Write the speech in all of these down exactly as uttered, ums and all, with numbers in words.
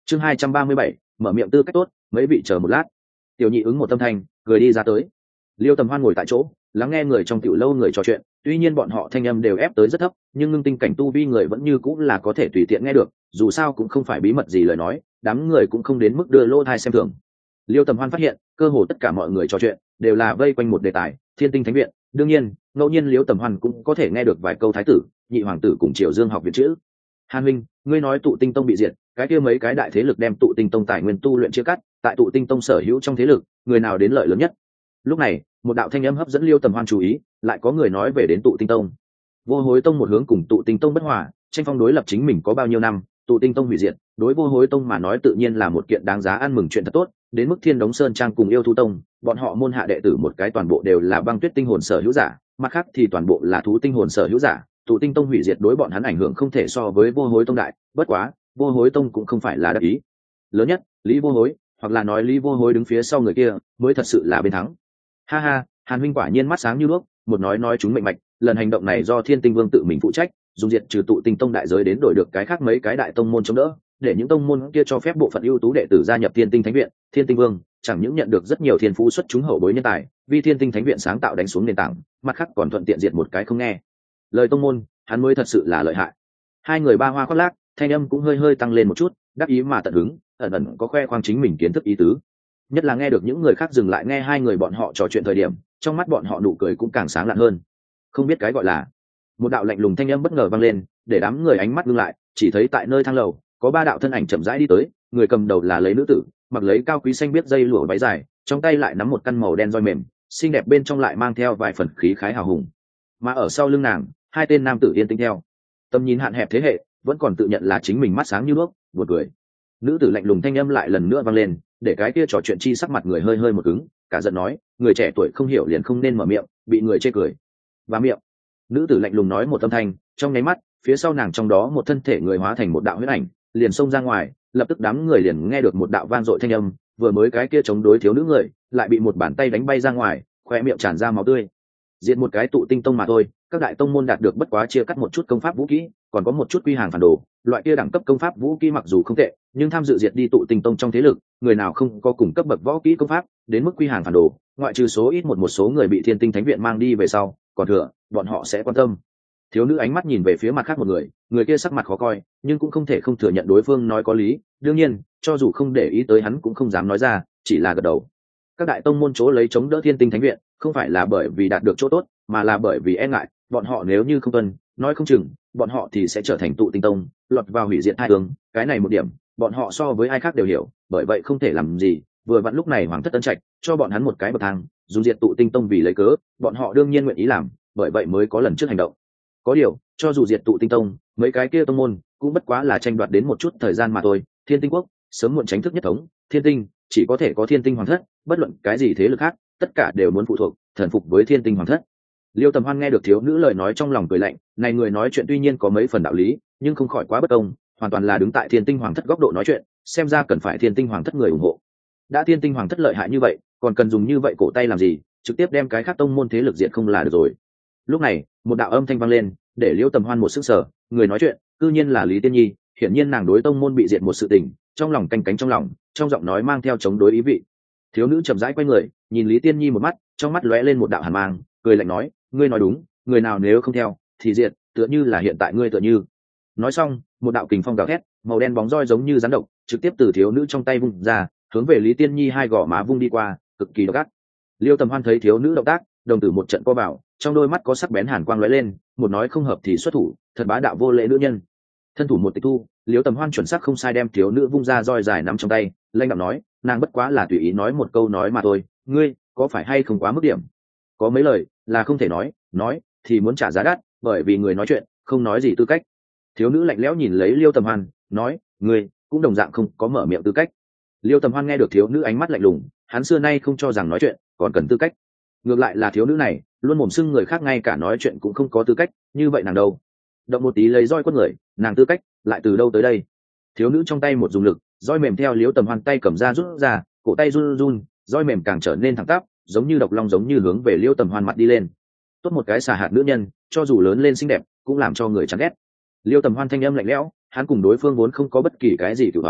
chương hai trăm ba mươi bảy, mở miệng tư cách tốt, mấy vị chờ một lát. Tiểu nhị ứng một tâm thanh, người đi ra tới. Liêu Tầm Hoan ngồi tại chỗ, lắng nghe người trong tiểu lâu người trò chuyện, tuy nhiên bọn họ thanh âm đều ép tới rất thấp, nhưng ngưng tinh cảnh tu vi người vẫn như cũng là có thể tùy tiện nghe được, dù sao cũng không phải bí mật gì lời nói, đám người cũng không đến mức đưa lô thai xem thường. Liêu Tầm Hoan phát hiện, cơ hồ tất cả mọi người trò chuyện đều là vây quanh một đề tài, Thiên Tinh Thánh Viện. Đương nhiên, ngẫu nhiên Liêu Tầm Hoan cũng có thể nghe được vài câu thái tử, nhị hoàng tử cùng Triều Dương học viện chữ. Hàn Minh, ngươi nói Tụ Tinh Tông bị diệt, cái kia mấy cái đại thế lực đem Tụ Tinh Tông tài nguyên tu luyện chia cắt, tại Tụ Tinh Tông sở hữu trong thế lực, người nào đến lợi lớn nhất? Lúc này, một đạo thanh âm hấp dẫn Liêu Tầm Hoan chú ý, lại có người nói về đến Tụ Tinh Tông. Vô Hối Tông một hướng cùng Tụ Tinh Tông bất hòa, tranh phong đối lập chính mình có bao nhiêu năm, Tụ Tinh Tông hủy diệt, đối Vô Hối Tông mà nói tự nhiên là một kiện đáng giá ăn mừng chuyện thật tốt. Đến mức Thiên Đống Sơn Trang cùng Yêu Thú Tông, bọn họ môn hạ đệ tử một cái toàn bộ đều là băng tuyết tinh hồn sở hữu giả, mặt khác thì toàn bộ là thú tinh hồn sở hữu giả. Tụ Tinh Tông hủy diệt đối bọn hắn ảnh hưởng không thể so với Vô Hối Tông đại, bất quá, Vô Hối Tông cũng không phải là đắc ý lớn nhất, Lý Vô Hối, hoặc là nói Lý Vô Hối đứng phía sau người kia, mới thật sự là bên thắng. Ha ha, Hàn huynh quả nhiên mắt sáng như đuốc, một nói nói chúng mệnh mạch, lần hành động này do Thiên Tinh Vương tự mình phụ trách, dùng diệt trừ Tụ Tinh Tông đại giới đến đổi được cái khác mấy cái đại tông môn chống đỡ, để những tông môn kia cho phép bộ phận ưu tú đệ tử gia nhập Thiên Tinh Thánh Viện. Thiên Tinh Vương chẳng những nhận được rất nhiều thiên phú xuất chúng hậu bối nhân tài, vì Thiên Tinh Thánh Viện sáng tạo đánh xuống nền tảng, mặt khác còn thuận tiện diệt một cái không nghe lời tông môn, hắn mới thật sự là lợi hại. Hai người ba hoa khoác lác, thanh âm cũng hơi hơi tăng lên một chút, đắc ý mà tận hứng, ẩn ẩn có khoe khoang chính mình kiến thức ý tứ. Nhất là nghe được những người khác dừng lại nghe hai người bọn họ trò chuyện thời điểm, trong mắt bọn họ nụ cười cũng càng sáng lạn hơn. Không biết cái gọi là, một đạo lạnh lùng thanh âm bất ngờ vang lên, để đám người ánh mắt ngưng lại, chỉ thấy tại nơi thang lầu có ba đạo thân ảnh chậm rãi đi tới, người cầm đầu là lấy nữ tử, mặc lấy cao quý xanh biết dây lụa váy dài, trong tay lại nắm một căn màu đen roi mềm, xinh đẹp bên trong lại mang theo vài phần khí khái hào hùng. Mà ở sau lưng nàng, hai tên nam tử yên tĩnh theo. Tầm nhìn hạn hẹp thế hệ, vẫn còn tự nhận là chính mình mắt sáng như đuốc, buồn cười. Nữ tử lạnh lùng thanh âm lại lần nữa vang lên, để cái kia trò chuyện chi sắc mặt người hơi hơi một cứng, cả giận nói, người trẻ tuổi không hiểu liền không nên mở miệng, bị người chê cười. Và miệng. Nữ tử lạnh lùng nói một âm thanh, trong nháy mắt, phía sau nàng trong đó một thân thể người hóa thành một đạo huyết ảnh, liền xông ra ngoài, lập tức đám người liền nghe được một đạo vang dội thanh âm, vừa mới cái kia chống đối thiếu nữ người, lại bị một bàn tay đánh bay ra ngoài, khoe miệng tràn ra máu tươi. Diệt một cái Tụ Tinh Tông mà thôi, các đại tông môn đạt được bất quá chia cắt một chút công pháp vũ kỹ, còn có một chút quy hàng phản đồ, loại kia đẳng cấp công pháp vũ kỹ mặc dù không tệ, nhưng tham dự diệt đi Tụ Tinh Tông trong thế lực, người nào không có cùng cấp bậc võ kỹ công pháp, đến mức quy hàng phản đồ, ngoại trừ số ít một một số người bị Thiên Tinh Thánh Viện mang đi về sau, còn thừa, bọn họ sẽ quan tâm. Thiếu nữ ánh mắt nhìn về phía mặt khác một người, người kia sắc mặt khó coi, nhưng cũng không thể không thừa nhận đối phương nói có lý, đương nhiên, cho dù không để ý tới hắn cũng không dám nói ra, chỉ là gật đầu. Các đại tông môn chỗ lấy chống đỡ Thiên Tinh Thánh Viện, không phải là bởi vì đạt được chỗ tốt, mà là bởi vì e ngại, bọn họ nếu như không tuân, nói không chừng, bọn họ thì sẽ trở thành Tụ Tinh Tông, lọt vào hủy diệt hai hướng, cái này một điểm, bọn họ so với ai khác đều hiểu, bởi vậy không thể làm gì, vừa vặn lúc này Hoàng thất Tân Trạch cho bọn hắn một cái bậc thang, dùng diệt Tụ Tinh Tông vì lấy cớ, bọn họ đương nhiên nguyện ý làm, bởi vậy mới có lần trước hành động. Có điều, cho dù diệt Tụ Tinh Tông, mấy cái kia tông môn cũng bất quá là tranh đoạt đến một chút thời gian mà thôi. Thiên Tinh Quốc sớm muộn chính thức nhất thống, Thiên Tinh chỉ có thể có Thiên Tinh Hoàng thất, bất luận cái gì thế lực khác, tất cả đều muốn phụ thuộc, thần phục với Thiên Tinh Hoàng thất. Liêu Tầm Hoan nghe được thiếu nữ lời nói trong lòng cười lạnh, này người nói chuyện tuy nhiên có mấy phần đạo lý, nhưng không khỏi quá bất công, hoàn toàn là đứng tại Thiên Tinh Hoàng thất góc độ nói chuyện, xem ra cần phải Thiên Tinh Hoàng thất người ủng hộ. Đã Thiên Tinh Hoàng thất lợi hại như vậy, còn cần dùng như vậy cổ tay làm gì, trực tiếp đem cái khác tông môn thế lực diệt không là được rồi. Lúc này, một đạo âm thanh vang lên, để Liêu Tầm Hoan một sức sở, người nói chuyện, cư nhiên là Lý Tiên Nhi, hiển nhiên nàng đối tông môn bị diệt một sự tình, trong lòng canh cánh trong lòng, trong giọng nói mang theo chống đối ý vị. Thiếu nữ chậm rãi quay người, nhìn Lý Tiên Nhi một mắt, trong mắt lóe lên một đạo hàn mang, cười lạnh nói, ngươi nói đúng, người nào nếu không theo thì diệt, tựa như là hiện tại ngươi tựa như. Nói xong, một đạo kình phong gào thét, màu đen bóng roi giống như rắn độc, trực tiếp từ thiếu nữ trong tay vung ra, hướng về Lý Tiên Nhi hai gò má vung đi qua, cực kỳ độc ác. Liêu Tầm Hoan thấy thiếu nữ động tác, đồng tử một trận co bảo, trong đôi mắt có sắc bén hàn quang lóe lên, một nói không hợp thì xuất thủ, thật bá đạo vô lễ nữ nhân. Thân thủ một tịch thu, Liêu Tầm Hoan chuẩn xác không sai đem thiếu nữ vung ra roi dài nắm trong tay, lanh đạm nói, nàng bất quá là tùy ý nói một câu nói mà thôi, ngươi có phải hay không quá mức điểm? Có mấy lời là không thể nói, nói thì muốn trả giá đắt, bởi vì người nói chuyện không nói gì tư cách. Thiếu nữ lạnh lẽo nhìn lấy Liêu Tầm Hoan, nói, ngươi cũng đồng dạng không có mở miệng tư cách. Liêu Tầm Hoan nghe được thiếu nữ ánh mắt lạnh lùng, hắn xưa nay không cho rằng nói chuyện còn cần tư cách. Ngược lại là thiếu nữ này luôn mồm xưng người khác ngay cả nói chuyện cũng không có tư cách, như vậy nàng đâu? Động một tí lấy roi quất người, nàng tư cách lại từ đâu tới đây? Thiếu nữ trong tay một dùng lực, roi mềm theo Liêu Tầm Hoan tay cầm ra rút ra, cổ tay run run, roi mềm càng trở nên thẳng tắp, giống như độc long giống như hướng về Liêu Tầm Hoan mặt đi lên. Tốt một cái xà hạt nữ nhân, cho dù lớn lên xinh đẹp cũng làm cho người chán ghét. Liêu Tầm Hoan thanh âm lạnh lẽo, hắn cùng đối phương vốn không có bất kỳ cái gì cửu oán,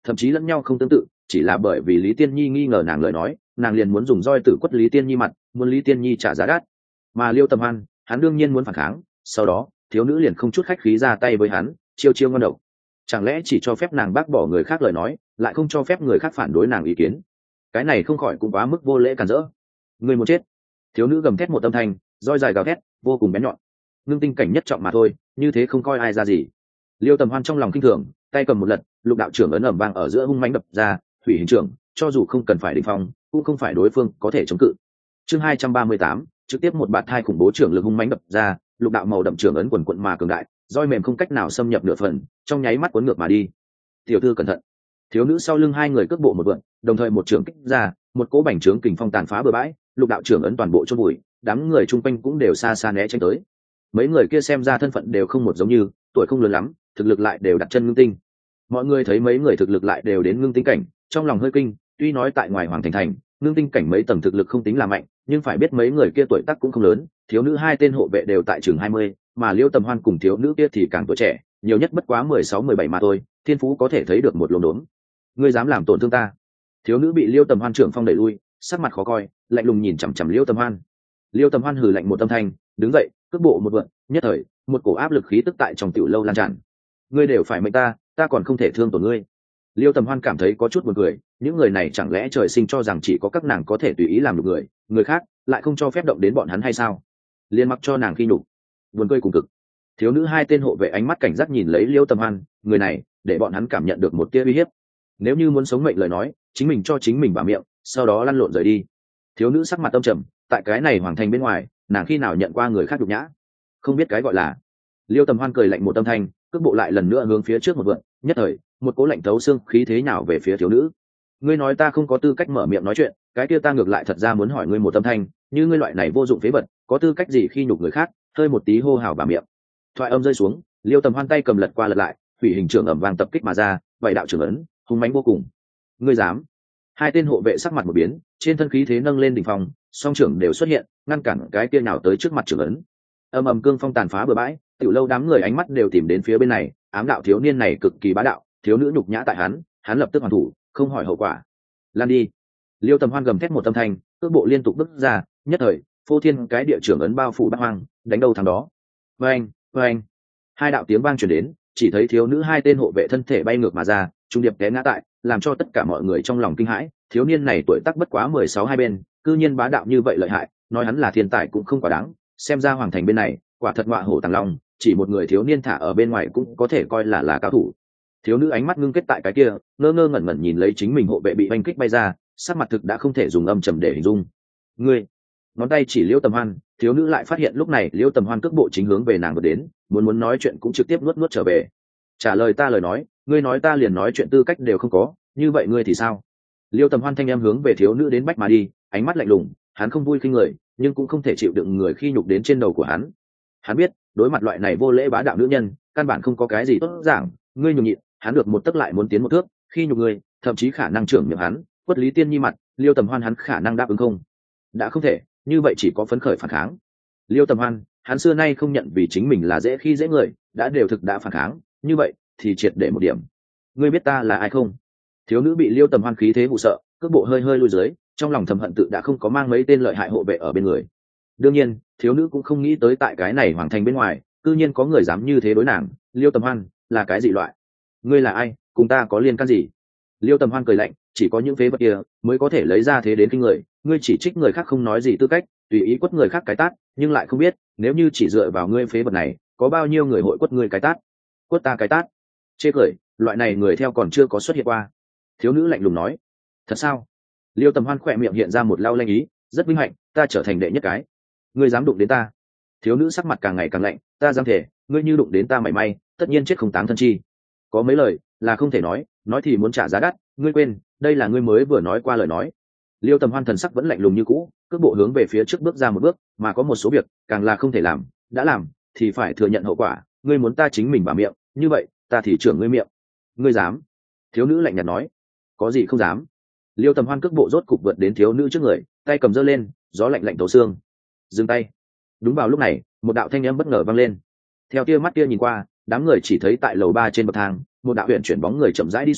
thậm chí lẫn nhau không tương tự, chỉ là bởi vì Lý Tiên Nhi nghi ngờ nàng lời nói, nàng liền muốn dùng roi tử quất Lý Tiên Nhi mặt, muốn Lý Tiên Nhi trả giá đắt. Mà Liêu Tầm Hoan, hắn đương nhiên muốn phản kháng, sau đó thiếu nữ liền không chút khách khí ra tay với hắn, chiêu chiêu ngon độc. Chẳng lẽ chỉ cho phép nàng bác bỏ người khác lời nói, lại không cho phép người khác phản đối nàng ý kiến? Cái này không khỏi cũng quá mức vô lễ cản rỡ. Người muốn chết! Thiếu nữ gầm thét một âm thanh, roi dài gào thét, vô cùng bén nhọn. Ngưng tinh cảnh nhất trọng mà thôi, như thế không coi ai ra gì. Liêu Tầm Hoan trong lòng kinh thường, tay cầm một lật, lục đạo trưởng ấn ầm vang ở giữa hung mãnh đập ra, hủy hình trưởng, cho dù không cần phải định phòng, cũng không phải đối phương có thể chống cự. Chương hai trăm ba mươi tám, trực tiếp một bạt thai khủng bố trưởng lực hung mãnh đập ra, lục đạo màu đậm trưởng ấn quần quận mà cường đại, roi mềm không cách nào xâm nhập nửa phần, trong nháy mắt cuốn ngược mà đi. Tiểu thư cẩn thận! Thiếu nữ sau lưng hai người cước bộ một vượn, đồng thời một trưởng kích ra, một cỗ bành trướng kình phong tàn phá bừa bãi, lục đạo trưởng ấn toàn bộ chôn bụi, đám người chung quanh cũng đều xa xa né tránh tới. Mấy người kia xem ra thân phận đều không một giống như, tuổi không lớn lắm, thực lực lại đều đặt chân ngưng tinh. Mọi người thấy mấy người thực lực lại đều đến ngưng tinh cảnh, trong lòng hơi kinh, tuy nói tại ngoài hoàng thành thành, ngưng tinh cảnh mấy tầng thực lực không tính là mạnh, nhưng phải biết mấy người kia tuổi tác cũng không lớn, thiếu nữ hai tên hộ vệ đều tại chừng hai mươi, mà Liêu Tầm Hoan cùng thiếu nữ kia thì càng tuổi trẻ, nhiều nhất bất quá mười sáu mười bảy mà thôi, thiên phú có thể thấy được một lồn đốn. Ngươi dám làm tổn thương ta? Thiếu nữ bị Liêu Tầm Hoan trưởng phong đẩy lui, sắc mặt khó coi, lạnh lùng nhìn chằm chằm Liêu Tầm Hoan. Liêu Tầm Hoan hừ lạnh một âm thanh, đứng dậy, cước bộ một vượn, nhất thời, một cổ áp lực khí tức tại trong tiểu lâu lan tràn. Ngươi đều phải mệnh ta, ta còn không thể thương tổn ngươi. Liêu Tầm Hoan cảm thấy có chút buồn cười, những người này chẳng lẽ trời sinh cho rằng chỉ có các nàng có thể tùy ý làm được người, người khác lại không cho phép động đến bọn hắn hay sao? Liên mặc cho nàng khi nhục, buồn cười cùng cực. Thiếu nữ hai tên hộ vệ ánh mắt cảnh giác nhìn lấy Liêu Tầm Hoan, người này, để bọn hắn cảm nhận được một tia uy hiếp. Nếu như muốn sống mệnh lời nói, chính mình cho chính mình bảo miệng, sau đó lăn lộn rời đi. Thiếu nữ sắc mặt âm trầm, tại cái này hoàng thành bên ngoài, nàng khi nào nhận qua người khác nhục nhã? Không biết cái gọi là. Liêu Tầm Hoan cười lạnh một âm thanh, cước bộ lại lần nữa hướng phía trước một vượn, nhất thời, một cỗ lạnh thấu xương khí thế nào về phía thiếu nữ. Ngươi nói ta không có tư cách mở miệng nói chuyện, cái kia ta ngược lại thật ra muốn hỏi ngươi một âm thanh, như ngươi loại này vô dụng phế vật, có tư cách gì khi nhục người khác, hơi một tí hô hào bà miệng. Thoại âm rơi xuống, Liêu Tầm Hoan tay cầm lật qua lật lại, hủy hình trưởng ầm vang tập kích mà ra, bảy đạo trưởng ấn, hung mãnh vô cùng. Ngươi dám? Hai tên hộ vệ sắc mặt một biến, trên thân khí thế nâng lên đỉnh phong, song trưởng đều xuất hiện, ngăn cản cái kia nào tới trước mặt trưởng ấn. Âm ầm cương phong tàn phá bừa bãi, tiểu lâu đám người ánh mắt đều tìm đến phía bên này, ám đạo thiếu niên này cực kỳ bá đạo, thiếu nữ nhục nhã tại hắn, hắn lập tức hoàn thủ, không hỏi hậu quả. Lan đi! Liêu Tầm Hoan gầm thét một âm thanh, cước bộ liên tục bước ra, nhất thời, phô thiên cái địa trưởng ấn bao phủ bát hoang, đánh đầu thằng đó. Oeng, oeng! Hai đạo tiếng vang truyền đến, chỉ thấy thiếu nữ hai tên hộ vệ thân thể bay ngược mà ra, trung điệp té ngã tại, làm cho tất cả mọi người trong lòng kinh hãi. Thiếu niên này tuổi tác bất quá mười sáu hai bên, cư nhiên bá đạo như vậy lợi hại, nói hắn là thiên tài cũng không quá đáng. Xem ra hoàng thành bên này, quả thật ngọa hổ tàng long, chỉ một người thiếu niên thả ở bên ngoài cũng có thể coi là là cao thủ. Thiếu nữ ánh mắt ngưng kết tại cái kia, ngơ ngơ ngẩn ngẩn nhìn lấy chính mình hộ vệ bị oanh kích bay ra, sắc mặt thực đã không thể dùng âm trầm để hình dung. Ngươi! Ngón tay chỉ Liêu Tầm Hoan, thiếu nữ lại phát hiện lúc này Liêu Tầm Hoan cước bộ chính hướng về nàng vượt đến, muốn muốn nói chuyện cũng trực tiếp nuốt nuốt trở về. Trả lời ta lời nói, ngươi nói ta liền nói chuyện tư cách đều không có, như vậy ngươi thì sao? Liêu Tầm Hoan thanh em hướng về thiếu nữ đến bách mà đi, ánh mắt lạnh lùng, hắn không vui khi người, nhưng cũng không thể chịu đựng người khi nhục đến trên đầu của hắn. Hắn biết, đối mặt loại này vô lễ bá đạo nữ nhân, căn bản không có cái gì tốt giảng, ngươi nhường nhịn, hắn được một tấc lại muốn tiến một thước, khi nhục người, thậm chí khả năng trưởng miệng hắn, quất Lý Tiên Nhi mặt, Liêu Tầm Hoan hắn khả năng đáp ứng không? Đã không thể, như vậy chỉ có phấn khởi phản kháng. Liêu Tầm Hoan, hắn xưa nay không nhận vì chính mình là dễ khi dễ người, đã đều thực đã phản kháng, như vậy thì triệt để một điểm. Ngươi biết ta là ai không? Thiếu nữ bị Liêu Tầm Hoan khí thế hù sợ, cước bộ hơi hơi lùi dưới, trong lòng thầm hận tự đã không có mang mấy tên lợi hại hộ vệ ở bên người. Đương nhiên, thiếu nữ cũng không nghĩ tới tại cái này hoàng thành bên ngoài, cư nhiên có người dám như thế đối nàng. Liêu Tầm Hoan, là cái gì loại? Ngươi là ai, cùng ta có liên can gì? Liêu Tầm Hoan cười lạnh, chỉ có những phế vật kia mới có thể lấy ra thế đến kinh người, ngươi chỉ trích người khác không nói gì tư cách, tùy ý quất người khác cái tát, nhưng lại không biết, nếu như chỉ dựa vào ngươi phế vật này, có bao nhiêu người hội quất ngươi cái tát? Quất ta cái tát? Chê cười, loại này người theo còn chưa có xuất hiện qua. Thiếu nữ lạnh lùng nói. Thật sao? Liêu Tầm Hoan khỏe miệng hiện ra một lau lanh ý, rất vinh hạnh, ta trở thành đệ nhất cái. Ngươi dám đụng đến ta? Thiếu nữ sắc mặt càng ngày càng lạnh, ta dám thể, ngươi như đụng đến ta mảy may, tất nhiên chết không táng thân chi. Có mấy lời là không thể nói, nói thì muốn trả giá đắt, ngươi quên, đây là ngươi mới vừa nói qua lời nói. Liêu Tầm Hoan thần sắc vẫn lạnh lùng như cũ, cước bộ hướng về phía trước bước ra một bước, mà có một số việc càng là không thể làm, đã làm thì phải thừa nhận hậu quả, ngươi muốn ta chính mình bảo miệng, như vậy ta thì trưởng ngươi miệng. Ngươi dám? Thiếu nữ lạnh nhạt nói. Có gì không dám? Liêu Tầm Hoan cước bộ rốt cục vượt đến thiếu nữ trước người, tay cầm giơ lên, gió lạnh lạnh thấu xương. Dừng tay. Đúng vào lúc này, một đạo thanh âm bất ngờ vang lên. Theo tia mắt kia nhìn qua, đám người chỉ thấy tại lầu ba trên bậc thang, một đạo huyền chuyển bóng người chậm rãi đi xuống,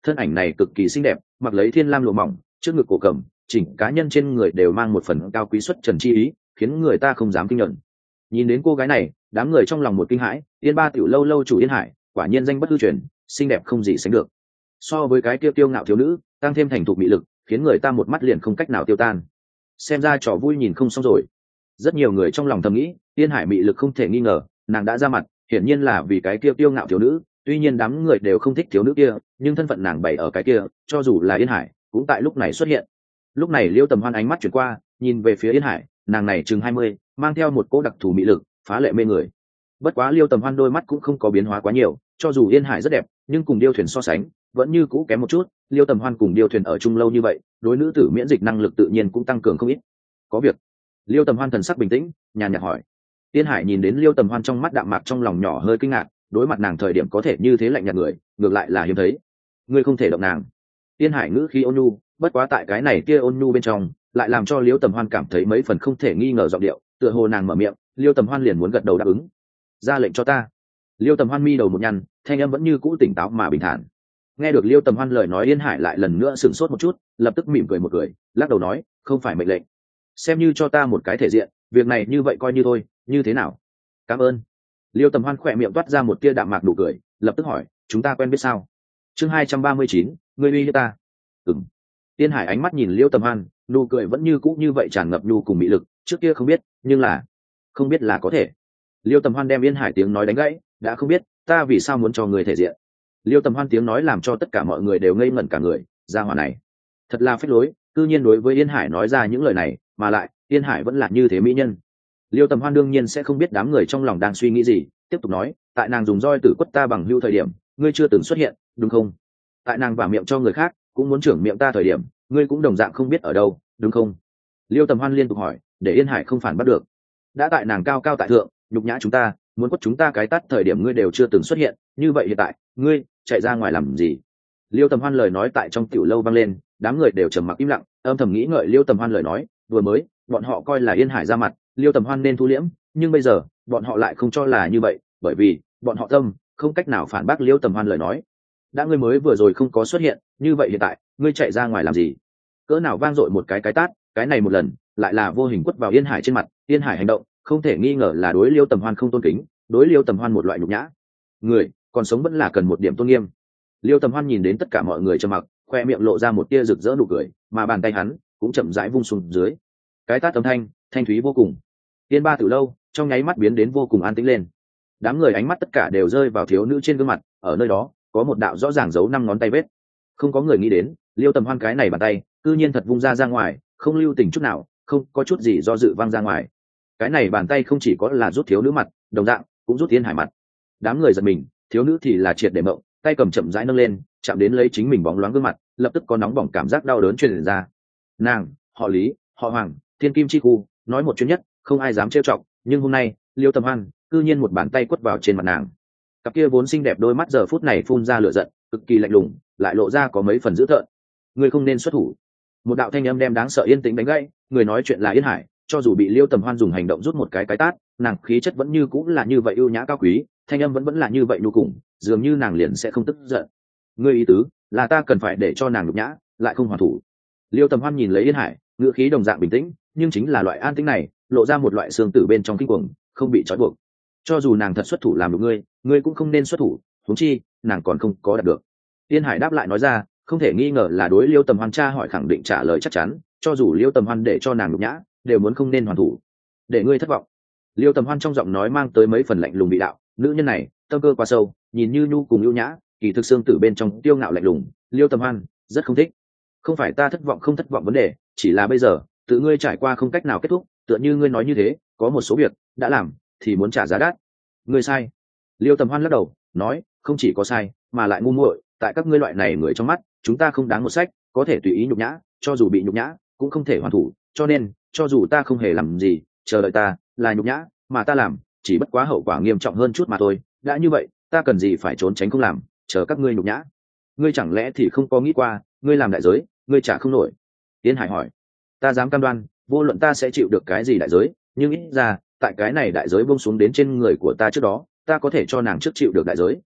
thân ảnh này cực kỳ xinh đẹp, mặc lấy thiên lam lụa mỏng, trước ngực cổ cầm, chỉnh cá nhân trên người đều mang một phần cao quý xuất trần chi ý, khiến người ta không dám kinh nhận. Nhìn đến cô gái này, đám người trong lòng một kinh hãi, Yên Ba tiểu lâu lâu chủ Yên Hải, quả nhiên danh bất hư truyền, xinh đẹp không gì sánh được. So với cái kia tiêu ngạo thiếu nữ, tăng thêm thành thục mỹ lực, khiến người ta một mắt liền không cách nào tiêu tan. Xem ra trò vui nhìn không xong rồi. Rất nhiều người trong lòng thầm nghĩ, Yên Hải mỹ lực không thể nghi ngờ, nàng đã ra mặt, hiển nhiên là vì cái kia tiêu ngạo thiếu nữ. Tuy nhiên đám người đều không thích thiếu nữ kia, nhưng thân phận nàng bày ở cái kia, cho dù là Yên Hải, cũng tại lúc này xuất hiện. Lúc này Liêu Tầm Hoan ánh mắt chuyển qua, nhìn về phía Yên Hải, nàng này chừng hai mươi, mang theo một cỗ đặc thù mỹ lực, phá lệ mê người. Bất quá Liêu Tầm Hoan đôi mắt cũng không có biến hóa quá nhiều, cho dù Yên Hải rất đẹp, nhưng cùng Điêu Thuyền so sánh, vẫn như cũ kém một chút. Liêu Tầm Hoan cùng Điêu Thuyền ở chung lâu như vậy, đối nữ tử miễn dịch năng lực tự nhiên cũng tăng cường không ít. Có việc. Liêu Tầm Hoan thần sắc bình tĩnh, nhàn nhạt hỏi. Yên Hải nhìn đến Liêu Tầm Hoan trong mắt đạm mạc, trong lòng nhỏ hơi kinh ngạc, đối mặt nàng thời điểm có thể như thế lạnh nhạt người, ngược lại là hiếm thấy. Ngươi không thể động nàng. Yên Hải ngữ khí ôn nhu, bất quá tại cái này kia ôn nhu bên trong, lại làm cho Liêu Tầm Hoan cảm thấy mấy phần không thể nghi ngờ giọng điệu, tựa hồ nàng mở miệng, Liêu Tầm Hoan liền muốn gật đầu đáp ứng. Ra lệnh cho ta. Liêu Tầm Hoan mi đầu một nhăn, thanh âm vẫn như cũ tỉnh táo mà bình thản. Nghe được Liêu Tầm Hoan lời nói, Yên Hải lại lần nữa sửng sốt một chút, lập tức mỉm cười một cười, lắc đầu nói, không phải mệnh lệnh, xem như cho ta một cái thể diện, việc này như vậy coi như thôi, như thế nào? Cảm ơn. Liêu Tầm Hoan khỏe miệng toát ra một tia đạm mạc nụ cười, lập tức hỏi, chúng ta quen biết sao? Chương hai trăm ba mươi chín, ngươi uy hiếp ta. Ừm. Yên Hải ánh mắt nhìn Liêu Tầm Hoan, nụ cười vẫn như cũ như vậy tràn ngập nhu cùng mỹ lực, trước kia không biết, nhưng là không biết là có thể. Liêu Tầm Hoan đem Yên Hải tiếng nói đánh gãy, đã không biết, ta vì sao muốn cho người thể diện? Liêu Tầm Hoan tiếng nói làm cho tất cả mọi người đều ngây ngẩn cả người, gia hỏa này thật là phách lối, cư nhiên đối với Yên Hải nói ra những lời này, mà lại Yên Hải vẫn là như thế mỹ nhân. Liêu Tầm Hoan đương nhiên sẽ không biết đám người trong lòng đang suy nghĩ gì, tiếp tục nói, tại nàng dùng roi tử quất ta bằng hưu thời điểm, ngươi chưa từng xuất hiện, đúng không? Tại nàng vả miệng cho người khác, cũng muốn trưởng miệng ta thời điểm, ngươi cũng đồng dạng không biết ở đâu, đúng không? Liêu Tầm Hoan liên tục hỏi, để Yên Hải không phản bắt được. Đã tại nàng cao cao tại thượng, nhục nhã chúng ta, muốn quất chúng ta cái tát thời điểm ngươi đều chưa từng xuất hiện, như vậy hiện tại, ngươi chạy ra ngoài làm gì? Liêu Tầm Hoan lời nói tại trong tiểu lâu vang lên, đám người đều trầm mặc im lặng, âm thầm nghĩ ngợi Liêu Tầm Hoan lời nói, vừa mới, bọn họ coi là Yên Hải ra mặt, Liêu Tầm Hoan nên thu liễm, nhưng bây giờ, bọn họ lại không cho là như vậy, bởi vì, bọn họ tâm không cách nào phản bác Liêu Tầm Hoan lời nói. Đã ngươi mới vừa rồi không có xuất hiện, như vậy hiện tại, ngươi chạy ra ngoài làm gì? Cỡ nào vang dội một cái cái tát, cái này một lần, lại là vô hình quất vào Yên Hải trên mặt, Yên Hải hành động, không thể nghi ngờ là đối Liêu Tầm Hoan không tôn kính, đối Liêu Tầm Hoan một loại nhục nhã. Người, còn sống vẫn là cần một điểm tôn nghiêm. Liêu Tầm Hoan nhìn đến tất cả mọi người trầm mặc, khoe miệng lộ ra một tia rực rỡ nụ cười, mà bàn tay hắn cũng chậm rãi vung xuống dưới. Cái tát âm thanh, thanh thúy vô cùng. Yên Ba Tử lâu, trong nháy mắt biến đến vô cùng an tĩnh lên. Đám người ánh mắt tất cả đều rơi vào thiếu nữ trên gương mặt, ở nơi đó, có một đạo rõ ràng giấu năm ngón tay vết. Không có người nghĩ đến, Liêu Tầm Hoan cái này bàn tay, cư nhiên thật vung ra ra ngoài, không lưu tình chút nào, không có chút gì do dự văng ra ngoài. Cái này bàn tay không chỉ có là rút thiếu nữ mặt, đồng dạng cũng rút Yên Hải mặt. Đám người giật mình, thiếu nữ thì là triệt để mộng, tay cầm chậm rãi nâng lên, chạm đến lấy chính mình bóng loáng gương mặt, lập tức có nóng bỏng cảm giác đau đớn truyền ra. Nàng, họ Lý, họ Hoàng, thiên kim chi khu, nói một chuyến nhất, không ai dám trêu chọc, nhưng hôm nay, Liêu Tầm Hoan, cư nhiên một bàn tay quất vào trên mặt nàng. Cặp kia vốn xinh đẹp đôi mắt giờ phút này phun ra lửa giận, cực kỳ lạnh lùng, lại lộ ra có mấy phần dữ tợn. Ngươi không nên xuất thủ. Một đạo thanh âm đem đáng sợ yên tĩnh đánh gãy, người nói chuyện là Yên Hải, cho dù bị Liêu Tầm Hoan dùng hành động rút một cái cái tát, nàng khí chất vẫn như cũng là như vậy ưu nhã cao quý, thanh âm vẫn vẫn là như vậy nhu cùng, dường như nàng liền sẽ không tức giận. Ngươi ý tứ là ta cần phải để cho nàng nhục nhã, lại không hoàn thủ. Liêu Tầm Hoan nhìn lấy Yên Hải, ngữ khí đồng dạng bình tĩnh, nhưng chính là loại an tĩnh này, lộ ra một loại xương tử bên trong kinh cuồng, không bị trói buộc. Cho dù nàng thật xuất thủ làm được ngươi, ngươi cũng không nên xuất thủ, huống chi, nàng còn không có đạt được. Yên Hải đáp lại nói ra, không thể nghi ngờ là đối Liêu Tầm Hoan tra hỏi khẳng định trả lời chắc chắn, cho dù Liêu Tầm Hoan để cho nàng nhục nhã, đều muốn không nên hoàn thủ. Để ngươi thất vọng. Liêu Tầm Hoan trong giọng nói mang tới mấy phần lạnh lùng bị đạo, nữ nhân này, tâm cơ quá sâu, nhìn như nhu cùng ưu nhã, kỳ thực xương tử bên trong tiêu ngạo lạnh lùng, Liêu Tầm Hoan rất không thích. Không phải ta thất vọng không thất vọng vấn đề, chỉ là bây giờ, tự ngươi trải qua không cách nào kết thúc, tựa như ngươi nói như thế, có một số việc đã làm thì muốn trả giá đắt. Ngươi sai. Liêu Tầm Hoan lắc đầu, nói, không chỉ có sai, mà lại ngu muội, tại các ngươi loại này người trong mắt, chúng ta không đáng một sách, có thể tùy ý nhục nhã, cho dù bị nhục nhã, cũng không thể hoàn thủ, cho nên, cho dù ta không hề làm gì, chờ đợi ta là nhục nhã, mà ta làm, chỉ bất quá hậu quả nghiêm trọng hơn chút mà thôi, đã như vậy, ta cần gì phải trốn tránh không làm, chờ các ngươi nhục nhã. Ngươi chẳng lẽ thì không có nghĩ qua, ngươi làm đại giới, ngươi trả không nổi. Tiến Hải hỏi, ta dám cam đoan, vô luận ta sẽ chịu được cái gì đại giới, nhưng ít ra, tại cái này đại giới buông xuống đến trên người của ta trước đó, ta có thể cho nàng trước chịu được đại giới.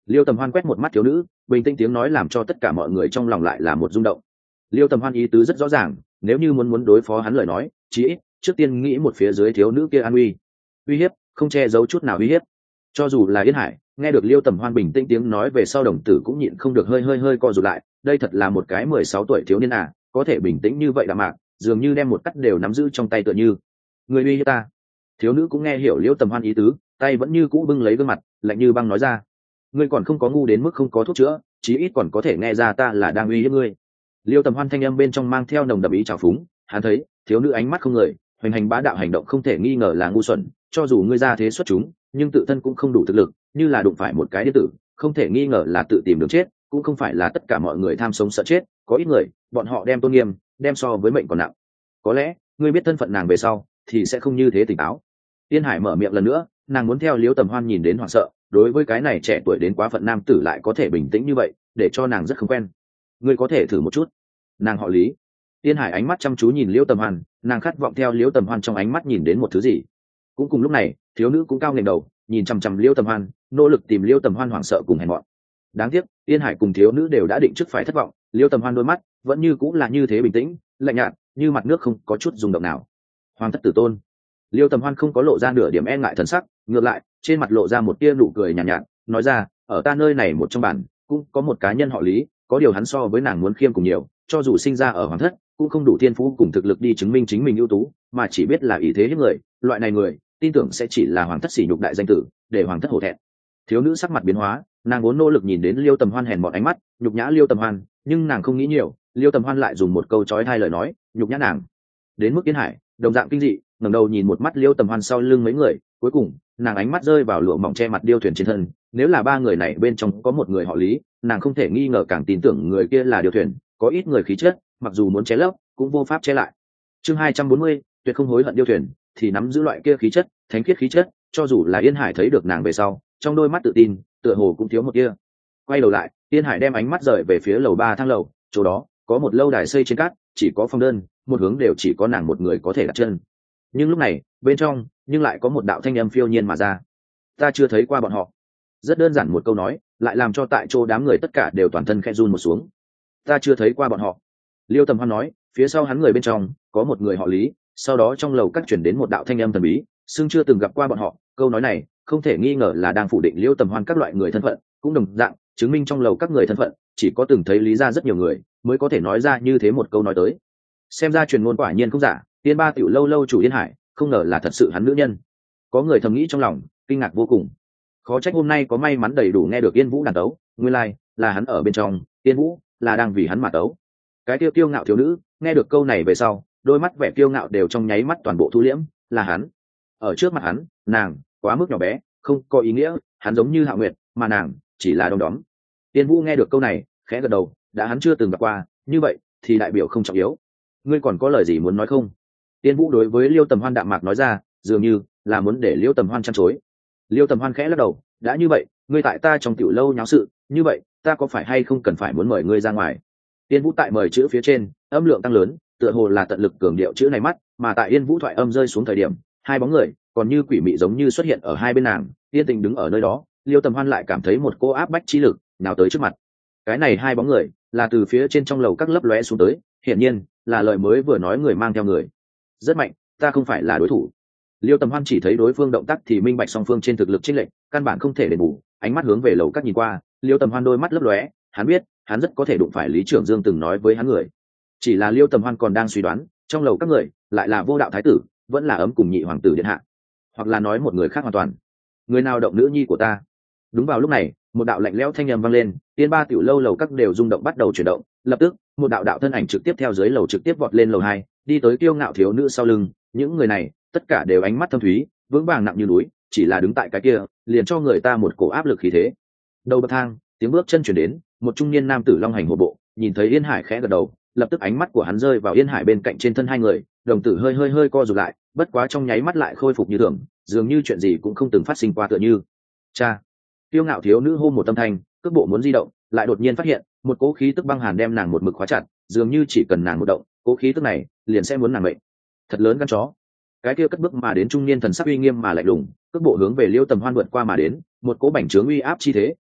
Liêu Tầm Hoan quét một mắt thiếu nữ, bình tĩnh tiếng nói làm cho tất cả mọi người trong lòng lại là một rung động. Liêu Tầm Hoan ý tứ rất rõ ràng, nếu như muốn muốn đối phó hắn lời nói, chí ít trước tiên nghĩ một phía dưới thiếu nữ kia an uy. Uy hiếp, không che giấu chút nào uy hiếp. Cho dù là Yên Hải, nghe được Liêu Tầm Hoan bình tĩnh tiếng nói về sau, đồng tử cũng nhịn không được hơi hơi hơi co rụt lại, đây thật là một cái mười sáu tuổi thiếu niên à, có thể bình tĩnh như vậy đạm mạc, dường như đem một cắt đều nắm giữ trong tay tựa như. Người uy hiếp ta. Thiếu nữ cũng nghe hiểu Liêu Tầm Hoan ý tứ, tay vẫn như cũ bưng lấy gương mặt, lạnh như băng nói ra: ngươi còn không có ngu đến mức không có thuốc chữa, chí ít còn có thể nghe ra ta là đang uy hiếp ngươi. Liêu Tầm Hoan thanh âm bên trong mang theo nồng đậm ý trào phúng, hắn thấy thiếu nữ ánh mắt không ngời, hoành hành bá đạo hành động không thể nghi ngờ là ngu xuẩn, cho dù ngươi ra thế xuất chúng, nhưng tự thân cũng không đủ thực lực, như là đụng phải một cái điên tử, không thể nghi ngờ là tự tìm đường chết, cũng không phải là tất cả mọi người tham sống sợ chết, có ít người, bọn họ đem tôn nghiêm, đem so với mệnh còn nặng. Có lẽ, ngươi biết thân phận nàng về sau, thì sẽ không như thế tỉnh táo. Tiên Hải mở miệng lần nữa, nàng muốn theo Liêu Tầm Hoan nhìn đến hoảng sợ, đối với cái này trẻ tuổi đến quá phận nam tử lại có thể bình tĩnh như vậy, để cho nàng rất không quen. Ngươi có thể thử một chút. Nàng họ Lý. Tiên Hải ánh mắt chăm chú nhìn Liêu Tầm Hoan, nàng khát vọng theo Liêu Tầm Hoan trong ánh mắt nhìn đến một thứ gì. Cũng cùng lúc này, thiếu nữ cũng cao nghềnh đầu, nhìn chằm chằm Liêu Tầm Hoan, nỗ lực tìm Liêu Tầm Hoan hoảng sợ cùng hèn mọn. Đáng tiếc, Tiên Hải cùng thiếu nữ đều đã định trước phải thất vọng, Liêu Tầm Hoan đôi mắt vẫn như cũng là như thế bình tĩnh, lạnh nhạt, như mặt nước không có chút rung động nào. Hoàng thất tử tôn. Liêu Tầm Hoan không có lộ ra nửa điểm e ngại thần sắc, ngược lại, trên mặt lộ ra một tia nụ cười nhàn nhạt, nhạt, nói ra, ở ta nơi này một trong bản, cũng có một cá nhân họ Lý, có điều hắn so với nàng muốn khiêm cùng nhiều, cho dù sinh ra ở hoàng thất, cũng không đủ thiên phú cùng thực lực đi chứng minh chính mình ưu tú, mà chỉ biết là ý thế hiếp người, loại này người, tin tưởng sẽ chỉ là hoàng thất sỉ nhục đại danh tử, để hoàng thất hổ thẹn. Thiếu nữ sắc mặt biến hóa, nàng vốn nỗ lực nhìn đến Liêu Tầm Hoan hèn mọn ánh mắt, nhục nhã Liêu Tầm Hoan, nhưng nàng không nghĩ nhiều, Liêu Tầm Hoan lại dùng một câu chói tai lời nói, nhục nhã nàng. Đến mức Yên Hải, đồng dạng kinh dị, ngẩng đầu nhìn một mắt Liêu Tầm Hoan sau lưng mấy người, cuối cùng, nàng ánh mắt rơi vào lụa mỏng che mặt điêu thuyền trên thân, nếu là ba người này bên trong có một người họ Lý, nàng không thể nghi ngờ càng tin tưởng người kia là điêu thuyền, có ít người khí chất, mặc dù muốn che lấp, cũng vô pháp che lại. Chương hai trăm bốn mươi, tuyệt không hối hận điêu thuyền, thì nắm giữ loại kia khí chất, thánh khiết khí chất, cho dù là Yên Hải thấy được nàng về sau, trong đôi mắt tự tin, tựa hồ cũng thiếu một kia. Quay đầu lại, Yên Hải đem ánh mắt rời về phía lầu ba thang lầu, chỗ đó có một lâu đài xây trên cát, chỉ có phòng đơn, một hướng đều chỉ có nàng một người có thể đặt chân. Nhưng lúc này, bên trong, nhưng lại có một đạo thanh âm phiêu nhiên mà ra. Ta chưa thấy qua bọn họ. Rất đơn giản một câu nói, lại làm cho tại chỗ đám người tất cả đều toàn thân khẽ run một xuống. Ta chưa thấy qua bọn họ. Liêu Tầm Hoan nói, phía sau hắn người bên trong, có một người họ Lý, sau đó trong lầu các chuyển đến một đạo thanh âm thần bí, xưng chưa từng gặp qua bọn họ. Câu nói này, không thể nghi ngờ là đang phủ định Liêu Tầm Hoan các loại người thân phận, cũng đồng dạng, chứng minh trong lầu các người thân phận, chỉ có từng thấy Lý ra rất nhiều người, mới có thể nói ra như thế một câu nói tới. Xem ra truyền ngôn quả nhiên không giả, Tiên Ba tiểu lâu lâu chủ Yên Hải, không ngờ là thật sự hắn nữ nhân. Có người thầm nghĩ trong lòng, kinh ngạc vô cùng. Khó trách hôm nay có may mắn đầy đủ nghe được Yên Vũ đàn tấu, nguyên lai like, là hắn ở bên trong, Yên Vũ là đang vì hắn mà tấu. Cái tiêu kiêu ngạo thiếu nữ, nghe được câu này về sau, đôi mắt vẻ kiêu ngạo đều trong nháy mắt toàn bộ thu liễm, là hắn. Ở trước mặt hắn, nàng quá mức nhỏ bé, không có ý nghĩa, hắn giống như Hạo Nguyệt, mà nàng chỉ là đom đóm. Yên Vũ nghe được câu này, khẽ gật đầu, đã hắn chưa từng gặp qua, như vậy thì đại biểu không trọng yếu. Ngươi còn có lời gì muốn nói không? Tiên Vũ đối với Liêu Tầm Hoan đạm mạc nói ra, dường như là muốn để Liêu Tầm Hoan chăn chối. Liêu Tầm Hoan khẽ lắc đầu, đã như vậy, ngươi tại ta trong tiểu lâu nháo sự, như vậy, ta có phải hay không cần phải muốn mời ngươi ra ngoài? Tiên Vũ tại mời chữ phía trên, âm lượng tăng lớn, tựa hồ là tận lực cường điệu chữ này mắt, mà tại Yên Vũ thoại âm rơi xuống thời điểm, hai bóng người, còn như quỷ mị giống như xuất hiện ở hai bên nàng, yên tình đứng ở nơi đó, Liêu Tầm Hoan lại cảm thấy một cô áp bách chi lực nào tới trước mặt. Cái này hai bóng người, là từ phía trên trong lầu các lấp lóe xuống tới, hiển nhiên là lời mới vừa nói người mang theo người. Rất mạnh, ta không phải là đối thủ. Liêu Tầm Hoan chỉ thấy đối phương động tác thì minh bạch song phương trên thực lực chênh lệch, căn bản không thể đền bù, ánh mắt hướng về lầu các nhìn qua, Liêu Tầm Hoan đôi mắt lấp lóe, hắn biết, hắn rất có thể đụng phải Lý Trưởng Dương từng nói với hắn người. Chỉ là Liêu Tầm Hoan còn đang suy đoán, trong lầu các người, lại là Vô Đạo thái tử, vẫn là Ấm cùng Nhị hoàng tử điện hạ, hoặc là nói một người khác hoàn toàn. Người nào động nữ nhi của ta? Đúng vào lúc này, một đạo lạnh lẽo thanh âm vang lên, Tiên Ba tiểu lâu lầu các đều rung động bắt đầu chuyển động, lập tức, một đạo đạo thân ảnh trực tiếp theo dưới lầu trực tiếp vọt lên lầu hai, đi tới kiêu ngạo thiếu nữ sau lưng, những người này, tất cả đều ánh mắt thâm thúy, vững vàng nặng như núi, chỉ là đứng tại cái kia, liền cho người ta một cổ áp lực khí thế. Đầu bậc thang, tiếng bước chân chuyển đến, một trung niên nam tử long hành hổ bộ, nhìn thấy Yên Hải khẽ gật đầu, lập tức ánh mắt của hắn rơi vào Yên Hải bên cạnh trên thân hai người, đồng tử hơi hơi hơi co rụt lại, bất quá trong nháy mắt lại khôi phục như thường, dường như chuyện gì cũng không từng phát sinh qua tựa như. Cha. Kiêu ngạo thiếu nữ hô một tâm thanh, cước bộ muốn di động, lại đột nhiên phát hiện, một cỗ khí tức băng hàn đem nàng một mực khóa chặt, dường như chỉ cần nàng một động, cỗ khí tức này liền sẽ muốn nàng mệnh. Thật lớn gan chó. Cái kia cất bước mà đến trung niên thần sắc uy nghiêm mà lạnh lùng, cước bộ hướng về Liêu Tầm Hoan vượt qua mà đến, một cỗ bành trướng uy áp chi thế,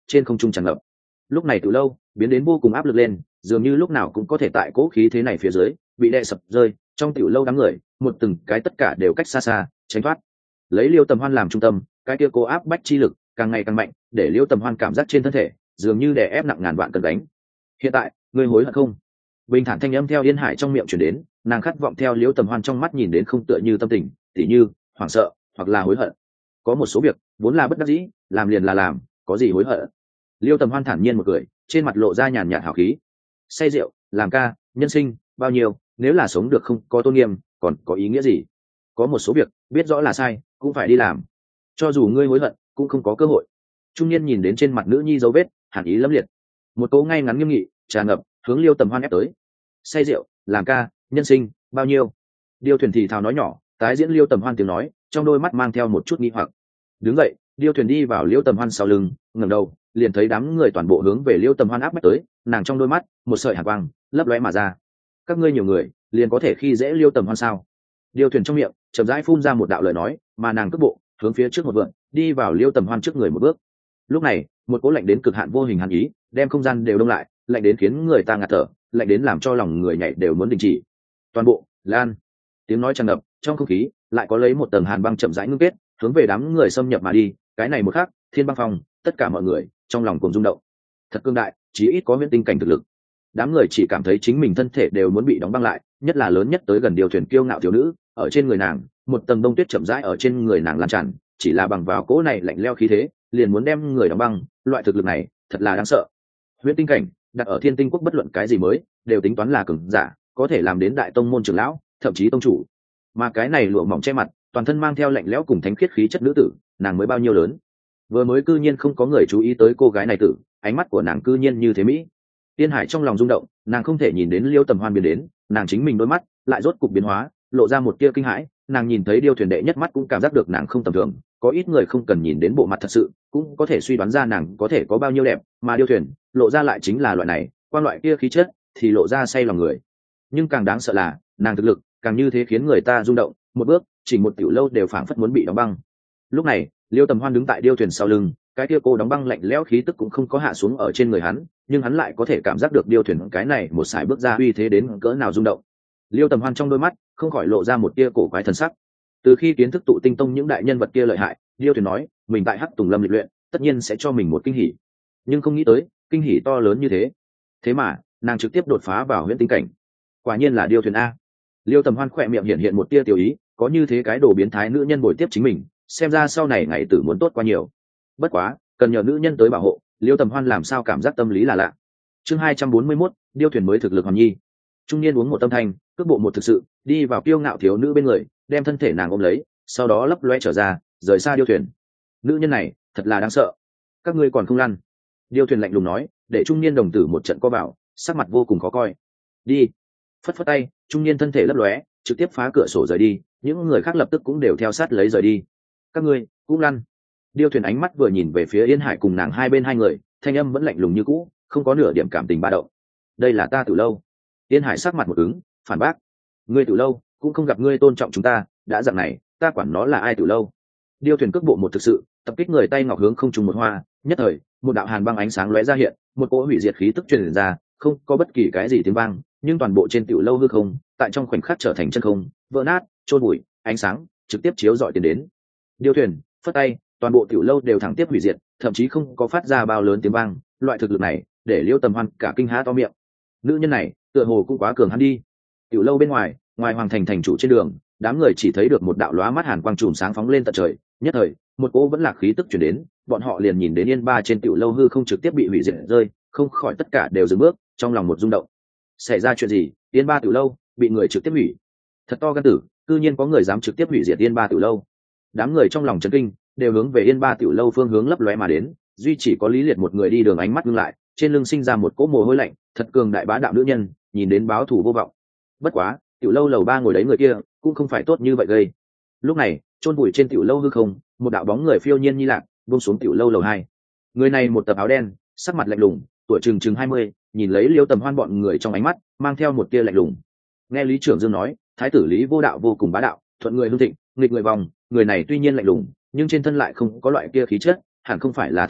trên không trung tràn ngập. Lúc này tiểu lâu biến đến vô cùng áp lực lên, dường như lúc nào cũng có thể tại cỗ khí thế này phía dưới bị đè sập rơi. Trong tiểu lâu đám người một từng cái tất cả đều cách xa xa tránh thoát. Lấy Liêu Tầm Hoan làm trung tâm, cái kia cố áp bách chi lực càng ngày càng mạnh, để Liêu Tầm Hoan cảm giác trên thân thể dường như đè ép nặng ngàn vạn cân đánh. Hiện tại ngươi hối hận không? Bình thản thanh âm theo Yên Hải trong miệng truyền đến, nàng khát vọng theo Liêu Tầm Hoan trong mắt nhìn đến không tựa như tâm tình, tỉ như hoảng sợ hoặc là hối hận. Có một số việc vốn là bất đắc dĩ, làm liền là làm, có gì hối hận? Liêu Tầm Hoan thản nhiên một cười, trên mặt lộ ra nhàn nhạt hào khí. Say rượu, làm ca, nhân sinh bao nhiêu, nếu là sống được không có tôn nghiêm, còn có ý nghĩa gì? Có một số việc biết rõ là sai, cũng phải đi làm. Cho dù ngươi hối hận, cũng không có cơ hội. Trung niên nhìn đến trên mặt nữ nhi dấu vết, hàn ý lẫm liệt. Một câu ngay ngắn nghiêm nghị, tràn ngập, hướng Liêu Tầm Hoan ép tới. Say rượu, làm ca, nhân sinh bao nhiêu? Điêu Thuyền thì thào nói nhỏ, tái diễn Liêu Tầm Hoan tiếng nói, trong đôi mắt mang theo một chút nghi hoặc. Đứng dậy, Điêu Thuyền đi vào Liêu Tầm Hoan sau lưng, ngẩng đầu, liền thấy đám người toàn bộ hướng về Liêu Tầm Hoan áp bách tới, nàng trong đôi mắt một sợi hàn quang lấp lóe mà ra. Các ngươi nhiều người, liền có thể khi dễ Liêu Tầm Hoan sao? Điêu Thuyền trong miệng chậm rãi phun ra một đạo lời nói, mà nàng cước bộ hướng phía trước một vượn, đi vào Liêu Tầm Hoan trước người một bước. Lúc này, một cỗ lạnh đến cực hạn vô hình hàn ý, đem không gian đều đông lại, lạnh đến khiến người ta ngạt thở, lạnh đến làm cho lòng người nhảy đều muốn đình chỉ. Toàn bộ, lan. Tiếng nói tràn ngập, trong không khí lại có lấy một tầng hàn băng chậm rãi ngưng kết, hướng về đám người xâm nhập mà đi. Cái này một khắc, Thiên Băng Phong, tất cả mọi người trong lòng cùng rung động. Thật cương đại, chí ít có huyễn tinh cảnh thực lực. Đám người chỉ cảm thấy chính mình thân thể đều muốn bị đóng băng lại, nhất là lớn nhất tới gần Điều Thuyền kiêu ngạo thiếu nữ, ở trên người nàng, một tầng đông tuyết chậm rãi ở trên người nàng lan tràn, chỉ là bằng vào cỗ này lạnh lẽo khí thế, liền muốn đem người đóng băng, loại thực lực này, thật là đáng sợ. Huyễn tinh cảnh, đặt ở Thiên Tinh quốc bất luận cái gì mới, đều tính toán là cường giả, có thể làm đến đại tông môn trưởng lão, thậm chí tông chủ. Mà cái này lụa mỏng che mặt, toàn thân mang theo lạnh lẽo cùng thánh khiết khí chất nữ tử, nàng mới bao nhiêu lớn? Vừa mới cư nhiên không có người chú ý tới cô gái này tử, ánh mắt của nàng cư nhiên như thế mỹ. Tiên Hải trong lòng rung động, nàng không thể nhìn đến Liêu Tầm Hoan biến đến, nàng chính mình đôi mắt lại rốt cục biến hóa, lộ ra một tia kinh hãi. Nàng nhìn thấy Điêu Thuyền đệ nhất mắt cũng cảm giác được nàng không tầm thường, có ít người không cần nhìn đến bộ mặt thật sự, cũng có thể suy đoán ra nàng có thể có bao nhiêu đẹp, mà Điêu Thuyền lộ ra lại chính là loại này, quan loại kia khí chất thì lộ ra say lòng người. Nhưng càng đáng sợ là, nàng thực lực càng như thế khiến người ta rung động, một bước, chỉ một tiểu lâu đều phảng phất muốn bị đóng băng. Lúc này, Liêu Tầm Hoan đứng tại Điêu Thuyền sau lưng, cái kia cô đóng băng lạnh lẽo khí tức cũng không có hạ xuống ở trên người hắn, nhưng hắn lại có thể cảm giác được Điêu Thuyền cái này một sải bước ra uy thế đến cỡ nào rung động. Liêu Tầm Hoan trong đôi mắt không khỏi lộ ra một tia cổ quái thần sắc. Từ khi kiến thức tụ tinh tông những đại nhân vật kia lợi hại, Điêu Thuyền nói mình tại Hắc Tùng Lâm lịch luyện, tất nhiên sẽ cho mình một kinh hỉ, nhưng không nghĩ tới kinh hỉ to lớn như thế. Thế mà nàng trực tiếp đột phá vào huyễn tinh cảnh, quả nhiên là Điêu Thuyền a. Liêu Tầm Hoan khỏe miệng hiện hiện một tia tiểu ý, có như thế cái đồ biến thái nữ nhân bồi tiếp chính mình, xem ra sau này ngày tử muốn tốt qua nhiều. Bất quá cần nhờ nữ nhân tới bảo hộ, Liêu Tầm Hoan làm sao cảm giác tâm lý là lạ. Chương hai trăm bốn mươi mốt, Điêu Thuyền mới thực lực hoàn nhi. Trung niên uống một tâm thanh, cước bộ một thực sự đi vào kiêu ngạo thiếu nữ bên người, đem thân thể nàng ôm lấy, sau đó lấp loe trở ra, rời xa Điêu Thuyền. Nữ nhân này thật là đáng sợ, các ngươi còn không lăn? Điêu Thuyền lạnh lùng nói, để trung niên đồng tử một trận co vào, sắc mặt vô cùng khó coi. Đi. Phất phất tay, trung niên thân thể lấp lóe, trực tiếp phá cửa sổ rời đi, những người khác lập tức cũng đều theo sát lấy rời đi. Các ngươi cũng lăn. Điêu Thuyền ánh mắt vừa nhìn về phía Yên Hải cùng nàng hai bên hai người, thanh âm vẫn lạnh lùng như cũ, không có nửa điểm cảm tình ba động. Đây là ta Tử Lâu. Yên Hải sắc mặt một ứng, phản bác. Ngươi Tử Lâu cũng không gặp ngươi tôn trọng chúng ta, đã dạng này, ta quản nó là ai Tử Lâu. Điêu Thuyền cước bộ một thực sự, tập kích người tay ngọc hướng không trùng một hoa, nhất thời, một đạo hàn băng ánh sáng lóe ra hiện, một cỗ hủy diệt khí tức truyền ra, không có bất kỳ cái gì tiếng vang, nhưng toàn bộ trên Tử Lâu hư không, tại trong khoảnh khắc trở thành chân không, vỡ nát, trôn bụi, ánh sáng trực tiếp chiếu rọi tiến đến. Điêu Thuyền phất tay, toàn bộ Tiểu Lâu đều thẳng tiếp hủy diệt, thậm chí không có phát ra bao lớn tiếng vang. Loại thực lực này để Liêu Tầm Hoan cả kinh há to miệng. Nữ nhân này tựa hồ cũng quá cường hắn đi. Tiểu Lâu bên ngoài, ngoài hoàng thành thành chủ trên đường, đám người chỉ thấy được một đạo lóa mắt hàn quang trùm sáng phóng lên tận trời, nhất thời một cỗ vẫn lạc khí tức chuyển đến, bọn họ liền nhìn đến Yên Ba trên Tiểu Lâu hư không trực tiếp bị hủy diệt rơi, không khỏi tất cả đều dừng bước, trong lòng một rung động. Xảy ra chuyện gì? Yên Ba Tiểu Lâu bị người trực tiếp hủy? Thật to gan tử, cư nhiên có người dám trực tiếp hủy diệt Yên Ba Tiểu Lâu. Đám người trong lòng chấn kinh, đều hướng về Yên Ba Tiểu Lâu phương hướng lấp lóe mà đến, duy chỉ có Lý Liệt một người đi đường ánh mắt ngưng lại, trên lưng sinh ra một cỗ mồ hôi lạnh, thật cường đại bá đạo nữ nhân, nhìn đến báo thù vô vọng. Bất quá, Tiểu Lâu lầu ba ngồi đấy người kia, cũng không phải tốt như vậy gây. Lúc này, chôn bụi trên Tiểu Lâu hư không, một đạo bóng người phiêu nhiên như lạc, buông xuống Tiểu Lâu lầu hai. Người này một tập áo đen, sắc mặt lạnh lùng, tuổi chừng chừng hai mươi, nhìn lấy Liêu Tầm Hoan bọn người trong ánh mắt, mang theo một tia lạnh lùng. Nghe Lý Trưởng Dương nói, thái tử Lý Vô Đạo vô cùng bá đạo, thuận người hưng thịnh, nghịch người vòng, người này tuy nhiên lạnh lùng, nhưng trên thân lại không có loại kia khí chất, hẳn không phải là thái tử,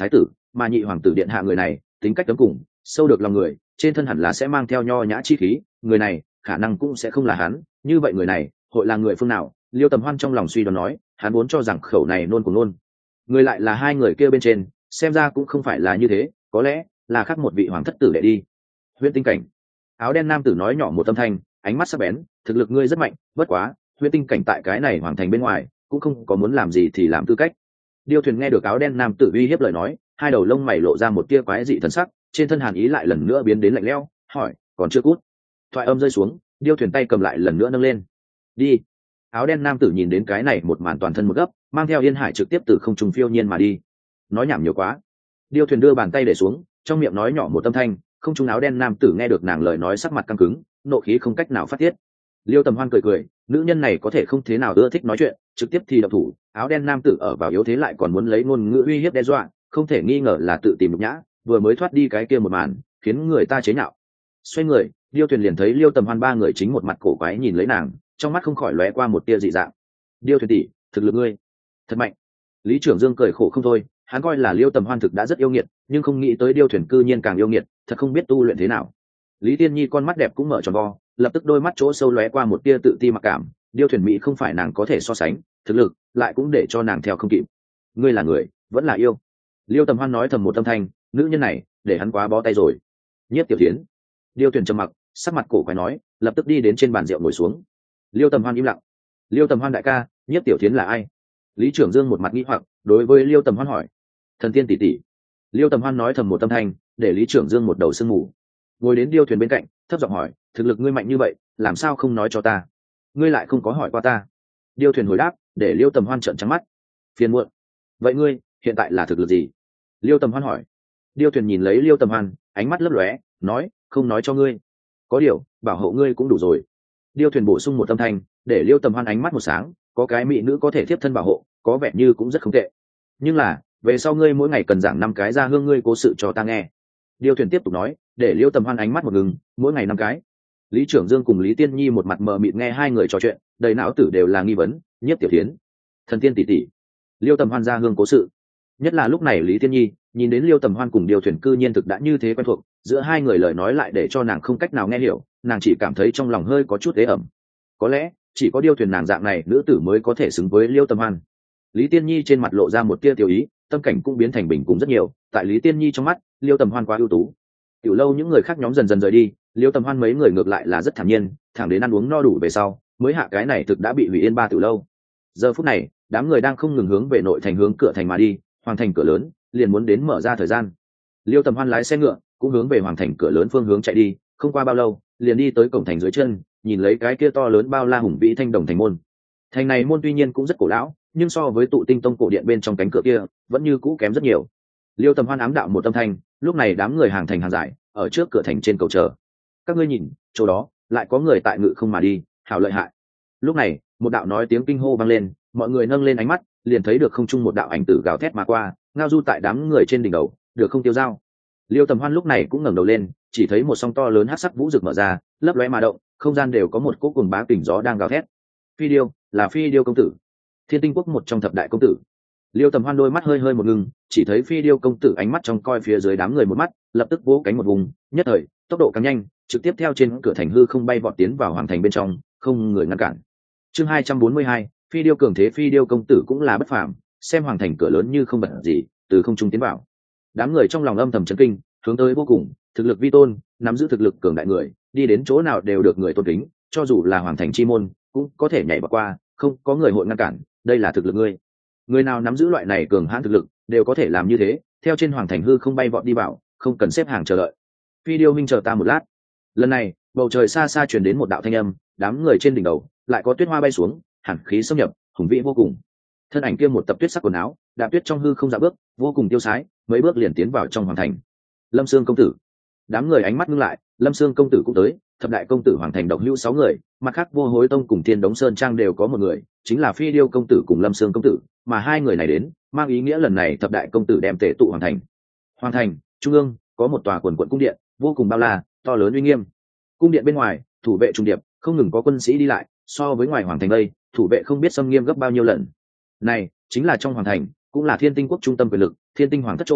mà nhị hoàng tử điện hạ người này tính cách cấm cùng sâu được lòng người, trên thân hẳn là sẽ mang theo nho nhã chi khí, người này khả năng cũng sẽ không là hắn. Như vậy người này hội là người phương nào? Liêu Tầm Hoan trong lòng suy đoán nói, hắn vốn cho rằng khẩu này nôn cùng nôn người lại là hai người kia bên trên, xem ra cũng không phải là như thế, có lẽ là khác một vị hoàng thất tử đệ đi. Huyễn Tinh Cảnh. Áo đen nam tử nói nhỏ một âm thanh, ánh mắt sắc bén, thực lực ngươi rất mạnh, bất quá Huyễn Tinh Cảnh tại cái này hoàng thành bên ngoài cũng không có muốn làm gì thì làm tư cách. Điêu Thuyền nghe được áo đen nam tử uy hiếp lời nói, hai đầu lông mày lộ ra một tia quái dị thần sắc, trên thân hàn ý lại lần nữa biến đến lạnh lẽo, hỏi, còn chưa cút? Thoại âm rơi xuống, Điêu Thuyền tay cầm lại lần nữa nâng lên. Đi. Áo đen nam tử nhìn đến cái này một màn toàn thân một gấp, mang theo Yên Hải trực tiếp từ không trung phiêu nhiên mà đi. Nói nhảm nhiều quá. Điêu Thuyền đưa bàn tay để xuống, trong miệng nói nhỏ một âm thanh, không trung áo đen nam tử nghe được nàng lời nói sắc mặt căng cứng, nộ khí không cách nào phát tiết. Liêu Tầm Hoan cười cười, nữ nhân này có thể không thế nào ưa thích nói chuyện, trực tiếp thì động thủ. Áo đen nam tử ở vào yếu thế lại còn muốn lấy ngôn ngữ uy hiếp đe dọa, không thể nghi ngờ là tự tìm nhục nhã, vừa mới thoát đi cái kia một màn khiến người ta chế nhạo. Xoay người, Điêu Thuyền liền thấy Liêu Tầm Hoan ba người chính một mặt cổ quái nhìn lấy nàng, trong mắt không khỏi lóe qua một tia dị dạng. Điêu Thuyền tỷ, thực lực ngươi thật mạnh. Lý Trưởng Dương cười khổ không thôi, hắn coi là Liêu Tầm Hoan thực đã rất yêu nghiệt, nhưng không nghĩ tới Điêu Thuyền cư nhiên càng yêu nghiệt, thật không biết tu luyện thế nào. Lý Tiên Nhi con mắt đẹp cũng mở tròn vo, lập tức đôi mắt chỗ sâu lóe qua một tia tự ti mặc cảm. Điêu Thuyền mỹ không phải nàng có thể so sánh, thực lực lại cũng để cho nàng theo không kịp. Ngươi là người vẫn là yêu? Liêu Tầm Hoan nói thầm một âm thanh, nữ nhân này để hắn quá bó tay rồi. Nhiếp Tiểu Thiến. Điêu Thuyền trầm mặc, sắc mặt cổ quái nói, lập tức đi đến trên bàn rượu ngồi xuống. Liêu Tầm Hoan im lặng. Liêu Tầm Hoan đại ca, Nhiếp Tiểu Thiến là ai? Lý Trưởng Dương một mặt nghi hoặc, đối với Liêu Tầm Hoan hỏi. Thần tiên tỷ tỷ. Liêu Tầm Hoan nói thầm một âm thanh, để Lý Trưởng Dương một đầu sương mù. Ngồi đến Điêu Thuyền bên cạnh, thấp giọng hỏi, thực lực ngươi mạnh như vậy, làm sao không nói cho ta? Ngươi lại không có hỏi qua ta. Điêu Thuyền hồi đáp, để Liêu Tầm Hoan trợn trắng mắt. Phiền muộn. Vậy ngươi hiện tại là thực lực gì? Liêu Tầm Hoan hỏi. Điêu Thuyền nhìn lấy Liêu Tầm Hoan, ánh mắt lấp lóe, nói, không nói cho ngươi. Có điều, bảo hộ ngươi cũng đủ rồi. Điêu Thuyền bổ sung một âm thanh, để Liêu Tầm Hoan ánh mắt một sáng, có cái mỹ nữ có thể tiếp thân bảo hộ, có vẻ như cũng rất không tệ. Nhưng là, về sau ngươi mỗi ngày cần giảng năm cái ra hương ngươi cố sự cho ta nghe. Điêu Thuyền tiếp tục nói, để Liêu Tầm Hoan ánh mắt một ngừng, mỗi ngày năm cái. Lý Trưởng Dương cùng Lý Tiên Nhi một mặt mờ mịt nghe hai người trò chuyện, đầy não tử đều là nghi vấn. Nhiếp Tiểu Thiến, thần tiên tỷ tỷ, Liêu Tầm Hoan ra hương cố sự. Nhất là lúc này Lý Tiên Nhi nhìn đến Liêu Tầm Hoan cùng Điêu Thuyền cư nhiên thực đã như thế quen thuộc, giữa hai người lời nói lại để cho nàng không cách nào nghe hiểu, nàng chỉ cảm thấy trong lòng hơi có chút ế ẩm. Có lẽ chỉ có Điêu Thuyền nàng dạng này nữ tử mới có thể xứng với Liêu Tầm Hoan. Lý Tiên Nhi trên mặt lộ ra một tia tiểu ý, tâm cảnh cũng biến thành bình cùng rất nhiều. Tại Lý Tiên Nhi trong mắt, Liêu Tầm Hoan quá ưu tú. Tiểu lâu những người khác nhóm dần dần rời đi, Liêu Tầm Hoan mấy người ngược lại là rất thản nhiên, thẳng đến ăn uống no đủ về sau mới hạ cái này thực đã bị hủy yên ba tiểu lâu. Giờ phút này đám người đang không ngừng hướng về nội thành hướng cửa thành mà đi, hoàng thành cửa lớn liền muốn đến mở ra thời gian. Liêu Tầm Hoan lái xe ngựa cũng hướng về hoàng thành cửa lớn phương hướng chạy đi, không qua bao lâu liền đi tới cổng thành dưới chân, nhìn lấy cái kia to lớn bao la hùng vĩ thanh đồng thành môn. Thành này môn tuy nhiên cũng rất cổ lão, nhưng so với tụ tinh tông cổ điện bên trong cánh cửa kia vẫn như cũ kém rất nhiều. Liêu Tầm Hoan ám đạo một âm thanh, lúc này đám người hàng thành hàng giải ở trước cửa thành trên cầu chờ. Các ngươi nhìn, chỗ đó lại có người tại ngự không mà đi, hảo lợi hại. Lúc này một đạo nói tiếng kinh hô vang lên, mọi người nâng lên ánh mắt liền thấy được không trung một đạo ảnh tử gào thét mà qua, ngao du tại đám người trên đỉnh đầu, được không tiêu dao. Liêu Tầm Hoan lúc này cũng ngẩng đầu lên, chỉ thấy một song to lớn hắc sắc vũ rực mở ra, lấp lóe mà động, không gian đều có một cỗ cuồng bá kình gió đang gào thét. Phi điêu, là Phi điêu công tử, Thiên Tinh quốc một trong thập đại công tử. Liêu Tầm Hoan đôi mắt hơi hơi một ngưng, chỉ thấy Phi điêu công tử ánh mắt trong coi phía dưới đám người một mắt, lập tức vỗ cánh một vùng, nhất thời tốc độ càng nhanh, trực tiếp theo trên cửa thành hư không bay vọt tiến vào hoàng thành bên trong, không người ngăn cản. Chương hai trăm bốn mươi hai, Phi điêu cường thế. Phi điêu công tử cũng là bất phàm, xem hoàng thành cửa lớn như không bật gì, từ không trung tiến vào. Đám người trong lòng âm thầm chấn kinh, hướng tới vô cùng, thực lực vi tôn, nắm giữ thực lực cường đại người, đi đến chỗ nào đều được người tôn kính, cho dù là hoàng thành chi môn cũng có thể nhảy vào qua, không có người hội ngăn cản. Đây là thực lực ngươi. Người nào nắm giữ loại này cường hãn thực lực, đều có thể làm như thế, theo trên hoàng thành hư không bay vọt đi vào, không cần xếp hàng chờ đợi. Phi điêu minh chờ ta một lát. Lần này bầu trời xa xa truyền đến một đạo thanh âm, đám người trên đỉnh đầu lại có tuyết hoa bay xuống, hàn khí xâm nhập, hùng vĩ vô cùng. Thân ảnh kia một tập tuyết sắc quần áo, đạp tuyết trong hư không dạo bước, vô cùng tiêu sái, mấy bước liền tiến vào trong hoàng thành. Lâm Sương công tử. Đám người ánh mắt ngưng lại, Lâm Sương công tử cũng tới. Thập đại công tử hoàng thành độc hữu sáu người, mặt khác Vô Hối tông cùng Thiên Đống Sơn trang đều có một người, chính là Phi điêu công tử cùng Lâm Sương công tử, mà hai người này đến mang ý nghĩa lần này thập đại công tử đem tề tụ hoàng thành. Hoàng thành trung ương có một tòa quần quận cung điện, vô cùng bao la, to lớn uy nghiêm. Cung điện bên ngoài thủ vệ trung điệp, không ngừng có quân sĩ đi lại, so với ngoài hoàng thành đây thủ vệ không biết xâm nghiêm gấp bao nhiêu lần. Này chính là trong hoàng thành, cũng là Thiên Tinh quốc trung tâm quyền lực, Thiên Tinh hoàng thất chỗ,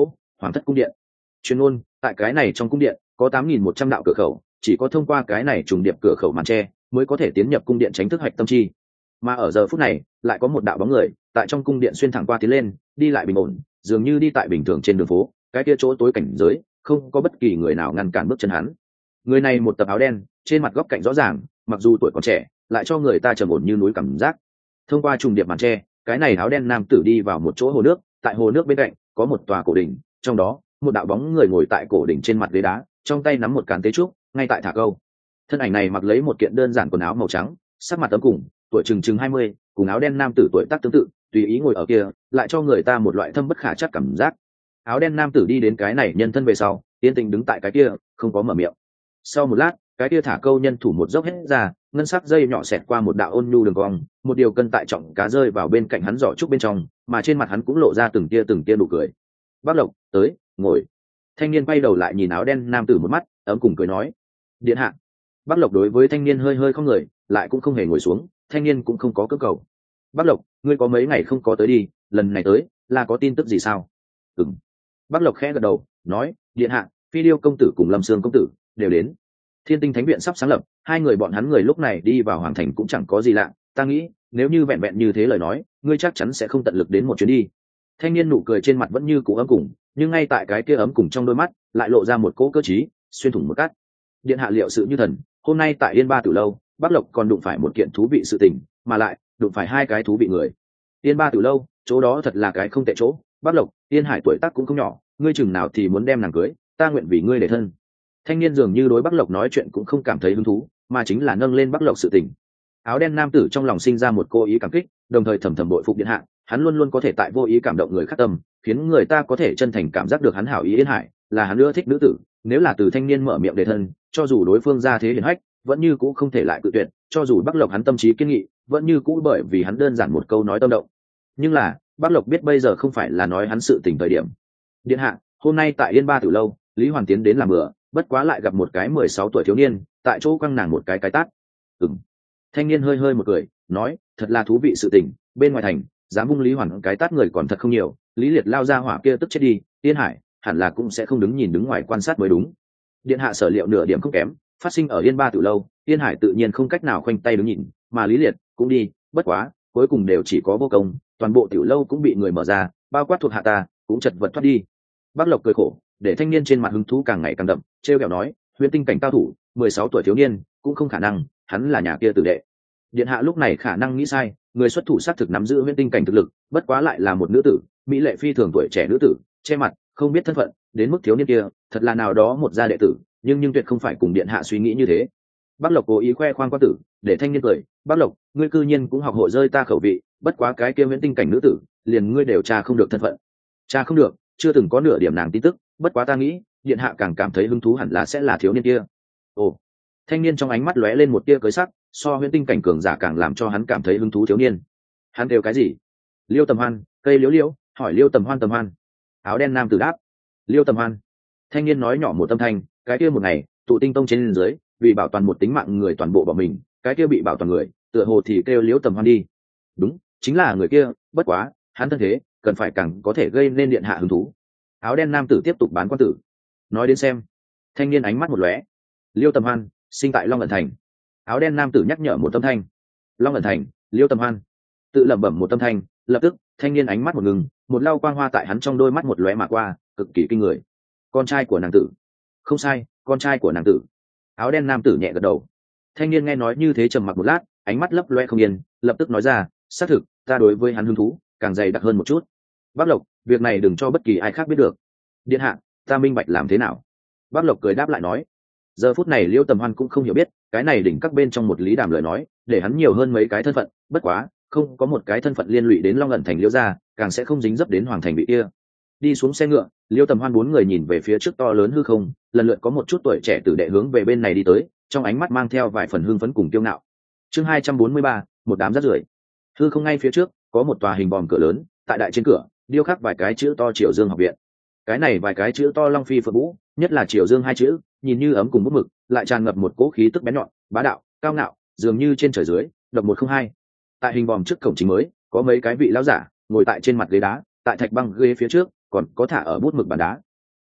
hoàng thất cung điện. Chuyên môn tại cái này trong cung điện có tám nghìn một trăm đạo cửa khẩu, chỉ có thông qua cái này trùng điệp cửa khẩu màn tre mới có thể tiến nhập cung điện tránh thức hạch tâm chi. Mà ở giờ phút này lại có một đạo bóng người tại trong cung điện xuyên thẳng qua tiến lên, đi lại bình ổn, dường như đi tại bình thường trên đường phố. Cái kia chỗ tối cảnh giới không có bất kỳ người nào ngăn cản bước chân hắn. Người này một tập áo đen, trên mặt góc cạnh rõ ràng, mặc dù tuổi còn trẻ lại cho người ta trầm ổn như núi cảm giác. Thông qua trùng điệp màn tre, cái này áo đen nam tử đi vào một chỗ hồ nước. Tại hồ nước bên cạnh có một tòa cổ đỉnh, trong đó một đạo bóng người ngồi tại cổ đỉnh trên mặt ghế đá, trong tay nắm một cán tế trúc, ngay tại thả câu. Thân ảnh này mặc lấy một kiện đơn giản quần áo màu trắng, sắc mặt tấm cùng, tuổi chừng chừng hai mươi, cùng áo đen nam tử tuổi tác tương tự, tùy ý ngồi ở kia, lại cho người ta một loại thâm bất khả trắc cảm giác. Áo đen nam tử đi đến cái này nhân thân về sau, yên tĩnh đứng tại cái kia, không có mở miệng. Sau một lát, cái kia thả câu nhân thủ một dốc hết ra, ngân sắc dây nhỏ xẹt qua một đạo ôn nhu đường cong, một điều cân tại trọng cá rơi vào bên cạnh hắn giỏ trúc bên trong, mà trên mặt hắn cũng lộ ra từng tia từng tia nụ cười. Bác Lộc, tới, ngồi. Thanh niên quay đầu lại nhìn áo đen nam tử một mắt, ấm cùng cười nói: Điện hạ. Bác Lộc đối với thanh niên hơi hơi không người, lại cũng không hề ngồi xuống, thanh niên cũng không có cưỡng cầu. Bác Lộc, ngươi có mấy ngày không có tới đi, lần này tới là có tin tức gì sao? Ừm. Bác Lộc khẽ gật đầu, nói: Điện hạ, Phi Điêu công tử cùng Lâm Sương công tử đều đến. Thiên Tinh Thánh viện sắp sáng lập, hai người bọn hắn người lúc này đi vào hoàng thành cũng chẳng có gì lạ, ta nghĩ nếu như vẹn vẹn như thế lời nói, ngươi chắc chắn sẽ không tận lực đến một chuyến đi. Thanh niên nụ cười trên mặt vẫn như cũ ấm cùng, nhưng ngay tại cái kia ấm cùng trong đôi mắt lại lộ ra một cỗ cơ trí, xuyên thủng một cắt. Điện hạ liệu sự như thần, hôm nay tại Yên Ba Tử lâu, Bắc Lộc còn đụng phải một kiện thú vị sự tình, mà lại đụng phải hai cái thú vị người. Yên Ba Tử lâu, chỗ đó thật là cái không tệ chỗ. Bắc Lộc, Yên Hải tuổi tác cũng không nhỏ, ngươi chừng nào thì muốn đem nàng cưới, ta nguyện vì ngươi để thân. Thanh niên dường như đối Bắc Lộc nói chuyện cũng không cảm thấy hứng thú, mà chính là nâng lên Bắc Lộc sự tình. Áo đen nam tử trong lòng sinh ra một cô ý cảm kích, đồng thời thầm thầm bội phục điện hạ, hắn luôn luôn có thể tại vô ý cảm động người khác tâm, khiến người ta có thể chân thành cảm giác được hắn hảo ý Yên Hải là hắn ưa thích nữ tử. Nếu là từ thanh niên mở miệng đề thân, cho dù đối phương ra thế hiển hách, vẫn như cũ không thể lại cự tuyệt, cho dù Bắc Lộc hắn tâm trí kiên nghị, vẫn như cũ bởi vì hắn đơn giản một câu nói tâm động. Nhưng là Bắc Lộc biết bây giờ không phải là nói hắn sự tình thời điểm. Điện hạ, hôm nay tại Yên Ba Tử lâu, Lý Hoàn tiến đến làm bữa, bất quá lại gặp một cái mười sáu tuổi thiếu niên, tại chỗ quăng nàng một cái cái tát. Ừm. Thanh niên hơi hơi một cười, nói: thật là thú vị sự tình, bên ngoài thành dám vung Lý Hoàn cái tát người còn thật không nhiều, Lý Liệt lao ra hỏa kia tức chết đi, Yên Hải hẳn là cũng sẽ không đứng nhìn đứng ngoài quan sát mới đúng. Điện hạ sở liệu nửa điểm không kém, phát sinh ở Yên Ba Tử lâu, Yên Hải tự nhiên không cách nào khoanh tay đứng nhìn, mà Lý Liệt cũng đi, bất quá cuối cùng đều chỉ có vô công, toàn bộ tiểu lâu cũng bị người mở ra, bao quát thuộc hạ ta cũng chật vật thoát đi. Bác Lộc cười khổ, để thanh niên trên mặt hứng thú càng ngày càng đậm, trêu ghẹo nói: huyền tinh cảnh cao thủ, mười sáu tuổi thiếu niên, cũng không khả năng, hắn là nhà kia tử đệ. Điện hạ lúc này khả năng nghĩ sai, người xuất thủ xác thực nắm giữ huyền tinh cảnh thực lực, bất quá lại là một nữ tử, mỹ lệ phi thường tuổi trẻ nữ tử, che mặt, không biết thân phận, đến mức thiếu niên kia, thật là nào đó một gia đệ tử, nhưng nhưng tuyệt không phải cùng điện hạ suy nghĩ như thế. Bác Lộc cố ý khoe khoang quan tử, để thanh niên cười: Bác Lộc, ngươi cư nhiên cũng học hội rơi ta khẩu vị, bất quá cái kia huyền tinh cảnh nữ tử, liền ngươi đều tra không được thân phận. Tra không được, chưa từng có nửa điểm nàng tin tức, bất quá ta nghĩ điện hạ càng cảm thấy hứng thú hẳn là sẽ là thiếu niên kia. Ồ. Thanh niên trong ánh mắt lóe lên một tia cưới sắc, so huyễn tinh cảnh cường giả càng làm cho hắn cảm thấy hứng thú thiếu niên. Hắn kêu cái gì? Liêu Tầm Hoan, cây liễu liễu, hỏi Liêu Tầm Hoan Tầm Hoan. Áo đen nam tử đáp: Liêu Tầm Hoan. Thanh niên nói nhỏ một âm thanh, cái kia một ngày, tụ tinh tông trên dưới, vì bảo toàn một tính mạng người toàn bộ bọn mình, cái kia bị bảo toàn người, tựa hồ thì kêu Liêu Tầm Hoan đi. Đúng, chính là người kia, bất quá, hắn thân thế, cần phải càng có thể gây nên điện hạ hứng thú. Áo đen nam tử tiếp tục bán quan tử. Nói đến xem. Thanh niên ánh mắt một lóe. Liêu Tầm Hoan, sinh tại Long Ẩn Thành. Áo đen nam tử nhắc nhở một âm thanh. Long Ẩn Thành, Liêu Tầm Hoan. Tự lẩm bẩm một âm thanh, lập tức, thanh niên ánh mắt một ngừng, một lau quang hoa tại hắn trong đôi mắt một lóe mà qua, cực kỳ kinh người. Con trai của nàng tử. Không sai, con trai của nàng tử. Áo đen nam tử nhẹ gật đầu. Thanh niên nghe nói như thế trầm mặc một lát, ánh mắt lấp loe không yên, lập tức nói ra: xác thực, ta đối với hắn hứng thú càng dày đặc hơn một chút. Bác Lộc, việc này đừng cho bất kỳ ai khác biết được. Điện hạ, ta minh bạch làm thế nào? Bác Lộc cười đáp lại nói. Giờ phút này Liêu Tầm Hoan cũng không hiểu biết, cái này đỉnh các bên trong một lý đàm lời nói, để hắn nhiều hơn mấy cái thân phận, bất quá, không có một cái thân phận liên lụy đến Long Ẩn Thành Liêu gia, càng sẽ không dính dấp đến Hoàng Thành bị kia. Đi xuống xe ngựa, Liêu Tầm Hoan bốn người nhìn về phía trước to lớn hư không, lần lượt có một chút tuổi trẻ tử đệ hướng về bên này đi tới, trong ánh mắt mang theo vài phần hưng phấn cùng kiêu ngạo. Chương hai trăm bốn mươi ba, một đám rác rưởi. Hư không ngay phía trước, có một tòa hình bòm cửa lớn, tại đại trên cửa điêu khắc vài cái chữ to Triều Dương học viện. Cái này vài cái chữ to long phi phượng vũ, nhất là Triều Dương hai chữ, nhìn như ấm cùng bút mực, lại tràn ngập một cỗ khí tức bén nhọn, bá đạo, cao ngạo, dường như trên trời dưới, độc một không hai. Tại hình bòm trước cổng chính mới, có mấy cái vị lão giả ngồi tại trên mặt ghế đá, tại thạch băng ghế phía trước, còn có thả ở bút mực bàn đá,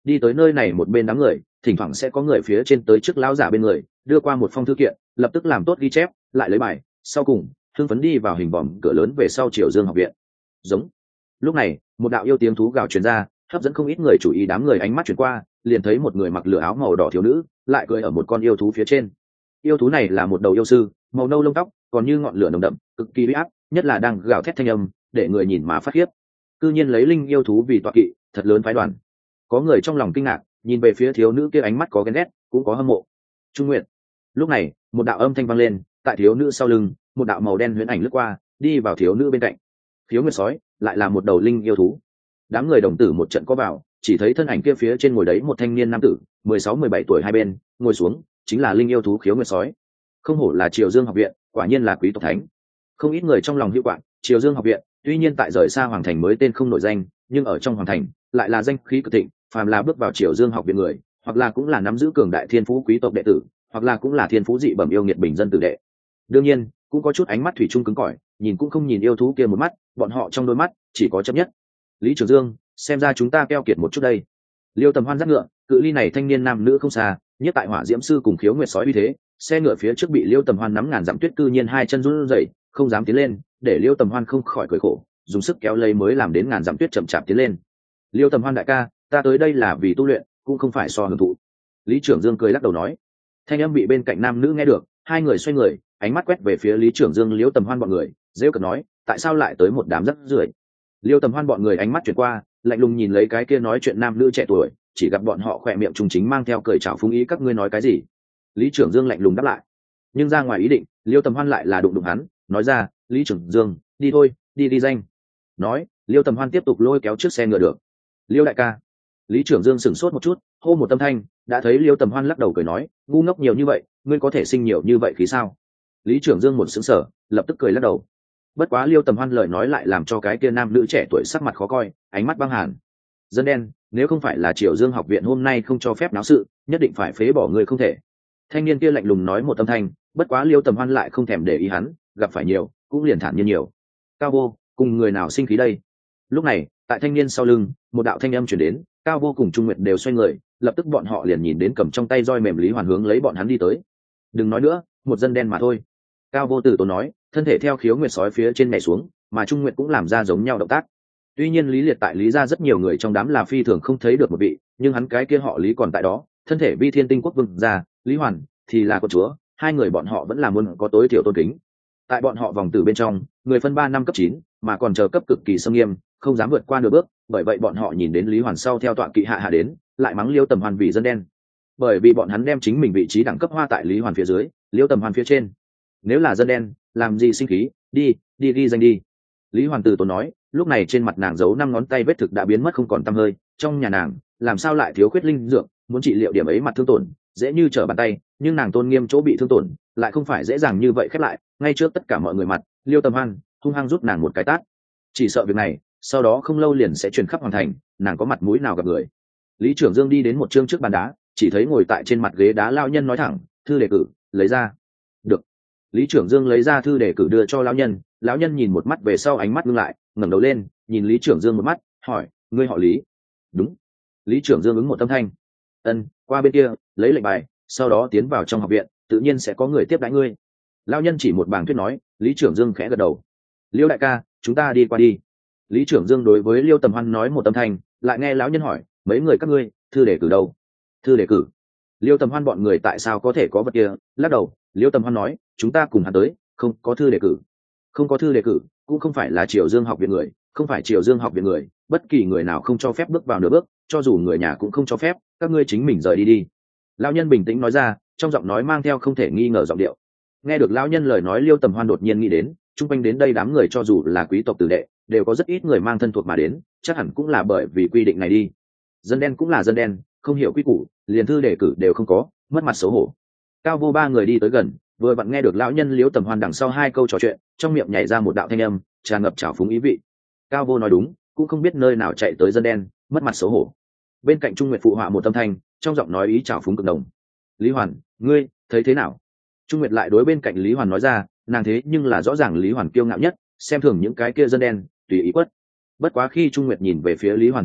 đi tới nơi này một bên đám người, thỉnh thoảng sẽ có người phía trên tới trước lão giả bên người đưa qua một phong thư kiện, lập tức làm tốt ghi chép lại lấy bài, sau cùng hưng phấn đi vào hình vòm cửa lớn về sau Triều Dương học viện. Giống. Lúc này một đạo yêu tiếng thú gào truyền ra, hấp dẫn không ít người chú ý, đám người ánh mắt chuyển qua liền thấy một người mặc lửa áo màu đỏ thiếu nữ lại cười ở một con yêu thú phía trên. Yêu thú này là một đầu yêu sư, màu nâu lông tóc còn như ngọn lửa nồng đậm, cực kỳ uy áp, nhất là đang gào thét thanh âm để người nhìn mà phát khiếp. Cư nhiên lấy linh yêu thú vì tọa kỵ, thật lớn phái đoàn. Có người trong lòng kinh ngạc nhìn về phía thiếu nữ kia, ánh mắt có ghen ghét cũng có hâm mộ. Trung Nguyệt. Lúc này một đạo âm thanh vang lên, tại thiếu nữ sau lưng một đạo màu đen huyễn ảnh lướt qua đi vào thiếu nữ bên cạnh. Khiếu Nguyệt sói lại là một đầu linh yêu thú. Đám người đồng tử một trận có vào, chỉ thấy thân ảnh kia phía trên ngồi đấy một thanh niên nam tử mười sáu mười bảy tuổi, hai bên ngồi xuống chính là linh yêu thú Khiếu Nguyệt sói. Không hổ là Triều Dương học viện, quả nhiên là quý tộc thánh. Không ít người trong lòng hữu quạng. Triều Dương học viện tuy nhiên tại rời xa hoàng thành mới tên không nổi danh, nhưng ở trong hoàng thành lại là danh khí cực thịnh, phàm là bước vào Triều Dương học viện người, hoặc là cũng là nắm giữ cường đại thiên phú quý tộc đệ tử, hoặc là cũng là thiên phú dị bẩm yêu nghiệt bình dân tử đệ. Đương nhiên cũng có chút ánh mắt thủy chung cứng cỏi, nhìn cũng không nhìn yêu thú kia một mắt, bọn họ trong đôi mắt chỉ có chấp nhất. Lý Trường Dương, xem ra chúng ta keo kiệt một chút đây. Liêu Tầm Hoan dắt ngựa, cự ly này thanh niên nam nữ không xa, nhất tại Hỏa Diễm sư cùng Khiếu Nguyệt sói uy thế, xe ngựa phía trước bị Liêu Tầm Hoan nắm ngàn dặm tuyết, cư nhiên hai chân run rẩy, không dám tiến lên, để Liêu Tầm Hoan không khỏi cười khổ, dùng sức kéo lấy mới làm đến ngàn dặm tuyết chậm chạp tiến lên. Liêu Tầm Hoan đại ca, ta tới đây là vì tu luyện, cũng không phải so hưởng thụ. Lý Trường Dương cười lắc đầu nói. Thanh âm bị bên cạnh nam nữ nghe được, hai người xoay người, ánh mắt quét về phía Lý Trường Dương, Liêu Tầm Hoan bọn người, rêu cợt nói, tại sao lại tới một đám rác rưởi? Liêu Tầm Hoan bọn người ánh mắt chuyển qua, lạnh lùng nhìn lấy cái kia nói chuyện nam nữ trẻ tuổi, chỉ gặp bọn họ khỏe miệng trùng chính mang theo cười chào phúng ý, các ngươi nói cái gì? Lý Trường Dương lạnh lùng đáp lại. Nhưng ra ngoài ý định, Liêu Tầm Hoan lại là đụng đụng hắn, nói ra, Lý Trường Dương, đi thôi, đi đi danh. Nói, Liêu Tầm Hoan tiếp tục lôi kéo trước xe ngựa được. Liêu đại ca. Lý Trường Dương sửng sốt một chút, hô một tâm thanh, đã thấy Liêu Tầm Hoan lắc đầu cười nói, ngu ngốc nhiều như vậy, ngươi có thể sinh nhiều như vậy khí sao? Lý Trường Dương một sững sờ, lập tức cười lắc đầu. Bất quá Liêu Tầm Hoan lời nói lại làm cho cái kia nam nữ trẻ tuổi sắc mặt khó coi, ánh mắt băng hàn. Dân đen, nếu không phải là Triều Dương học viện hôm nay không cho phép náo sự, nhất định phải phế bỏ ngươi không thể. Thanh niên kia lạnh lùng nói một âm thanh, bất quá Liêu Tầm Hoan lại không thèm để ý hắn, gặp phải nhiều cũng liền thản nhiên nhiều. Cao Vô, cùng người nào sinh khí đây? Lúc này tại thanh niên sau lưng một đạo thanh âm chuyển đến, Cao Vô cùng Trung Nguyệt đều xoay người, lập tức bọn họ liền nhìn đến cầm trong tay roi mềm Lý Hoàn hướng lấy bọn hắn đi tới. Đừng nói nữa, một dân đen mà thôi. Cao Vô tử tốn nói, thân thể theo Khiếu Nguyệt sói phía trên nhảy xuống, mà Trung Nguyệt cũng làm ra giống nhau động tác. Tuy nhiên Lý Liệt tại Lý gia rất nhiều người trong đám là phi thường không thấy được một vị, nhưng hắn cái kia họ Lý còn tại đó, thân thể vi thiên tinh quốc vương gia, Lý Hoàn thì là con chúa, hai người bọn họ vẫn là muốn có tối thiểu tôn kính. Tại bọn họ vòng tử bên trong, người phân ba năm cấp chín, mà còn chờ cấp cực kỳ sâm nghiêm, không dám vượt qua nửa bước, bởi vậy bọn họ nhìn đến Lý Hoàn sau theo tọa kỵ hạ hạ đến, lại mắng Liêu Tầm Hoan vì dân đen. Bởi vì bọn hắn đem chính mình vị trí đẳng cấp hoa tại Lý Hoàn phía dưới, Liêu Tầm Hoan phía trên. Nếu là dân đen, làm gì sinh khí, đi, đi ghi danh đi. Lý Hoàn từ tốn nói, lúc này trên mặt nàng giấu năm ngón tay vết thực đã biến mất không còn tăm hơi, trong nhà nàng làm sao lại thiếu khuyết linh dược, muốn trị liệu điểm ấy mặt thương tổn dễ như trở bàn tay, nhưng nàng tôn nghiêm chỗ bị thương tổn lại không phải dễ dàng như vậy khép lại, ngay trước tất cả mọi người mặt, Liêu Tầm Hoan hung hăng rút nàng một cái tát. Chỉ sợ việc này sau đó không lâu liền sẽ truyền khắp hoàng thành, nàng có mặt mũi nào gặp người. Lý Trường Dương đi đến một chương trước bàn đá, chỉ thấy ngồi tại trên mặt ghế đá lão nhân nói thẳng, thư đề cử, lấy ra. Được. Lý Trường Dương lấy ra thư đề cử đưa cho lão nhân, lão nhân nhìn một mắt về sau ánh mắt ngưng lại, ngẩng đầu lên nhìn Lý Trường Dương một mắt, hỏi, ngươi họ Lý? Đúng. Lý Trường Dương ứng một âm thanh. Ân, qua bên kia lấy lệnh bài, sau đó tiến vào trong học viện, tự nhiên sẽ có người tiếp đãi ngươi. Lão nhân chỉ một bảng thuyết nói. Lý Trường Dương khẽ gật đầu. Liêu đại ca, chúng ta đi qua đi. Lý Trường Dương đối với Liêu Tầm Hoan nói một âm thanh, lại nghe lão nhân hỏi, mấy người các ngươi thư đề cử đâu? Thư đề cử? Liêu Tầm Hoan bọn người tại sao có thể có vật kia? Lắc đầu, Liêu Tầm Hoan nói, chúng ta cùng hắn tới, không có thư đề cử. Không có thư đề cử cũng không phải là Triều Dương học viện người, không phải Triều Dương học viện người, bất kỳ người nào không cho phép bước vào nửa bước, cho dù người nhà cũng không cho phép, các ngươi chính mình rời đi đi. Lão nhân bình tĩnh nói ra, trong giọng nói mang theo không thể nghi ngờ giọng điệu. Nghe được lão nhân lời nói, Liêu Tầm Hoan đột nhiên nghĩ đến, chung quanh đến đây đám người cho dù là quý tộc tử đệ, đều có rất ít người mang thân thuộc mà đến, chắc hẳn cũng là bởi vì quy định này đi. Dân đen cũng là dân đen, không hiểu quy củ, liền thư đề cử đều không có, mất mặt xấu hổ. Cao Vô ba người đi tới gần, vừa vặn nghe được lão nhân Liêu Tầm Hoan đằng sau hai câu trò chuyện, trong miệng nhảy ra một đạo thanh âm tràn ngập trào phúng ý vị. Cao Vô nói đúng, cũng không biết nơi nào chạy tới dân đen, mất mặt xấu hổ. Bên cạnh Trung Nguyệt phụ họa một âm thanh, trong giọng nói ý trào phúng cực đồng. Lý Hoàn, ngươi thấy thế nào? Trung Nguyệt lại đối bên cạnh Lý Hoàn nói ra, nàng thế nhưng là rõ ràng Lý Hoàn kiêu ngạo nhất, xem thường những cái kia dân đen tùy ý quất. Bất quá khi Trung Nguyệt nhìn về phía Lý Hoàn thời điểm,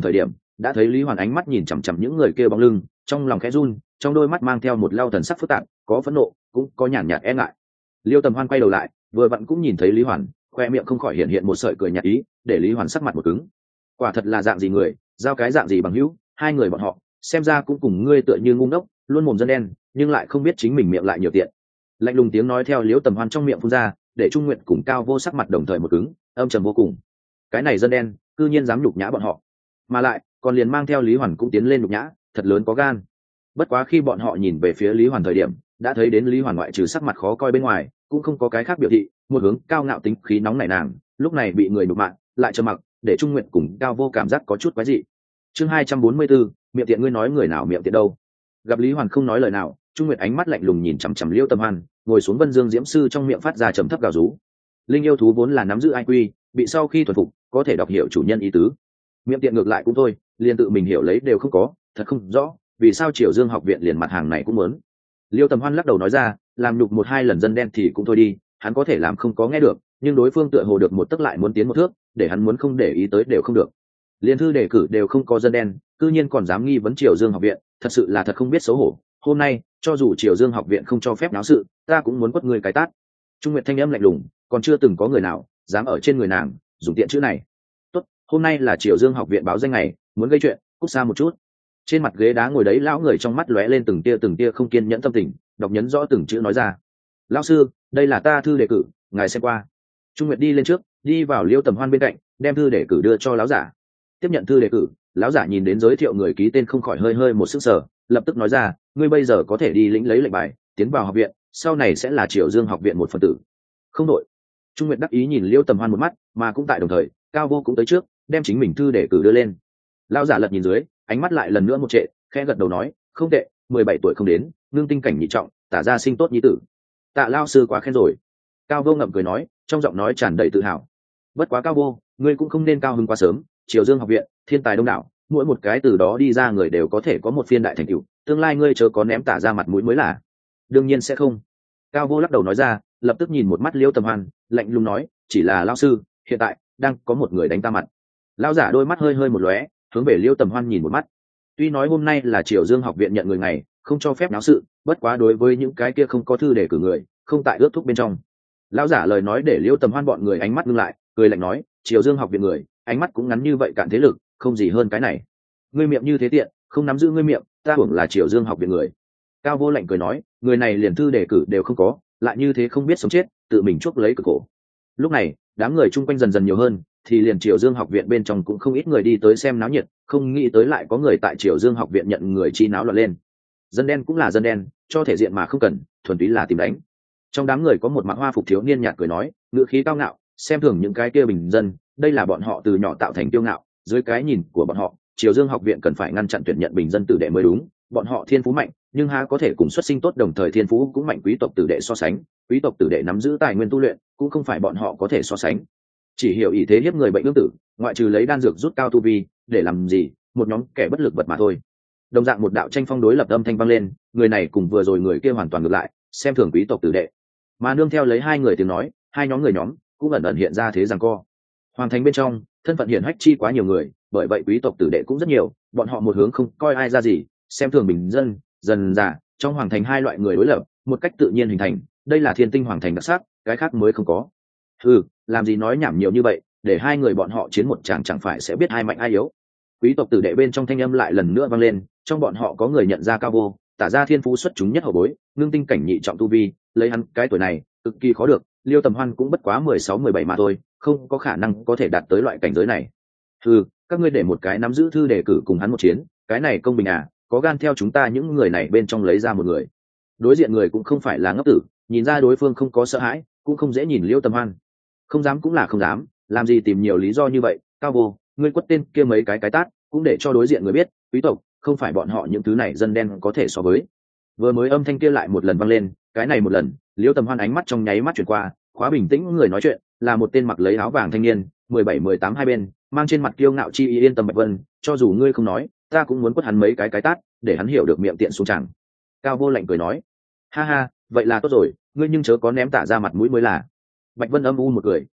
đã thấy lý hoàn ánh mắt nhìn chằm chằm những người kia bóng lưng, trong lòng khẽ run, trong đôi mắt mang theo một lao thần sắc phức tạp, có phẫn nộ cũng có nhàn nhạt e ngại. Liêu Tầm Hoan quay đầu lại, vừa vặn cũng nhìn thấy lý hoàn, khoe miệng không khỏi hiện hiện một sợi cười nhạt ý, để lý hoàn sắc mặt một cứng. Quả thật là dạng gì người, giao cái dạng gì bằng hữu, hai người bọn họ xem ra cũng cùng ngươi tựa như ngu ngốc, luôn mồm dân đen, nhưng lại không biết chính mình miệng lại nhiều tiện. Lạnh lùng tiếng nói theo Liêu Tầm Hoan trong miệng phun ra, để Trung Nguyệt cùng Cao Vô sắc mặt đồng thời một cứng, âm trầm vô cùng. Cái này dân đen, cư nhiên dám nhục nhã bọn họ, mà lại còn liền mang theo lý hoàn cũng tiến lên nhục nhã, thật lớn có gan. Bất quá khi bọn họ nhìn về phía lý hoàn thời điểm, đã thấy đến lý hoàn ngoại trừ sắc mặt khó coi bên ngoài, cũng không có cái khác biểu thị, một hướng cao ngạo tính khí nóng nảy nàng, lúc này bị người nhục mạ, lại trầm mặc, để Trung Nguyệt cùng Cao Vô cảm giác có chút quái dị. Chương hai trăm bốn mươi bốn, miệng tiện ngươi nói người nào miệng tiện đâu? Gặp lý hoàn không nói lời nào, Trung Nguyệt ánh mắt lạnh lùng nhìn chằm chằm Liêu Tầm Hoan, ngồi xuống Vân Dương Diễm sư trong miệng phát ra trầm thấp gào rú. Linh yêu thú vốn là nắm giữ i quy, bị sau khi thuần phục, có thể đọc hiểu chủ nhân ý tứ. Miệng tiện ngược lại cũng thôi, liền tự mình hiểu lấy đều không có, thật không rõ vì sao Triều Dương học viện liền mặt hàng này cũng muốn. Liêu Tầm Hoan lắc đầu nói ra, làm nhục một hai lần dân đen thì cũng thôi đi, hắn có thể làm không có nghe được, nhưng đối phương tựa hồ được một tức lại muốn tiến một thước, để hắn muốn không để ý tới đều không được. Liên thư đề cử đều không có dân đen, cư nhiên còn dám nghi vấn Triều Dương học viện, thật sự là thật không biết xấu hổ. Hôm nay cho dù Triều Dương học viện không cho phép náo sự, ta cũng muốn quất người cái tát. Trung Nguyệt thanh âm lạnh lùng, còn chưa từng có người nào dám ở trên người nàng dùng tiện chữ này. Tốt, hôm nay là Triều Dương học viện báo danh ngày, muốn gây chuyện, cút xa một chút. Trên mặt ghế đá ngồi đấy lão người trong mắt lóe lên từng tia từng tia không kiên nhẫn tâm tình, đọc nhấn rõ từng chữ nói ra. Lão sư, đây là ta thư đề cử, ngài xem qua. Trung Nguyệt đi lên trước, đi vào Liêu Tầm Hoan bên cạnh, đem thư đề cử đưa cho lão giả. Tiếp nhận thư đề cử, lão giả nhìn đến giới thiệu người ký tên không khỏi hơi hơi một sức sở, lập tức nói ra, ngươi bây giờ có thể đi lĩnh lấy lệnh bài, tiến vào học viện, sau này sẽ là Triều Dương học viện một phần tử. Không đội. Trung Nguyệt đắc ý nhìn Liêu Tầm Hoan một mắt, mà cũng tại đồng thời, Cao Vô cũng tới trước, đem chính mình thư đề cử đưa lên. Lão giả lật nhìn dưới, ánh mắt lại lần nữa một trệ, khẽ gật đầu nói, không tệ, mười bảy tuổi không đến, nương tinh cảnh nhị trọng, tả ra sinh tốt nhi tử. Tạ lão sư quá khen rồi. Cao Vô ngậm cười nói, trong giọng nói tràn đầy tự hào. Bất quá Cao Vô, ngươi cũng không nên cao hứng quá sớm, Triều Dương học viện, thiên tài đông đảo, mỗi một cái từ đó đi ra người đều có thể có một phiên đại thành tựu, tương lai ngươi chớ có ném tả ra mặt mũi mới là. Đương nhiên sẽ không. Cao Vô lắc đầu nói ra, lập tức nhìn một mắt Liêu Tầm Hoan, lạnh lùng nói, chỉ là lão sư, hiện tại đang có một người đánh ta mặt. Lão giả đôi mắt hơi hơi một lóe, hướng về Liêu Tầm Hoan nhìn một mắt. Tuy nói hôm nay là Triều Dương học viện nhận người ngày, không cho phép náo sự, bất quá đối với những cái kia không có thư để cử người, không tại ước thúc bên trong. Lão giả lời nói để Liêu Tầm Hoan bọn người ánh mắt ngưng lại, cười lạnh nói, Triều Dương học viện người, ánh mắt cũng ngắn như vậy cạn thế lực, không gì hơn cái này. Ngươi miệng như thế tiện, không nắm giữ ngươi miệng, ta hưởng là Triều Dương học viện người. Cao Vô lạnh cười nói, người này liền thư đề cử đều không có, lại như thế không biết sống chết, tự mình chuốc lấy cực cổ. Lúc này, đám người chung quanh dần dần nhiều hơn, thì liền Triều Dương học viện bên trong cũng không ít người đi tới xem náo nhiệt, không nghĩ tới lại có người tại Triều Dương học viện nhận người chi náo loạn lên. Dân đen cũng là dân đen, cho thể diện mà không cần, thuần túy là tìm đánh. Trong đám người có một mặc hoa phục thiếu niên nhạt cười nói, ngữ khí cao ngạo, xem thường những cái kia bình dân, đây là bọn họ từ nhỏ tạo thành kiêu ngạo, dưới cái nhìn của bọn họ, Triều Dương học viện cần phải ngăn chặn tuyển nhận bình dân tử đệ mới đúng, bọn họ thiên phú mạnh, nhưng há có thể cùng xuất sinh tốt đồng thời thiên phú cũng mạnh quý tộc tử đệ so sánh, quý tộc tử đệ nắm giữ tài nguyên tu luyện, cũng không phải bọn họ có thể so sánh. Chỉ hiểu ý thế hiếp người bệnh ương tử, ngoại trừ lấy đan dược rút cao tu vi, để làm gì, một nhóm kẻ bất lực vật mà thôi. Đồng dạng một đạo tranh phong đối lập âm thanh vang lên, người này cùng vừa rồi người kia hoàn toàn ngược lại, xem thường quý tộc tử đệ. Mà nương theo lấy hai người tiếng nói, hai nhóm người nhóm cũng ẩn ẩn hiện ra thế giằng co. Hoàng thành bên trong, thân phận hiển hách chi quá nhiều người, bởi vậy quý tộc tử đệ cũng rất nhiều, bọn họ một hướng không coi ai ra gì, xem thường bình dân, dần dà trong hoàng thành hai loại người đối lập, một cách tự nhiên hình thành, đây là thiên tinh hoàng thành đặc sắc, cái khác mới không có. Ừ, làm gì nói nhảm nhiều như vậy, để hai người bọn họ chiến một chàng chẳng phải sẽ biết ai mạnh ai yếu. Quý tộc tử đệ bên trong thanh âm lại lần nữa vang lên, trong bọn họ có người nhận ra Cao Vô, tả ra thiên phú xuất chúng nhất hậu bối, ngưng tinh cảnh nhị trọng tu vi, lấy hắn cái tuổi này, cực kỳ khó được, Liêu Tầm Hoan cũng bất quá mười sáu mười bảy mà thôi, không có khả năng có thể đạt tới loại cảnh giới này. Ừ, các ngươi để một cái nắm giữ thư đề cử cùng hắn một chiến, cái này công bình à, có gan theo chúng ta những người này bên trong lấy ra một người. Đối diện người cũng không phải là ngốc tử, nhìn ra đối phương không có sợ hãi, cũng không dễ nhìn Liêu Tầm Hoan. Không dám cũng là không dám, làm gì tìm nhiều lý do như vậy. Cao Vô, ngươi quất tên kia mấy cái cái tát, cũng để cho đối diện người biết, quý tộc không phải bọn họ những thứ này dân đen có thể so với. Vừa mới âm thanh kia lại một lần vang lên, cái này một lần, Liêu Tầm Hoan ánh mắt trong nháy mắt chuyển qua, khóa bình tĩnh người nói chuyện là một tên mặc lấy áo vàng thanh niên, mười bảy mười tám hai bên, mang trên mặt kiêu ngạo chi ý yên tâm Bạch Vân, cho dù ngươi không nói, ta cũng muốn quất hắn mấy cái cái tát, để hắn hiểu được miệng tiện xuống chẳng. Cao Vô lạnh cười nói, ha ha, vậy là tốt rồi, ngươi nhưng chớ có ném tả ra mặt mũi mới là. Bạch Vân âm u một cười,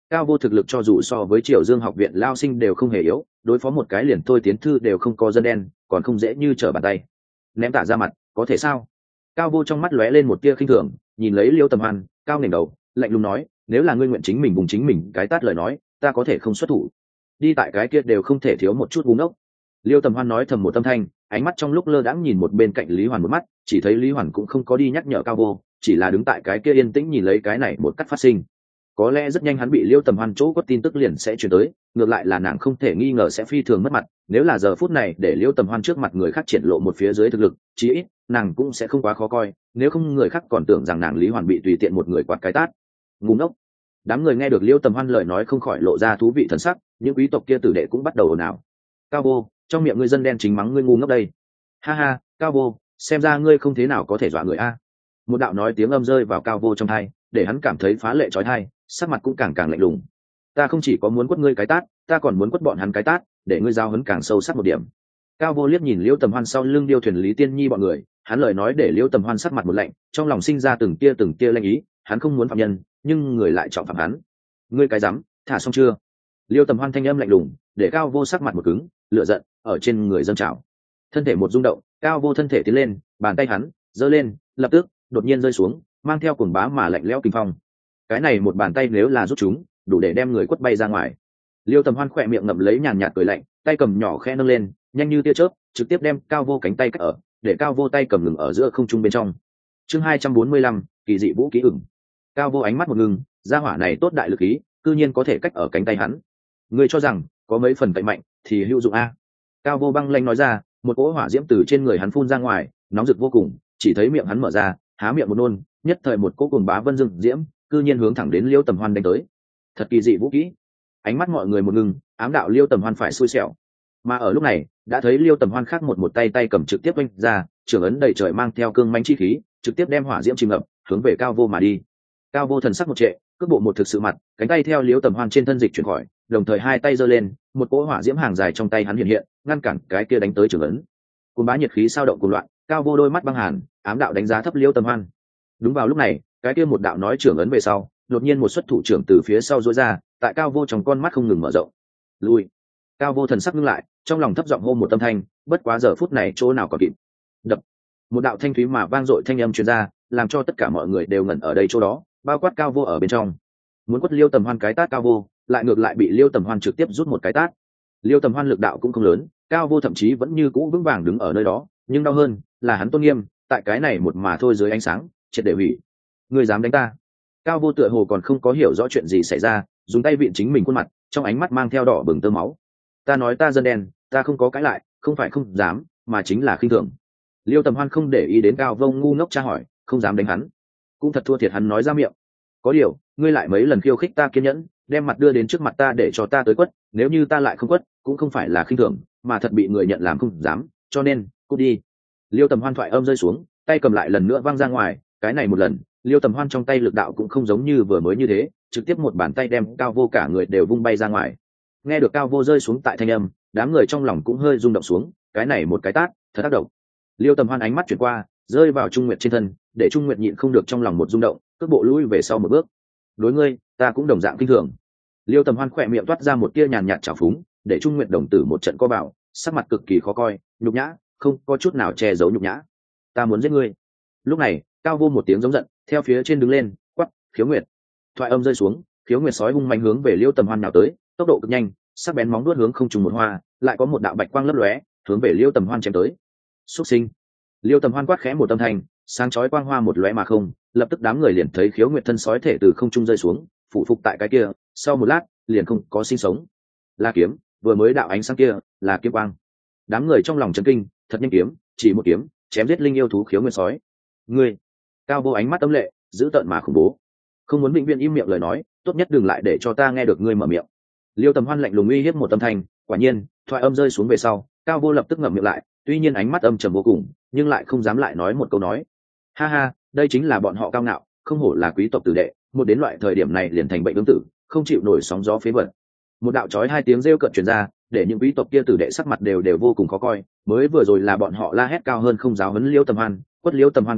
Cao Vô thực lực cho dù so với Triều Dương học viện lao sinh đều không hề yếu, đối phó một cái liền tôi tiến thư đều không có dân đen, còn không dễ như trở bàn tay. Ném tả ra mặt, có thể sao? Cao Vô trong mắt lóe lên một tia khinh thường, nhìn lấy Liêu Tầm Hoan, cao ngẩng đầu, lạnh lùng nói, nếu là ngươi nguyện chính mình vùng chính mình cái tát lời nói, ta có thể không xuất thủ. Đi tại cái kia đều không thể thiếu một chút ngu ngốc. Liêu Tầm Hoan nói thầm một âm thanh, ánh mắt trong lúc lơ đãng nhìn một bên cạnh Lý Hoàn một mắt, chỉ thấy Lý Hoàn cũng không có đi nhắc nhở Cao Vô, chỉ là đứng tại cái kia yên tĩnh nhìn lấy cái này một cắt phát sinh. Có lẽ rất nhanh hắn bị Liêu Tầm Hoan chỗ có tin tức liền sẽ truyền tới, ngược lại là nàng không thể nghi ngờ sẽ phi thường mất mặt, nếu là giờ phút này để Liêu Tầm Hoan trước mặt người khác triển lộ một phía dưới thực lực, chí ít nàng cũng sẽ không quá khó coi, nếu không người khác còn tưởng rằng nàng Lý Hoàn bị tùy tiện một người quạt cái tát. Ngu ngốc. Đám người nghe được Liêu Tầm Hoan lời nói không khỏi lộ ra thú vị thần sắc, những quý tộc kia tử đệ cũng bắt đầu ồn ào. Cao Vô, trong miệng ngươi dân đen chính mắng ngươi ngu ngốc đây. Ha ha, Cao Vô, xem ra ngươi không thế nào có thể dọa người a. Một đạo nói tiếng âm rơi vào Cao Vô trong tai, để hắn cảm thấy phá lệ chói tai, sắc mặt cũng càng càng lạnh lùng. Ta không chỉ có muốn quất ngươi cái tát, ta còn muốn quất bọn hắn cái tát, để ngươi giao hấn càng sâu sắc một điểm. Cao Vô liếc nhìn Liêu Tầm Hoan sau lưng điêu thuyền Lý Tiên Nhi bọn người, hắn lời nói để Liêu Tầm Hoan sắc mặt một lạnh, trong lòng sinh ra từng tia từng tia lanh ý, hắn không muốn phạm nhân, nhưng người lại chọn phạm hắn. Ngươi cái rắm, thả xong chưa? Liêu Tầm Hoan thanh âm lạnh lùng, để Cao Vô sắc mặt một cứng, lửa giận ở trên người dâng trào. Thân thể một rung động, Cao Vô thân thể tiến lên, bàn tay hắn giơ lên, lập tức đột nhiên rơi xuống, mang theo cuồng bá mà lạnh lẽo kinh phong. Cái này một bàn tay nếu là rút chúng, đủ để đem người quất bay ra ngoài. Liêu Tầm Hoan khỏe miệng ngậm lấy nhàn nhạt cười lạnh, tay cầm nhỏ khẽ nâng lên, nhanh như tia chớp, trực tiếp đem Cao Vô cánh tay cắt ở, để Cao Vô tay cầm ngừng ở giữa không trung bên trong. Chương hai trăm bốn mươi lăm, kỳ dị vũ ký ửng. Cao Vô ánh mắt một ngừng, gia hỏa này tốt đại lực khí, cư nhiên có thể cách ở cánh tay hắn. Ngươi cho rằng có mấy phần cậy mạnh thì hữu dụng a? Cao Vô băng lanh nói ra, một cỗ hỏa diễm từ trên người hắn phun ra ngoài, nóng rực vô cùng, chỉ thấy miệng hắn mở ra, há miệng một nôn, nhất thời một cỗ cuồng bá vân dưng diễm, cư nhiên hướng thẳng đến Liêu Tầm Hoan đánh tới. Thật kỳ dị vũ kỹ. Ánh mắt mọi người một ngừng, ám đạo Liêu Tầm Hoan phải xui xẻo. Mà ở lúc này, đã thấy Liêu Tầm Hoan khác một một tay tay cầm trực tiếp vung ra, trường ấn đầy trời mang theo cương mãnh chi khí, trực tiếp đem hỏa diễm chìm ngập, hướng về Cao Vô mà đi. Cao Vô thần sắc một trệ, cước bộ một thực sự mặt, cánh tay theo Liêu Tầm Hoan trên thân dịch chuyển khỏi, đồng thời hai tay giơ lên, một cỗ hỏa diễm hàng dài trong tay hắn hiện hiện, ngăn cản cái kia đánh tới trường ấn. Cuồng bá nhiệt khí sao động cuồng loạn, Cao Vô đôi mắt băng hàn, ám đạo đánh giá thấp Liêu Tầm Hoan. Đúng vào lúc này, cái kia một đạo nói trưởng ấn về sau, đột nhiên một xuất thủ trưởng từ phía sau duỗi ra, tại Cao Vô trong con mắt không ngừng mở rộng. Lui. Cao Vô thần sắc ngưng lại, trong lòng thấp giọng hô một âm thanh, bất quá giờ phút này chỗ nào còn kịp. Đập. Một đạo thanh thúy mà vang dội thanh âm truyền ra, làm cho tất cả mọi người đều ngẩn ở đây chỗ đó, bao quát Cao Vô ở bên trong. Muốn quất Liêu Tầm Hoan cái tát Cao Vô, lại ngược lại bị Liêu Tầm Hoan trực tiếp rút một cái tát. Liêu Tầm Hoan lực đạo cũng không lớn, Cao Vô thậm chí vẫn như cũ vững vàng đứng ở nơi đó, nhưng đau hơn là hắn tôn nghiêm, tại cái này một mà thôi dưới ánh sáng, triệt để hủy. Ngươi dám đánh ta? Cao Vô tựa hồ còn không có hiểu rõ chuyện gì xảy ra, dùng tay vịn chính mình khuôn mặt, trong ánh mắt mang theo đỏ bừng tơ máu. Ta nói ta dân đen, ta không có cãi lại, không phải không dám, mà chính là khinh thường. Liêu Tầm Hoan không để ý đến Cao Vô ngu ngốc tra hỏi, không dám đánh hắn, cũng thật thua thiệt hắn nói ra miệng. Có điều, ngươi lại mấy lần khiêu khích ta kiên nhẫn, đem mặt đưa đến trước mặt ta để cho ta tới quất, nếu như ta lại không quất, cũng không phải là khinh thường, mà thật bị người nhận làm không dám, cho nên, cút đi. Liêu Tầm Hoan thoại âm rơi xuống, tay cầm lại lần nữa văng ra ngoài, cái này một lần, Liêu Tầm Hoan trong tay lực đạo cũng không giống như vừa mới như thế, trực tiếp một bàn tay đem Cao Vô cả người đều vung bay ra ngoài. Nghe được Cao Vô rơi xuống tại thanh âm, đám người trong lòng cũng hơi rung động xuống, cái này một cái tát, thật tác động. Liêu Tầm Hoan ánh mắt chuyển qua, rơi vào Trung Nguyệt trên thân, để Trung Nguyệt nhịn không được trong lòng một rung động, cước bộ lùi về sau một bước. Đối ngươi, ta cũng đồng dạng kinh thường. Liêu Tầm Hoan khỏe miệng toát ra một tia nhàn nhạt trào phúng, để Trung Nguyệt đồng tử một trận co bảo, sắc mặt cực kỳ khó coi, nhục nhã, không có chút nào che giấu nhục nhã. Ta muốn giết ngươi. Lúc này, Cao Vô một tiếng giống giận, theo phía trên đứng lên, quát, Khiếu Nguyệt. Thoại âm rơi xuống, Khiếu Nguyệt sói hung mạnh hướng về Liêu Tầm Hoan nào tới, tốc độ cực nhanh, sắc bén móng vuốt hướng không trùng một hoa, lại có một đạo bạch quang lấp lóe, hướng về Liêu Tầm Hoan chém tới. Súc sinh. Liêu Tầm Hoan quát khẽ một âm thanh, sáng chói quang hoa một lóe mà không, lập tức đám người liền thấy Khiếu Nguyệt thân sói thể từ không trung rơi xuống, phụ phục tại cái kia, sau một lát, liền không có sinh sống. La kiếm, vừa mới đạo ánh sáng kia, là kiếm quang. Đám người trong lòng chấn kinh, thật nhanh kiếm, chỉ một kiếm, chém giết linh yêu thú Khiếu Nguyệt sói. Ngươi. Cao Vô ánh mắt âm lệ, giữ tợn mà khủng bố. Không muốn vĩnh viễn im miệng lời nói, tốt nhất đừng lại để cho ta nghe được ngươi mở miệng. Liêu Tầm Hoan lạnh lùng uy hiếp một âm thanh, quả nhiên, thoại âm rơi xuống về sau, Cao Vô lập tức ngậm miệng lại, tuy nhiên ánh mắt âm trầm vô cùng, nhưng lại không dám lại nói một câu nói. Ha ha, đây chính là bọn họ cao ngạo, không hổ là quý tộc tử đệ, một đến loại thời điểm này liền thành bệnh ứng tử, không chịu nổi sóng gió phế vật. Một đạo chói hai tiếng rêu cợt truyền ra, để những quý tộc kia tử đệ sắc mặt đều đều vô cùng khó coi, mới vừa rồi là bọn họ la hét cao hơn không giáo huấn Liêu Tầm Hoan, quất Liêu Tầm Hoan cái tát,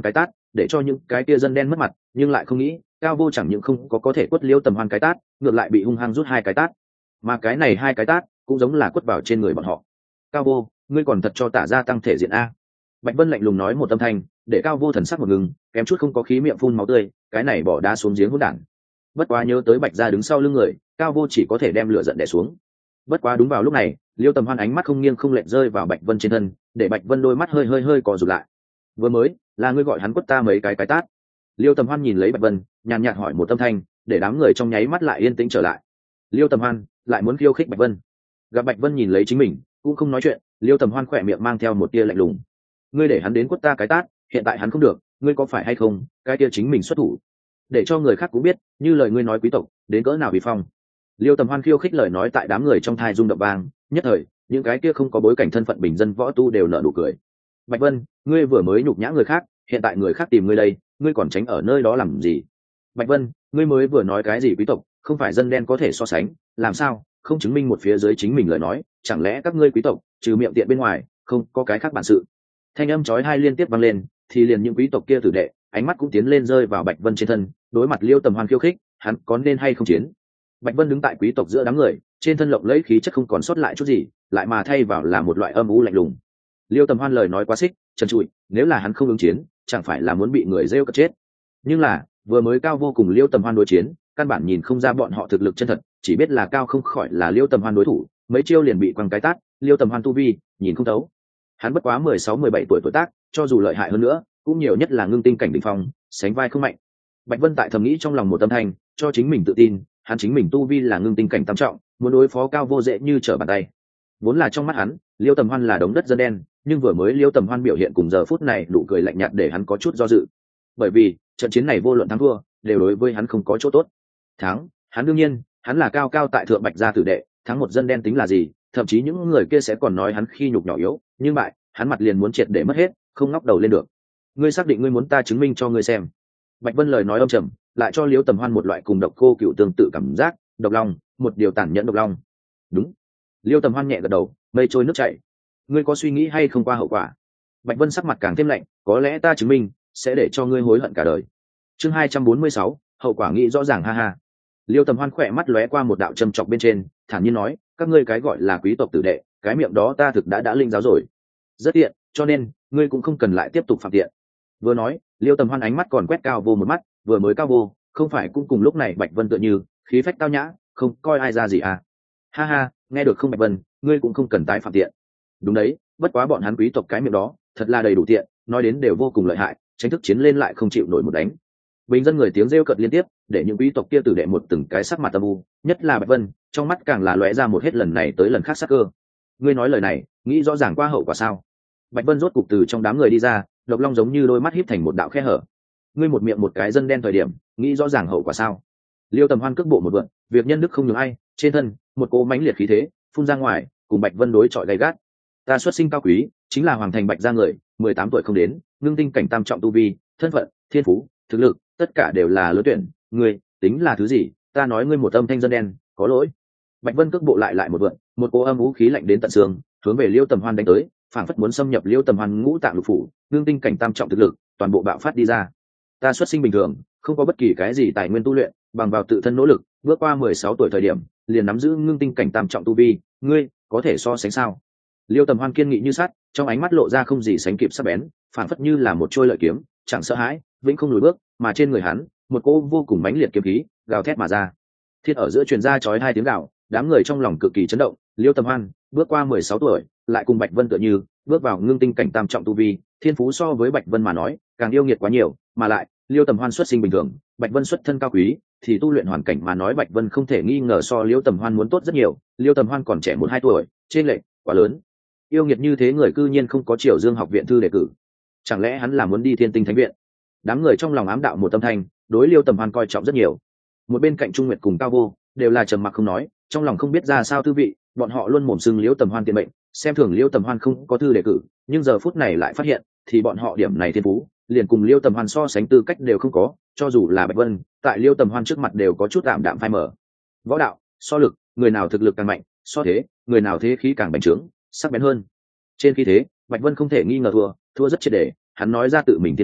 để cho những cái kia dân đen mất mặt, nhưng lại không nghĩ cao vô chẳng những không có có thể quất liêu tầm hoan cái tát, ngược lại bị hung hăng rút hai cái tát, mà cái này hai cái tát cũng giống là quất vào trên người bọn họ. Cao vô, ngươi còn thật cho tả ra tăng thể diện a. Bạch Vân lạnh lùng nói một âm thanh, để cao vô thần sắc một ngừng, kém chút không có khí miệng phun máu tươi, cái này bỏ đá xuống giếng hỗn đản. Bất quá nhớ tới Bạch gia đứng sau lưng người, cao vô chỉ có thể đem lửa giận đè xuống. Bất quá đúng vào lúc này, liêu tầm hoan ánh mắt không nghiêng không lệch rơi vào Bạch Vân trên thân, để Bạch Vân đôi mắt hơi hơi hơi co rụt lại. Vừa mới là ngươi gọi hắn quất ta mấy cái cái tát. Liêu tầm hoan nhìn lấy Bạch Vân, nhàn nhạt hỏi một âm thanh, để đám người trong nháy mắt lại yên tĩnh trở lại. Liêu tầm hoan lại muốn khiêu khích Bạch Vân. Gặp Bạch Vân nhìn lấy chính mình cũng không nói chuyện, liêu tầm hoan khỏe miệng mang theo một tia lạnh lùng. Ngươi để hắn đến quất ta cái tát, hiện tại hắn không được, ngươi có phải hay không cái tia chính mình xuất thủ, để cho người khác cũng biết như lời ngươi nói quý tộc đến cỡ nào vì phong. Liêu tầm hoan khiêu khích lời nói tại đám người trong thai rung động vang, nhất thời những cái kia không có bối cảnh thân phận bình dân võ tu đều nở nụ cười. Bạch Vân, ngươi vừa mới nhục nhã người khác, hiện tại người khác tìm ngươi đây, ngươi còn tránh ở nơi đó làm gì? Bạch Vân, ngươi mới vừa nói cái gì quý tộc, không phải dân đen có thể so sánh, làm sao không chứng minh một phía dưới chính mình lời nói, chẳng lẽ các ngươi quý tộc trừ miệng tiện bên ngoài không có cái khác bản sự? Thanh âm chói hai liên tiếp vang lên, thì liền những quý tộc kia tử đệ ánh mắt cũng tiến lên rơi vào Bạch Vân trên thân, đối mặt Liêu tầm hoan khiêu khích, hắn có nên hay không chiến? Bạch Vân đứng tại quý tộc giữa đám người, trên thân lộng lẫy khí chất không còn sót lại chút gì, lại mà thay vào là một loại âm u lạnh lùng. Liêu tầm hoan lời nói quá xích trần trụi, nếu là hắn không ứng chiến chẳng phải là muốn bị người rêu cật chết. Nhưng là vừa mới cao vô cùng Liêu tầm hoan đối chiến, căn bản nhìn không ra bọn họ thực lực chân thật, chỉ biết là cao không khỏi là Liêu tầm hoan đối thủ, mấy chiêu liền bị quăng cái tát. Liêu tầm hoan tu vi nhìn không thấu, hắn bất quá mười sáu mười bảy tuổi tuổi tác, cho dù lợi hại hơn nữa cũng nhiều nhất là ngưng tinh cảnh đỉnh phong, sánh vai không mạnh. Bạch Vân tại thầm nghĩ trong lòng một tâm thanh, cho chính mình tự tin, hắn chính mình tu vi là ngưng tinh cảnh tam trọng, muốn đối phó cao vô dễ như trở bàn tay. Vốn là trong mắt hắn Liêu tầm hoan là đống đất dân đen, nhưng vừa mới Liêu tầm hoan biểu hiện cùng giờ phút này nụ cười lạnh nhạt để hắn có chút do dự, bởi vì trận chiến này vô luận thắng thua đều đối với hắn không có chỗ tốt. Thắng hắn đương nhiên, hắn là cao cao tại thượng Bạch gia tử đệ, thắng một dân đen tính là gì, thậm chí những người kia sẽ còn nói hắn khi nhục nhỏ yếu, nhưng bại hắn mặt liền muốn triệt để mất hết, không ngóc đầu lên được. Ngươi xác định ngươi muốn ta chứng minh cho ngươi xem? Bạch Vân lời nói âm trầm, lại cho Liêu tầm hoan một loại cùng độc cô cựu tương tự cảm giác, độc long, một điều tàn nhẫn độc long. Đúng. Liêu tầm hoan nhẹ gật đầu, mây trôi nước chảy. Ngươi có suy nghĩ hay không qua hậu quả? Bạch Vân sắc mặt càng thêm lạnh, có lẽ ta chứng minh sẽ để cho ngươi hối hận cả đời. Chương hai trăm bốn mươi sáu, hậu quả nghĩ rõ ràng, ha ha. Liêu tầm hoan khỏe mắt lóe qua một đạo châm chọc bên trên, thản nhiên nói, các ngươi cái gọi là quý tộc tử đệ, cái miệng đó ta thực đã đã linh giáo rồi, rất tiện, cho nên ngươi cũng không cần lại tiếp tục phạm tiện. Vừa nói, Liêu tầm hoan ánh mắt còn quét cao vô một mắt, vừa mới cao vô không phải cũng cùng lúc này Bạch Vân tựa như khí phách cao nhã, không coi ai ra gì à? Ha ha, nghe được không Bạch Vân, ngươi cũng không cần tái phạm tiện. Đúng đấy, bất quá bọn hắn quý tộc cái miệng đó thật là đầy đủ tiện, nói đến đều vô cùng lợi hại, tranh thức chiến lên lại không chịu nổi một đánh. Bình dân người tiếng rêu cợt liên tiếp, để những quý tộc kia tử đệ một từng cái sắc mặt âm u, nhất là Bạch Vân, trong mắt càng là lóe ra một hết lần này tới lần khác sắc cơ. Ngươi nói lời này, nghĩ rõ ràng qua hậu quả sao? Bạch Vân rốt cục từ trong đám người đi ra, độc long giống như đôi mắt híp thành một đạo khe hở. Ngươi một miệng một cái dân đen thời điểm, nghĩ rõ ràng hậu quả sao? Liêu tầm hoan cước bộ một vượn, việc nhân đức không nhường ai, trên thân một cỗ mãnh liệt khí thế phun ra ngoài, cùng Bạch Vân đối chọi gay gắt. Ta xuất sinh cao quý, chính là hoàng thành Bạch gia người, mười tám tuổi không đến, ngưng tinh cảnh tam trọng tu vi, thân phận, thiên phú, thực lực, tất cả đều là lứa tuyển, ngươi tính là thứ gì? Ta nói ngươi một âm thanh dân đen, có lỗi. Bạch Vân cước bộ lại lại một vượn, một cỗ âm vũ khí lạnh đến tận xương, hướng về Liêu tầm hoan đánh tới, phảng phất muốn xâm nhập Liêu tầm hoan ngũ tạng lục phủ, ngưng tinh cảnh tam trọng thực lực toàn bộ bạo phát đi ra. Ta xuất sinh bình thường, không có bất kỳ cái gì tài nguyên tu luyện, bằng vào tự thân nỗ lực, bước qua mười sáu tuổi thời điểm liền nắm giữ ngưng tinh cảnh tam trọng tu vi, ngươi có thể so sánh sao? Liêu tầm hoan kiên nghị như sắt, trong ánh mắt lộ ra không gì sánh kịp sắc bén, phảng phất như là một trôi lợi kiếm, chẳng sợ hãi, vĩnh không lùi bước, mà trên người hắn một cỗ vô cùng mãnh liệt kiếm khí gào thét mà ra. Thiết ở giữa truyền ra chói hai tiếng gào, đám người trong lòng cực kỳ chấn động. Liêu tầm hoan bước qua mười sáu tuổi, lại cùng Bạch Vân tựa như bước vào ngưng tinh cảnh tam trọng tu vi, thiên phú so với Bạch Vân mà nói càng yêu nghiệt quá nhiều, mà lại Liêu tầm hoan xuất sinh bình thường, Bạch Vân xuất thân cao quý, thì tu luyện hoàn cảnh mà nói Bạch Vân không thể nghi ngờ so Liêu tầm hoan muốn tốt rất nhiều. Liêu tầm hoan còn trẻ một hai tuổi, trên lệch quá lớn. Yêu nghiệt như thế người cư nhiên không có Triều Dương học viện thư đề cử, chẳng lẽ hắn là muốn đi Thiên Tinh Thánh viện? Đám người trong lòng ám đạo một tâm thanh, đối Liêu tầm hoan coi trọng rất nhiều. Một bên cạnh Trung Nguyệt cùng Cao Vô đều là trầm mặc không nói, trong lòng không biết ra sao tư vị, bọn họ luôn mồm xưng Liêu tầm hoan tiền mệnh, xem thường Liêu tầm hoan không có thư đề cử, nhưng giờ phút này lại phát hiện thì bọn họ điểm này thiên phú liền cùng Liêu tầm hoan so sánh tư cách đều không có, cho dù là Bạch Vân tại Liêu tầm hoan trước mặt đều có chút tạm đạm phai mờ. Võ đạo so lực, người nào thực lực càng mạnh, so thế người nào thế khí càng bành trướng, sắc bén hơn. Trên khí thế Bạch Vân không thể nghi ngờ thua, thua rất triệt để. Hắn nói ra tự mình thiên phú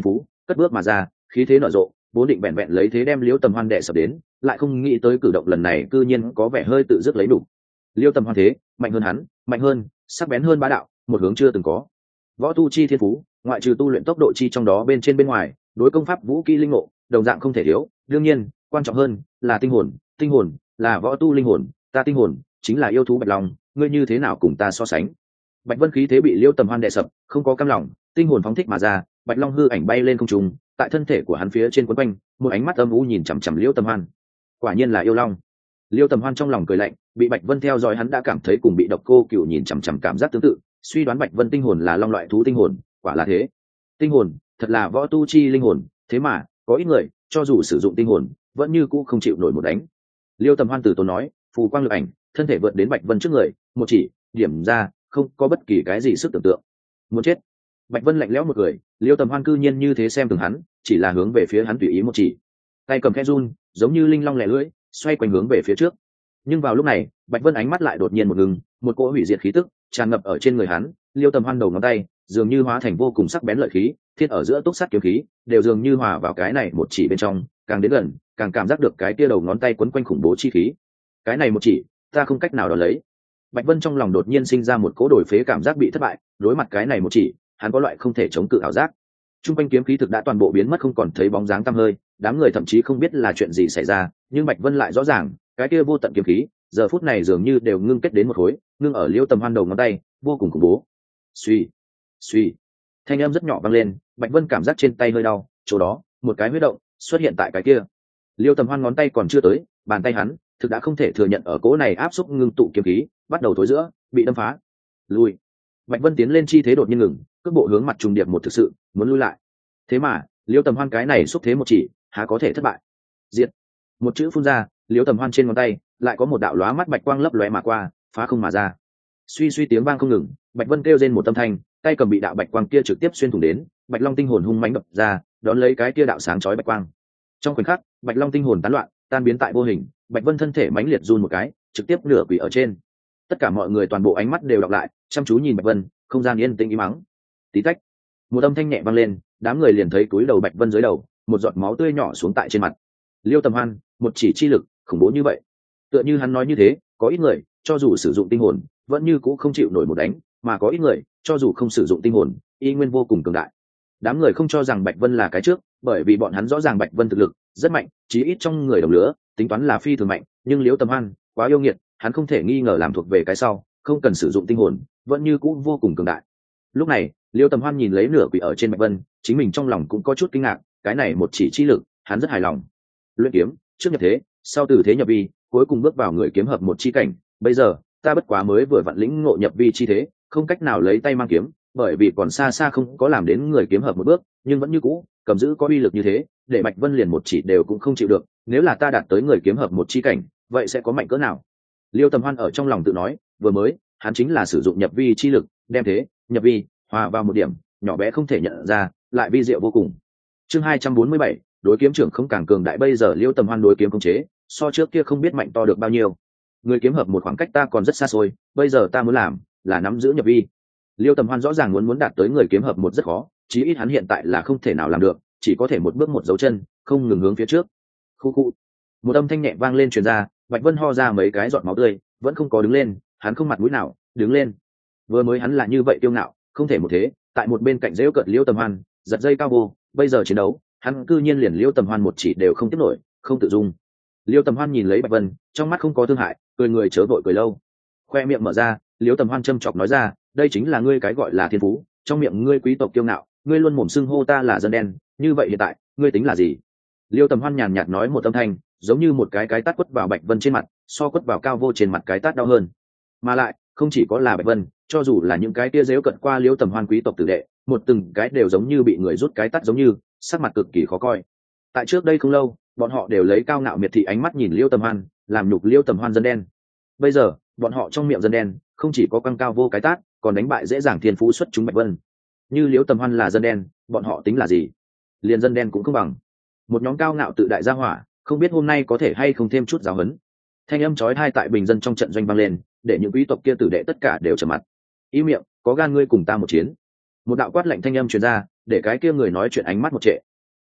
cất bước mà ra, khí thế nở rộ, vốn định vẹn vẹn lấy thế đem liêu tầm hoan đè sập đến, lại không nghĩ tới cử động lần này cư nhiên có vẻ hơi tự dứt lấy đủ. Liêu tầm hoan thế mạnh hơn hắn, mạnh hơn, sắc bén hơn bá đạo, một hướng chưa từng có. Võ tu chi thiên phú, ngoại trừ tu luyện tốc độ chi trong đó bên trên bên ngoài, đối công pháp vũ kỹ linh ngộ đồng dạng không thể thiếu. Đương nhiên quan trọng hơn là tinh hồn, tinh hồn là võ tu linh hồn, ta tinh hồn chính là yêu thú bạch long, ngươi như thế nào cùng ta so sánh? Bạch vân khí thế bị liêu tầm hoan đè sập, không có cam lòng, tinh hồn phóng thích mà ra, bạch long hư ảnh bay lên không trung, tại thân thể của hắn phía trên quấn quanh, một ánh mắt âm u nhìn chằm chằm liêu tầm hoan. Quả nhiên là yêu long. Liêu tầm hoan trong lòng cười lạnh, bị bạch vân theo dõi hắn đã cảm thấy cùng bị độc cô cựu nhìn chằm chằm cảm giác tương tự, suy đoán bạch vân tinh hồn là long loại thú tinh hồn, quả là thế. Tinh hồn thật là võ tu chi linh hồn, thế mà có ít người cho dù sử dụng tinh hồn vẫn như cũ không chịu nổi một đánh. Liêu tầm hoan từ tốn nói, phù quang lực ảnh, thân thể vượt đến bạch vân trước người, một chỉ điểm ra, không có bất kỳ cái gì sức tưởng tượng. Muốn chết. Bạch vân lạnh lẽo một người, liêu tầm hoan cư nhiên như thế xem thường hắn, chỉ là hướng về phía hắn tùy ý một chỉ, tay cầm khe run giống như linh long lẻ lưỡi, xoay quanh hướng về phía trước. Nhưng vào lúc này bạch vân ánh mắt lại đột nhiên một ngừng, một cỗ hủy diệt khí tức tràn ngập ở trên người hắn. Liêu tầm hoan đầu ngón tay dường như hóa thành vô cùng sắc bén lợi khí, thiết ở giữa túc sắt kiếm khí đều dường như hòa vào cái này một chỉ bên trong, càng đến gần càng cảm giác được cái tia đầu ngón tay quấn quanh khủng bố chi khí. Cái này một chỉ ta không cách nào đo lấy. Bạch vân trong lòng đột nhiên sinh ra một cỗ đổi phế cảm giác bị thất bại, đối mặt cái này một chỉ hắn có loại không thể chống cự ảo giác. Trung quanh kiếm khí thực đã toàn bộ biến mất, không còn thấy bóng dáng tăm hơi, đám người thậm chí không biết là chuyện gì xảy ra, nhưng bạch vân lại rõ ràng cái kia vô tận kiếm khí giờ phút này dường như đều ngưng kết đến một khối, ngưng ở liêu tầm hoan đầu ngón tay, vô cùng khủng bố. Suy, suy, thanh âm rất nhỏ vang lên, bạch vân cảm giác trên tay hơi đau, chỗ đó một cái huyết động xuất hiện tại cái kia. Liêu tầm hoan ngón tay còn chưa tới, bàn tay hắn thực đã không thể thừa nhận ở cỗ này áp xúc ngưng tụ kiếm khí, bắt đầu thối giữa, bị đâm phá. Lùi. Bạch vân tiến lên chi thế đột nhiên ngừng, cước bộ hướng mặt trùng điệp một thực sự muốn lui lại. Thế mà liêu tầm hoan cái này xúc thế một chỉ há có thể thất bại. Diệt. Một chữ phun ra, liêu tầm hoan trên ngón tay lại có một đạo lóa mắt bạch quang lấp lóe mà qua, phá không mà ra. Suy suy tiếng vang không ngừng, bạch vân kêu lên một âm thanh, tay cầm bị đạo bạch quang kia trực tiếp xuyên thủng đến, bạch long tinh hồn hung mãnh đập ra, đón lấy cái kia đạo sáng chói bạch quang. Trong khoảnh khắc bạch long tinh hồn tán loạn, tan biến tại vô hình, bạch vân thân thể mãnh liệt run một cái, trực tiếp nửa quỷ ở trên. Tất cả mọi người toàn bộ ánh mắt đều đọc lại, chăm chú nhìn bạch vân, không gian yên tĩnh im mắng. Tí tách, một âm thanh nhẹ vang lên, đám người liền thấy túi đầu bạch vân dưới đầu một giọt máu tươi nhỏ xuống tại trên mặt. Liêu tầm hoan một chỉ chi lực khủng bố như vậy, tựa như hắn nói như thế, có ít người cho dù sử dụng tinh hồn vẫn như cũ không chịu nổi một đánh, mà có ít người cho dù không sử dụng tinh hồn y nguyên vô cùng cường đại. Đám người không cho rằng bạch vân là cái trước, bởi vì bọn hắn rõ ràng bạch vân thực lực rất mạnh, chí ít trong người đồng lứa tính toán là phi thường mạnh, nhưng liêu tầm hoan quá yêu nghiệt, hắn không thể nghi ngờ làm thuộc về cái sau, không cần sử dụng tinh hồn vẫn như cũ vô cùng cường đại. Lúc này liêu tầm hoan nhìn lấy nửa quỷ ở trên bạch vân, chính mình trong lòng cũng có chút kinh ngạc, cái này một chỉ chi lực hắn rất hài lòng. Luyện kiếm trước nhập thế, sau từ thế nhập vi, cuối cùng bước vào người kiếm hợp một chi cảnh. Bây giờ ta bất quá mới vừa vặn lĩnh ngộ nhập vi chi thế, không cách nào lấy tay mang kiếm, bởi vì còn xa xa không có làm đến người kiếm hợp một bước, nhưng vẫn như cũ cầm giữ có uy lực như thế, để bạch vân liền một chỉ đều cũng không chịu được. Nếu là ta đạt tới người kiếm hợp một chi cảnh, vậy sẽ có mạnh cỡ nào? Liêu tầm hoan ở trong lòng tự nói, vừa mới hắn chính là sử dụng nhập vi chi lực, đem thế nhập vi hòa vào một điểm nhỏ bé không thể nhận ra, lại vi diệu vô cùng. Chương hai trăm bốn mươi bảy, đối kiếm trưởng không càng cường đại. Bây giờ liêu tầm hoan đối kiếm khống chế so trước kia không biết mạnh to được bao nhiêu. Người kiếm hợp một khoảng cách ta còn rất xa xôi, bây giờ ta muốn làm là nắm giữ nhập vi. Liêu tầm hoan rõ ràng muốn muốn đạt tới người kiếm hợp một rất khó, chí ít hắn hiện tại là không thể nào làm được, chỉ có thể một bước một dấu chân, không ngừng hướng phía trước. Khu khu. Một âm thanh nhẹ vang lên truyền ra, bạch vân ho ra mấy cái giọt máu tươi, vẫn không có đứng lên, hắn không mặt mũi nào đứng lên. Vừa mới hắn là như vậy kiêu ngạo, không thể một thế, tại một bên cạnh dễu cợt liêu tầm hoan, giật dây cao vô, bây giờ chiến đấu hắn cư nhiên liền liêu tầm hoan một chỉ đều không tiếp nổi, không tự dung. Liêu tầm hoan nhìn lấy bạch vân, trong mắt không có thương hại, cười người chớ vội cười lâu. Khoe miệng mở ra, liêu tầm hoan châm chọc nói ra, đây chính là ngươi cái gọi là thiên phú, trong miệng ngươi quý tộc kiêu ngạo, ngươi luôn mồm xưng hô ta là dân đen, như vậy hiện tại ngươi tính là gì? Liêu tầm hoan nhàn nhạt nói một âm thanh, giống như một cái cái tát quất vào bạch vân trên mặt, so quất vào cao vô trên mặt cái tát đau hơn. Mà lại không chỉ có là bạch vân, cho dù là những cái kia dếu cận qua liêu tầm hoan quý tộc tử đệ, một từng cái đều giống như bị người rút cái tát, giống như sắc mặt cực kỳ khó coi. Tại trước đây không lâu, bọn họ đều lấy cao ngạo miệt thị ánh mắt nhìn liêu tầm hoan, làm nhục liêu tầm hoan dân đen. Bây giờ bọn họ trong miệng dân đen không chỉ có căng cao vô cái tát, còn đánh bại dễ dàng thiên phú xuất chúng bạch vân. Như liêu tầm hoan là dân đen, bọn họ tính là gì? Liền dân đen cũng không bằng. Một nhóm cao ngạo tự đại gia hỏa, không biết hôm nay có thể hay không thêm chút giáo huấn. Thanh âm chói tai tại bình dân trong trận doanh vang lên, để những quý tộc kia tử đệ tất cả đều trầm mặt. Ý miệng, có gan ngươi cùng ta một chiến. Một đạo quát lạnh thanh âm truyền ra, để cái kia người nói chuyện ánh mắt một trệ,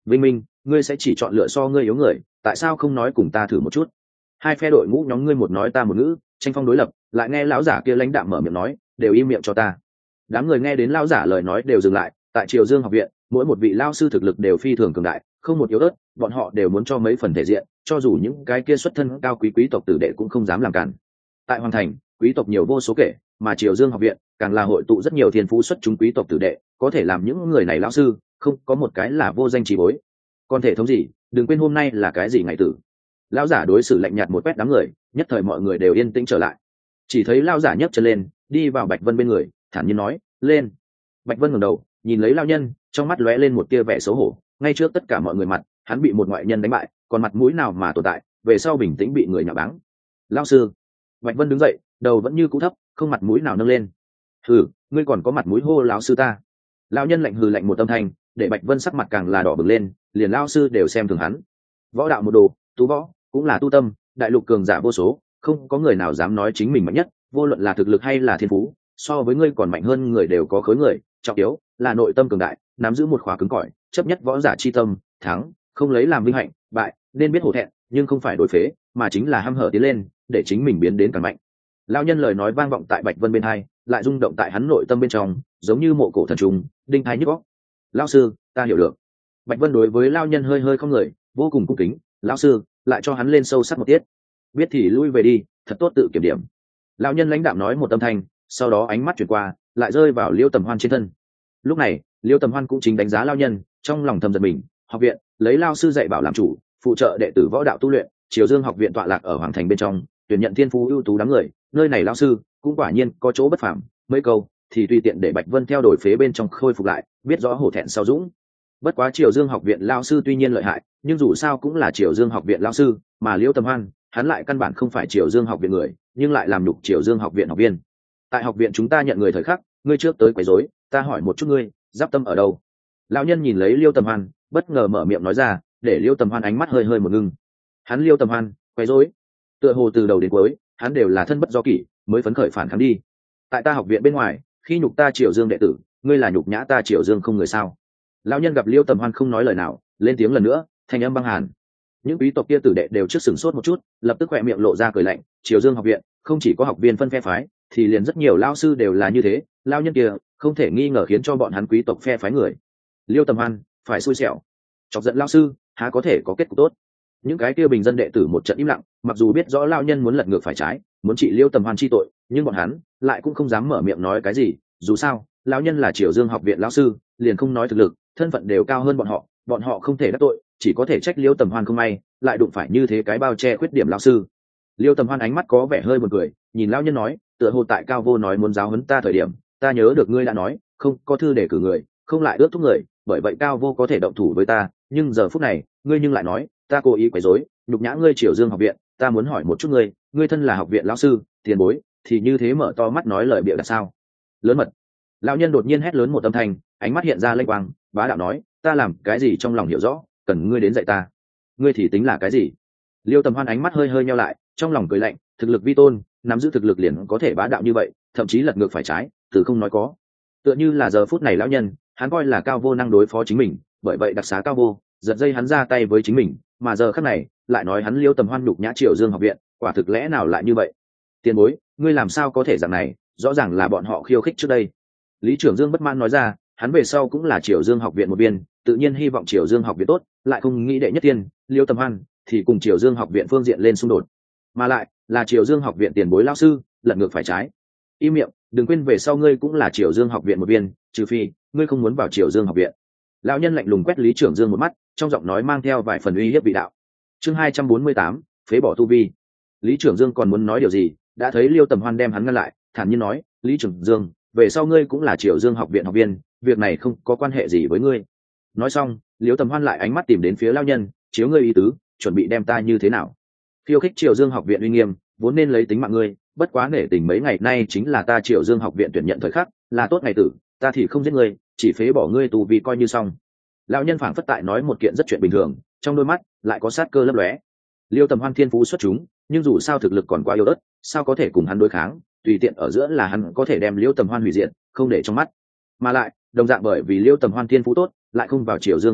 Vinh Minh, ngươi sẽ chỉ chọn lựa so ngươi yếu người, tại sao không nói cùng ta thử một chút? Hai phe đội ngũ nhóm ngươi một nói ta một ngữ, tranh phong đối lập, lại nghe lão giả kia lãnh đạm mở miệng nói, đều im miệng cho ta. Đám người nghe đến lão giả lời nói đều dừng lại. Tại Triều Dương học viện, mỗi một vị lão sư thực lực đều phi thường cường đại, không một yếu ớt, bọn họ đều muốn cho mấy phần thể diện, cho dù những cái kia xuất thân cao quý quý tộc tử đệ cũng không dám làm cản. Tại hoàng thành, quý tộc nhiều vô số kể, mà Triều Dương học viện càng là hội tụ rất nhiều thiên phú xuất chúng quý tộc tử đệ, có thể làm những người này lão sư, không có một cái là vô danh chỉ bối. Còn thể thống gì, đừng quên hôm nay là cái gì ngày tử. Lão giả đối xử lạnh nhạt một quét đám người, nhất thời mọi người đều yên tĩnh trở lại. Chỉ thấy lão giả nhấc chân lên, đi vào Bạch Vân bên người, thản nhiên nói, lên. Bạch Vân ngẩng đầu, nhìn lấy lão nhân, trong mắt lóe lên một tia vẻ xấu hổ. Ngay trước tất cả mọi người mặt, hắn bị một ngoại nhân đánh bại, còn mặt mũi nào mà tồn tại, về sau bình tĩnh bị người nhạo báng. Lão sư. Bạch Vân đứng dậy, đầu vẫn như cũ thấp, không mặt mũi nào nâng lên. Hừ, ngươi còn có mặt mũi hô lão sư ta? Lão nhân lạnh hừ lạnh một âm thanh, để Bạch Vân sắc mặt càng là đỏ bừng lên, liền lão sư đều xem thường hắn. Võ đạo một đồ, tu võ cũng là tu tâm, đại lục cường giả vô số, không có người nào dám nói chính mình mạnh nhất, vô luận là thực lực hay là thiên phú, so với ngươi còn mạnh hơn người đều có khối người, trọng yếu là nội tâm cường đại, nắm giữ một khóa cứng cỏi, chấp nhất võ giả chi tâm, thắng, không lấy làm vinh hạnh, bại, nên biết hổ thẹn, nhưng không phải đối phế, mà chính là hăm hở tiến lên, để chính mình biến đến càng mạnh. Lão nhân lời nói vang vọng tại Bạch Vân bên hai, lại rung động tại hắn nội tâm bên trong, giống như mộ cổ thần trùng, đinh thái nhức óc. Lão sư, ta hiểu được. Bạch Vân đối với lão nhân hơi hơi không người, vô cùng cung kính. Lão sư, lại cho hắn lên sâu sắc một tiết. Biết thì lui về đi, thật tốt tự kiểm điểm. Lão nhân lãnh đạm nói một âm thanh, sau đó ánh mắt chuyển qua, lại rơi vào Liêu Tầm Hoan trên thân. Lúc này, Liêu Tầm Hoan cũng chính đánh giá lão nhân, trong lòng thầm giật mình. Học viện lấy lão sư dạy bảo làm chủ, phụ trợ đệ tử võ đạo tu luyện. Triều Dương học viện tọa lạc ở hoàng thành bên trong, tuyển nhận thiên phú ưu tú đám người, nơi này lão sư cũng quả nhiên có chỗ bất phàm. Mấy câu thì tùy tiện để Bạch Vân theo đổi phế bên trong khôi phục lại, biết rõ hổ thẹn sau dũng. Bất quá Triều Dương học viện lão sư tuy nhiên lợi hại, nhưng dù sao cũng là Triều Dương học viện lão sư, mà Liễu Tầm Hoan, hắn lại căn bản không phải Triều Dương học viện người, nhưng lại làm nhục Triều Dương học viện học viên. Tại học viện chúng ta nhận người thời khắc, ngươi trước tới quấy rối, ta hỏi một chút ngươi, giáp tâm ở đâu? Lão nhân nhìn lấy Liễu Tầm Hoan, bất ngờ mở miệng nói ra, để Liễu Tầm Hoan ánh mắt hơi hơi một ngưng. Hắn Liễu Tầm Hoan, quấy rối? Tựa hồ từ đầu đến cuối, hắn đều là thân bất do kỷ, mới phấn khởi phản kháng đi. Tại ta học viện bên ngoài, khi nhục ta Triều Dương đệ tử, ngươi là nhục nhã ta Triều Dương không người sao? Lão nhân gặp Liêu Tầm Hoan không nói lời nào, lên tiếng lần nữa, thanh âm băng hàn. Những quý tộc kia tử đệ đều trước sửng sốt một chút, lập tức khỏe miệng lộ ra cười lạnh. Triều Dương học viện không chỉ có học viên phân phe phái, thì liền rất nhiều lão sư đều là như thế. Lão nhân kia không thể nghi ngờ khiến cho bọn hắn quý tộc phe phái người. Liêu Tầm Hoan phải xui xẻo, chọc giận lão sư, há có thể có kết cục tốt. Những cái kia bình dân đệ tử một trận im lặng, mặc dù biết rõ lão nhân muốn lật ngược phải trái, muốn trị Liêu Tầm Hoan chi tội, nhưng bọn hắn lại cũng không dám mở miệng nói cái gì. Dù sao, lão nhân là Triều Dương học viện lão sư, liền không nói thực lực, thân phận đều cao hơn bọn họ, bọn họ không thể đắc tội, chỉ có thể trách Liêu Tầm Hoan không may, lại đụng phải như thế cái bao che khuyết điểm lão sư. Liêu Tầm Hoan ánh mắt có vẻ hơi buồn cười, nhìn lão nhân nói, tựa hồ tại Cao Vô nói muốn giáo huấn ta thời điểm, ta nhớ được ngươi đã nói, không có thư để cử người, không lại ước thúc người, bởi vậy Cao Vô có thể động thủ với ta, nhưng giờ phút này, ngươi nhưng lại nói, ta cố ý quấy rối, nhục nhã ngươi Triều Dương học viện, ta muốn hỏi một chút ngươi, ngươi thân là học viện lão sư, tiền bối, thì như thế mở to mắt nói lời bịa đặt sao? Lớn mật. Lão nhân đột nhiên hét lớn một âm thanh, ánh mắt hiện ra lênh quang, bá đạo nói, ta làm cái gì trong lòng hiểu rõ, cần ngươi đến dạy ta. Ngươi thì tính là cái gì? Liêu Tầm Hoan ánh mắt hơi hơi nheo lại, trong lòng cười lạnh, thực lực vi tôn, nắm giữ thực lực liền có thể bá đạo như vậy, thậm chí lật ngược phải trái, từ không nói có. Tựa như là giờ phút này lão nhân, hắn coi là Cao Vô năng đối phó chính mình, bởi vậy đặc xá Cao Vô, giật dây hắn ra tay với chính mình, mà giờ khắc này, lại nói hắn Liêu Tầm Hoan nhục nhã Triều Dương học viện, quả thực lẽ nào lại như vậy? Tiền bối, ngươi làm sao có thể dạng này, rõ ràng là bọn họ khiêu khích trước đây. Lý Trưởng Dương bất mãn nói ra, hắn về sau cũng là Triều Dương học viện một viên, tự nhiên hy vọng Triều Dương học viện tốt, lại không nghĩ đệ nhất tiên, Liêu Tầm Hoan thì cùng Triều Dương học viện phương diện lên xung đột, mà lại là Triều Dương học viện tiền bối lão sư, lật ngược phải trái. Im miệng, đừng quên về sau ngươi cũng là Triều Dương học viện một viên, trừ phi ngươi không muốn vào Triều Dương học viện. Lão nhân lạnh lùng quét Lý Trưởng Dương một mắt, trong giọng nói mang theo vài phần uy hiếp vị đạo. Chương hai trăm bốn mươi tám, phế bỏ tu vi. Lý Trưởng Dương còn muốn nói điều gì, đã thấy Liêu Tầm Hoan đem hắn ngăn lại, thản nhiên nói, Lý Trưởng Dương, về sau ngươi cũng là Triều Dương học viện học viên, việc này không có quan hệ gì với ngươi. Nói xong, Liêu Tầm Hoan lại ánh mắt tìm đến phía lão nhân, chiếu ngươi ý tứ, chuẩn bị đem ta như thế nào? Khiêu khích Triều Dương học viện uy nghiêm, vốn nên lấy tính mạng ngươi, bất quá nể tình mấy ngày nay chính là ta Triều Dương học viện tuyển nhận thời khắc, là tốt ngày tử, ta thì không giết ngươi, chỉ phế bỏ ngươi tù vì coi như xong. Lão nhân phảng phất tại nói một kiện rất chuyện bình thường, trong đôi mắt lại có sát cơ lấp lóe. Liêu Tầm Hoan thiên phú xuất chúng, nhưng dù sao thực lực còn quá yếu ớt, sao có thể cùng hắn đối kháng, tùy tiện ở giữa là hắn có thể đem Liêu Tầm Hoan hủy diệt, không để trong mắt. Mà lại, đồng dạng bởi vì Liêu Tầm Hoan thiên phú tốt, lại không vào Triều Dương học viện,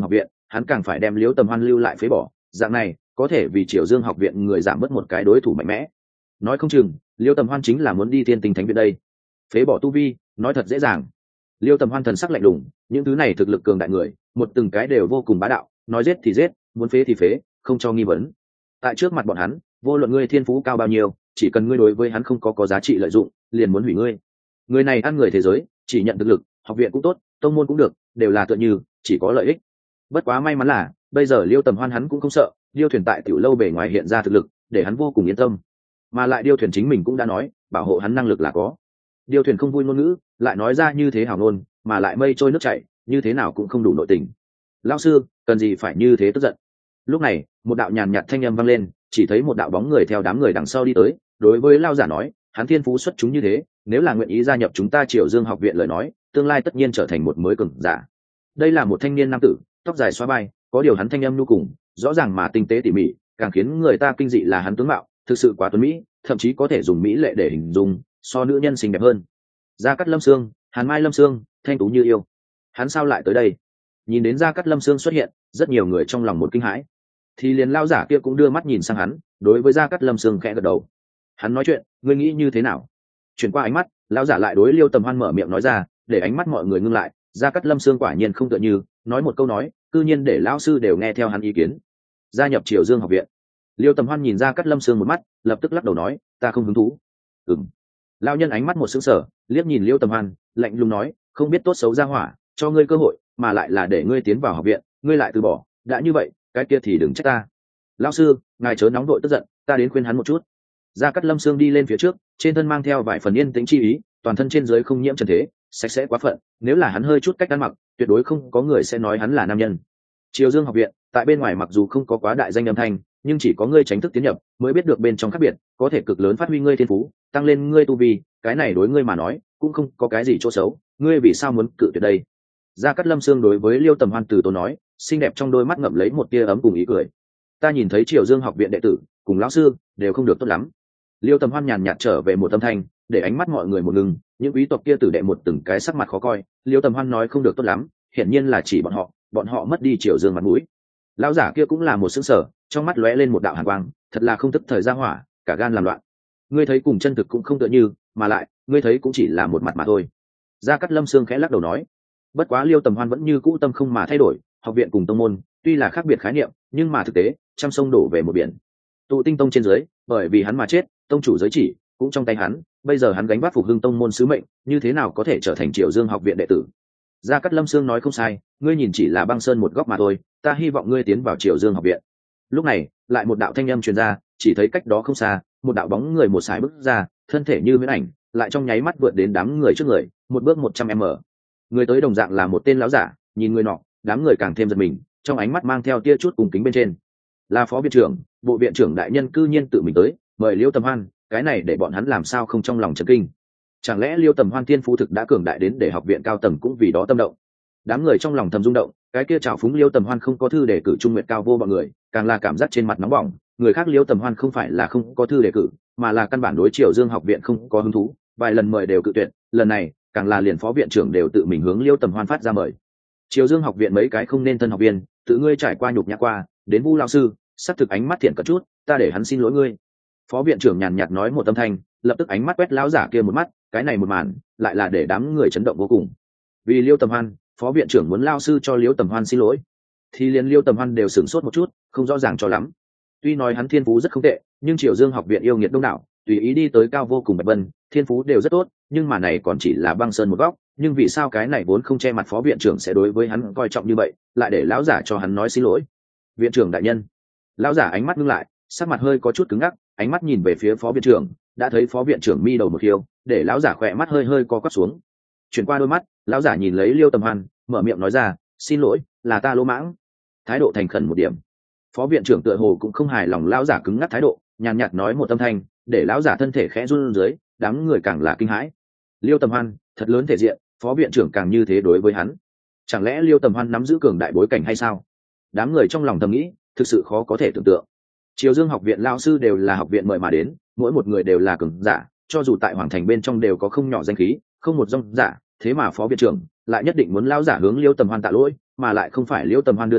hắn càng phải đem liễu tầm hoan lưu lại phế bỏ, dạng này có thể vì Triều Dương học viện người giảm bớt một cái đối thủ mạnh mẽ. Nói không chừng liễu tầm hoan chính là muốn đi Thiên Tinh Thánh viện đây. Phế bỏ tu vi nói thật dễ dàng, liễu tầm hoan thần sắc lạnh lùng, những thứ này thực lực cường đại người một từng cái đều vô cùng bá đạo, nói giết thì giết, muốn phế thì phế, không cho nghi vấn. Tại trước mặt bọn hắn, vô luận ngươi thiên phú cao bao nhiêu, chỉ cần ngươi đối với hắn không có có giá trị lợi dụng, liền muốn hủy ngươi. Người này ăn người thế giới, chỉ nhận thực lực, học viện cũng tốt, tông môn cũng được, đều là tựa như chỉ có lợi ích. Bất quá may mắn là bây giờ Liêu Tầm Hoan hắn cũng không sợ, Điêu Thuyền tại tiểu lâu bề ngoài hiện ra thực lực, để hắn vô cùng yên tâm. Mà lại Điêu Thuyền chính mình cũng đã nói, bảo hộ hắn năng lực là có. Điêu Thuyền không vui ngôn ngữ, lại nói ra như thế hào ngôn, mà lại mây trôi nước chảy, như thế nào cũng không đủ nội tình. Lão sư, cần gì phải như thế tức giận? Lúc này, một đạo nhàn nhạt thanh âm vang lên, chỉ thấy một đạo bóng người theo đám người đằng sau đi tới, đối với Lão giả nói, hắn thiên phú xuất chúng như thế, nếu là nguyện ý gia nhập chúng ta Triều Dương học viện lời nói, tương lai tất nhiên trở thành một mới cường giả. Đây là một thanh niên nam tử, tóc dài xóa vai, có điều hắn thanh âm nhu cùng, rõ ràng mà tinh tế tỉ mỉ, càng khiến người ta kinh dị là hắn tướng mạo, thực sự quá tuấn mỹ, thậm chí có thể dùng mỹ lệ để hình dung, so nữ nhân xinh đẹp hơn. Gia Cát Lâm Sương, Hàn Mai Lâm Sương, thanh tú như yêu. Hắn sao lại tới đây? Nhìn đến Gia Cát Lâm Sương xuất hiện, rất nhiều người trong lòng một kinh hãi. Thì liền lao giả kia cũng đưa mắt nhìn sang hắn, đối với Gia Cát Lâm Sương khẽ gật đầu. Hắn nói chuyện, ngươi nghĩ như thế nào? Chuyển qua ánh mắt, lão giả lại đối Liêu Tầm Hoan mở miệng nói ra, để ánh mắt mọi người ngưng lại. Gia Cát Lâm Sương quả nhiên không tựa như, nói một câu nói, cư nhiên để lão sư đều nghe theo hắn ý kiến. Gia nhập Triều Dương học viện. Liêu Tầm Hoan nhìn Gia Cát Lâm Sương một mắt, lập tức lắc đầu nói, ta không hứng thú. Ừm. Lão nhân ánh mắt một sững sờ, liếc nhìn Liêu Tầm Hoan, lạnh lùng nói, không biết tốt xấu ra hỏa, cho ngươi cơ hội, mà lại là để ngươi tiến vào học viện, ngươi lại từ bỏ, đã như vậy, cái kia thì đừng trách ta. Lão sư, ngài chớ nóng đội tức giận, ta đến khuyên hắn một chút. Gia Cát Lâm Sương đi lên phía trước, trên thân mang theo vài phần yên tĩnh chi ý, toàn thân trên dưới không nhiễm trần thế, sạch sẽ quá phận, nếu là hắn hơi chút cách ăn mặc, tuyệt đối không có người sẽ nói hắn là nam nhân. Triều Dương học viện, tại bên ngoài mặc dù không có quá đại danh âm thanh, nhưng chỉ có ngươi tránh thức tiến nhập, mới biết được bên trong khác biệt, có thể cực lớn phát huy ngươi thiên phú, tăng lên ngươi tu vi, cái này đối ngươi mà nói, cũng không có cái gì chỗ xấu, ngươi vì sao muốn cự tuyệt đây? Gia Cát Lâm Sương đối với Liêu Tầm Hoan từ tốn nói, xinh đẹp trong đôi mắt ngậm lấy một tia ấm cùng ý cười. Ta nhìn thấy Triều Dương học viện đệ tử, cùng lão sư, đều không được tốt lắm. Liêu Tầm Hoan nhàn nhạt trở về một âm thanh, để ánh mắt mọi người một ngừng, những quý tộc kia tử đệ một từng cái sắc mặt khó coi. Liêu Tầm Hoan nói không được tốt lắm, hiển nhiên là chỉ bọn họ, bọn họ mất đi Triều Dương mặt mũi. Lão giả kia cũng là một sững sờ, trong mắt lóe lên một đạo hàn quang, thật là không tức thời ra hỏa, cả gan làm loạn. Ngươi thấy cùng chân thực cũng không tựa như, mà lại, ngươi thấy cũng chỉ là một mặt mà thôi. Gia Cát Lâm Sương khẽ lắc đầu nói. Bất quá Liêu Tầm Hoan vẫn như cũ tâm không mà thay đổi, học viện cùng tông môn, tuy là khác biệt khái niệm, nhưng mà thực tế, trăm sông đổ về một biển. Tụ Tinh Tông trên dưới, bởi vì hắn mà chết, tông chủ giới chỉ cũng trong tay hắn, bây giờ hắn gánh vác phục hưng tông môn sứ mệnh, như thế nào có thể trở thành Triều Dương học viện đệ tử? Gia Cát Lâm Sương nói không sai, ngươi nhìn chỉ là băng sơn một góc mà thôi, ta hy vọng ngươi tiến vào Triều Dương học viện. Lúc này, lại một đạo thanh âm truyền ra, chỉ thấy cách đó không xa, một đạo bóng người một sải bước ra, thân thể như huyễn ảnh, lại trong nháy mắt vượt đến đám người trước người, một bước một trăm m. Người tới đồng dạng là một tên lão giả, nhìn người nọ, đám người càng thêm giật mình, trong ánh mắt mang theo tia chút cùng kính bên trên. Là phó viện trưởng, bộ viện trưởng đại nhân cư nhiên tự mình tới, mời Liêu Tầm Hoan, cái này để bọn hắn làm sao không trong lòng chấn kinh. Chẳng lẽ Liêu Tầm Hoan tiên phú thực đã cường đại đến để học viện cao tầng cũng vì đó tâm động? Đám người trong lòng thầm rung động, cái kia trào phúng Liêu Tầm Hoan không có thư đề cử trung nguyện cao vô bọn người, càng là cảm giác trên mặt nóng bỏng. Người khác Liêu Tầm Hoan không phải là không có thư đề cử, mà là căn bản đối Triều Dương học viện không có hứng thú, vài lần mời đều cự tuyệt, lần này càng là liền phó viện trưởng đều tự mình hướng Liêu Tầm Hoan phát ra mời. Triều Dương học viện mấy cái không nên thân học viên, tự ngươi trải qua nhục nhã qua, đến Vu lão sư, sắp thực ánh mắt thiện cận chút, ta để hắn xin lỗi ngươi. Phó viện trưởng nhàn nhạt nói một âm thanh, lập tức ánh mắt quét lão giả kia một mắt, cái này một màn lại là để đám người chấn động vô cùng. Vì Liêu Tầm Hoan, phó viện trưởng muốn lão sư cho Liêu Tầm Hoan xin lỗi, thì liền Liêu Tầm Hoan đều sửng sốt một chút, không rõ ràng cho lắm. Tuy nói hắn thiên phú rất không tệ, nhưng Triều Dương học viện yêu nghiệt đông đảo, tùy ý đi tới cao vô cùng bạch vân, thiên phú đều rất tốt, nhưng mà này còn chỉ là băng sơn một góc, nhưng vì sao cái này vốn không che mặt phó viện trưởng sẽ đối với hắn coi trọng như vậy, lại để lão giả cho hắn nói xin lỗi? Viện trưởng đại nhân. Lão giả ánh mắt ngưng lại, sắc mặt hơi có chút cứng ngắc, ánh mắt nhìn về phía phó viện trưởng, đã thấy phó viện trưởng mi đầu một khiêu, để lão giả khỏe mắt hơi hơi co quắp xuống. Chuyển qua đôi mắt, lão giả nhìn lấy Liêu Tầm Hoan, mở miệng nói ra, xin lỗi, là ta lỗ mãng. Thái độ thành khẩn một điểm. Phó viện trưởng tựa hồ cũng không hài lòng lão giả cứng ngắc thái độ, nhàn nhạt nói một âm thanh, để lão giả thân thể khẽ run dưới, đám người càng là kinh hãi. Liêu Tầm Hoan, thật lớn thể diện, phó viện trưởng càng như thế đối với hắn. Chẳng lẽ Liêu Tầm Hoan nắm giữ cường đại bối cảnh hay sao? Đám người trong lòng thầm nghĩ, thực sự khó có thể tưởng tượng. Triều Dương học viện lão sư đều là học viện mời mà đến, mỗi một người đều là cường giả, cho dù tại hoàng thành bên trong đều có không nhỏ danh khí, không một rong giả, thế mà phó viện trưởng lại nhất định muốn lão giả hướng Liêu Tầm Hoan tạ lỗi, mà lại không phải Liêu Tầm Hoan đưa ra,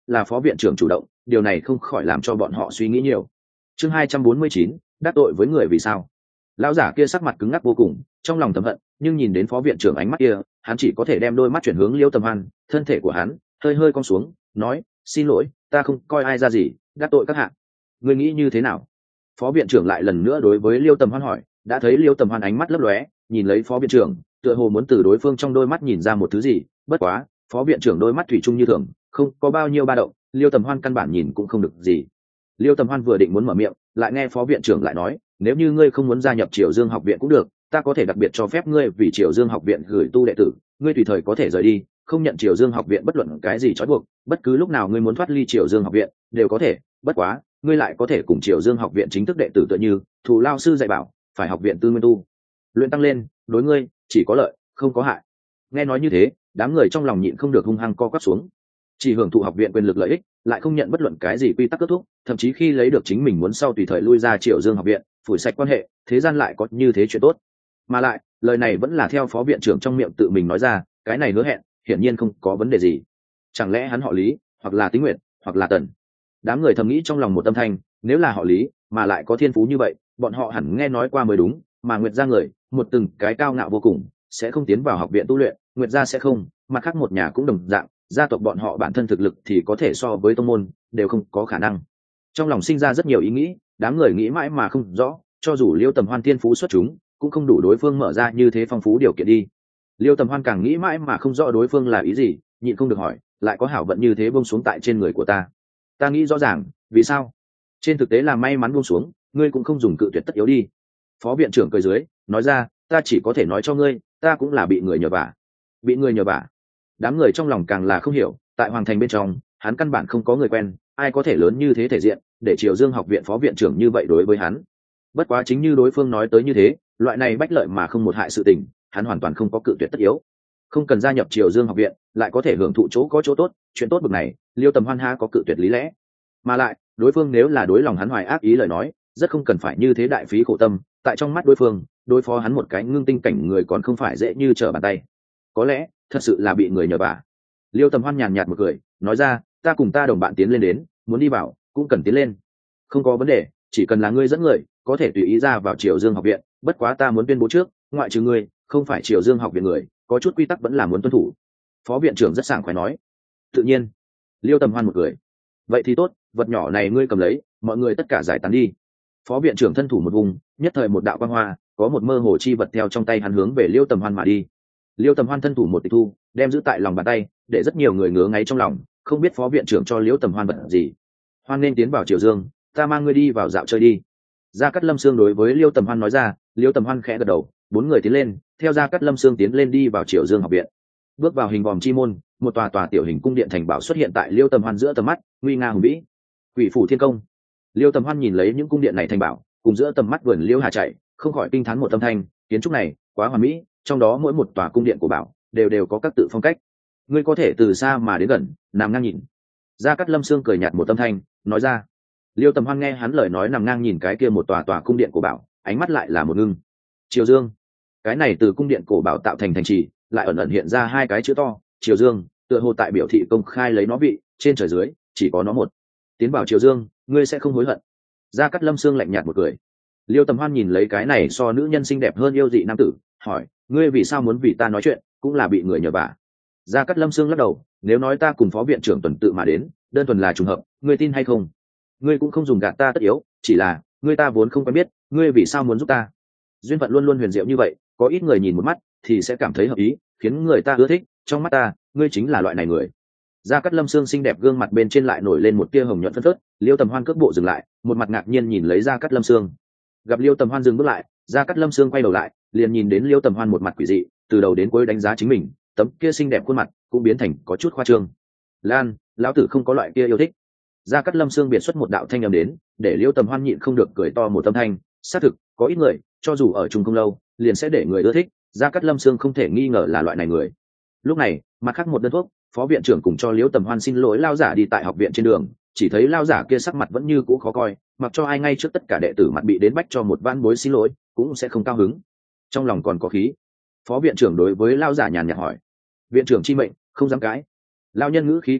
là phó viện trưởng chủ động, điều này không khỏi làm cho bọn họ suy nghĩ nhiều. Chương hai trăm bốn mươi chín, đắc tội với người vì sao? Lão giả kia sắc mặt cứng ngắc vô cùng, trong lòng thầm hận, nhưng nhìn đến phó viện trưởng ánh mắt kia, hắn chỉ có thể đem đôi mắt chuyển hướng Liêu Tầm Hoan, thân thể của hắn hơi hơi cong xuống, nói: "Xin lỗi, ta không coi ai ra gì, đắc tội các hạ. Ngươi nghĩ như thế nào?" Phó viện trưởng lại lần nữa đối với Liêu Tầm Hoan hỏi, đã thấy Liêu Tầm Hoan ánh mắt lấp lóe, nhìn lấy phó viện trưởng, tựa hồ muốn từ đối phương trong đôi mắt nhìn ra một thứ gì, bất quá, phó viện trưởng đôi mắt thủy chung như thường, không có bao nhiêu ba động, Liêu Tầm Hoan căn bản nhìn cũng không được gì. Liêu Tầm Hoan vừa định muốn mở miệng, lại nghe phó viện trưởng lại nói: "Nếu như ngươi không muốn gia nhập Triều Dương học viện cũng được, ta có thể đặc biệt cho phép ngươi vì Triều Dương học viện gửi tu đệ tử, ngươi tùy thời có thể rời đi, không nhận Triều Dương học viện bất luận cái gì trói buộc, bất cứ lúc nào ngươi muốn thoát ly Triều Dương học viện đều có thể, bất quá, ngươi lại có thể cùng Triều Dương học viện chính thức đệ tử tựa như, thù lao sư dạy bảo, phải học viện tư nguyên tu luyện tăng lên, đối ngươi chỉ có lợi, không có hại." Nghe nói như thế, đám người trong lòng nhịn không được hung hăng co quắp xuống. Chỉ hưởng thụ học viện quyền lực lợi ích, lại không nhận bất luận cái gì quy tắc kết thúc, thậm chí khi lấy được chính mình muốn sau tùy thời lui ra Triều Dương học viện, phủi sạch quan hệ, thế gian lại có như thế chuyện tốt. Mà lại, lời này vẫn là theo phó viện trưởng trong miệng tự mình nói ra, cái này hứa hẹn, hiển nhiên không có vấn đề gì. Chẳng lẽ hắn họ Lý, hoặc là Tính Nguyệt, hoặc là Tần? Đám người thầm nghĩ trong lòng một âm thanh, nếu là họ Lý, mà lại có thiên phú như vậy, bọn họ hẳn nghe nói qua mới đúng, mà Nguyệt gia người, một từng cái cao ngạo vô cùng, sẽ không tiến vào học viện tu luyện, Nguyệt gia sẽ không, mặt khác một nhà cũng đồng dạng, gia tộc bọn họ bản thân thực lực thì có thể so với tông môn, đều không có khả năng. Trong lòng sinh ra rất nhiều ý nghĩ, đám người nghĩ mãi mà không rõ, cho dù Liêu Tầm Hoan thiên phú xuất chúng, cũng không đủ đối phương mở ra như thế phong phú điều kiện đi. Liêu Tầm Hoan càng nghĩ mãi mà không rõ đối phương là ý gì, nhịn không được hỏi, lại có hảo vận như thế buông xuống tại trên người của ta. Ta nghĩ rõ ràng, vì sao? Trên thực tế là may mắn buông xuống, ngươi cũng không dùng cự tuyệt tất yếu đi. Phó viện trưởng cười dưới, nói ra, ta chỉ có thể nói cho ngươi, ta cũng là bị người nhờ vả. Bị người nhờ vả? Đám người trong lòng càng là không hiểu, tại Hoàng Thành bên trong, hắn căn bản không có người quen, ai có thể lớn như thế thể diện, để Triều Dương học viện phó viện trưởng như vậy đối với hắn. Bất quá chính như đối phương nói tới như thế, loại này bách lợi mà không một hại sự tình, hắn hoàn toàn không có cự tuyệt tất yếu. Không cần gia nhập Triều Dương học viện, lại có thể hưởng thụ chỗ có chỗ tốt, chuyện tốt bực này, Liêu Tầm Hoan ha có cự tuyệt lý lẽ. Mà lại, đối phương nếu là đối lòng hắn hoài ác ý lời nói, rất không cần phải như thế đại phí khổ tâm, tại trong mắt đối phương, đối phó hắn một cái ngưng tinh cảnh người còn không phải dễ như trở bàn tay. Có lẽ, thật sự là bị người nhờ vả. Liêu Tầm Hoan nhàn nhạt một cười, nói ra, ta cùng ta đồng bạn tiến lên đến, muốn đi vào, cũng cần tiến lên. Không có vấn đề, chỉ cần là ngươi dẫn người, có thể tùy ý ra vào Triều Dương học viện, bất quá ta muốn tuyên bố trước, ngoại trừ ngươi, không phải Triều Dương học viện người, có chút quy tắc vẫn là muốn tuân thủ. Phó viện trưởng rất sảng khoái nói. Tự nhiên. Liêu Tầm Hoan một cười. Vậy thì tốt, vật nhỏ này ngươi cầm lấy, mọi người tất cả giải tán đi. Phó viện trưởng thân thủ một vùng, nhất thời một đạo quang hoa, có một mơ hồ chi vật theo trong tay hắn hướng về Liêu Tầm Hoan mà đi. Liêu Tầm Hoan thân thủ một tịch thu, đem giữ tại lòng bàn tay, để rất nhiều người ngứa ngáy trong lòng, không biết phó viện trưởng cho Liêu Tầm Hoan vật gì. Hoan nên tiến vào Triều Dương, ta mang ngươi đi vào dạo chơi đi. Gia Cát Lâm Sương đối với Liêu Tầm Hoan nói ra, Liêu Tầm Hoan khẽ gật đầu, bốn người tiến lên, theo Gia Cát Lâm Sương tiến lên đi vào Triều Dương học viện. Bước vào hình vòm chi môn, một tòa tòa tiểu hình cung điện thành bảo xuất hiện tại Liêu Tầm Hoan giữa tầm mắt, nguy nga hùng vĩ. Quỷ phủ thiên công. Liêu Tầm Hoan nhìn lấy những cung điện này thành bảo, cùng giữa tầm mắt vườn liêu hà chạy, không khỏi kinh thán một âm thanh, kiến trúc này quá hoàn mỹ, trong đó mỗi một tòa cung điện của bảo đều đều có các tự phong cách. Ngươi có thể từ xa mà đến gần, nằm ngang nhìn. Gia Cát Lâm Sương cười nhạt một âm thanh, nói ra. Liêu Tầm Hoan nghe hắn lời nói nằm ngang nhìn cái kia một tòa tòa cung điện của bảo, ánh mắt lại là một ngưng. Triều Dương. Cái này từ cung điện cổ bảo tạo thành thành trì, lại ẩn ẩn hiện ra hai cái chữ to, Triều Dương, tựa hồ tại biểu thị công khai lấy nó vị, trên trời dưới chỉ có nó một. Tiến vào Triều Dương, ngươi sẽ không hối hận. Gia Cát Lâm Sương lạnh nhạt một cười. Liêu Tầm Hoan nhìn lấy cái này so nữ nhân xinh đẹp hơn yêu dị nam tử, hỏi, ngươi vì sao muốn vì ta nói chuyện, cũng là bị người nhờ vả. Gia Cát Lâm Sương lắc đầu, nếu nói ta cùng phó viện trưởng tuần tự mà đến, đơn thuần là trùng hợp, ngươi tin hay không? Ngươi cũng không dùng gạt ta tất yếu, chỉ là, ngươi ta vốn không quen biết, ngươi vì sao muốn giúp ta? Duyên phận luôn luôn huyền diệu như vậy, có ít người nhìn một mắt thì sẽ cảm thấy hợp ý, khiến người ta ưa thích, trong mắt ta, ngươi chính là loại này người. Gia Cát Lâm Sương xinh đẹp gương mặt bên trên lại nổi lên một tia hồng nhuận phân phớt, Liêu Tầm Hoan cước bộ dừng lại, một mặt ngạc nhiên nhìn lấy Gia Cát Lâm Sương. Gặp Liêu Tầm Hoan dừng bước lại, Gia Cát Lâm Sương quay đầu lại, liền nhìn đến Liêu Tầm Hoan một mặt quỷ dị, từ đầu đến cuối đánh giá chính mình, tấm kia xinh đẹp khuôn mặt cũng biến thành có chút khoa trương. Lan, lão tử không có loại kia yêu thích. Gia Cát Lâm Sương biệt xuất một đạo thanh âm đến, để Liêu Tầm Hoan nhịn không được cười to một âm thanh, xác thực, có ít người, cho dù ở chung không lâu, liền sẽ để người ưa thích, Gia Cát Lâm Sương không thể nghi ngờ là loại này người. Lúc này, mặt khác một đơn thuốc, phó viện trưởng cùng cho Liêu Tầm Hoan xin lỗi lao giả đi tại học viện trên đường, chỉ thấy lao giả kia sắc mặt vẫn như cũ khó coi, mặc cho ai ngay trước tất cả đệ tử mặt bị đến bách cho một van bối xin lỗi, cũng sẽ không cao hứng. Trong lòng còn có khí. Phó viện trưởng đối với lao giả nhàn nhạt hỏi, viện trưởng chi mệnh, không dám cãi. Lao nhân ngữ khí cứng nhắc,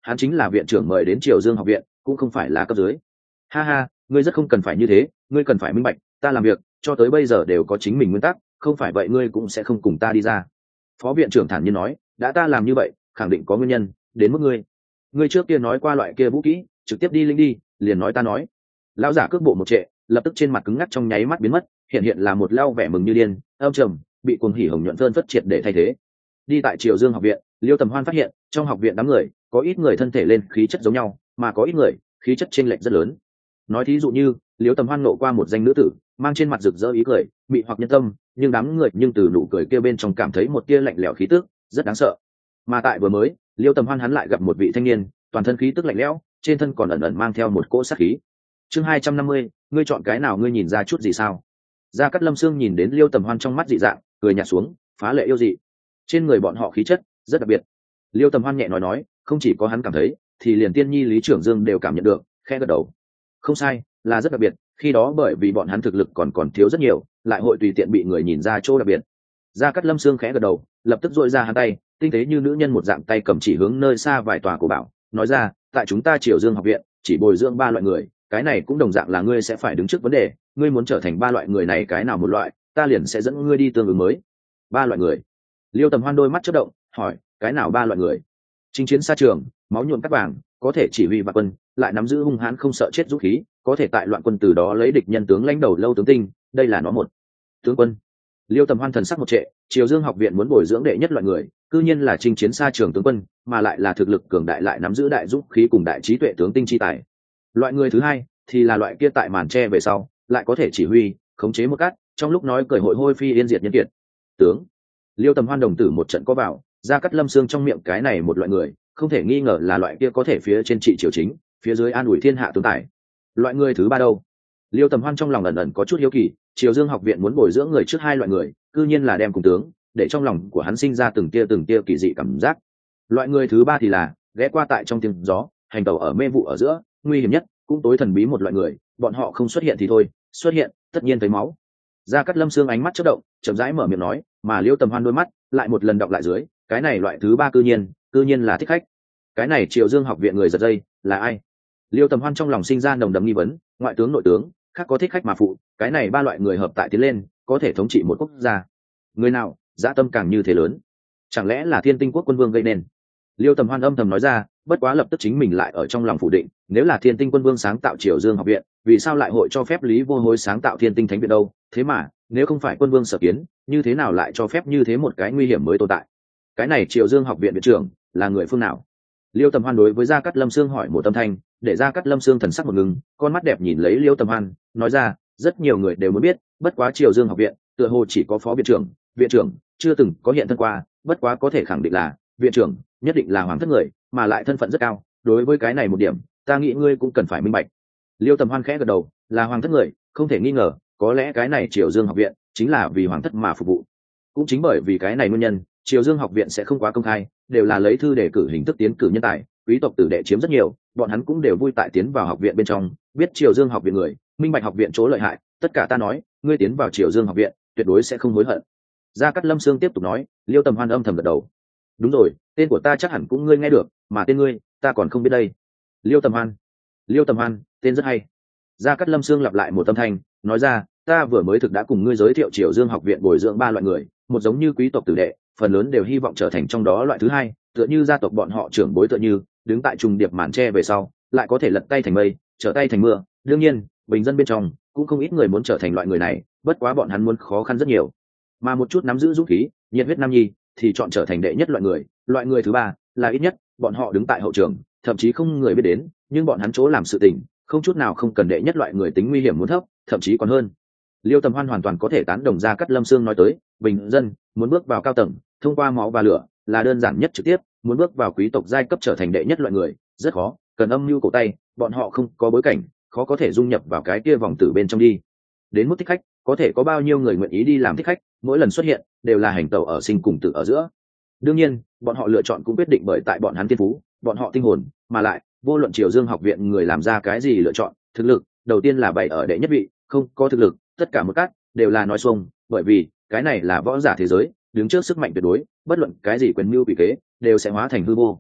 hắn chính là viện trưởng mời đến Triều Dương học viện, cũng không phải là cấp dưới. Ha ha, ngươi rất không cần phải như thế, ngươi cần phải minh bạch, ta làm việc cho tới bây giờ đều có chính mình nguyên tắc, không phải vậy ngươi cũng sẽ không cùng ta đi ra. Phó viện trưởng thản nhiên nói, đã ta làm như vậy khẳng định có nguyên nhân, đến mức ngươi ngươi trước kia nói qua loại kia vũ kỹ, trực tiếp đi linh đi, liền nói ta nói. Lão giả cước bộ một trệ, lập tức trên mặt cứng ngắc trong nháy mắt biến mất, hiện hiện là một lao vẻ mừng như điên, âm trầm, bị cuồng hỉ hồng nhuận phơn phất triệt để thay thế. Đi tại Triều Dương học viện, Liêu Tầm Hoan phát hiện trong học viện đám người có ít người thân thể lên khí chất giống nhau, mà có ít người khí chất chênh lệch rất lớn. Nói thí dụ như Liêu Tầm Hoan nộ qua một danh nữ tử, mang trên mặt rực rỡ ý cười, bị hoặc nhân tâm, nhưng đám người nhưng từ nụ cười kia bên trong cảm thấy một tia lạnh lẽo khí tức, rất đáng sợ. Mà tại vừa mới, Liêu Tầm Hoan hắn lại gặp một vị thanh niên, toàn thân khí tức lạnh lẽo, trên thân còn ẩn ẩn mang theo một cỗ sát khí. Chương hai trăm năm mươi, ngươi chọn cái nào, ngươi nhìn ra chút gì sao? Gia Cát Lâm Sương nhìn đến Liêu Tầm Hoan trong mắt dị dạng, cười nhạt xuống, phá lệ yêu dị. Trên người bọn họ khí chất rất đặc biệt. Liêu Tầm Hoan nhẹ nói nói, không chỉ có hắn cảm thấy, thì liền Tiên Nhi Lý Trưởng Dương đều cảm nhận được, khẽ gật đầu. Không sai, là rất đặc biệt, khi đó bởi vì bọn hắn thực lực còn còn thiếu rất nhiều, lại hội tùy tiện bị người nhìn ra chỗ đặc biệt. Gia Cát Lâm Sương khẽ gật đầu, lập tức duỗi ra hắn tay, tinh tế như nữ nhân một dạng tay cầm chỉ hướng nơi xa vài tòa cổ bảo, nói ra, tại chúng ta Triều Dương học viện, chỉ bồi dưỡng ba loại người, cái này cũng đồng dạng là ngươi sẽ phải đứng trước vấn đề, ngươi muốn trở thành ba loại người này cái nào một loại, ta liền sẽ dẫn ngươi đi tương ứng mới. Ba loại người. Liêu Tầm Hoan đôi mắt chớp động, hỏi, cái nào ba loại người? Chinh chiến xa trường, máu nhuộm cắt vàng, có thể chỉ huy vạn quân, lại nắm giữ hung hãn không sợ chết dũng khí, có thể tại loạn quân từ đó lấy địch nhân tướng lãnh đầu lâu tướng tinh, đây là nó một. Tướng quân. Liêu Tầm Hoan thần sắc một trệ, Triều Dương học viện muốn bồi dưỡng đệ nhất loại người, cư nhiên là chinh chiến xa trường tướng quân, mà lại là thực lực cường đại lại nắm giữ đại dũng khí cùng đại trí tuệ tướng tinh chi tài. Loại người thứ hai thì là loại kia tại màn tre về sau, lại có thể chỉ huy, khống chế một cát, trong lúc nói cười hội hôi phi yên diệt nhân kiệt. Tướng. Liêu Tầm Hoan đồng tử một trận có vào, Gia Cát Lâm Sương trong miệng cái này một loại người, không thể nghi ngờ là loại kia có thể phía trên trị triều chính, phía dưới an ủi thiên hạ tướng tài. Loại người thứ ba đâu? Liêu Tầm Hoan trong lòng ẩn ẩn có chút hiếu kỳ, Triều Dương học viện muốn bồi dưỡng người trước hai loại người, cư nhiên là đem cùng tướng, để trong lòng của hắn sinh ra từng tia từng tia kỳ dị cảm giác. Loại người thứ ba thì là ghé qua tại trong tiếng gió, hành tẩu ở mê vụ ở giữa, nguy hiểm nhất, cũng tối thần bí một loại người, bọn họ không xuất hiện thì thôi, xuất hiện, tất nhiên thấy máu. Gia Cát Lâm Sương ánh mắt chớp động, chậm rãi mở miệng nói, mà Liêu Tầm Hoan đôi mắt lại một lần đọc lại dưới, cái này loại thứ ba cư nhiên, cư nhiên là thích khách. Cái này Triều Dương học viện người giật dây, là ai? Liêu Tầm Hoan trong lòng sinh ra nồng đậm nghi vấn, ngoại tướng nội tướng, khác có thích khách mà phụ, cái này ba loại người hợp tại tiến lên, có thể thống trị một quốc gia. Người nào, dã tâm càng như thế lớn? Chẳng lẽ là Thiên Tinh quốc quân vương gây nên? Liêu Tầm Hoan âm thầm nói ra, bất quá lập tức chính mình lại ở trong lòng phủ định, nếu là Thiên Tinh quân vương sáng tạo Triều Dương học viện, vì sao lại hội cho phép Lý Vô Hối sáng tạo Thiên Tinh thánh viện đâu? Thế mà, nếu không phải quân vương sở kiến, như thế nào lại cho phép như thế một cái nguy hiểm mới tồn tại? Cái này Triều Dương học viện viện trưởng là người phương nào? Liêu Tầm Hoan đối với Gia Cát Lâm Sương hỏi một âm thanh, để Gia Cát Lâm Sương thần sắc một ngừng, con mắt đẹp nhìn lấy Liêu Tầm Hoan, nói ra, rất nhiều người đều muốn biết, bất quá Triều Dương học viện, tựa hồ chỉ có phó viện trưởng, viện trưởng chưa từng có hiện thân qua, bất quá có thể khẳng định là viện trưởng nhất định là hoàng thất người, mà lại thân phận rất cao. Đối với cái này một điểm, ta nghĩ ngươi cũng cần phải minh bạch. Liêu Tầm Hoan khẽ gật đầu, là hoàng thất người, không thể nghi ngờ, có lẽ cái này Triều Dương học viện chính là vì hoàng thất mà phục vụ. Cũng chính bởi vì cái này nguyên nhân, Triều Dương học viện sẽ không quá công khai, đều là lấy thư đề cử hình thức tiến cử nhân tài, quý tộc tử đệ chiếm rất nhiều, bọn hắn cũng đều vui tại tiến vào học viện bên trong, biết Triều Dương học viện người, minh bạch học viện chỗ lợi hại, tất cả ta nói, ngươi tiến vào Triều Dương học viện, tuyệt đối sẽ không hối hận. Gia Cát Lâm Sương tiếp tục nói, Liêu Tầm Hoan âm thầm gật đầu. Đúng rồi, tên của ta chắc hẳn cũng ngươi nghe được, mà tên ngươi, ta còn không biết đây. Liêu Tầm Hoan. Liêu Tầm Hoan, tên rất hay. Gia Cát Lâm Sương lặp lại một âm thanh, nói ra, ta vừa mới thực đã cùng ngươi giới thiệu Triều Dương học viện bồi dưỡng ba loại người, một giống như quý tộc tử đệ, phần lớn đều hy vọng trở thành trong đó loại thứ hai, tựa như gia tộc bọn họ trưởng bối tựa như, đứng tại trùng điệp màn tre về sau, lại có thể lật tay thành mây, trở tay thành mưa. Đương nhiên, bình dân bên trong cũng không ít người muốn trở thành loại người này, bất quá bọn hắn muốn khó khăn rất nhiều. Mà một chút nắm giữ dũng khí, nhiệt huyết nam nhi, thì chọn trở thành đệ nhất loại người. Loại người thứ ba là ít nhất, bọn họ đứng tại hậu trường, thậm chí không người biết đến, nhưng bọn hắn chỗ làm sự tình, không chút nào không cần đệ nhất loại người tính nguy hiểm muốn thấp, thậm chí còn hơn. Liêu Tầm Hoan hoàn toàn có thể tán đồng Gia Cát Lâm Sương nói tới, bình dân muốn bước vào cao tầng, thông qua máu và lửa là đơn giản nhất trực tiếp, muốn bước vào quý tộc giai cấp trở thành đệ nhất loại người, rất khó, cần âm mưu cổ tay, bọn họ không có bối cảnh, khó có thể dung nhập vào cái kia vòng tử bên trong đi. Đến mức thích khách, có thể có bao nhiêu người nguyện ý đi làm thích khách, mỗi lần xuất hiện đều là hành tẩu ở sinh cùng tử ở giữa. Đương nhiên, bọn họ lựa chọn cũng quyết định bởi tại bọn hắn thiên phú, bọn họ tinh hồn, mà lại, vô luận Triều Dương học viện người làm ra cái gì lựa chọn, thực lực, đầu tiên là bày ở đệ nhất vị, không có thực lực, tất cả một cát đều là nói xuông, bởi vì cái này là võ giả thế giới, đứng trước sức mạnh tuyệt đối, bất luận cái gì quyền mưu quỷ kế đều sẽ hóa thành hư vô.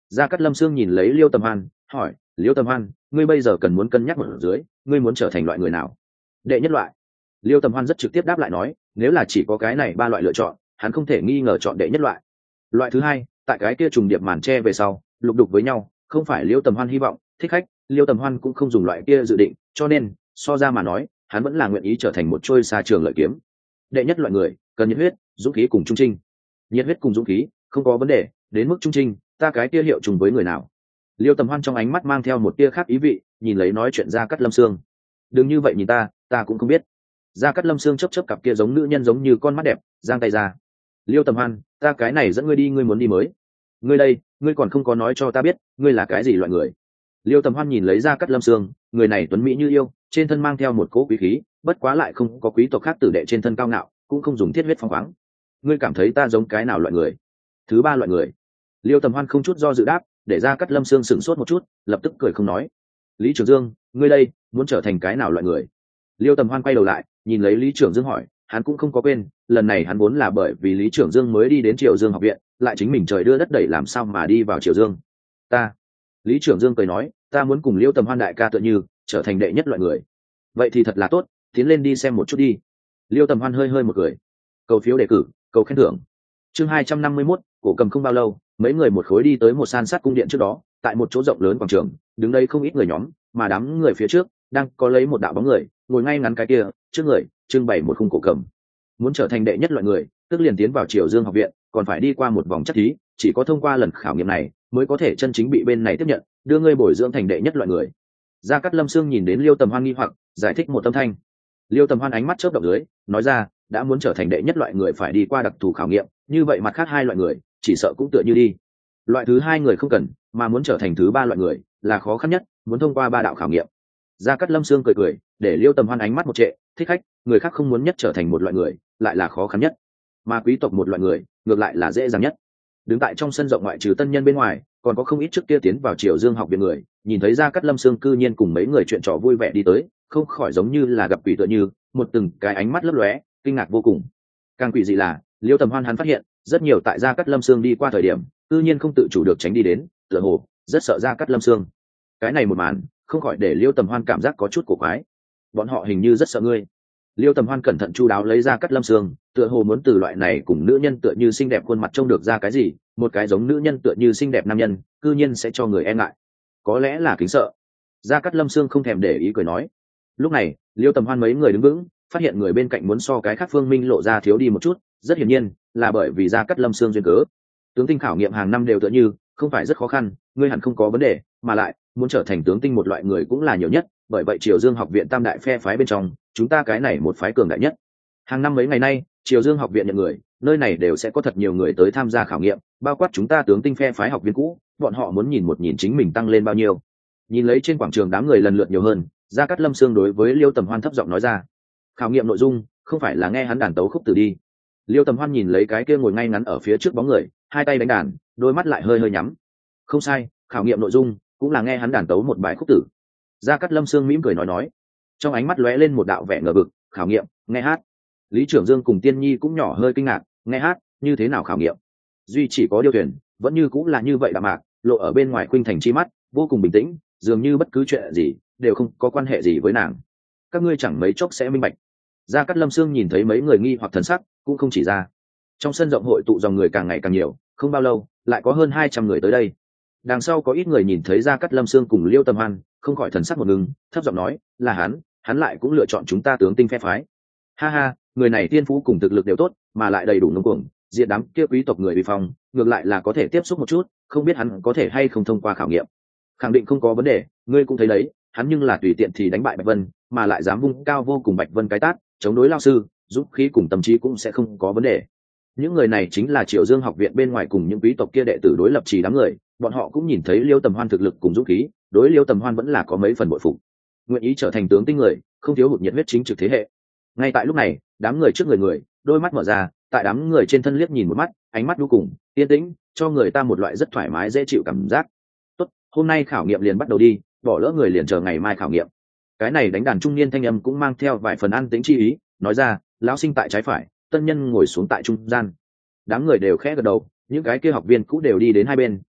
Gia Cát Lâm Sương nhìn lấy Liêu Tầm Hoan hỏi, Liêu Tầm Hoan, ngươi bây giờ cần muốn cân nhắc một dưới, ngươi muốn trở thành loại người nào? Đệ nhất loại. Liêu Tầm Hoan rất trực tiếp đáp lại nói, nếu là chỉ có cái này ba loại lựa chọn, hắn không thể nghi ngờ chọn đệ nhất loại. Loại thứ hai, tại cái kia trùng điệp màn tre về sau, lục đục với nhau, không phải Liêu Tầm Hoan hy vọng, thích khách, Liêu Tầm Hoan cũng không dùng loại kia dự định, cho nên, so ra mà nói, hắn vẫn là nguyện ý trở thành một trôi xa trường lợi kiếm. Đệ nhất loại người, cần nhiệt huyết, dũng khí cùng trung trinh. Nhiệt huyết cùng dũng khí, không có vấn đề, đến mức trung trinh, ta cái kia hiệu trùng với người nào? Liêu Tầm Hoan trong ánh mắt mang theo một tia khác ý vị, nhìn lấy nói chuyện Gia Cát Lâm Sương. Đừng như vậy nhìn ta, ta cũng không biết. Gia Cát Lâm Sương chớp chớp cặp kia giống nữ nhân giống như con mắt đẹp, giang tay ra. Liêu Tầm Hoan, ta cái này dẫn ngươi đi, ngươi muốn đi mới. Ngươi đây, ngươi còn không có nói cho ta biết, ngươi là cái gì loại người. Liêu Tầm Hoan nhìn lấy Gia Cát Lâm Sương, người này tuấn mỹ như yêu, trên thân mang theo một cỗ quý khí, bất quá lại không có quý tộc khác tử đệ trên thân cao ngạo, cũng không dùng thiết huyết phong khoáng. Ngươi cảm thấy ta giống cái nào loại người? Thứ ba loại người. Liêu Tầm Hoan không chút do dự đáp, để Gia Cát Lâm Sương sửng sốt một chút, lập tức cười không nói. Lý Trường Dương, ngươi đây, muốn trở thành cái nào loại người? Liêu Tầm Hoan quay đầu lại, nhìn lấy Lý Trường Dương hỏi, hắn cũng không có quên, lần này hắn vốn là bởi vì Lý Trường Dương mới đi đến Triều Dương học viện, lại chính mình trời đưa đất đẩy làm sao mà đi vào Triều Dương. Ta. Lý Trường Dương cười nói, ta muốn cùng Liêu Tầm Hoan đại ca tựa như, trở thành đệ nhất loại người. Vậy thì thật là tốt, tiến lên đi xem một chút đi. Liêu Tầm Hoan hơi hơi một cười. Cầu phiếu đề cử, cầu khen thưởng. Chương hai trăm năm mươi mốt, cổ cầm không bao lâu, mấy người một khối đi tới một san sát cung điện trước đó, tại một chỗ rộng lớn quảng trường, đứng đây không ít người nhóm, mà đám người phía trước đang có lấy một đạo bóng người, ngồi ngay ngắn cái kia, trước người trưng bày một khung cổ cầm. Muốn trở thành đệ nhất loại người, tức liền tiến vào Triều Dương học viện, còn phải đi qua một vòng chắc thí, chỉ có thông qua lần khảo nghiệm này mới có thể chân chính bị bên này tiếp nhận, đưa ngươi bồi dưỡng thành đệ nhất loại người. Gia Cát Lâm Sương nhìn đến Liêu Tầm Hoan nghi hoặc, giải thích một âm thanh. Liêu Tầm Hoan ánh mắt chớp động dưới, nói ra, đã muốn trở thành đệ nhất loại người phải đi qua đặc thù khảo nghiệm, như vậy mặt khác hai loại người chỉ sợ cũng tựa như đi. Loại thứ hai người không cần, mà muốn trở thành thứ ba loại người là khó khăn nhất, muốn thông qua ba đạo khảo nghiệm. Gia Cát Lâm Sương cười cười, để Liêu Tầm Hoan ánh mắt một trệ, thích khách, người khác không muốn nhất trở thành một loại người, lại là khó khăn nhất, mà quý tộc một loại người, ngược lại là dễ dàng nhất. Đứng tại trong sân rộng ngoại trừ tân nhân bên ngoài, còn có không ít trước kia tiến vào Triều Dương học viện người, nhìn thấy Gia Cát Lâm Sương cư nhiên cùng mấy người chuyện trò vui vẻ đi tới, không khỏi giống như là gặp quỷ tựa như, một từng cái ánh mắt lấp lóe, kinh ngạc vô cùng. Càng quỷ dị là, Liêu Tầm Hoan hắn phát hiện, rất nhiều tại Gia Cát Lâm Sương đi qua thời điểm, cư nhiên không tự chủ được tránh đi đến, tựa hồ rất sợ Gia Cát Lâm Sương. Cái này một màn, không khỏi để Liêu Tầm Hoan cảm giác có chút cổ quái. Bọn họ hình như rất sợ ngươi. Liêu Tầm Hoan cẩn thận chu đáo lấy Gia Cát Lâm Sương, tựa hồ muốn từ loại này cùng nữ nhân tựa như xinh đẹp khuôn mặt trông được ra cái gì, một cái giống nữ nhân tựa như xinh đẹp nam nhân, cư nhiên sẽ cho người e ngại. Có lẽ là kính sợ. Gia Cát Lâm Sương không thèm để ý cười nói. Lúc này, Liêu Tầm Hoan mấy người đứng vững, phát hiện người bên cạnh muốn so cái khác Phương Minh lộ ra thiếu đi một chút, rất hiển nhiên là bởi vì Gia Cát Lâm Sương duyên cớ. Tướng tinh khảo nghiệm hàng năm đều tựa như, không phải rất khó khăn, ngươi hẳn không có vấn đề, mà lại muốn trở thành tướng tinh một loại người cũng là nhiều nhất, bởi vậy Triều Dương học viện tam đại phe phái bên trong, chúng ta cái này một phái cường đại nhất. Hàng năm mấy ngày nay, Triều Dương học viện nhận người, nơi này đều sẽ có thật nhiều người tới tham gia khảo nghiệm, bao quát chúng ta tướng tinh phe phái học viên cũ, bọn họ muốn nhìn một nhìn chính mình tăng lên bao nhiêu. Nhìn lấy trên quảng trường đám người lần lượt nhiều hơn, Gia Cát Lâm Sương đối với Liêu Tầm Hoan thấp giọng nói ra. Khảo nghiệm nội dung, không phải là nghe hắn đàn tấu khúc tử đi. Liêu Tầm Hoan nhìn lấy cái kia ngồi ngay ngắn ở phía trước bóng người, hai tay đánh đàn, đôi mắt lại hơi hơi nhắm. Không sai, khảo nghiệm nội dung cũng là nghe hắn đàn tấu một bài khúc tử. Gia Cát Lâm Sương mỉm cười nói nói, trong ánh mắt lóe lên một đạo vẻ ngờ vực. Khảo nghiệm, nghe hát. Lý Trưởng Dương cùng Tiên Nhi cũng nhỏ hơi kinh ngạc, nghe hát, như thế nào khảo nghiệm? Duy chỉ có Điêu Thuyền, vẫn như cũng là như vậy đạm mạc, lộ ở bên ngoài khuynh thành chi mắt, vô cùng bình tĩnh, dường như bất cứ chuyện gì đều không có quan hệ gì với nàng. Các ngươi chẳng mấy chốc sẽ minh bạch. Gia Cát Lâm Sương nhìn thấy mấy người nghi hoặc thần sắc, cũng không chỉ ra. Trong sân rộng hội tụ dòng người càng ngày càng nhiều, không bao lâu, lại có hơn hai trăm người tới đây. Đằng sau có ít người nhìn thấy Gia Cát Lâm Sương cùng Liêu Tầm Hoan, không khỏi thần sắc một ngừng, thấp giọng nói, là hắn, hắn lại cũng lựa chọn chúng ta tướng tinh phe phái. Ha ha, người này tiên phú cùng thực lực đều tốt, mà lại đầy đủ ngông cuồng, diện đám kia quý tộc người vi phong, ngược lại là có thể tiếp xúc một chút, không biết hắn có thể hay không thông qua khảo nghiệm. Khẳng định không có vấn đề, ngươi cũng thấy đấy, hắn nhưng là tùy tiện thì đánh bại Bạch Vân, mà lại dám vung cao vô cùng Bạch Vân cái tát, chống đối lao sư, giúp khí cùng tâm trí cũng sẽ không có vấn đề. Những người này chính là Triều Dương học viện bên ngoài cùng những quý tộc kia đệ tử đối lập trì đám người, bọn họ cũng nhìn thấy Liêu Tầm Hoan thực lực cùng dũng khí, đối Liêu Tầm Hoan vẫn là có mấy phần bội phục. Nguyện ý trở thành tướng tinh người, không thiếu hụt nhiệt huyết chính trực thế hệ. Ngay tại lúc này, đám người trước người người, đôi mắt mở ra, tại đám người trên thân liếc nhìn một mắt, ánh mắt vô cùng yên tĩnh, cho người ta một loại rất thoải mái dễ chịu cảm giác. Tốt, hôm nay khảo nghiệm liền bắt đầu đi, bỏ lỡ người liền chờ ngày mai khảo nghiệm. Cái này đánh đàn trung niên thanh âm cũng mang theo vài phần an tĩnh chi ý, nói ra, lão sinh tại trái phải, tân nhân ngồi xuống tại trung gian. Đám người đều khẽ gật đầu, những cái kia học viên cũ đều đi đến hai bên,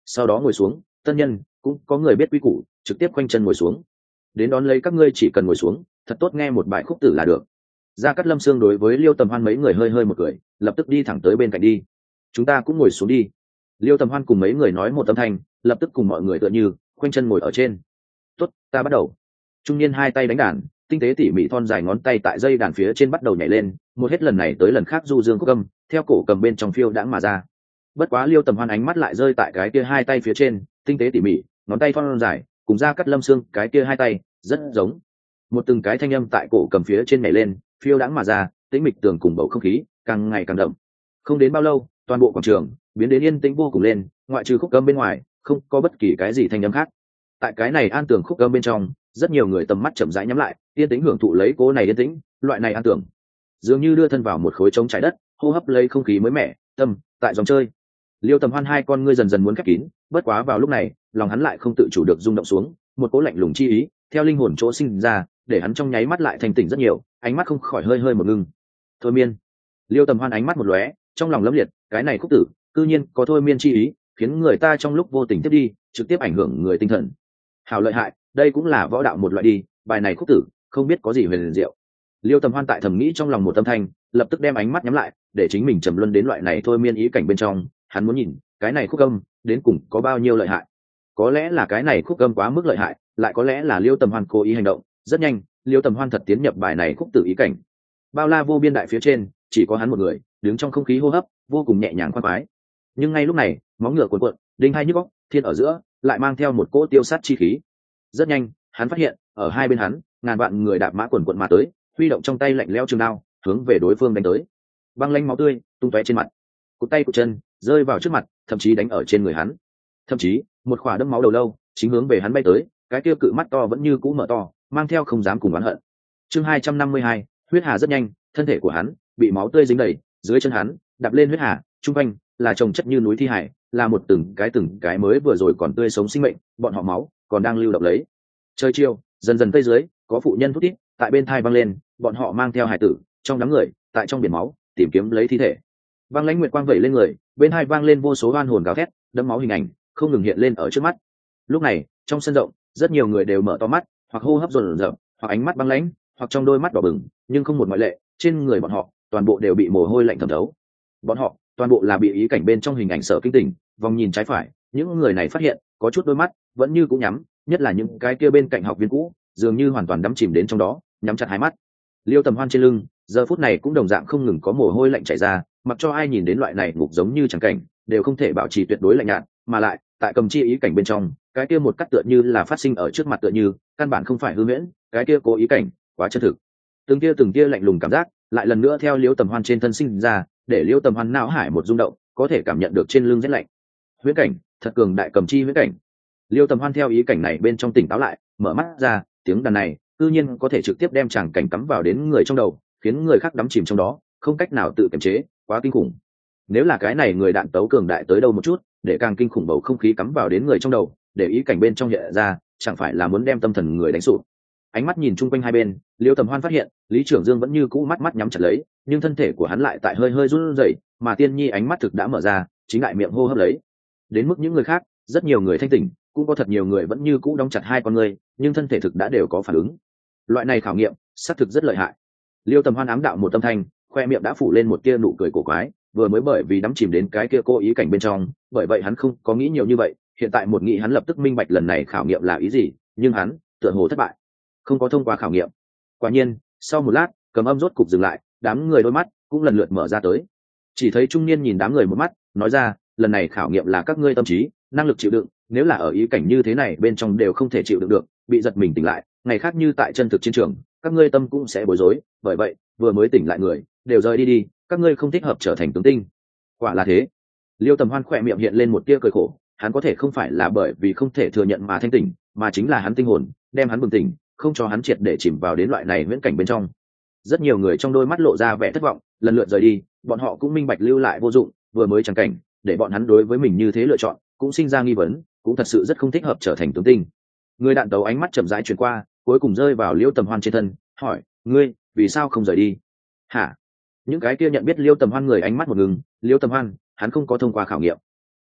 sau đó ngồi xuống. Tân nhân cũng có người biết quy củ, trực tiếp quanh chân ngồi xuống. Đến đón lấy các ngươi chỉ cần ngồi xuống, thật tốt nghe một bài khúc tử là được. Gia Cát Lâm Sương đối với Liêu Tầm Hoan mấy người hơi hơi một cười, lập tức đi thẳng tới bên cạnh đi. Chúng ta cũng ngồi xuống đi. Liêu Tầm Hoan cùng mấy người nói một âm thanh, lập tức cùng mọi người tựa như quanh chân ngồi ở trên. Tốt, ta bắt đầu. Trung niên hai tay đánh đàn, tinh tế tỉ mỉ thon dài ngón tay tại dây đàn phía trên bắt đầu nhảy lên, một hết lần này tới lần khác du dương khúc âm, theo cổ cầm bên trong phiêu đãng mà ra. Bất quá Liêu Tầm Hoan ánh mắt lại rơi tại cái kia hai tay phía trên, tinh tế tỉ mỉ, ngón tay thon dài, cùng Gia Cát Lâm Sương cái kia hai tay rất giống. Một từng cái thanh âm tại cổ cầm phía trên nhảy lên, phiêu đãng mà ra, tĩnh mịch tường cùng bầu không khí càng ngày càng đậm. Không đến bao lâu, toàn bộ quảng trường biến đến yên tĩnh vô cùng lên, ngoại trừ khúc âm bên ngoài, không có bất kỳ cái gì thanh âm khác. Tại cái này an tường khúc âm bên trong, rất nhiều người tầm mắt chậm rãi nhắm lại, yên tĩnh hưởng thụ lấy cố này yên tĩnh, loại này an tường, dường như đưa thân vào một khối trống trái đất, hô hấp lấy không khí mới mẻ, tâm tại dòng chơi. Liêu Tầm Hoan hai con ngươi dần dần muốn khép kín, bất quá vào lúc này, lòng hắn lại không tự chủ được rung động xuống, một cỗ lạnh lùng chi ý, theo linh hồn chỗ sinh ra, để hắn trong nháy mắt lại thành tỉnh rất nhiều, ánh mắt không khỏi hơi hơi một ngưng. Thôi miên. Liêu Tầm Hoan ánh mắt một lóe, trong lòng lấm liệt, cái này khúc tử, cư nhiên có thôi miên chi ý, khiến người ta trong lúc vô tình tiếp đi, trực tiếp ảnh hưởng người tinh thần. Hào lợi hại, đây cũng là võ đạo một loại đi, bài này khúc tử, không biết có gì huyền liền diệu. Liêu Tầm Hoan tại thầm nghĩ trong lòng một tâm thanh, lập tức đem ánh mắt nhắm lại, để chính mình trầm luân đến loại này thôi miên ý cảnh bên trong, hắn muốn nhìn, cái này khúc âm đến cùng có bao nhiêu lợi hại. Có lẽ là cái này khúc âm quá mức lợi hại, lại có lẽ là Liêu Tầm Hoan cố ý hành động. Rất nhanh, Liêu Tầm Hoan thật tiến nhập bài này khúc tử ý cảnh. Bao la vô biên đại phía trên, chỉ có hắn một người, đứng trong không khí hô hấp vô cùng nhẹ nhàng khoan khoái. Nhưng ngay lúc này, móng ngựa cuộn cuộn, đinh hai nhức óc, thiên ở giữa lại mang theo một cỗ tiêu sát chi khí. Rất nhanh, hắn phát hiện, ở hai bên hắn, ngàn vạn người đạp mã quần quận mà tới, huy động trong tay lạnh lẽo trường đao, hướng về đối phương đánh tới. Băng lanh máu tươi tung tóe trên mặt, cụt tay cụt chân rơi vào trước mặt, thậm chí đánh ở trên người hắn. Thậm chí, một khỏa đâm máu đầu lâu chính hướng về hắn bay tới, cái kia cự mắt to vẫn như cũ mở to, mang theo không dám cùng oán hận. Chương hai trăm năm mươi hai, huyết hà rất nhanh, thân thể của hắn bị máu tươi dính đầy, dưới chân hắn đạp lên huyết hà, trung quanh là chồng chất như núi thi hải, là một từng cái từng cái mới vừa rồi còn tươi sống sinh mệnh, bọn họ máu còn đang lưu động lấy. Trời chiều dần dần tây dưới, có phụ nhân thút thít tại bên thai văng lên, bọn họ mang theo hải tử trong đám người, tại trong biển máu tìm kiếm lấy thi thể. Vang lãnh nguyệt quang vẩy lên người, bên hai vang lên vô số oan hồn gào thét, đẫm máu hình ảnh không ngừng hiện lên ở trước mắt. Lúc này, trong sân rộng, rất nhiều người đều mở to mắt, hoặc hô hấp dồn dập, hoặc ánh mắt băng lãnh, hoặc trong đôi mắt đỏ bừng, nhưng không một ngoại lệ, trên người bọn họ toàn bộ đều bị mồ hôi lạnh thẩm thấu. Bọn họ toàn bộ là bị ý cảnh bên trong hình ảnh sợ kinh tỉnh, vòng nhìn trái phải, những người này phát hiện có chút đôi mắt vẫn như cũ nhắm, nhất là những cái kia bên cạnh học viên cũ, dường như hoàn toàn đắm chìm đến trong đó, nhắm chặt hai mắt. Liêu Tầm Hoan trên lưng giờ phút này cũng đồng dạng không ngừng có mồ hôi lạnh chảy ra, mặc cho ai nhìn đến loại này ngục giống như chẳng cảnh, đều không thể bảo trì tuyệt đối lạnh nhạt, mà lại tại cầm chi ý cảnh bên trong, cái kia một cắt tựa như là phát sinh ở trước mặt tựa như, căn bản không phải hư huyễn, cái kia cố ý cảnh quá chân thực. Từng kia từng kia lạnh lùng cảm giác lại lần nữa theo Liêu Tầm Hoan trên thân sinh ra, để Liêu Tầm Hoan não hải một rung động, có thể cảm nhận được trên lưng rét lạnh. Huyễn cảnh, thật cường đại cầm chi huyễn cảnh. Liêu Tầm Hoan theo ý cảnh này bên trong tỉnh táo lại, mở mắt ra, tiếng đàn này tự nhiên có thể trực tiếp đem chàng cảnh cắm vào đến người trong đầu, khiến người khác đắm chìm trong đó, không cách nào tự kiềm chế, quá kinh khủng. Nếu là cái này người đạn tấu cường đại tới đâu một chút, để càng kinh khủng bầu không khí cắm vào đến người trong đầu, để ý cảnh bên trong hiện ra, chẳng phải là muốn đem tâm thần người đánh sụp. Ánh mắt nhìn chung quanh hai bên, Liêu Tầm Hoan phát hiện, Lý Trưởng Dương vẫn như cũ mắt mắt nhắm chặt lấy, nhưng thân thể của hắn lại tại hơi hơi run rẩy, mà Tiên Nhi ánh mắt thực đã mở ra, chính lại miệng hô hấp lấy. Đến mức những người khác, rất nhiều người thanh tỉnh, cũng có thật nhiều người vẫn như cũ đóng chặt hai con người, nhưng thân thể thực đã đều có phản ứng. Loại này khảo nghiệm, xác thực rất lợi hại. Liêu Tầm Hoan ám đạo một tâm thanh, khoe miệng đã phủ lên một tia nụ cười cổ quái, vừa mới bởi vì đắm chìm đến cái kia cô ý cảnh bên trong, bởi vậy hắn không có nghĩ nhiều như vậy, hiện tại một nghĩ hắn lập tức minh bạch lần này khảo nghiệm là ý gì, nhưng hắn tựa hồ thất bại, không có thông qua khảo nghiệm. Quả nhiên, sau một lát, cầm âm rốt cục dừng lại, đám người đôi mắt cũng lần lượt mở ra tới. Chỉ thấy trung niên nhìn đám người một mắt, nói ra, lần này khảo nghiệm là các ngươi tâm trí, năng lực chịu đựng, nếu là ở ý cảnh như thế này bên trong đều không thể chịu đựng được, bị giật mình tỉnh lại, ngày khác như tại chân thực chiến trường, các ngươi tâm cũng sẽ bối rối, bởi vậy, vừa mới tỉnh lại người, đều rời đi đi, các ngươi không thích hợp trở thành tướng tinh. Quả là thế. Liêu Tầm Hoan khỏe miệng hiện lên một tia cười khổ, hắn có thể không phải là bởi vì không thể thừa nhận mà thanh tỉnh, mà chính là hắn tinh hồn đem hắn bừng tỉnh, không cho hắn triệt để chìm vào đến loại này viễn cảnh bên trong. Rất nhiều người trong đôi mắt lộ ra vẻ thất vọng, lần lượt rời đi, bọn họ cũng minh bạch lưu lại vô dụng, vừa mới chẳng cảnh, để bọn hắn đối với mình như thế lựa chọn, cũng sinh ra nghi vấn, cũng thật sự rất không thích hợp trở thành tướng tinh. Người đạn tấu ánh mắt chậm rãi chuyển qua, cuối cùng rơi vào Liêu Tầm Hoan trên thân, hỏi, ngươi vì sao không rời đi? Hả? Những cái kia nhận biết Liêu Tầm Hoan người ánh mắt một ngừng, Liêu Tầm Hoan, hắn không có thông qua khảo nghiệm.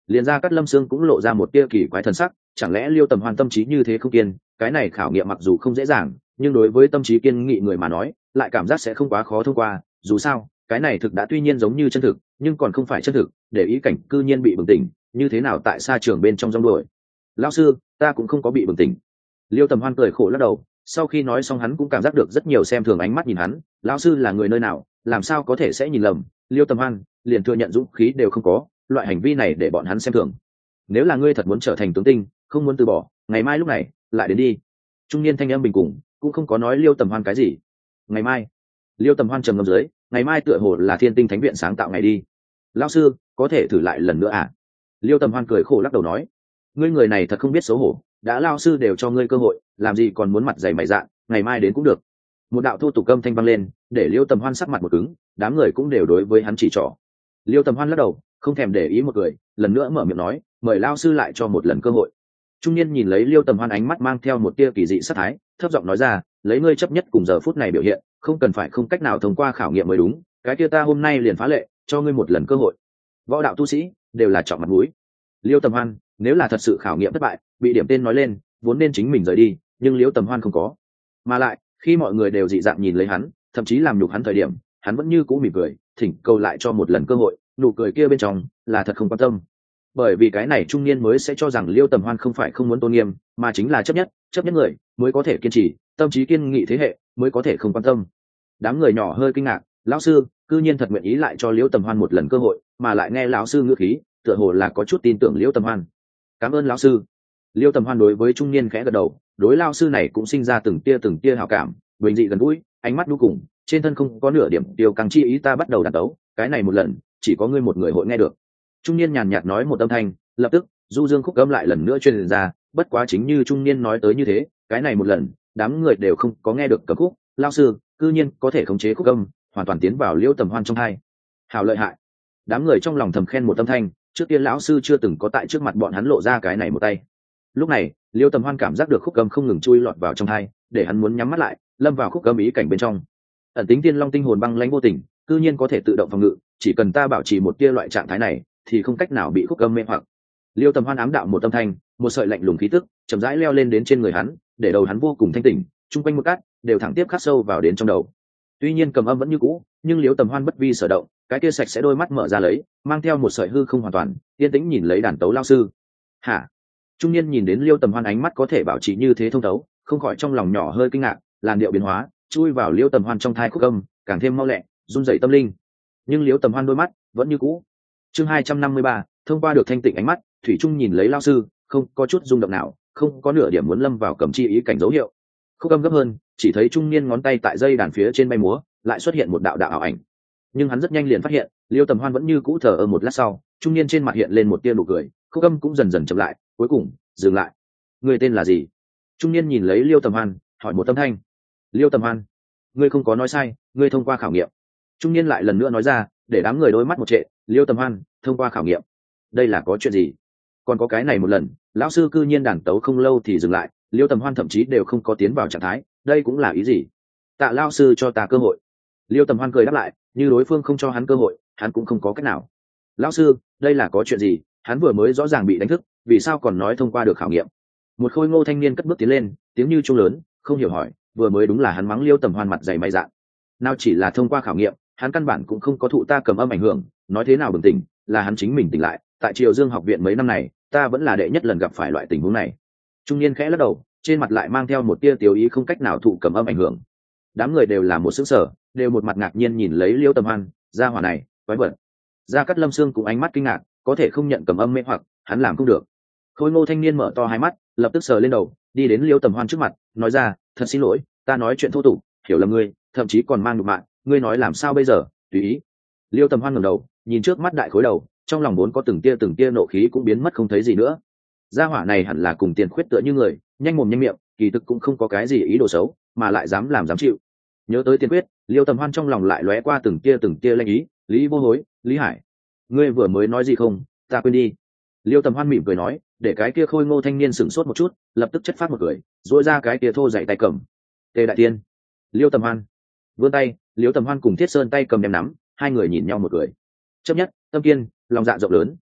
Liền ra Cát Lâm Sương cũng lộ ra một tia kỳ quái thần sắc, chẳng lẽ Liêu Tầm Hoan tâm trí như thế không kiên, cái này khảo nghiệm mặc dù không dễ dàng, nhưng đối với tâm trí kiên nghị người mà nói, lại cảm giác sẽ không quá khó thông qua, dù sao, cái này thực đã tuy nhiên giống như chân thực, nhưng còn không phải chân thực, để ý cảnh cư nhiên bị bừng tỉnh, như thế nào tại xa trường bên trong rong đuổi. Lão sư, ta cũng không có bị bừng tỉnh. Liêu Tầm Hoan cười khổ lắc đầu, sau khi nói xong hắn cũng cảm giác được rất nhiều xem thường ánh mắt nhìn hắn, lão sư là người nơi nào, làm sao có thể sẽ nhìn lầm. Liêu Tầm Hoan liền thừa nhận dũng khí đều không có, loại hành vi này để bọn hắn xem thường. Nếu là ngươi thật muốn trở thành tướng tinh, không muốn từ bỏ, ngày mai lúc này lại đến đi. Trung niên thanh âm bình cùng, cũng không có nói Liêu Tầm Hoan cái gì. Ngày mai? Liêu Tầm Hoan trầm ngâm dưới, ngày mai tựa hồ là Thiên Tinh Thánh Viện sáng tạo ngày đi. Lão sư, có thể thử lại lần nữa à? Liêu Tầm Hoan cười khổ lắc đầu nói, ngươi người này thật không biết xấu hổ, đã lão sư đều cho ngươi cơ hội, làm gì còn muốn mặt dày mày dạn, ngày mai đến cũng được. Một đạo thô tục âm thanh vang lên, để Liêu Tầm Hoan sắc mặt một cứng, đám người cũng đều đối với hắn chỉ trỏ. Liêu Tầm Hoan lắc đầu, không thèm để ý một người, lần nữa mở miệng nói, mời lão sư lại cho một lần cơ hội. Trung niên nhìn lấy Liêu Tầm Hoan ánh mắt mang theo một tia kỳ dị sát thái, thấp giọng nói ra, lấy ngươi chấp nhất cùng giờ phút này biểu hiện, không cần phải không cách nào thông qua khảo nghiệm mới đúng, cái kia ta hôm nay liền phá lệ, cho ngươi một lần cơ hội. Võ đạo tu sĩ đều là chọn mặt mũi. Liêu Tầm Hoan, nếu là thật sự khảo nghiệm thất bại, bị điểm tên nói lên, vốn nên chính mình rời đi, nhưng Liêu Tầm Hoan không có. Mà lại, khi mọi người đều dị dạng nhìn lấy hắn, thậm chí làm nhục hắn thời điểm, hắn vẫn như cũ mỉm cười, thỉnh cầu lại cho một lần cơ hội, nụ cười kia bên trong là thật không quan tâm. Bởi vì cái này trung niên mới sẽ cho rằng Liêu Tầm Hoan không phải không muốn tôn nghiêm, mà chính là chấp nhất, chấp nhất người mới có thể kiên trì, tâm trí kiên nghị thế hệ mới có thể không quan tâm. Đám người nhỏ hơi kinh ngạc, lão sư cư nhiên thật nguyện ý lại cho Liêu Tầm Hoan một lần cơ hội, mà lại nghe lão sư ngữ khí, tựa hồ là có chút tin tưởng Liêu Tầm Hoan. Cảm ơn lão sư. Liêu Tầm Hoan đối với trung niên khẽ gật đầu, đối lão sư này cũng sinh ra từng tia từng tia hảo cảm, bình dị gần gũi, ánh mắt đu cùng, trên thân không có nửa điểm tiêu căng chi ý. Ta bắt đầu đàn tấu, cái này một lần chỉ có ngươi một người hội nghe được. Trung niên nhàn nhạt nói một âm thanh, lập tức du dương khúc cấm lại lần nữa truyền ra, bất quá chính như trung niên nói tới như thế, cái này một lần đám người đều không có nghe được cấm khúc, lão sư cư nhiên có thể khống chế khúc âm, hoàn toàn tiến vào Liêu Tầm Hoan trong tai. Hảo lợi hại. Đám người trong lòng thầm khen một âm thanh, trước tiên lão sư chưa từng có tại trước mặt bọn hắn lộ ra cái này một tay. Lúc này Liêu Tầm Hoan cảm giác được khúc âm không ngừng chui lọt vào trong tai, để hắn muốn nhắm mắt lại, lâm vào khúc âm ý cảnh bên trong. Ẩn tính tiên long tinh hồn băng lãnh vô tình, cư nhiên có thể tự động phòng ngự, chỉ cần ta bảo trì một tia loại trạng thái này thì không cách nào bị khúc âm mê hoặc. Liêu Tầm Hoan ám đạo một âm thanh, một sợi lạnh lùng khí tức chậm rãi leo lên đến trên người hắn, để đầu hắn vô cùng thanh tỉnh, chung quanh một cát đều thẳng tiếp khắc sâu vào đến trong đầu. Tuy nhiên cầm âm vẫn như cũ, nhưng Liêu Tầm Hoan bất vi sở động, cái kia sạch sẽ đôi mắt mở ra lấy, mang theo một sợi hư không hoàn toàn, yên tĩnh nhìn lấy đàn tấu lão sư. Hả? Trung niên nhìn đến Liêu Tầm Hoan ánh mắt có thể bảo trì như thế thông thấu, không khỏi trong lòng nhỏ hơi kinh ngạc, làn điệu biến hóa, chui vào Liêu Tầm Hoan trong thai khúc âm, càng thêm mau lẹ, run rẩy tâm linh. Nhưng Liêu Tầm Hoan đôi mắt vẫn như cũ. Chương hai trăm năm mươi ba, thông qua được thanh tịnh ánh mắt, thủy trung nhìn lấy lão sư, không có chút rung động nào, không có nửa điểm muốn lâm vào cầm chi ý cảnh dấu hiệu. Khúc âm gấp hơn, chỉ thấy trung niên ngón tay tại dây đàn phía trên bay múa, lại xuất hiện một đạo đạo ảo ảnh. Nhưng hắn rất nhanh liền phát hiện, Liêu Tầm Hoan vẫn như cũ thờ ơ. Một lát sau, trung niên trên mặt hiện lên một tia nụ cười, khúc âm cũng dần dần chậm lại, cuối cùng dừng lại. Người tên là gì? Trung niên nhìn lấy Liêu Tầm Hoan, hỏi một âm thanh. Liêu Tầm Hoan, ngươi không có nói sai, ngươi thông qua khảo nghiệm. Trung niên lại lần nữa nói ra, để đám người đôi mắt một trệ. Liêu Tầm Hoan thông qua khảo nghiệm, đây là có chuyện gì? Còn có cái này một lần, lão sư cư nhiên đàn tấu không lâu thì dừng lại, Liêu Tầm Hoan thậm chí đều không có tiến vào trạng thái, đây cũng là ý gì? Tạ lão sư cho ta cơ hội. Liêu Tầm Hoan cười đáp lại, như đối phương không cho hắn cơ hội, hắn cũng không có cách nào. Lão sư, đây là có chuyện gì? Hắn vừa mới rõ ràng bị đánh thức, vì sao còn nói thông qua được khảo nghiệm? Một khôi ngô thanh niên cất bước tiến lên, tiếng như chuông lớn, không hiểu hỏi, vừa mới đúng là hắn mắng Liêu Tầm Hoan mặt dày mày dạn. Nào chỉ là thông qua khảo nghiệm, hắn căn bản cũng không có thụ ta cầm âm ảnh hưởng, nói thế nào bừng tỉnh, là hắn chính mình tỉnh lại. Tại Triều Dương học viện mấy năm này, ta vẫn là đệ nhất lần gặp phải loại tình huống này. Trung niên khẽ lắc đầu, trên mặt lại mang theo một tia tiêu ý không cách nào thụ cầm âm ảnh hưởng. Đám người đều là một sững sờ, đều một mặt ngạc nhiên nhìn lấy Liêu Tầm Hoan, gia hỏa này, quái vật. Gia Cát Lâm Sương cũng ánh mắt kinh ngạc, có thể không nhận cầm âm mê hoặc, hắn làm không được. Khôi ngô thanh niên mở to hai mắt, lập tức sờ lên đầu, đi đến Liêu Tầm Hoan trước mặt, nói ra, thật xin lỗi, ta nói chuyện thô tục, hiểu lầm ngươi, thậm chí còn mang nhục mạ, ngươi nói làm sao bây giờ, tùy ý. Liêu Tầm Hoan ngẩng đầu, nhìn trước mắt đại khối đầu, trong lòng vốn có từng tia từng tia nộ khí cũng biến mất không thấy gì nữa. Gia hỏa này hẳn là cùng Tiền Khuyết tựa như người, nhanh mồm nhanh miệng, kỳ thực cũng không có cái gì ý đồ xấu, mà lại dám làm dám chịu. Nhớ tới Tiền Khuyết, Liêu Tầm Hoan trong lòng lại lóe qua từng tia từng tia lanh ý. Lý Vô Hối, Lý Hải, ngươi vừa mới nói gì không? Ta quên đi. Liêu Tầm Hoan mỉm cười nói, để cái kia khôi ngô thanh niên sửng sốt một chút, lập tức chất phát một cười, duỗi ra cái kia thô dày tay cầm. Tề đại tiên. Liêu Tầm Hoan vươn tay, Liêu Tầm Hoan cùng Thiết Sơn tay cầm đem nắm, hai người nhìn nhau một cười. Chấp nhất, tâm kiên, lòng dạ rộng lớn,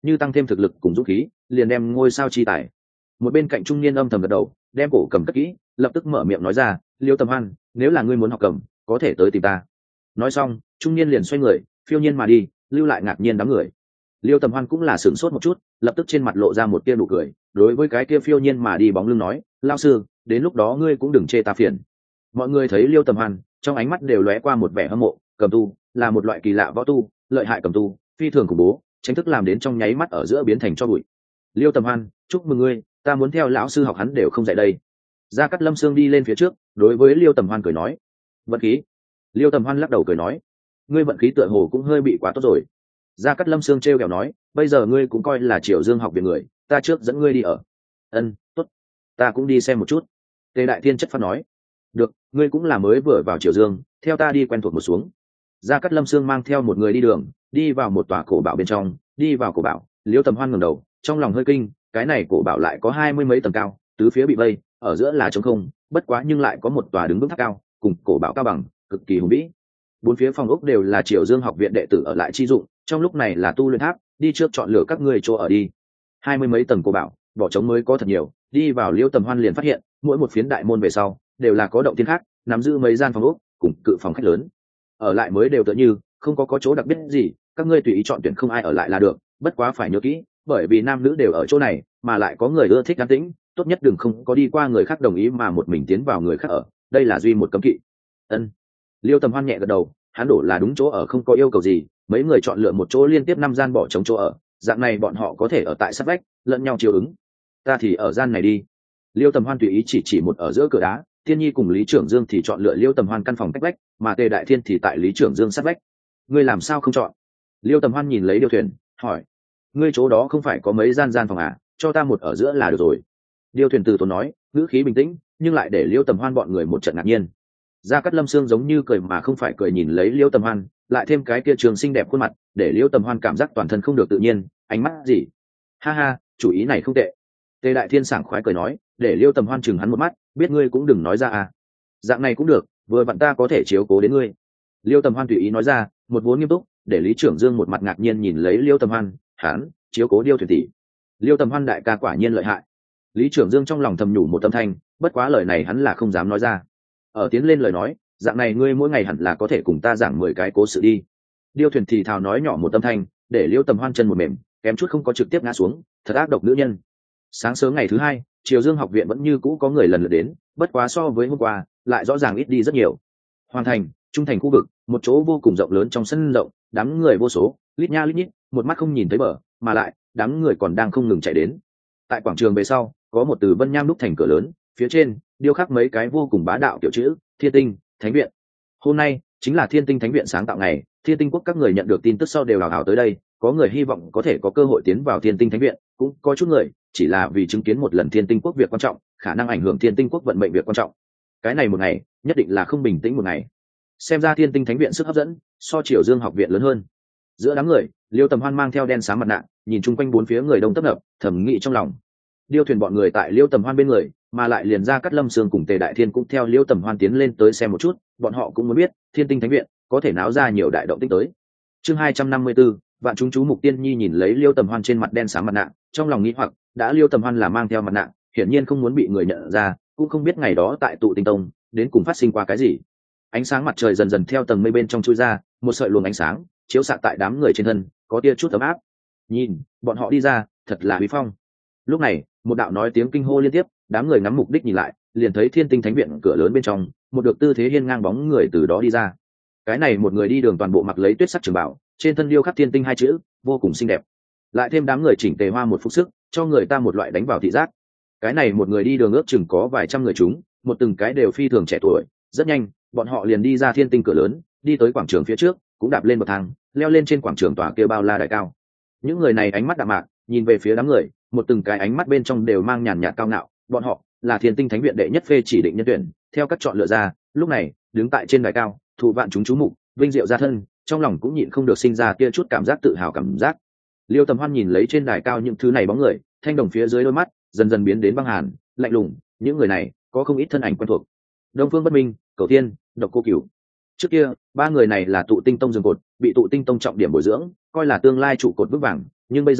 như tăng thêm thực lực cùng dũng khí liền đem ngôi sao chi tài. Một bên cạnh trung niên âm thầm gật đầu, đem cổ cầm cất kỹ, lập tức mở miệng nói ra, Liêu Tầm Hoan, nếu là ngươi muốn học cầm có thể tới tìm ta. Nói xong trung niên liền xoay người phiêu nhiên mà đi, lưu lại ngạc nhiên đám người. Liêu Tầm Hoan cũng là sửng sốt một chút, lập tức trên mặt lộ ra một tia nụ cười, đối với cái kia phiêu nhiên mà đi bóng lưng nói, lao sư, đến lúc đó ngươi cũng đừng chê ta phiền. Mọi người thấy Liêu Tầm Hoan, trong ánh mắt đều lóe qua một vẻ hâm mộ, cầm tu là một loại kỳ lạ võ tu, lợi hại cầm tu, phi thường khủng bố, tránh thức làm đến trong nháy mắt ở giữa biến thành cho bụi. Liêu Tầm Hoan, chúc mừng ngươi, ta muốn theo lão sư học hắn đều không dạy đây. Gia Cát Lâm Sương đi lên phía trước, đối với Liêu Tầm Hoan cười nói, vận khí. Liêu Tầm Hoan lắc đầu cười nói, ngươi vận khí tựa hồ cũng hơi bị quá tốt rồi. Gia Cát Lâm Sương trêu ghẹo nói, bây giờ ngươi cũng coi là Triều Dương học viện người, ta trước dẫn ngươi đi ở. Ân, tốt, ta cũng đi xem một chút. Tề Đại Thiên chất phát nói, được, ngươi cũng là mới vừa vào Triều Dương, theo ta đi quen thuộc một xuống. Gia Cát Lâm Sương mang theo một người đi đường, đi vào một tòa cổ bảo bên trong, đi vào cổ bảo, Liêu Tầm Hoan ngẩng đầu, trong lòng hơi kinh, cái này cổ bảo lại có hai mươi mấy tầng cao, tứ phía bị vây, ở giữa là trống không, bất quá nhưng lại có một tòa đứng vững tháp cao, cùng cổ bảo cao bằng, cực kỳ hùng vĩ. Bốn phía phòng ốc đều là Triều Dương học viện đệ tử ở lại chi dụng, trong lúc này là tu luyện tháp, đi trước chọn lựa các ngươi chỗ ở đi. Hai mươi mấy tầng cổ bảo, vỏ trống mới có thật nhiều, đi vào Liêu Tầm Hoan liền phát hiện, mỗi một phiến đại môn về sau đều là có động thiên khác, nắm giữ mấy gian phòng ốc, cùng cự phòng khách lớn. Ở lại mới đều tựa như, không có có chỗ đặc biệt gì, các ngươi tùy ý chọn tuyển không ai ở lại là được, bất quá phải nhớ kỹ, bởi vì nam nữ đều ở chỗ này, mà lại có người ưa thích an tĩnh, tốt nhất đừng không có đi qua người khác đồng ý mà một mình tiến vào người khác ở, đây là duy một cấm kỵ. Ân. Liêu Tầm Hoan nhẹ gật đầu, hắn đổ là đúng chỗ ở, không có yêu cầu gì, mấy người chọn lựa một chỗ liên tiếp năm gian bỏ trống chỗ ở, dạng này bọn họ có thể ở tại sát vách, lẫn nhau chiều ứng. Ta thì ở gian này đi. Liêu Tầm Hoan tùy ý chỉ chỉ một ở giữa cửa đá, Thiên Nhi cùng Lý Trưởng Dương thì chọn lựa Liêu Tầm Hoan căn phòng cách vách, mà Tề Đại Thiên thì tại Lý Trưởng Dương sát vách. Ngươi làm sao không chọn? Liêu Tầm Hoan nhìn lấy điêu thuyền, hỏi. Ngươi chỗ đó không phải có mấy gian gian phòng à, cho ta một ở giữa là được rồi. Điêu thuyền từ tốn nói, ngữ khí bình tĩnh, nhưng lại để Liêu Tầm Hoan bọn người một trận ngạc nhiên. Gia Cát Lâm Sương giống như cười mà không phải cười nhìn lấy Liêu Tầm Hoan, lại thêm cái kia trường xinh đẹp khuôn mặt, để Liêu Tầm Hoan cảm giác toàn thân không được tự nhiên, ánh mắt gì? Ha ha, chủ ý này không tệ. Tề Đại Thiên sảng khoái cười nói, để Liêu Tầm Hoan chừng hắn một mắt, biết ngươi cũng đừng nói ra à. Dạng này cũng được, vừa vặn ta có thể chiếu cố đến ngươi. Liêu Tầm Hoan tùy ý nói ra, một vốn nghiêm túc, để Lý Trưởng Dương một mặt ngạc nhiên nhìn lấy Liêu Tầm Hoan, hắn chiếu cố Điêu thuyền tỷ. Liêu Tầm Hoan đại ca quả nhiên lợi hại. Lý Trưởng Dương trong lòng thầm nhủ một tâm thanh, bất quá lời này hắn là không dám nói ra. Ở tiến lên lời nói, dạng này ngươi mỗi ngày hẳn là có thể cùng ta giảng mười cái cố sự đi. Điêu thuyền thì thào nói nhỏ một tâm thanh, để Liêu Tầm Hoan chân một mềm, kém chút không có trực tiếp ngã xuống, thật ác độc nữ nhân. Sáng sớm ngày thứ hai, Triều Dương học viện vẫn như cũ có người lần lượt đến, bất quá so với hôm qua lại rõ ràng ít đi rất nhiều. Hoàn thành, trung thành khu vực, một chỗ vô cùng rộng lớn trong sân rộng, đám người vô số, lít nha lít nhít, một mắt không nhìn thấy bờ, mà lại đám người còn đang không ngừng chạy đến. Tại quảng trường về sau, có một từ vân nham đúc thành cửa lớn, phía trên điêu khắc mấy cái vô cùng bá đạo kiểu chữ, Thiên Tinh Thánh viện. Hôm nay chính là Thiên Tinh Thánh viện sáng tạo ngày, Thiên Tinh quốc các người nhận được tin tức sau đều hào hào tới đây, có người hy vọng có thể có cơ hội tiến vào Thiên Tinh Thánh viện, cũng có chút người chỉ là vì chứng kiến một lần Thiên Tinh quốc việc quan trọng, khả năng ảnh hưởng Thiên Tinh quốc vận mệnh việc quan trọng. Cái này một ngày nhất định là không bình tĩnh một ngày. Xem ra Thiên Tinh Thánh viện sức hấp dẫn so Triều Dương học viện lớn hơn. Giữa đám người, Liêu Tầm Hoan mang theo đen sáng mặt nạ, nhìn chung quanh bốn phía người đông tấp nập, thầm nghĩ trong lòng. Điêu thuyền bọn người tại Liêu Tầm Hoan bên người, mà lại liền ra Cát Lâm Sương cùng Tề Đại Thiên cũng theo Liêu Tầm Hoan tiến lên tới xem một chút, bọn họ cũng muốn biết Thiên Tinh Thánh viện có thể náo ra nhiều đại động tĩnh tới. Chương hai trăm năm mươi 4, vạn chúng chú mục Tiên Nhi nhìn lấy Liêu Tầm Hoan trên mặt đen sáng mặt nạ, trong lòng nghĩ hoặc, đã Liêu Tầm Hoan là mang theo mặt nạ, hiển nhiên không muốn bị người nhận ra, cũng không biết ngày đó tại tụ tinh tông đến cùng phát sinh qua cái gì. Ánh sáng mặt trời dần dần theo tầng mây bên trong chui ra, một sợi luồng ánh sáng chiếu xạ tại đám người trên thân, có tia chút ấm áp. Nhìn, bọn họ đi ra, thật là uy phong. Lúc này, một đạo nói tiếng kinh hô liên tiếp, đám người ngắm mục đích nhìn lại, liền thấy Thiên Tinh Thánh viện cửa lớn bên trong, một được tư thế hiên ngang bóng người từ đó đi ra. Cái này một người đi đường toàn bộ mặc lấy tuyết sắc trường bảo, trên thân điêu khắc Thiên Tinh hai chữ, vô cùng xinh đẹp. Lại thêm đám người chỉnh tề hoa một phúc sức, cho người ta một loại đánh vào thị giác. Cái này một người đi đường ước chừng có vài trăm người chúng, một từng cái đều phi thường trẻ tuổi, rất nhanh, bọn họ liền đi ra Thiên Tinh cửa lớn, đi tới quảng trường phía trước, cũng đạp lên bậc thang, leo lên trên quảng trường tòa kia bao la đại cao. Những người này ánh mắt đạm mạc, nhìn về phía đám người, một từng cái ánh mắt bên trong đều mang nhàn nhạt cao ngạo, bọn họ là Thiên Tinh Thánh viện đệ nhất phê chỉ định nhân tuyển, theo các chọn lựa ra, lúc này, đứng tại trên đài cao, thụ vạn chúng chú mục, vinh diệu ra thân, trong lòng cũng nhịn không được sinh ra kia chút cảm giác tự hào cảm giác. Liêu Tầm Hoan nhìn lấy trên đài cao những thứ này bóng người, thanh đồng phía dưới đôi mắt dần dần biến đến băng hàn, lạnh lùng, những người này có không ít thân ảnh quen thuộc. Đông Phương Bất Minh, Cửu Tiên, Độc Cô Cửu. Trước kia, ba người này là tụ tinh tông rừng cột, bị tụ tinh tông trọng điểm bồi dưỡng, coi là tương lai trụ cột vững vàng, nhưng bây giờ,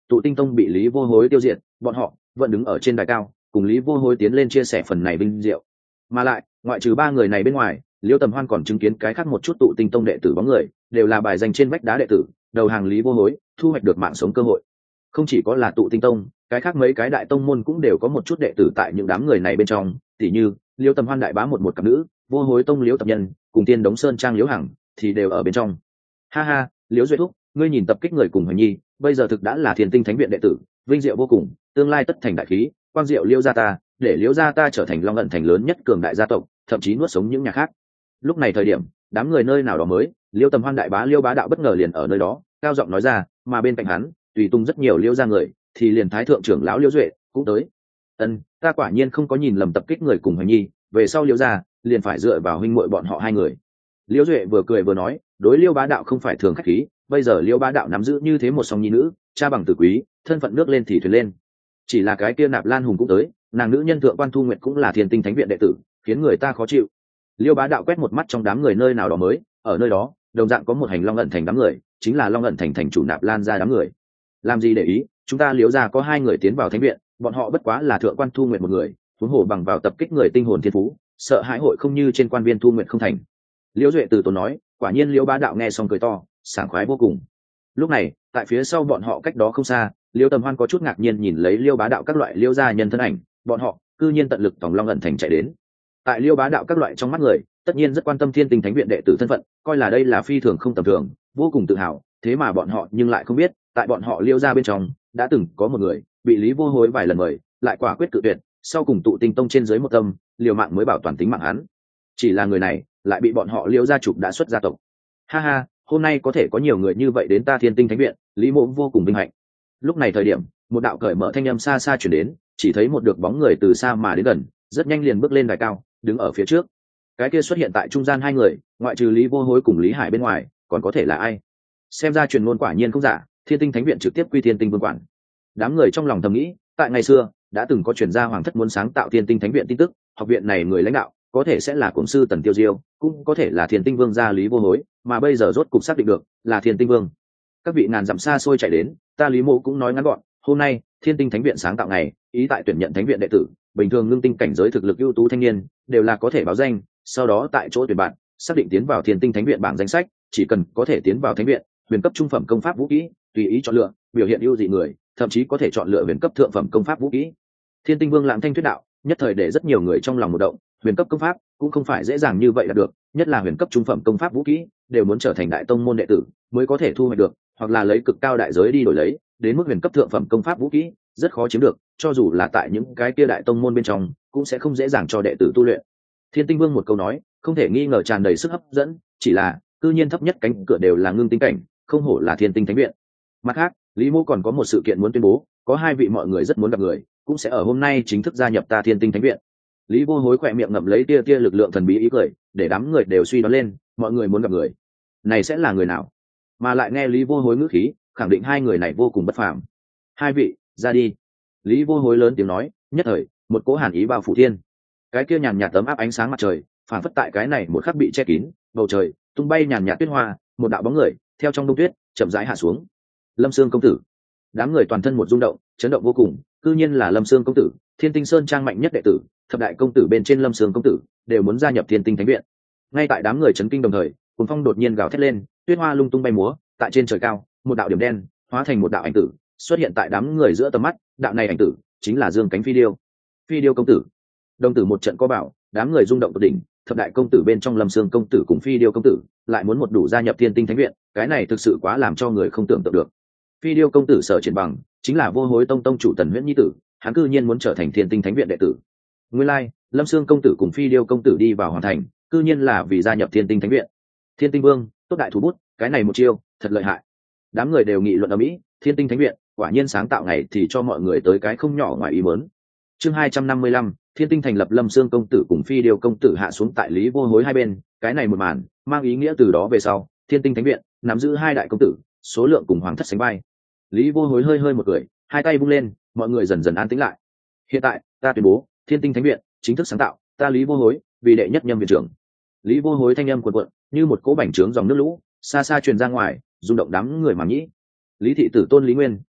tụ tinh tông bị Lý Vô Hối tiêu diệt, bọn họ vẫn đứng ở trên đài cao, cùng Lý Vô Hối tiến lên chia sẻ phần này vinh diệu. Mà lại, ngoại trừ ba người này bên ngoài, Liêu Tầm Hoan còn chứng kiến cái khác một chút tụ tinh tông đệ tử bóng người, đều là bài danh trên vách đá đệ tử, đầu hàng Lý Vô Hối, thu hoạch được mạng sống cơ hội. Không chỉ có là tụ tinh tông, cái khác mấy cái đại tông môn cũng đều có một chút đệ tử tại những đám người này bên trong, tỉ như Liêu Tầm Hoan đại bá một một cặp nữ, Vô Hối tông Liêu Tập Nhân, cùng Tiên Đống Sơn Trang Liễu Hằng, thì đều ở bên trong. Ha ha, Liễu Duệ thúc, ngươi nhìn tập kích người cùng Hoành Nhi, bây giờ thực đã là Thiên Tinh Thánh viện đệ tử, vinh diệu vô cùng, tương lai tất thành đại khí, quang diệu Liêu gia ta, để Liêu gia ta trở thành Long ẩn thành lớn nhất cường đại gia tộc, thậm chí nuốt sống những nhà khác. Lúc này thời điểm, đám người nơi nào đó mới, Liêu Tầm Hoan đại bá Liêu bá đạo bất ngờ liền ở nơi đó, cao giọng nói ra, mà bên cạnh hắn, tùy tung rất nhiều Liêu gia người, thì liền thái thượng trưởng lão Liêu Duệ cũng tới. Ân, ta quả nhiên không có nhìn lầm tập kích người cùng Hoành Nhi, về sau Liêu gia liền phải dựa vào huynh muội bọn họ hai người. Liêu Duệ vừa cười vừa nói, đối Liêu bá đạo không phải thường khách khí, bây giờ Liêu bá đạo nắm giữ như thế một song nhi nữ, cha bằng tử quý, thân phận nước lên thì thuyền lên. Chỉ là cái kia Nạp Lan Hùng cũng tới, nàng nữ nhân thượng quan Thu Nguyệt cũng là Thiên Tinh Thánh viện đệ tử, khiến người ta khó chịu. Liêu bá đạo quét một mắt trong đám người nơi nào đó mới, ở nơi đó, đồng dạng có một hành Long ẩn thành đám người, chính là Long ẩn thành thành chủ Nạp Lan gia đám người. Làm gì để ý, chúng ta Liêu gia có hai người tiến vào thánh viện, bọn họ bất quá là thượng quan Thu Nguyệt một người, huống hồ bằng vào tập kích người tinh hồn thiên phú, sợ hãi hội không như trên quan viên Thu Nguyệt không thành. Liêu Duệ từ tốn nói, quả nhiên Liêu bá đạo nghe xong cười to, sảng khoái vô cùng. Lúc này, tại phía sau bọn họ cách đó không xa, Liêu Tầm Hoan có chút ngạc nhiên nhìn lấy Liêu bá đạo các loại Liêu gia nhân thân ảnh, bọn họ cư nhiên tận lực tòng Long ẩn thành chạy đến. Tại Liêu bá đạo các loại trong mắt người, tất nhiên rất quan tâm Thiên Tinh Thánh viện đệ tử thân phận, coi là đây là phi thường không tầm thường, vô cùng tự hào, thế mà bọn họ nhưng lại không biết, tại bọn họ Liêu gia bên trong, đã từng có một người bị Lý Vô Hối vài lần mời, lại quả quyết cự tuyệt, sau cùng tụ tinh tông trên dưới một tâm, liều mạng mới bảo toàn tính mạng hắn. Chỉ là người này, lại bị bọn họ Liêu gia trục đã xuất gia tộc. Ha ha, hôm nay có thể có nhiều người như vậy đến ta Thiên Tinh Thánh viện, Lý Mộ vô cùng vinh hạnh. Lúc này thời điểm, một đạo cởi mở thanh âm xa xa chuyển đến, chỉ thấy một được bóng người từ xa mà đến gần, rất nhanh liền bước lên đài cao, đứng ở phía trước. Cái kia xuất hiện tại trung gian hai người, ngoại trừ Lý Vô Hối cùng Lý Hải bên ngoài, còn có thể là ai? Xem ra truyền ngôn quả nhiên không giả, Thiên Tinh Thánh viện trực tiếp quy Thiên Tinh Vương quản. Đám người trong lòng thầm nghĩ, tại ngày xưa đã từng có truyền gia hoàng thất muốn sáng tạo Thiên Tinh Thánh viện tin tức, học viện này người lãnh đạo có thể sẽ là cổng sư Tần Tiêu Diêu, cũng có thể là Thiên Tinh Vương gia Lý Vô Hối, mà bây giờ rốt cục xác định được là Thiên Tinh Vương. Các vị ngàn dặm xa xôi chạy đến, ta Lý Mộ cũng nói ngắn gọn, hôm nay Thiên Tinh Thánh viện sáng tạo ngày, ý tại tuyển nhận thánh viện đệ tử, bình thường ngưng tinh cảnh giới thực lực ưu tú thanh niên đều là có thể báo danh, sau đó tại chỗ tuyển bạn, xác định tiến vào Thiên Tinh Thánh viện bảng danh sách, chỉ cần có thể tiến vào thánh viện, huyền cấp trung phẩm công pháp vũ kỹ, tùy ý chọn lựa, biểu hiện ưu dị người, thậm chí có thể chọn lựa huyền cấp thượng phẩm công pháp vũ kỹ. Thiên Tinh Vương Lãng Thanh thuyết đạo, nhất thời để rất nhiều người trong lòng một động, huyền cấp công pháp cũng không phải dễ dàng như vậy là được, nhất là huyền cấp trung phẩm công pháp vũ kỹ, đều muốn trở thành đại tông môn đệ tử mới có thể thu hoạch được, hoặc là lấy cực cao đại giới đi đổi lấy, đến mức huyền cấp thượng phẩm công pháp vũ kỹ rất khó chiếm được, cho dù là tại những cái kia đại tông môn bên trong, cũng sẽ không dễ dàng cho đệ tử tu luyện. Thiên Tinh Vương một câu nói, không thể nghi ngờ tràn đầy sức hấp dẫn, chỉ là cư nhiên thấp nhất cánh cửa đều là ngưng tinh cảnh, không hổ là Thiên Tinh Thánh viện. Mặt khác, Lý Mô còn có một sự kiện muốn tuyên bố, có hai vị mọi người rất muốn gặp người, cũng sẽ ở hôm nay chính thức gia nhập ta Thiên Tinh Thánh viện. Lý Vô Hối khỏe miệng ngậm lấy tia tia lực lượng thần bí ý cười, để đám người đều suy đoán lên, mọi người muốn gặp người này sẽ là người nào? Mà lại nghe Lý Vô Hối ngữ khí, khẳng định hai người này vô cùng bất phàm. Hai vị, ra đi. Lý Vô Hối lớn tiếng nói, nhất thời, một cỗ hàn ý bao phủ thiên. Cái kia nhàn nhạt tấm áp ánh sáng mặt trời, phản phất tại cái này một khắc bị che kín, bầu trời tung bay nhàn nhạt tuyết hoa, một đạo bóng người theo trong đông tuyết chậm rãi hạ xuống. Lâm Sương công tử. Đám người toàn thân một rung động, chấn động vô cùng, cư nhiên là Lâm Sương công tử, Thiên Tinh Sơn trang mạnh nhất đệ tử, thập đại công tử bên trên Lâm Sương công tử đều muốn gia nhập Thiên Tinh Thánh viện. Ngay tại đám người chấn kinh đồng thời, cuồng phong đột nhiên gào thét lên, tuyết hoa lung tung bay múa, tại trên trời cao, một đạo điểm đen hóa thành một đạo ảnh tử, xuất hiện tại đám người giữa tầm mắt, đạo này ảnh tử chính là Dương Cánh Phi Điêu. Phi Điêu công tử. Đồng tử một trận có bảo, đám người rung động tột đỉnh, thập đại công tử bên trong Lâm Sương công tử cùng Phi Điêu công tử, lại muốn một đủ gia nhập Thiên Tinh Thánh viện, cái này thực sự quá làm cho người không tưởng tượng được. Phi Điêu công tử Sở Triển Bằng, chính là Vô Hối tông tông chủ Tần Huyễn nhi tử, hắn cư nhiên muốn trở thành Thiên Tinh Thánh viện đệ tử. Nguyên lai, like, Lâm Sương công tử cùng Phi Điêu công tử đi vào hoàn thành, cư nhiên là vì gia nhập Thiên Tinh Thánh viện. Thiên Tinh Vương, tốt đại thủ bút, cái này một chiêu, thật lợi hại. Đám người đều nghị luận ở mỹ, Thiên Tinh Thánh viện, quả nhiên sáng tạo ngày thì cho mọi người tới cái không nhỏ ngoài ý muốn. Chương hai trăm năm mươi lăm, Thiên Tinh thành lập Lâm Sương công tử cùng Phi Điêu công tử hạ xuống tại Lý Vô Hối hai bên, cái này một màn, mang ý nghĩa từ đó về sau, Thiên Tinh Thánh viện nắm giữ hai đại công tử, số lượng cùng hoàng thất sánh vai. Lý Vô Hối hơi hơi một cười, hai tay vung lên, mọi người dần dần an tĩnh lại. Hiện tại, ta tuyên bố, Thiên Tinh Thánh viện chính thức sáng tạo, ta Lý Vô Hối vì đệ nhất nhâm viện trưởng. Lý Vô Hối thanh âm cuồn cuộn, như một cỗ bành trướng dòng nước lũ, xa xa truyền ra ngoài, rung động đám người màng nhĩ. Lý thị tử tôn Lý Nguyên,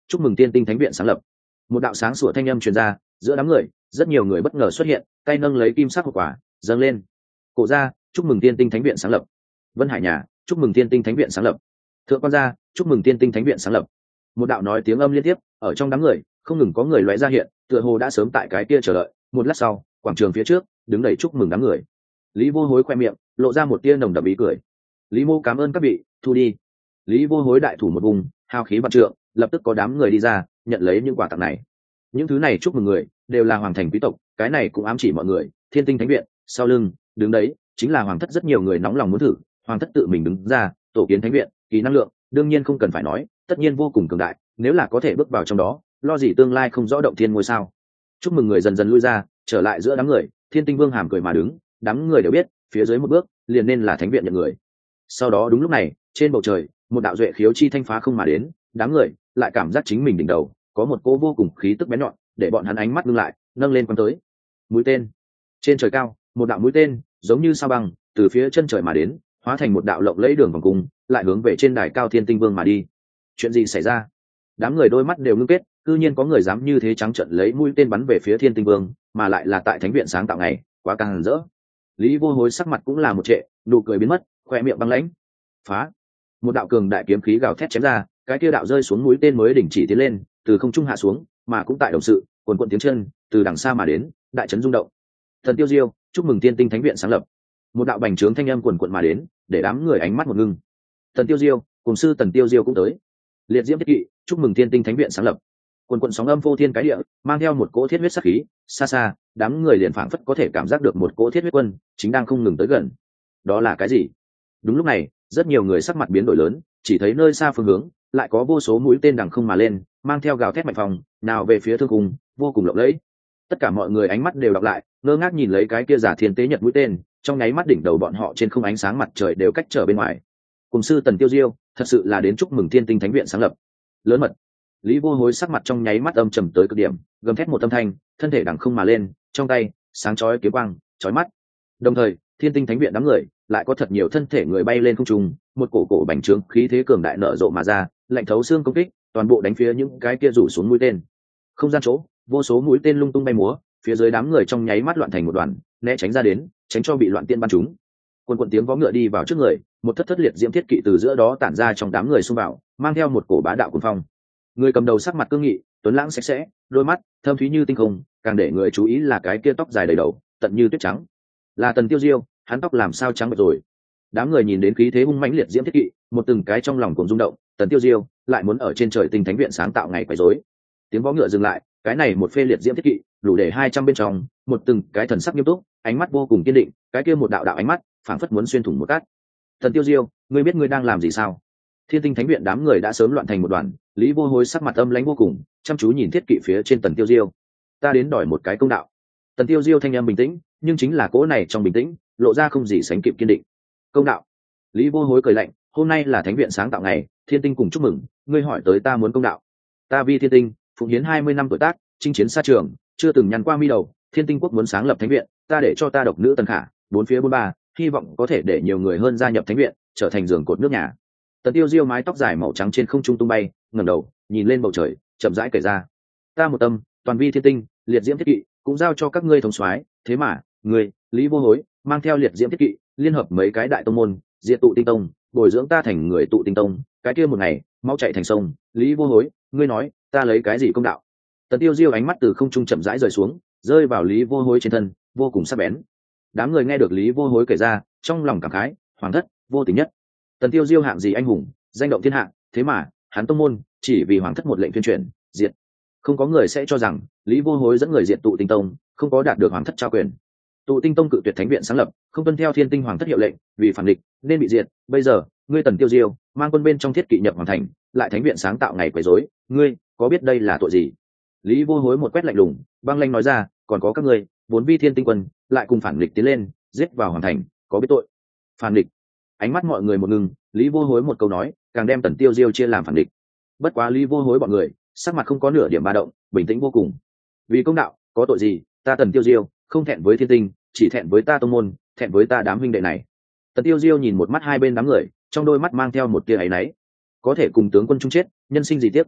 chúc mừng tiên tinh thánh viện sáng lập. Một đạo sáng sủa thanh âm truyền ra, giữa đám người rất nhiều người bất ngờ xuất hiện, tay nâng lấy kim sắc hộp quả dâng lên. Cổ gia, chúc mừng tiên tinh thánh viện sáng lập. Vân Hải nhà, chúc mừng tiên tinh thánh viện sáng lập. Thượng quan gia, chúc mừng tiên tinh thánh viện sáng lập. Một đạo nói tiếng âm liên tiếp ở trong đám người không ngừng có người lóe ra hiện, tựa hồ đã sớm tại cái kia chờ đợi. Một lát sau, quảng trường phía trước đứng đầy chúc mừng đám người. Lý Vô Hối khoe miệng lộ ra một tia nồng đậm ý cười. Lý mô cảm ơn các vị, thu đi. Lý Vô Hối đại thủ một vùng, hào khí vạn trượng, lập tức có đám người đi ra nhận lấy những quà tặng này. Những thứ này chúc mừng người đều là hoàng thành quý tộc, cái này cũng ám chỉ mọi người thiên tinh thánh viện sau lưng đứng đấy chính là hoàng thất. Rất nhiều người nóng lòng muốn thử, hoàng thất tự mình đứng ra tổ kiến thánh viện, kỳ năng lượng đương nhiên không cần phải nói, tất nhiên vô cùng cường đại. Nếu là có thể bước vào trong đó, lo gì tương lai không rõ động thiên ngôi sao. Chúc mừng người dần dần lui ra, trở lại giữa đám người. Thiên tinh vương hàm cười mà đứng, đám người đều biết phía dưới một bước liền nên là thánh viện nhận người. Sau đó đúng lúc này, trên bầu trời một đạo duệ khiếu chi thanh phá không mà đến, đám người lại cảm giác chính mình đỉnh đầu có một cô vô cùng khí tức bén nhọn, để bọn hắn ánh mắt ngưng lại, nâng lên quăng tới. Mũi tên trên trời cao, một đạo mũi tên giống như sao băng từ phía chân trời mà đến, hóa thành một đạo lộng lẫy đường vòng cung, lại hướng về trên đài cao thiên tinh vương mà đi. Chuyện gì xảy ra? Đám người đôi mắt đều ngưng kết, cư nhiên có người dám như thế trắng trợn lấy mũi tên bắn về phía thiên tinh vương, mà lại là tại thánh viện sáng tạo này, quá càng rỡ. Lý Vô Hối sắc mặt cũng là một trệ, nụ cười biến mất, khoe miệng băng lãnh. Phá! Một đạo cường đại kiếm khí gào thét chém ra, cái kia đạo rơi xuống mũi tên mới đình chỉ tiến lên, từ không trung hạ xuống, mà cũng tại đồng sự quần quần tiếng chân từ đằng xa mà đến, đại chấn rung động. Thần Tiêu Diêu, chúc mừng tiên tinh thánh viện sáng lập. Một đạo bành trướng thanh âm quần quần mà đến, để đám người ánh mắt một ngưng. Thần Tiêu Diêu, cùng sư Tần Tiêu Diêu cũng tới. Liệt diễm thiết kỵ, chúc mừng tiên tinh thánh viện sáng lập. Quần quần sóng âm vô thiên cái địa, mang theo một cỗ thiết huyết sắc khí, xa xa đám người liền phảng phất có thể cảm giác được một cỗ thiết huyết quân chính đang không ngừng tới gần. Đó là cái gì? Đúng lúc này, rất nhiều người sắc mặt biến đổi lớn, chỉ thấy nơi xa phương hướng lại có vô số mũi tên đằng không mà lên, mang theo gào thét mạnh phòng nào về phía thương cung, vô cùng lộng lẫy. Tất cả mọi người ánh mắt đều đọc lại, ngơ ngác nhìn lấy cái kia giả thiên tế nhật mũi tên, trong nháy mắt đỉnh đầu bọn họ trên không ánh sáng mặt trời đều cách trở bên ngoài. Cùng sư Tần Tiêu Diêu, thật sự là đến chúc mừng thiên tinh thánh viện sáng lập. Lớn mật. Lý Vô Hối sắc mặt trong nháy mắt âm trầm tới cực điểm, gầm thét một âm thanh, thân thể đằng không mà lên, trong tay sáng chói kiếm quang chói mắt. Đồng thời, thiên tinh thánh viện đám người lại có thật nhiều thân thể người bay lên không trung, một cổ cổ bành trướng khí thế cường đại nở rộ mà ra, lạnh thấu xương công kích, toàn bộ đánh phía những cái kia rủ xuống mũi tên. Không gian chỗ, vô số mũi tên lung tung bay múa, phía dưới đám người trong nháy mắt loạn thành một đoàn, né tránh ra đến, tránh cho bị loạn tiên bắn trúng. Quân quần tiếng vó ngựa đi vào trước người, một thất thất liệt diễm thiết kỵ từ giữa đó tản ra trong đám người xung vào, mang theo một cổ bá đạo cuồng phong. Người cầm đầu sắc mặt cương nghị, tuấn lãng sạch sẽ, đôi mắt thâm thúy như tinh không, càng để người chú ý là cái kia tóc dài đầy đầu, tận như tuyết trắng. Là Tần Tiêu Diêu, hắn tóc làm sao trắng bệch rồi. Đám người nhìn đến khí thế hung mãnh liệt diễm thiết kỵ, một từng cái trong lòng cuồng rung động, Tần Tiêu Diêu lại muốn ở trên trời tinh thánh viện sáng tạo ngày quấy rối. Tiếng vó ngựa dừng lại, cái này một phê liệt diễm thiết kỵ, đủ để hai trăm bên trong, một từng cái thần sắc nghiêm túc, ánh mắt vô cùng kiên định, cái kia một đạo đạo ánh mắt, phảng phất muốn xuyên thủng một cát. Tần Tiêu Diêu, ngươi biết ngươi đang làm gì sao? Thiên tinh thánh viện đám người đã sớm loạn thành một đoàn, Lý Vô Hối sắc mặt âm lãnh vô cùng, chăm chú nhìn thiết kỵ phía trên Tần Tiêu Diêu. Ta đến đòi một cái công đạo. Tần Tiêu Diêu thanh âm bình tĩnh, nhưng chính là cỗ này trong bình tĩnh, lộ ra không gì sánh kịp kiên định. Công đạo? Lý Vô Hối cười lạnh, hôm nay là thánh viện sáng tạo ngày, thiên tinh cùng chúc mừng, ngươi hỏi tới ta muốn công đạo. Ta vi thiên tinh, phụng hiến hai mươi năm tuổi tác, chinh chiến xa trường, chưa từng nhăn qua mi đầu, thiên tinh quốc muốn sáng lập thánh viện, ta để cho ta độc nữ Tần Khả, bốn phía bốn ba, hy vọng có thể để nhiều người hơn gia nhập thánh viện, trở thành giường cột nước nhà. Tần Tiêu Diêu mái tóc dài màu trắng trên không trung tung bay, ngẩng đầu nhìn lên bầu trời, chậm rãi kể ra: ta một tâm, toàn vi thiên tinh, liệt diễm thiết kỵ cũng giao cho các ngươi thống soái, thế mà ngươi Lý Vô Hối mang theo liệt diễm thiết kỵ liên hợp mấy cái đại tông môn, diệt tụ tinh tông, bồi dưỡng ta thành người tụ tinh tông, cái kia một ngày máu chảy thành sông. Lý Vô Hối, ngươi nói ta lấy cái gì công đạo? Tần Tiêu Diêu ánh mắt từ không trung chậm rãi rời xuống, rơi vào Lý Vô Hối trên thân, vô cùng sắc bén. Đám người nghe được Lý Vô Hối kể ra, trong lòng cảm khái, hoàng thất vô tình nhất. Tần Tiêu Diêu hạng gì anh hùng, danh động thiên hạ, thế mà hắn tông môn chỉ vì hoàng thất một lệnh tuyên truyền diệt. Không có người sẽ cho rằng Lý Vô Hối dẫn người diệt tụ tinh tông không có đạt được hoàng thất trao quyền. Tụ tinh tông cự tuyệt thánh viện sáng lập, không tuân theo thiên tinh hoàng thất hiệu lệnh, vì phản địch nên bị diệt. Bây giờ ngươi Tần Tiêu Diêu mang quân bên trong thiết kỵ nhập hoàng thành, lại thánh viện sáng tạo ngày quấy rối, ngươi có biết đây là tội gì? Lý Vô Hối một quét lạnh lùng, băng lanh nói ra: còn có các ngươi vốn vi thiên tinh quân, lại cùng phản địch tiến lên giết vào hoàng thành, có biết tội? Phản địch? Ánh mắt mọi người một ngừng, Lý Vô Hối một câu nói càng đem Tần Tiêu Diêu chia làm phản địch. Bất quá Lý Vô Hối bọn người sắc mặt không có nửa điểm ba động, bình tĩnh vô cùng. Vì công đạo, có tội gì? Ta Tần Tiêu Diêu không thẹn với thiên tinh, chỉ thẹn với ta tông môn, thẹn với ta đám huynh đệ này. Tần Tiêu Diêu nhìn một mắt hai bên đám người, trong đôi mắt mang theo một tia áy náy. Có thể cùng tướng quân chung chết, nhân sinh gì tiếc?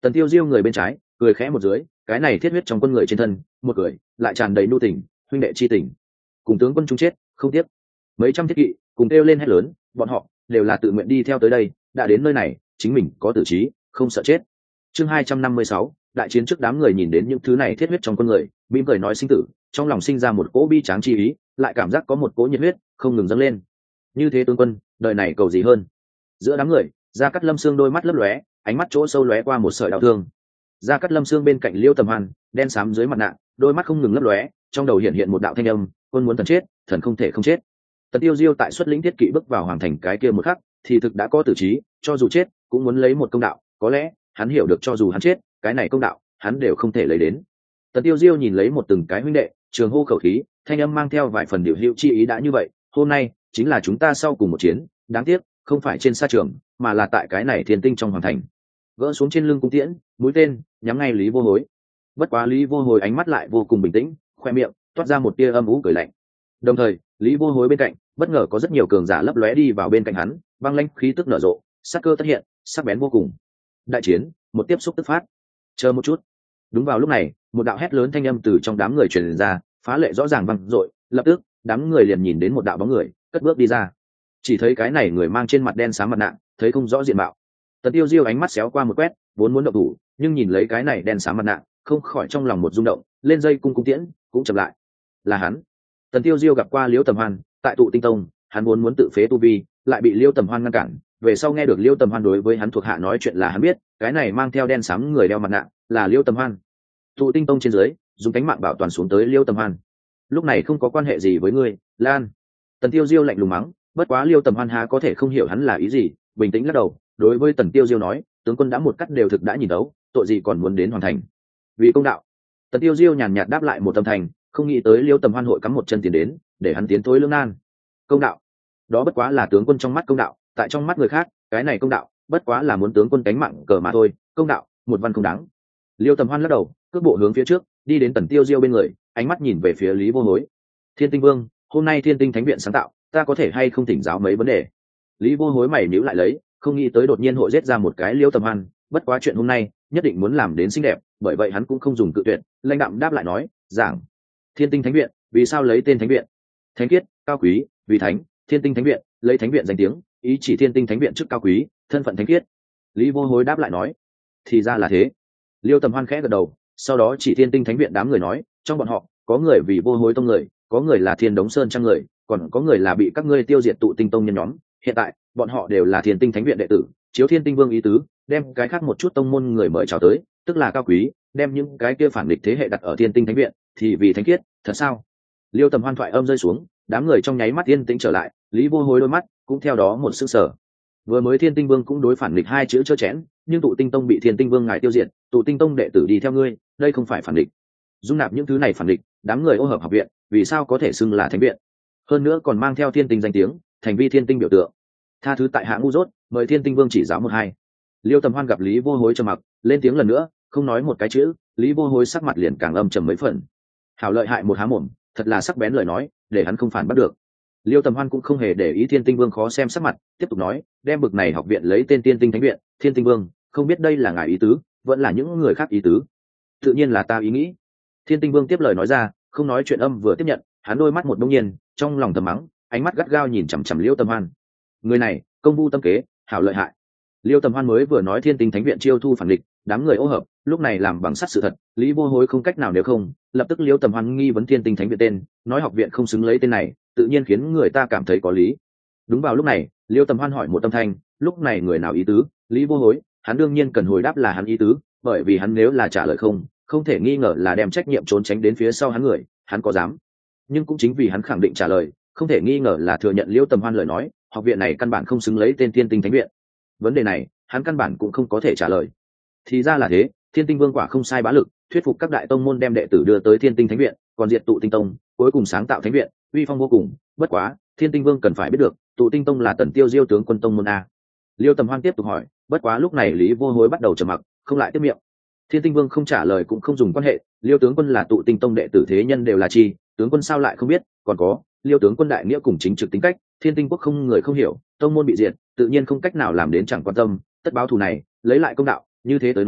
Tần Tiêu Diêu người bên trái cười khẽ một dưới, cái này thiết huyết trong quân người trên thân, một cười lại tràn đầy nhu tình, huynh đệ chi tình. Cùng tướng quân chung chết, không tiếc. Mấy trăm thiết kỵ cùng kêu lên hét lớn, bọn họ đều là tự nguyện đi theo tới đây, đã đến nơi này, chính mình có tử trí, không sợ chết. Chương hai trăm năm mươi sáu, đại chiến trước đám người nhìn đến những thứ này thiết huyết trong quân người, mỉm cười nói sinh tử, trong lòng sinh ra một cỗ bi tráng chi ý, lại cảm giác có một cỗ nhiệt huyết không ngừng dâng lên. Như thế tướng quân, đời này cầu gì hơn? Giữa đám người, Gia Cát Lâm Sương đôi mắt lấp lóe, ánh mắt chỗ sâu lóe qua một sợi đau thương. Gia Cát Lâm Sương bên cạnh Liêu Tầm Hoan, đen xám dưới mặt nạ, đôi mắt không ngừng lấp lóe, trong đầu hiện hiện một đạo thanh âm, quân muốn thần chết, thần không thể không chết. Tần Tiêu Diêu tại xuất lĩnh thiết kỵ bước vào hoàng thành cái kia một khắc, thì thực đã có tử trí, cho dù chết, cũng muốn lấy một công đạo, có lẽ, hắn hiểu được cho dù hắn chết, cái này công đạo, hắn đều không thể lấy đến. Tần Tiêu Diêu nhìn lấy một từng cái huynh đệ, trường hô khẩu khí, thanh âm mang theo vài phần điều hữu chi ý đã như vậy, hôm nay chính là chúng ta sau cùng một chiến, đáng tiếc, không phải trên sa trường, mà là tại cái này thiên tinh trong hoàng thành. Gỡ xuống trên lưng cung tiễn, mũi tên nhắm ngay Lý Vô Hối. Bất quá Lý Vô Hối ánh mắt lại vô cùng bình tĩnh, khoe miệng toát ra một tia âm u cười lạnh. Đồng thời, Lý Vô Hối bên cạnh, bất ngờ có rất nhiều cường giả lấp lóe đi vào bên cạnh hắn, băng lãnh khí tức nở rộ, sát cơ tất hiện, sắc bén vô cùng. Đại chiến, một tiếp xúc tức phát. Chờ một chút. Đúng vào lúc này, một đạo hét lớn thanh âm từ trong đám người truyền ra, phá lệ rõ ràng vang dội, lập tức, đám người liền nhìn đến một đạo bóng người, cất bước đi ra. Chỉ thấy cái này người mang trên mặt đen xám mặt nạ, thấy không rõ diện mạo. Tần Tiêu Diêu ánh mắt xéo qua một quét, vốn muốn động thủ, nhưng nhìn lấy cái này đen xám mặt nạ, không khỏi trong lòng một rung động, lên dây cung cung tiễn, cũng chậm lại. Là hắn. Tần Tiêu Diêu gặp qua Liêu Tầm Hoan, tại tụ tinh tông, hắn vốn muốn tự phế tu vi, lại bị Liêu Tầm Hoan ngăn cản. Về sau nghe được Liêu Tầm Hoan đối với hắn thuộc hạ nói chuyện là hắn biết, cái này mang theo đen xám người đeo mặt nạ, là Liêu Tầm Hoan. Tụ tinh tông trên dưới, dùng cánh mạng bảo toàn xuống tới Liêu Tầm Hoan. Lúc này không có quan hệ gì với ngươi, Lan. Tần Tiêu Diêu lạnh lùng mắng, bất quá Liêu Tầm Hoan há có thể không hiểu hắn là ý gì, bình tĩnh lắc đầu, đối với Tần Tiêu Diêu nói, tướng quân đã một cắt đều thực đã nhìn đấu, tội gì còn muốn đến hoàn thành. Vì công đạo. Tần Tiêu Diêu nhàn nhạt đáp lại một tâm thành, không nghĩ tới Liêu Tầm Hoan hội cắm một chân tiền đến, để hắn tiến thối lưỡng nan. Công đạo, đó bất quá là tướng quân trong mắt công đạo, tại trong mắt người khác, cái này công đạo, bất quá là muốn tướng quân cánh mạng cờ mà thôi, công đạo, một văn không đáng. Liêu Tầm Hoan lắc đầu, cước bộ hướng phía trước, đi đến Tần Tiêu Diêu bên người, ánh mắt nhìn về phía Lý Vô Hối. Thiên Tinh Vương, hôm nay Thiên Tinh Thánh viện sáng tạo, ta có thể hay không thỉnh giáo mấy vấn đề? Lý Vô Hối mày nhíu lại lấy, không nghĩ tới đột nhiên hội giết ra một cái Liêu Tầm Hoan, bất quá chuyện hôm nay nhất định muốn làm đến xinh đẹp, bởi vậy hắn cũng không dùng cự tuyệt, lãnh đạm đáp lại nói, giảng. Thiên Tinh Thánh viện, vì sao lấy tên Thánh viện? Thánh khiết, cao quý, vì thánh, Thiên Tinh Thánh viện, lấy thánh viện danh tiếng, ý chỉ Thiên Tinh Thánh viện chức cao quý, thân phận thánh khiết. Lý Vô Hối đáp lại nói, thì ra là thế. Liêu Tầm Hoan khẽ gật đầu, sau đó chỉ Thiên Tinh Thánh viện đám người nói, trong bọn họ có người vì Vô Hối tông người, có người là Thiên Đống Sơn trang người, còn có người là bị các ngươi tiêu diệt tụ tinh tông nhân nhóm. Hiện tại bọn họ đều là Thiên Tinh Thánh viện đệ tử, chiếu Thiên Tinh Vương ý tứ, đem cái khác một chút tông môn người mời chào tới, tức là cao quý, đem những cái kia phản địch thế hệ đặt ở Thiên Tinh Thánh viện, thì vì thánh khiết, thật sao? Liêu Tầm Hoan thoại âm rơi xuống, đám người trong nháy mắt yên tĩnh trở lại, Lý Vô Hối đôi mắt cũng theo đó một sức sở. Vừa mới Thiên Tinh Vương cũng đối phản địch hai chữ chớ chẽn, nhưng tụ tinh tông bị Thiên Tinh Vương ngài tiêu diệt, tụ tinh tông đệ tử đi theo ngươi, đây không phải phản địch. Dung nạp những thứ này phản địch, đám người ô hợp học viện, vì sao có thể xưng là thánh viện? Hơn nữa còn mang theo Thiên Tinh danh tiếng, thành vi Thiên Tinh biểu tượng. Tha thứ tại hạ ngu dốt, mời Thiên Tinh Vương chỉ giáo một hai. Liêu Tầm Hoan gặp Lý Vô Hối trầm mặc, lên tiếng lần nữa, không nói một cái chữ, Lý Vô Hối sắc mặt liền càng âm trầm mấy phần. Hảo lợi hại một há mồm, thật là sắc bén lời nói, để hắn không phản bắt được. Liêu Tầm Hoan cũng không hề để ý Thiên Tinh Vương khó xem sắc mặt, tiếp tục nói, đem bực này học viện lấy tên Tiên Tinh Thánh viện, Thiên Tinh Vương, không biết đây là ngài ý tứ, vẫn là những người khác ý tứ. Tự nhiên là ta ý nghĩ. Thiên Tinh Vương tiếp lời nói ra, không nói chuyện âm vừa tiếp nhận, hắn đôi mắt một đông nhiên, trong lòng thầm mắng, ánh mắt gắt gao nhìn chằm chằm Liêu Tầm Hoan. Người này, công vu tâm kế, hảo lợi hại. Liêu Tầm Hoan mới vừa nói Thiên Tinh Thánh viện chiêu thu phản địch, đám người ô hợp, lúc này làm bằng sắt sự thật, Lý Vô Hối không cách nào nếu không, lập tức Liêu Tầm Hoan nghi vấn Thiên Tinh Thánh viện tên, nói học viện không xứng lấy tên này, tự nhiên khiến người ta cảm thấy có lý. Đúng vào lúc này, Liêu Tầm Hoan hỏi một âm thanh, lúc này người nào ý tứ? Lý Vô Hối, hắn đương nhiên cần hồi đáp là hắn ý tứ, bởi vì hắn nếu là trả lời không, không thể nghi ngờ là đem trách nhiệm trốn tránh đến phía sau hắn người, hắn có dám? Nhưng cũng chính vì hắn khẳng định trả lời, không thể nghi ngờ là thừa nhận Liêu Tầm Hoan lời nói, học viện này căn bản không xứng lấy tên Thiên Tinh Thánh viện. Vấn đề này, hắn căn bản cũng không có thể trả lời. Thì ra là thế, Thiên Tinh Vương quả không sai bá lực, thuyết phục các đại tông môn đem đệ tử đưa tới Thiên Tinh Thánh viện, còn diệt tụ tinh tông, cuối cùng sáng tạo thánh viện, uy phong vô cùng. Bất quá, Thiên Tinh Vương cần phải biết được, tụ tinh tông là Tần Tiêu Diêu tướng quân tông môn a. Liêu Tầm Hoan tiếp tục hỏi, bất quá lúc này Lý Vô Hối bắt đầu trầm mặc, không lại tiếp miệng. Thiên Tinh Vương không trả lời cũng không dùng quan hệ, Liêu tướng quân là tụ tinh tông đệ tử thế nhân đều là chi, tướng quân sao lại không biết? Còn có, Liêu tướng quân đại nghĩa cùng chính trực tính cách, Thiên Tinh quốc không người không hiểu, tông môn bị diệt, tự nhiên không cách nào làm đến chẳng quan tâm, tất báo thù này, lấy lại công đạo, như thế tới nói,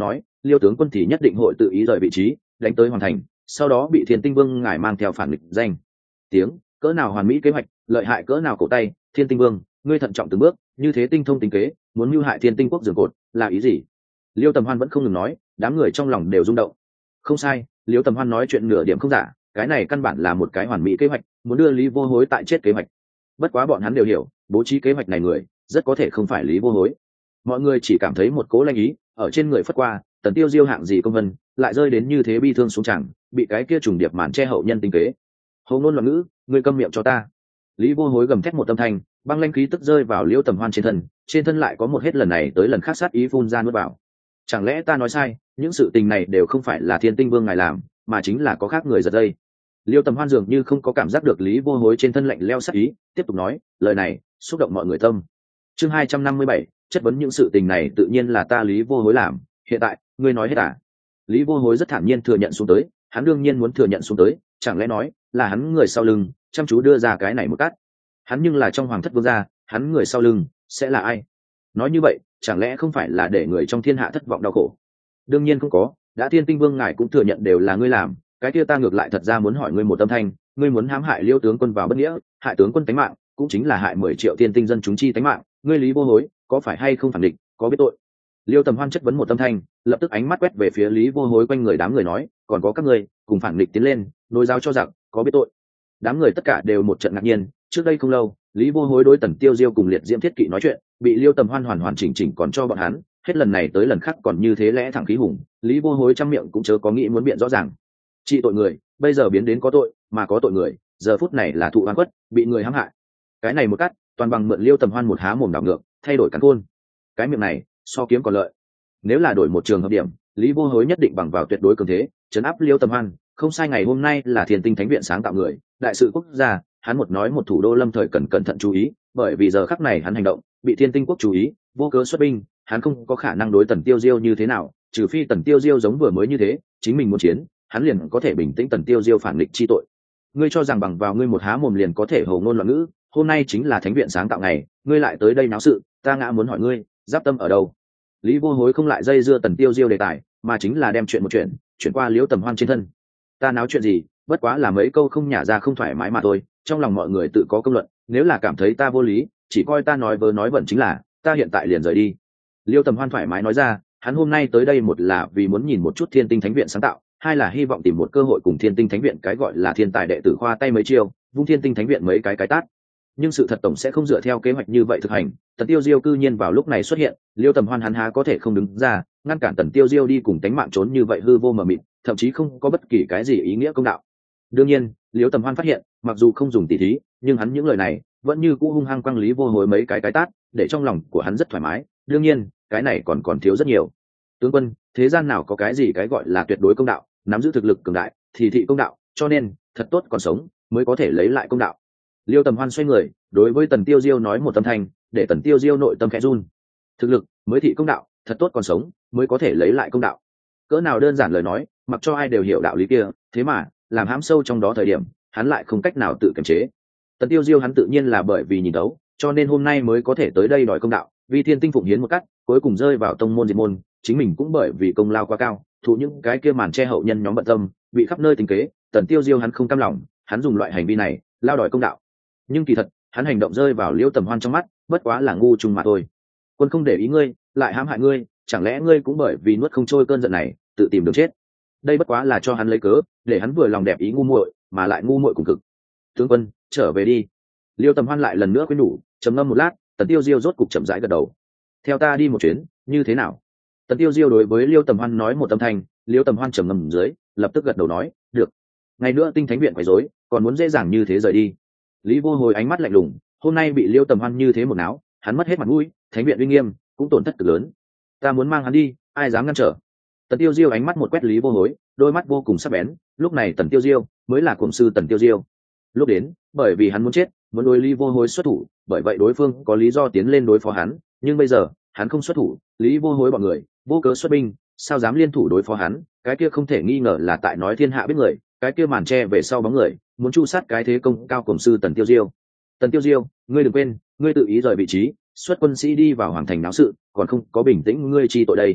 Liêu tướng quân thì nhất định hội tự ý rời vị trí đánh tới hoàn thành, sau đó bị Thiên Tinh Vương ngài mang theo phản nghịch danh tiếng. Cỡ nào hoàn mỹ kế hoạch, lợi hại cỡ nào cổ tay, Thiên Tinh Vương ngươi thận trọng từng bước, như thế tinh thông tính kế, muốn mưu hại Thiên Tinh quốc giường cột là ý gì? Liêu Tầm Hoan vẫn không ngừng nói, đám người trong lòng đều rung động. Không sai, Liêu Tầm Hoan nói chuyện nửa điểm không giả, cái này căn bản là một cái hoàn mỹ kế hoạch, muốn đưa Lý Vô Hối tại chết kế hoạch. Bất quá bọn hắn đều hiểu, bố trí kế hoạch này người rất có thể không phải Lý Vô Hối. Mọi người chỉ cảm thấy một cố lanh ý ở trên người phất qua, Tần Tiêu Diêu hạng gì công vân lại rơi đến như thế bi thương xuống chẳng, bị cái kia trùng điệp màn che hậu nhân tinh kế. Hầu ngôn loạn ngữ, ngươi câm miệng cho ta. Lý Vô Hối gầm thét một âm thanh, băng lanh khí tức rơi vào Liêu Tầm Hoan trên thân, trên thân lại có một hết lần này tới lần khác sát ý phun ra nuốt vào. Chẳng lẽ ta nói sai, những sự tình này đều không phải là Thiên Tinh Vương ngài làm, mà chính là có khác người giật dây. Liêu Tầm Hoan dường như không có cảm giác được Lý Vô Hối trên thân lạnh leo sát ý, tiếp tục nói, lời này xúc động mọi người tâm. Chương hai trăm năm mươi bảy, chất vấn những sự tình này tự nhiên là ta Lý Vô Hối làm, hiện tại ngươi nói hết à? Lý Vô Hối rất thản nhiên thừa nhận xuống tới, hắn đương nhiên muốn thừa nhận xuống tới, chẳng lẽ nói là hắn người sau lưng chăm chú đưa ra cái này một cắt. Hắn nhưng là trong hoàng thất vương gia, hắn người sau lưng sẽ là ai? Nói như vậy chẳng lẽ không phải là để người trong thiên hạ thất vọng đau khổ? Đương nhiên không có, đã Thiên Tinh Vương ngài cũng thừa nhận đều là ngươi làm, cái kia ta ngược lại thật ra muốn hỏi ngươi một tâm thanh, ngươi muốn hãm hại Liêu tướng quân vào bất nghĩa, hại tướng quân tánh mạng, cũng chính là hại mười triệu thiên tinh dân chúng chi tánh mạng, ngươi Lý Vô Hối có phải hay không phản địch, có biết tội? Liêu Tầm Hoan chất vấn một tâm thanh, lập tức ánh mắt quét về phía Lý Vô Hối quanh người đám người nói, còn có các ngươi cùng phản địch tiến lên, nối giáo cho giặc, có biết tội? Đám người tất cả đều một trận ngạc nhiên, trước đây không lâu, Lý Vô Hối đối Tần Tiêu Diêu cùng Liệt Diễm Thiết Kỵ nói chuyện, bị Liêu Tầm Hoan hoàn hoàn chỉnh chỉnh còn cho bọn hắn, hết lần này tới lần khác còn như thế lẽ thẳng khí hùng, Lý Vô Hối trăm miệng cũng chớ có nghĩ muốn biện rõ ràng. Trị tội người, bây giờ biến đến có tội, mà có tội người, giờ phút này là thụ oan khuất, bị người hãm hại. Cái này một cắt, toàn bằng mượn Liêu Tầm Hoan một há mồm đảo ngược, thay đổi cắn khôn. Cái miệng này, so kiếm còn lợi. Nếu là đổi một trường hợp điểm, Lý Vô Hối nhất định bằng vào tuyệt đối cường thế, trấn áp Liêu Tầm Hoan, không sai ngày hôm nay là Thiên Tinh Thánh viện sáng tạo người, đại sự quốc gia, hắn một nói một thủ đô lâm thời cần cẩn thận chú ý, bởi vì giờ khắc này hắn hành động, bị Thiên Tinh quốc chú ý, vô cớ xuất binh, hắn không có khả năng đối Tần Tiêu Diêu như thế nào, trừ phi Tần Tiêu Diêu giống vừa mới như thế, chính mình muốn chiến, hắn liền có thể bình tĩnh Tần Tiêu Diêu phản nghịch chi tội. Ngươi cho rằng bằng vào ngươi một há mồm liền có thể hồ ngôn loạn ngữ, hôm nay chính là Thánh viện sáng tạo ngày, ngươi lại tới đây náo sự, ta ngã muốn hỏi ngươi, giáp tâm ở đâu? Lý Vô Hối không lại dây dưa Tần Tiêu Diêu đề tài, mà chính là đem chuyện một chuyện chuyển qua Liễu Tầm Hoan trên thân. Ta náo chuyện gì, bất quá là mấy câu không nhả ra không thoải mái mà thôi, trong lòng mọi người tự có công luận, nếu là cảm thấy ta vô lý, chỉ coi ta nói vớ nói vẩn chính là, ta hiện tại liền rời đi. Liêu Tầm Hoan thoải mái nói ra, hắn hôm nay tới đây một là vì muốn nhìn một chút Thiên Tinh Thánh viện sáng tạo, hai là hy vọng tìm một cơ hội cùng Thiên Tinh Thánh viện cái gọi là thiên tài đệ tử khoa tay mấy chiêu, vung Thiên Tinh Thánh viện mấy cái cái tát. Nhưng sự thật tổng sẽ không dựa theo kế hoạch như vậy thực hành, Tần Tiêu Diêu cư nhiên vào lúc này xuất hiện, Liêu Tầm Hoan hắn há có thể không đứng ra, ngăn cản Tần Tiêu Diêu đi cùng tánh mạng trốn như vậy hư vô mờ mịt, thậm chí không có bất kỳ cái gì ý nghĩa công đạo. Đương nhiên, Liêu Tầm Hoan phát hiện, mặc dù không dùng tỉ thí, nhưng hắn những lời này vẫn như cũ hung hăng quăng Lý Vô Hối mấy cái cái tát, để trong lòng của hắn rất thoải mái. Đương nhiên, cái này còn còn thiếu rất nhiều. Tướng quân, thế gian nào có cái gì cái gọi là tuyệt đối công đạo, nắm giữ thực lực cường đại thì thị công đạo, cho nên thật tốt còn sống mới có thể lấy lại công đạo. Liêu Tầm Hoan xoay người đối với Tần Tiêu Diêu nói một âm thanh, để Tần Tiêu Diêu nội tâm khẽ run. Thực lực mới thị công đạo, thật tốt còn sống mới có thể lấy lại công đạo. Cỡ nào đơn giản lời nói, mặc cho ai đều hiểu đạo lý kia, thế mà làm hãm sâu trong đó thời điểm, hắn lại không cách nào tự kiềm chế. Tần Tiêu Diêu hắn tự nhiên là bởi vì nhìn đấu, cho nên hôm nay mới có thể tới đây đòi công đạo, vì Thiên Tinh phụng hiến một cách, cuối cùng rơi vào tông môn diệt môn, chính mình cũng bởi vì công lao quá cao, thụ những cái kia màn che hậu nhân nhóm bận tâm, bị khắp nơi tính kế, Tần Tiêu Diêu hắn không cam lòng, hắn dùng loại hành vi này lao đòi công đạo. Nhưng kỳ thật, hắn hành động rơi vào Liêu Tầm Hoan trong mắt, bất quá là ngu chung mà thôi. Quân không để ý ngươi, lại hãm hại ngươi, chẳng lẽ ngươi cũng bởi vì nuốt không trôi cơn giận này, tự tìm đường chết? Đây bất quá là cho hắn lấy cớ, để hắn vừa lòng đẹp ý ngu muội, mà lại ngu muội cùng cực. Tướng quân, trở về đi. Liêu Tầm Hoan lại lần nữa khuyên nhủ, trầm ngâm một lát, Tần Tiêu Diêu rốt cục chậm rãi gật đầu. Theo ta đi một chuyến, như thế nào? Tần Tiêu Diêu đối với Liêu Tầm Hoan nói một âm thanh, Liêu Tầm Hoan trầm ngâm dưới, lập tức gật đầu nói, được. Ngày nữa Tinh Thánh viện quấy rối, còn muốn dễ dàng như thế rời đi. Lý Vô Hồi ánh mắt lạnh lùng, hôm nay bị Liêu Tầm Hoan như thế một náo, hắn mất hết mặt mũi, Thánh viện uy nghiêm cũng tổn thất cực lớn. Ta muốn mang hắn đi, ai dám ngăn trở? Tần Tiêu Diêu ánh mắt một quét Lý Vô Hối, đôi mắt vô cùng sắc bén, lúc này Tần Tiêu Diêu mới là cuồng sư Tần Tiêu Diêu. Lúc đến, bởi vì hắn muốn chết, muốn đối Lý Vô Hối xuất thủ, bởi vậy đối phương có lý do tiến lên đối phó hắn, nhưng bây giờ, hắn không xuất thủ, Lý Vô Hối bọn người vô cớ xuất binh, sao dám liên thủ đối phó hắn, cái kia không thể nghi ngờ là tại nói thiên hạ biết người, cái kia màn che về sau bóng người, muốn chu sát cái thế công cao cuồng sư Tần Tiêu Diêu. Tần Tiêu Diêu, ngươi đừng quên, ngươi tự ý rời vị trí, xuất quân sĩ đi vào hoàng thành náo sự, còn không có bình tĩnh ngươi chi tội đây.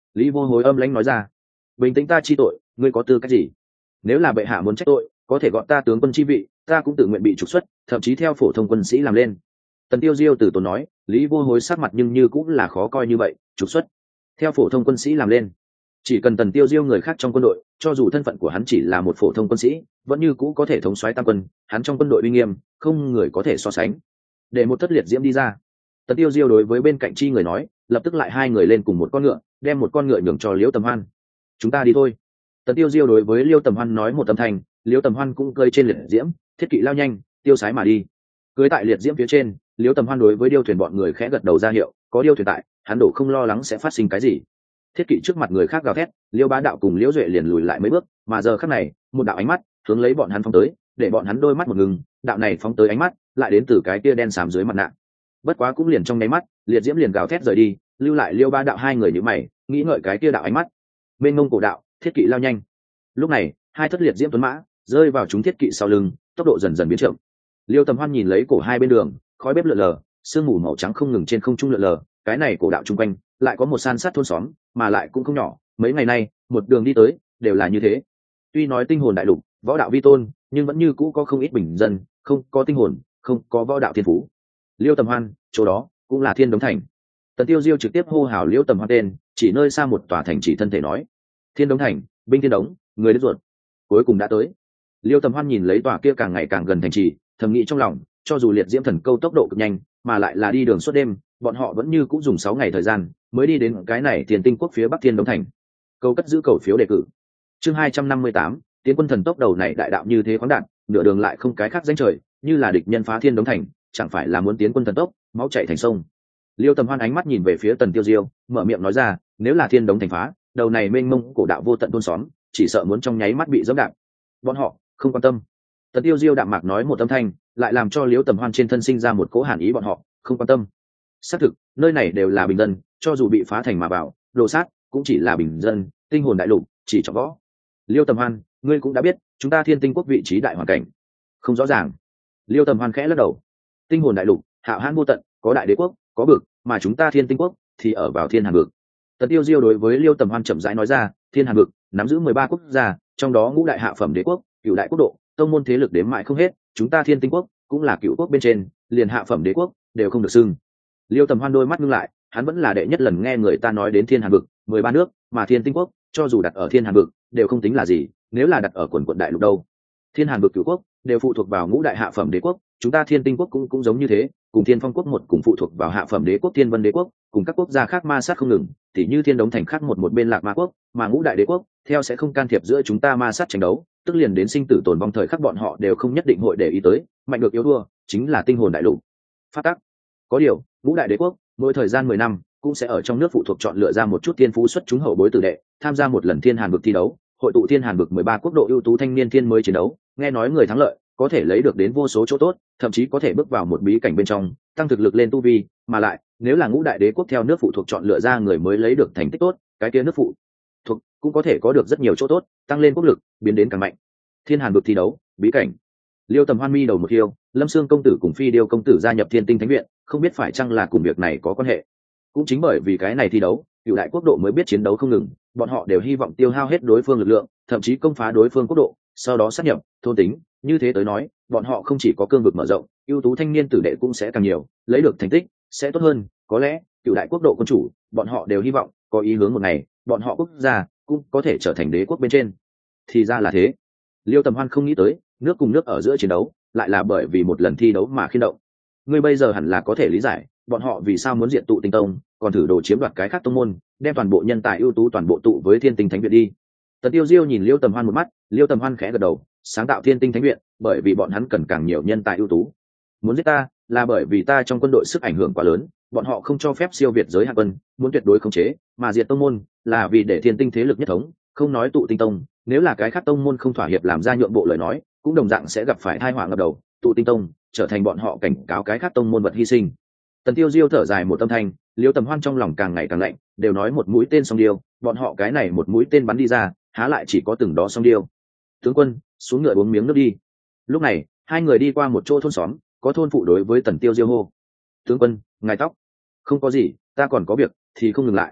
Lý Vô Hối âm lãnh nói ra. Bình tĩnh, ta chi tội, ngươi có tư cách gì? Nếu là bệ hạ muốn trách tội, có thể gọi ta tướng quân chi vị, ta cũng tự nguyện bị trục xuất, thậm chí theo phổ thông quân sĩ làm lên. Tần Tiêu Diêu từ tốn nói. Lý Vô Hối sắc mặt nhưng như cũng là khó coi như vậy. Trục xuất, theo phổ thông quân sĩ làm lên. Chỉ cần Tần Tiêu Diêu người khác trong quân đội, cho dù thân phận của hắn chỉ là một phổ thông quân sĩ, vẫn như cũ có thể thống soái tam quân, hắn trong quân đội uy nghiêm không người có thể so sánh. Để một thất liệt diễm đi ra. Tần Tiêu Diêu đối với bên cạnh chi người nói, lập tức lại hai người lên cùng một con ngựa, đem một con ngựa nhường cho Liễu Tầm Hoan. Chúng ta đi thôi. Tần Tiêu Diêu đối với Liễu Tầm Hoan nói một âm thanh, Liễu Tầm Hoan cũng cơi trên liệt diễm, thiết kỵ lao nhanh, tiêu sái mà đi. Cưới tại liệt diễm phía trên, Liễu Tầm Hoan đối với điêu thuyền bọn người khẽ gật đầu ra hiệu, có điêu thuyền tại, hắn đổ không lo lắng sẽ phát sinh cái gì. Thiết kỵ trước mặt người khác gào thét, Liễu Bá Đạo cùng Liễu Duệ liền lùi lại mấy bước, mà giờ khắc này, một đạo ánh mắt hướng lấy bọn hắn phóng tới, để bọn hắn đôi mắt một ngừng, đạo này phóng tới ánh mắt, lại đến từ cái kia đen xám dưới mặt nạ. Bất quá cũng liền trong nháy mắt, liệt diễm liền gào thét rời đi, lưu lại Liễu Bá Đạo hai người nhíu mày, nghĩ ngợi cái kia đạo ánh mắt. Bên ngông cổ đạo, thiết kỵ lao nhanh. Lúc này, hai thất liệt diễm tuấn mã rơi vào chúng thiết kỵ sau lưng, tốc độ dần dần biến chậm. Liêu Tầm Hoan nhìn lấy cổ hai bên đường, khói bếp lượn lờ, sương mù màu trắng không ngừng trên không trung lượn lờ, cái này cổ đạo chung quanh lại có một san sát thôn xóm, mà lại cũng không nhỏ, mấy ngày nay, một đường đi tới đều là như thế. Tuy nói tinh hồn đại lục, võ đạo vi tôn, nhưng vẫn như cũ có không ít bình dân, không có tinh hồn, không có võ đạo thiên phú. Liêu Tầm Hoan, chỗ đó cũng là Thiên Đống thành. Tần Tiêu Diêu trực tiếp hô hào Liêu Tầm Hoan tên, chỉ nơi xa một tòa thành chỉ thân thể nói: Thiên Đống thành, binh Thiên Đống, người đứt ruột. Cuối cùng đã tới. Liêu Tầm Hoan nhìn lấy tòa kia càng ngày càng gần thành trì, thầm nghĩ trong lòng, cho dù liệt diễm thần câu tốc độ cực nhanh, mà lại là đi đường suốt đêm, bọn họ vẫn như cũng dùng sáu ngày thời gian mới đi đến cái này Tiền Tinh quốc phía bắc Thiên Đống thành. Câu cất giữ cầu phiếu đề cử. Chương hai trăm năm mươi tám, tiến quân thần tốc đầu này đại đạo như thế khoáng đạt, nửa đường lại không cái khác danh trời, như là địch nhân phá Thiên Đống thành, chẳng phải là muốn tiến quân thần tốc, máu chảy thành sông. Liêu Tầm Hoan ánh mắt nhìn về phía Tần Tiêu Diêu, mở miệng nói ra, nếu là Thiên Đống thành phá, đầu này mênh mông cổ đạo vô tận thôn xóm, chỉ sợ muốn trong nháy mắt bị dẫm đạp. Bọn họ không quan tâm. Tần Tiêu Diêu đạm mạc nói một âm thanh, lại làm cho Liễu Tầm Hoan trên thân sinh ra một cỗ hàn ý. Bọn họ không quan tâm. Xác thực, nơi này đều là bình dân, cho dù bị phá thành mà vào, đồ sát cũng chỉ là bình dân, tinh hồn đại lục chỉ trọng võ. Liêu Tầm Hoan, ngươi cũng đã biết, chúng ta Thiên Tinh quốc vị trí đại hoàn cảnh không rõ ràng. Liêu Tầm Hoan khẽ lắc đầu. Tinh hồn đại lục hạo hãn vô tận, có đại đế quốc, có vực, mà chúng ta Thiên Tinh quốc thì ở vào Thiên Hàn vực. Tần Tiêu Diêu đối với Liêu Tầm Hoan chậm rãi nói ra, Thiên Hàn vực nắm giữ mười ba quốc gia, trong đó ngũ đại hạ phẩm đế quốc, cửu đại quốc độ, tông môn thế lực đếm mãi không hết, chúng ta Thiên Tinh quốc cũng là cửu quốc bên trên, liền hạ phẩm đế quốc đều không được xưng. Liêu Tầm Hoan đôi mắt ngưng lại, hắn vẫn là đệ nhất lần nghe người ta nói đến Thiên Hàn vực, mười ba nước, mà Thiên Tinh quốc cho dù đặt ở Thiên Hàn vực đều không tính là gì, nếu là đặt ở quần quận đại lục đâu? Thiên Hàn vực cửu quốc đều phụ thuộc vào ngũ đại hạ phẩm đế quốc, chúng ta Thiên Tinh quốc cũng cũng giống như thế, cùng Thiên Phong quốc một cùng phụ thuộc vào hạ phẩm đế quốc Thiên Vân đế quốc, cùng các quốc gia khác ma sát không ngừng, tỉ như Thiên Đống thành khác một một bên Lạc Ma quốc, mà ngũ đại đế quốc theo sẽ không can thiệp giữa chúng ta ma sát tranh đấu, tức liền đến sinh tử tồn vong thời khắc bọn họ đều không nhất định hội để ý tới, mạnh được yếu thua chính là tinh hồn đại lục. Phát tắc. Có điều, ngũ đại đế quốc mỗi thời gian mười năm cũng sẽ ở trong nước phụ thuộc chọn lựa ra một chút thiên phú xuất chúng hậu bối tử đệ, tham gia một lần Thiên Hàn vực thi đấu, hội tụ Thiên Hàn vực mười ba quốc độ ưu tú thanh niên thiên mới chiến đấu, nghe nói người thắng lợi có thể lấy được đến vô số chỗ tốt, thậm chí có thể bước vào một bí cảnh bên trong, tăng thực lực lên tu vi, mà lại, nếu là ngũ đại đế quốc theo nước phụ thuộc chọn lựa ra người mới lấy được thành tích tốt, cái kia nước phụ thuộc cũng có thể có được rất nhiều chỗ tốt, tăng lên quốc lực, biến đến càng mạnh. Thiên Hàn vực thi đấu, bí cảnh. Liêu Tầm Hoan mi đầu một hiêu, Lâm Sương công tử cùng Phi Điêu công tử gia nhập Thiên Tinh Thánh viện, không biết phải chăng là cùng việc này có quan hệ. Cũng chính bởi vì cái này thi đấu, cựu đại quốc độ mới biết chiến đấu không ngừng, bọn họ đều hy vọng tiêu hao hết đối phương lực lượng, thậm chí công phá đối phương quốc độ, sau đó sát nhập, thôn tính, như thế tới nói, bọn họ không chỉ có cương vực mở rộng, ưu tú thanh niên tử đệ cũng sẽ càng nhiều, lấy được thành tích sẽ tốt hơn, có lẽ cựu đại quốc độ quân chủ, bọn họ đều hy vọng có ý hướng một ngày, bọn họ quốc gia cũng có thể trở thành đế quốc bên trên. Thì ra là thế. Liêu Tầm Hoan không nghĩ tới, nước cùng nước ở giữa chiến đấu, lại là bởi vì một lần thi đấu mà khiên động. Ngươi bây giờ hẳn là có thể lý giải, bọn họ vì sao muốn diệt tụ tinh tông, còn thử đồ chiếm đoạt cái khác tông môn, đem toàn bộ nhân tài ưu tú toàn bộ tụ với Thiên Tinh Thánh viện đi. Tần Tiêu Diêu nhìn Liêu Tầm Hoan một mắt, Liêu Tầm Hoan khẽ gật đầu, sáng tạo Thiên Tinh Thánh viện, bởi vì bọn hắn cần càng nhiều nhân tài ưu tú. Muốn giết ta, là bởi vì ta trong quân đội sức ảnh hưởng quá lớn, bọn họ không cho phép siêu việt giới hạn quân, muốn tuyệt đối khống chế, mà diệt tông môn, là vì để Thiên Tinh thế lực nhất thống, không nói tụ tinh tông, nếu là cái khác tông môn không thỏa hiệp làm ra nhượng bộ lời nói, cũng đồng dạng sẽ gặp phải tai họa ngập đầu, tụ tinh tông trở thành bọn họ cảnh cáo cái khác tông môn vật hy sinh. Tần Tiêu Diêu thở dài một âm thanh, Liêu Tầm Hoan trong lòng càng ngày càng lạnh, đều nói một mũi tên song điêu, bọn họ cái này một mũi tên bắn đi ra, há lại chỉ có từng đó song điêu. Tướng quân, xuống ngựa uống miếng nước đi. Lúc này, hai người đi qua một chỗ thôn xóm, có thôn phụ đối với Tần Tiêu Diêu hô: "Tướng quân, ngài tóc." "Không có gì, ta còn có việc, thì không ngừng lại."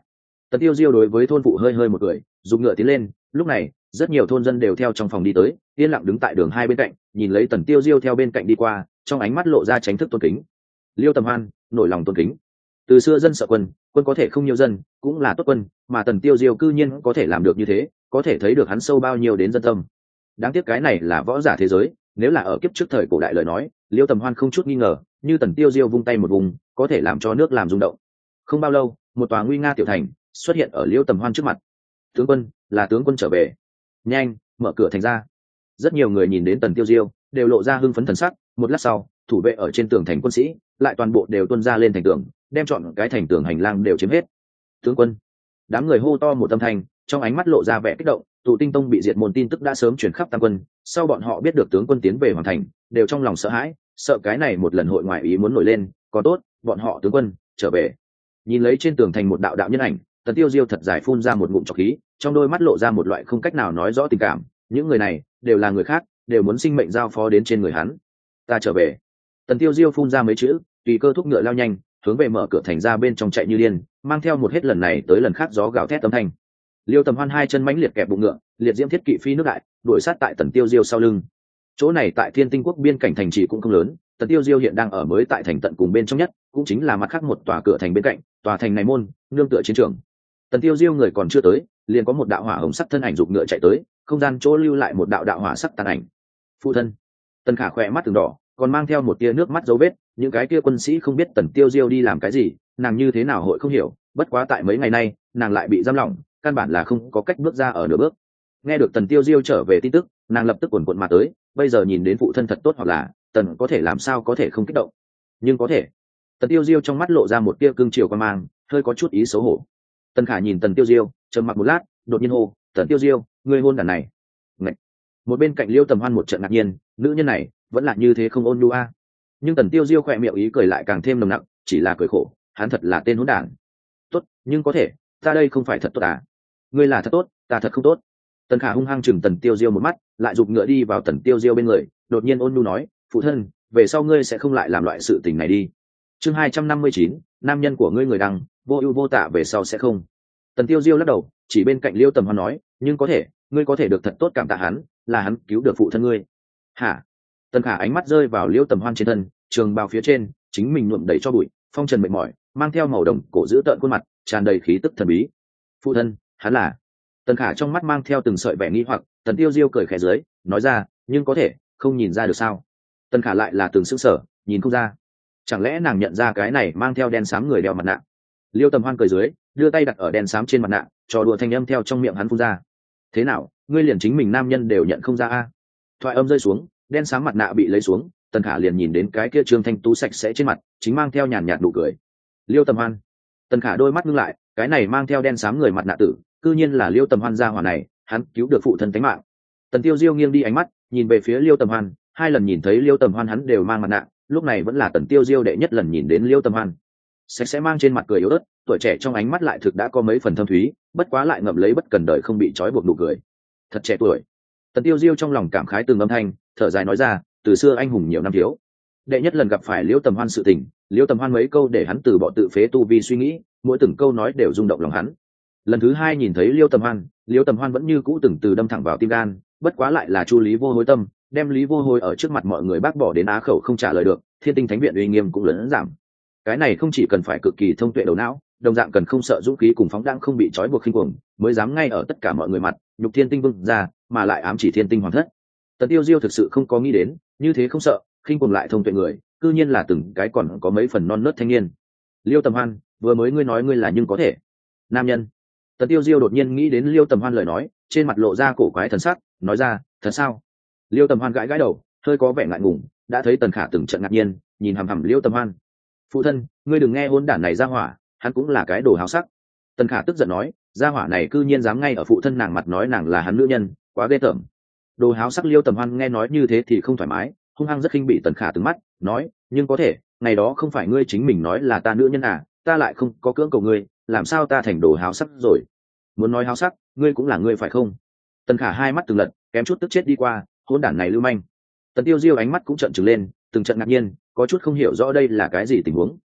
Tần Tiêu Diêu đối với thôn phụ hơi hơi một cười, dùng ngựa tiến lên. Lúc này rất nhiều thôn dân đều theo trong phòng đi tới, yên lặng đứng tại đường hai bên cạnh, nhìn lấy Tần Tiêu Diêu theo bên cạnh đi qua, trong ánh mắt lộ ra tránh thức tôn kính. Liêu Tầm Hoan nổi lòng tôn kính. Từ xưa dân sợ quân, quân có thể không nhiều dân cũng là tốt quân, mà Tần Tiêu Diêu cư nhiên có thể làm được như thế, có thể thấy được hắn sâu bao nhiêu đến dân tâm. Đáng tiếc cái này là võ giả thế giới, nếu là ở kiếp trước thời cổ đại lời nói, Liêu Tầm Hoan không chút nghi ngờ, như Tần Tiêu Diêu vung tay một vùng, có thể làm cho nước làm rung động. Không bao lâu, một tòa nguy nga tiểu thành xuất hiện ở Liêu Tầm Hoan trước mặt. Tướng quân, là tướng quân trở về. Nhanh, mở cửa thành ra. Rất nhiều người nhìn đến Tần Tiêu Diêu, đều lộ ra hưng phấn thần sắc. Một lát sau, thủ vệ ở trên tường thành quân sĩ lại toàn bộ đều tuôn ra lên thành tường, đem chọn cái thành tường hành lang đều chiếm hết. Tướng quân, đám người hô to một âm thanh, trong ánh mắt lộ ra vẻ kích động. Tụ Tinh Tông bị diệt môn tin tức đã sớm truyền khắp tam quân, sau bọn họ biết được tướng quân tiến về hoàng thành, đều trong lòng sợ hãi, sợ cái này một lần hội ngoại ý muốn nổi lên. Có tốt, bọn họ tướng quân trở về. Nhìn lấy trên tường thành một đạo đạo nhân ảnh, Tần Tiêu Diêu thật dài phun ra một ngụm trọc khí, trong đôi mắt lộ ra một loại không cách nào nói rõ tình cảm. Những người này đều là người khác, đều muốn sinh mệnh giao phó đến trên người hắn. Ta trở về. Tần Tiêu Diêu phun ra mấy chữ, tùy cơ thúc ngựa lao nhanh, hướng về mở cửa thành ra bên trong chạy như điên, mang theo một hết lần này tới lần khác gió gào thét âm thanh. Liêu Tầm Hoan hai chân mãnh liệt kẹp bụng ngựa, liệt diễm thiết kỵ phi nước đại, đuổi sát tại Tần Tiêu Diêu sau lưng. Chỗ này tại Thiên Tinh Quốc biên cảnh thành trì cũng không lớn, Tần Tiêu Diêu hiện đang ở mới tại thành tận cùng bên trong nhất, cũng chính là mặt khác một tòa cửa thành bên cạnh, tòa thành này môn, nương tựa chiến trường. Tần Tiêu Diêu người còn chưa tới, liền có một đạo hỏa hồng sắc thân ảnh giục ngựa chạy tới, không gian chỗ lưu lại một đạo đạo hỏa sắc tàn ảnh. Phụ thân. Tần Khả khỏe mắt từng đỏ, còn mang theo một tia nước mắt dấu vết, những cái kia quân sĩ không biết Tần Tiêu Diêu đi làm cái gì, nàng như thế nào hội không hiểu, bất quá tại mấy ngày nay, nàng lại bị giam lỏng, căn bản là không có cách bước ra ở nửa bước. Nghe được Tần Tiêu Diêu trở về tin tức, nàng lập tức cuồn cuộn mà tới, bây giờ nhìn đến phụ thân thật tốt hoặc là, Tần có thể làm sao có thể không kích động. Nhưng có thể. Tần Tiêu Diêu trong mắt lộ ra một tia cương triều quan mang, hơi có chút ý xấu hổ. Tần Khả nhìn Tần Tiêu Diêu, trầm mặc một lát, đột nhiên hô, "Tần Tiêu Diêu, ngươi hôn đàn này." Ngậy. Một bên cạnh Liêu Tầm Hoan một trận ngạc nhiên, nữ nhân này vẫn là như thế không ôn nhu a. Nhưng Tần Tiêu Diêu khỏe miệng ý cười lại càng thêm nồng nặng, chỉ là cười khổ, hắn thật là tên hỗn đản. Tốt, nhưng có thể, ta đây không phải thật tốt à? Ngươi là thật tốt, ta thật không tốt. Tần Khả hung hăng chừng Tần Tiêu Diêu một mắt, lại giục ngựa đi vào Tần Tiêu Diêu bên người, đột nhiên ôn nhu nói, "Phụ thân, về sau ngươi sẽ không lại làm loại sự tình này đi." Chương hai trăm năm mươi chín, nam nhân của ngươi người đăng, vô ưu vô tả về sau sẽ không. Tần Tiêu Diêu lắc đầu, chỉ bên cạnh Liêu Tầm Hoan nói, "Nhưng có thể, ngươi có thể được thật tốt cảm tạ hắn, là hắn cứu được phụ thân ngươi." Hả? Tần Khả ánh mắt rơi vào Liêu Tầm Hoan trên thân, trường bào phía trên, chính mình nhuộm đầy cho bụi, phong trần mệt mỏi, mang theo màu đồng cổ giữ tợn khuôn mặt, tràn đầy khí tức thần bí. "Phụ thân, hắn là?" Tần Khả trong mắt mang theo từng sợi vẻ nghi hoặc, Tần Tiêu Diêu cười khẽ dưới, nói ra, "Nhưng có thể, không nhìn ra được sao?" Tần Khả lại là từng sững sờ, nhìn không ra. Chẳng lẽ nàng nhận ra cái này mang theo đen xám người đeo mặt nạ? Liêu Tầm Hoan cười dưới, đưa tay đặt ở đen xám trên mặt nạ, trò đùa thanh âm theo trong miệng hắn phun ra. "Thế nào, ngươi liền chính mình nam nhân đều nhận không ra a?" Thoại âm rơi xuống, đen xám mặt nạ bị lấy xuống, Tần Khả liền nhìn đến cái kia trương thanh tú sạch sẽ trên mặt, chính mang theo nhàn nhạt nụ cười. Liêu Tầm Hoan. Tần Khả đôi mắt ngưng lại, cái này mang theo đen xám người mặt nạ tử, cư nhiên là Liêu Tầm Hoan gia hỏa này, hắn cứu được phụ thân tính mạng. Tần Tiêu Diêu nghiêng đi ánh mắt, nhìn về phía Liêu Tầm Hoan, hai lần nhìn thấy Liêu Tầm Hoan hắn đều mang mặt nạ, lúc này vẫn là Tần Tiêu Diêu đệ nhất lần nhìn đến Liêu Tầm Hoan. Sạch sẽ mang trên mặt cười yếu ớt, tuổi trẻ trong ánh mắt lại thực đã có mấy phần thâm thúy, bất quá lại ngậm lấy bất cần đời không bị trói buộc nụ cười. Thật trẻ tuổi. Tần Tiêu Diêu trong lòng cảm khái từng âm thanh, thở dài nói ra, từ xưa anh hùng nhiều năm thiếu. Đệ nhất lần gặp phải Liêu Tầm Hoan sự tình, Liêu Tầm Hoan mấy câu để hắn từ bỏ tự phế tu vi suy nghĩ, mỗi từng câu nói đều rung động lòng hắn. Lần thứ hai nhìn thấy Liêu Tầm Hoan, Liêu Tầm Hoan vẫn như cũ từng từ đâm thẳng vào tim gan, bất quá lại là Chu Lý Vô Hối tâm, đem Lý Vô Hối ở trước mặt mọi người bác bỏ đến á khẩu không trả lời được, Thiên Tinh Thánh Viện uy nghiêm cũng lớn giảm. Cái này không chỉ cần phải cực kỳ thông tuệ đầu não, đồng dạng cần không sợ dũng khí cùng phóng đãng không bị trói buộc khinh cuồng, mới dám ngay ở tất cả mọi người mặt, nhục Thiên Tinh Vương ra, mà lại ám chỉ Thiên Tinh Hoàng thất. Tần Tiêu Diêu thực sự không có nghĩ đến, như thế không sợ, khinh cuồng lại thông tuệ người, cư nhiên là từng cái còn có mấy phần non nớt thanh niên. Liêu Tầm Hoan, vừa mới ngươi nói ngươi là nhưng có thể. Nam nhân. Tần Tiêu Diêu đột nhiên nghĩ đến Liêu Tầm Hoan lời nói, trên mặt lộ ra cổ quái thần sắc, nói ra, thật sao? Liêu Tầm Hoan gãi gãi đầu, hơi có vẻ ngại ngùng, đã thấy Tần Khả từng trận ngạc nhiên, nhìn hằm hằm Liêu Tầm Hoan. Phụ thân, ngươi đừng nghe hôn đản này ra hỏa, hắn cũng là cái đồ háo sắc. Tần Khả tức giận nói, ra hỏa này cư nhiên dám ngay ở phụ thân nàng mặt nói nàng là hắn nữ nhân, quá ghê tởm. Đồ háo sắc. Liêu Tầm Hoan nghe nói như thế thì không thoải mái, hung hăng rất khinh bị Tần Khả từng mắt, nói, nhưng có thể, ngày đó không phải ngươi chính mình nói là ta nữ nhân à, ta lại không có cưỡng cầu ngươi, làm sao ta thành đồ háo sắc rồi? Muốn nói háo sắc, ngươi cũng là ngươi phải không? Tần Khả hai mắt từng lật, kém chút tức chết đi qua, hôn đản này lưu manh. Tần Tiêu Diêu ánh mắt cũng trợn trừng lên, từng trận ngạc nhiên, có chút không hiểu rõ đây là cái gì tình huống.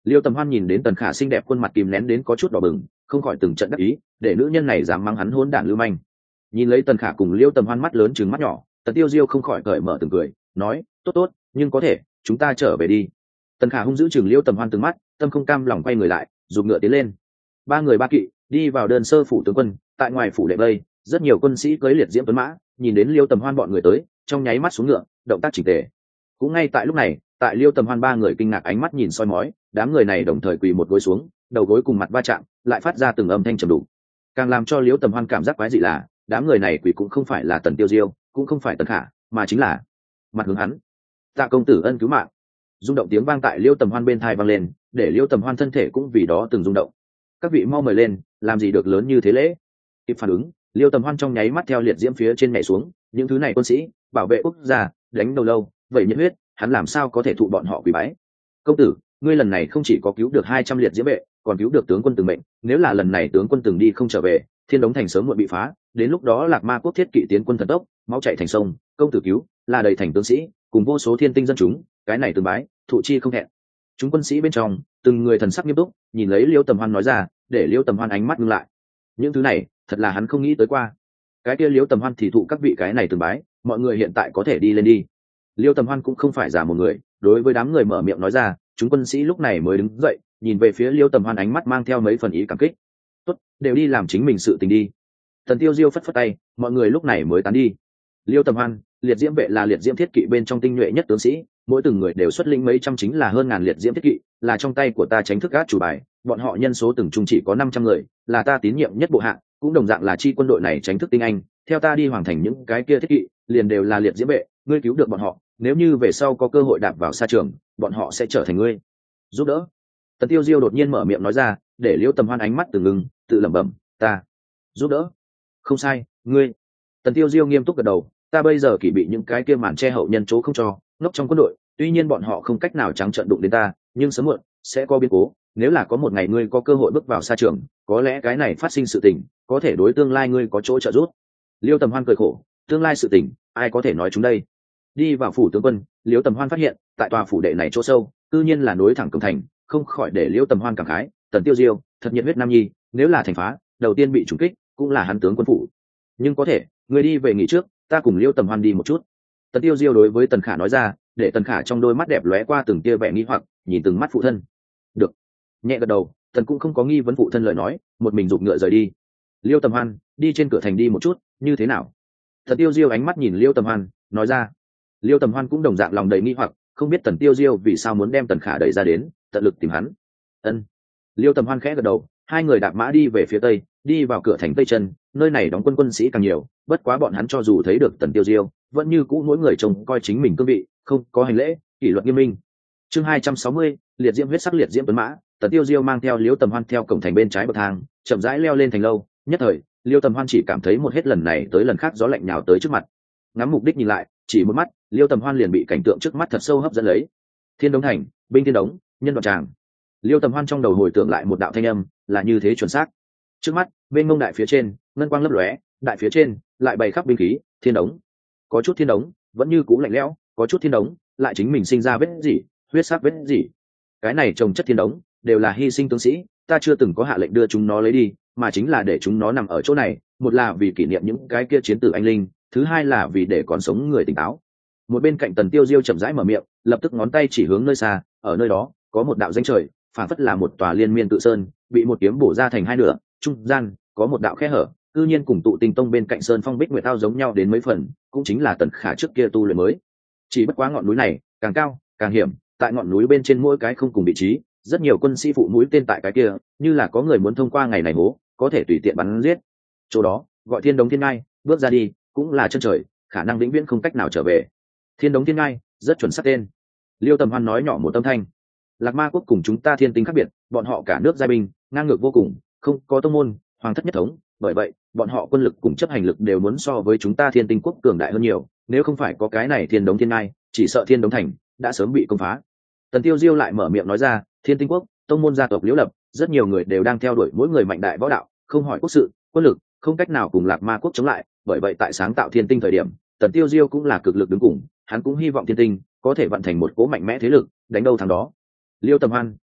Liêu Tầm Hoan nhìn đến Tần Khả xinh đẹp khuôn mặt kìm nén đến có chút đỏ bừng, không khỏi từng trận đắc ý, để nữ nhân này dám mắng hắn hỗn đản lưu manh. Nhìn lấy Tần Khả cùng Liêu Tầm Hoan mắt lớn trừng mắt nhỏ, Tần Tiêu Diêu không khỏi cởi mở từng cười, nói, tốt tốt, nhưng có thể, chúng ta trở về đi. Tần Khả hung dữ chừng Liêu Tầm Hoan từng mắt, tâm không cam lòng quay người lại, giục ngựa tiến lên. Ba người ba kỵ đi vào đơn sơ phủ tướng quân, tại ngoài phủ đệ vây, rất nhiều quân sĩ cưỡi liệt diễm tuấn mã, nhìn đến Liêu Tầm Hoan bọn người tới, trong nháy mắt xuống ngựa, động tác chỉnh tề. Cũng ngay tại lúc này, tại Liêu Tầm Hoan ba người kinh ngạc ánh mắt nhìn soi mói, đám người này đồng thời quỳ một gối xuống, đầu gối cùng mặt va chạm, lại phát ra từng âm thanh trầm đục. Càng làm cho Liêu Tầm Hoan cảm giác quái dị là, đám người này quỳ cũng không phải là Tần Tiêu Diêu, cũng không phải Tần Khả, mà chính là mặt hướng hắn. Tạ công tử ân cứu mạng. Rung động tiếng vang tại Liêu Tầm Hoan bên tai vang lên, để Liêu Tầm Hoan thân thể cũng vì đó từng rung động. Các vị mau mời lên, làm gì được lớn như thế lễ. Kịp phản ứng, Liêu Tầm Hoan trong nháy mắt theo liệt diễm phía trên nhảy xuống, những thứ này quân sĩ, bảo vệ quốc gia, đánh đầu lâu, vậy nhiệt huyết, hắn làm sao có thể thụ bọn họ quỳ bái. Công tử, ngươi lần này không chỉ có cứu được hai trăm liệt diễm vệ, còn cứu được tướng quân từng mệnh, nếu là lần này tướng quân từng đi không trở về, Thiên Đống thành sớm muộn bị phá, đến lúc đó Lạc Ma quốc thiết kỵ tiến quân thần tốc, máu chảy thành sông, công tử cứu, là đầy thành tướng sĩ, cùng vô số thiên tinh dân chúng, cái này từng bái, thụ chi không thẹn. Chúng quân sĩ bên trong, từng người thần sắc nghiêm túc, nhìn lấy Liêu Tầm Hoan nói ra, để Liêu Tầm Hoan ánh mắt ngưng lại. Những thứ này, thật là hắn không nghĩ tới qua. Cái kia Liêu Tầm Hoan thì thụ các vị cái này từng bái, mọi người hiện tại có thể đi lên đi. Liêu Tầm Hoan cũng không phải giả một người, đối với đám người mở miệng nói ra, chúng quân sĩ lúc này mới đứng dậy, nhìn về phía Liêu Tầm Hoan ánh mắt mang theo mấy phần ý cảm kích. Tốt, đều đi làm chính mình sự tình đi. Thần Tiêu Diêu phất phất tay, mọi người lúc này mới tán đi. Liêu Tầm Hoan, liệt diễm vệ là liệt diễm thiết kỵ bên trong tinh nhuệ nhất tướng sĩ, mỗi từng người đều xuất lĩnh mấy trăm chính là hơn ngàn liệt diễm thiết kỵ, là trong tay của ta tránh thức át chủ bài, bọn họ nhân số từng chung chỉ có năm trăm người, là ta tín nhiệm nhất bộ hạ, cũng đồng dạng là chi quân đội này tránh thức tinh anh, theo ta đi hoàn thành những cái kia thiết kỵ, liền đều là liệt diễm vệ, ngươi cứu được bọn họ, nếu như về sau có cơ hội đạp vào sa trường, bọn họ sẽ trở thành ngươi giúp đỡ. Tần Tiêu Diêu đột nhiên mở miệng nói ra, để Liêu Tầm Hoan ánh mắt từng ngưng, tự lẩm bẩm, ta giúp đỡ. Không sai, ngươi. Tần Tiêu Diêu nghiêm túc gật đầu, ta bây giờ chỉ bị những cái kia màn che hậu nhân chỗ không cho, ngốc trong quân đội, tuy nhiên bọn họ không cách nào trắng trợn đụng đến ta, nhưng sớm muộn sẽ có biến cố, nếu là có một ngày ngươi có cơ hội bước vào sa trường, có lẽ cái này phát sinh sự tình, có thể đối tương lai ngươi có chỗ trợ giúp. Liêu Tầm Hoan cười khổ, tương lai sự tình, ai có thể nói chúng đây. Đi vào phủ tướng quân, Liêu Tầm Hoan phát hiện, tại tòa phủ đệ này chỗ sâu, tự nhiên là nối thẳng cổng thành, không khỏi để Liêu Tầm Hoan cảm khái, Tần Tiêu Diêu, thật nhiệt huyết nam nhi, nếu là thành phá, đầu tiên bị trùng kích, cũng là hắn tướng quân phủ. Nhưng có thể, ngươi đi về nghỉ trước, ta cùng Liêu Tầm Hoan đi một chút. Tần Tiêu Diêu đối với Tần Khả nói ra, để Tần Khả trong đôi mắt đẹp lóe qua từng tia vẻ nghi hoặc, nhìn từng mắt phụ thân. Được. Nhẹ gật đầu, Tần cũng không có nghi vấn phụ thân lời nói, một mình giục ngựa rời đi. Liêu Tầm Hoan, đi trên cửa thành đi một chút, như thế nào? Tần Tiêu Diêu ánh mắt nhìn Liêu Tầm Hoan, nói ra. Liêu Tầm Hoan cũng đồng dạng lòng đầy nghi hoặc, không biết Tần Tiêu Diêu vì sao muốn đem Tần Khả đẩy ra đến, tận lực tìm hắn. Ân. Liêu Tầm Hoan khẽ gật đầu, hai người đạp mã đi về phía tây, đi vào cửa thành tây chân, nơi này đóng quân quân sĩ càng nhiều, bất quá bọn hắn cho dù thấy được Tần Tiêu Diêu, vẫn như cũ mỗi người trông coi chính mình cương vị, không có hành lễ, kỷ luật nghiêm minh. Chương hai trăm sáu mươi, liệt diễm huyết sắc liệt diễm tuấn mã, Tần Tiêu Diêu mang theo Liêu Tầm Hoan theo cổng thành bên trái bậc thang, chậm rãi leo lên thành lâu, nhất thời, Liêu Tầm Hoan chỉ cảm thấy một hết lần này tới lần khác gió lạnh nhào tới trước mặt. Ngắm mục đích nhìn lại, chỉ một mắt, Liêu Tầm Hoan liền bị cảnh tượng trước mắt thật sâu hấp dẫn lấy. Thiên Đống thành, binh Thiên Đống, nhân đoạn tràng. Liêu Tầm Hoan trong đầu hồi tưởng lại một đạo thanh âm, là như thế chuẩn xác. Trước mắt, bên mông đại phía trên, ngân quang lấp lóe, đại phía trên lại bày khắp binh khí, Thiên Đống. Có chút Thiên Đống vẫn như cũ lạnh lẽo, có chút Thiên Đống lại chính mình sinh ra vết gì, huyết sắc vết gì. Cái này trồng chất Thiên Đống đều là hy sinh tướng sĩ, ta chưa từng có hạ lệnh đưa chúng nó lấy đi, mà chính là để chúng nó nằm ở chỗ này, một là vì kỷ niệm những cái kia chiến tử anh linh, thứ hai là vì để còn sống người tỉnh táo. Một bên cạnh Tần Tiêu Diêu chậm rãi mở miệng, lập tức ngón tay chỉ hướng nơi xa, ở nơi đó có một đạo danh trời, phản phất là một tòa liên miên tự sơn, bị một kiếm bổ ra thành hai nửa, trung gian có một đạo khe hở, cư nhiên cùng tụ tinh tông bên cạnh sơn phong bích nguyệt tao giống nhau đến mấy phần, cũng chính là Tần Khả trước kia tu luyện mới. Chỉ bất quá ngọn núi này càng cao càng hiểm, tại ngọn núi bên trên mỗi cái không cùng vị trí, rất nhiều quân sĩ phụ mũi tên tại cái kia, như là có người muốn thông qua ngày này hố, có thể tùy tiện bắn giết. Chỗ đó gọi Thiên Đống Thiên Ngai, bước ra đi cũng là chân trời, khả năng vĩnh viễn không cách nào trở về. Thiên Đống Thiên Ngai, rất chuẩn xác tên. Liêu Tầm Hoan nói nhỏ một âm thanh. Lạc Ma quốc cùng chúng ta Thiên Tinh khác biệt, bọn họ cả nước giai binh, ngang ngược vô cùng, không có tông môn, hoàng thất nhất thống, bởi vậy, bọn họ quân lực cùng chấp hành lực đều muốn so với chúng ta Thiên Tinh quốc cường đại hơn nhiều, nếu không phải có cái này Thiên Đống Thiên Ngai, chỉ sợ Thiên Đống thành đã sớm bị công phá. Tần Tiêu Diêu lại mở miệng nói ra, Thiên Tinh quốc, tông môn gia tộc Liễu lập, rất nhiều người đều đang theo đuổi mỗi người mạnh đại võ đạo, không hỏi quốc sự, quân lực, không cách nào cùng Lạc Ma quốc chống lại, bởi vậy tại sáng tạo Thiên Tinh thời điểm, Tần Tiêu Diêu cũng là cực lực đứng cùng, hắn cũng hy vọng Thiên Tinh có thể vận thành một cỗ mạnh mẽ thế lực, đánh đâu thắng đó. Liêu Tầm Hoan,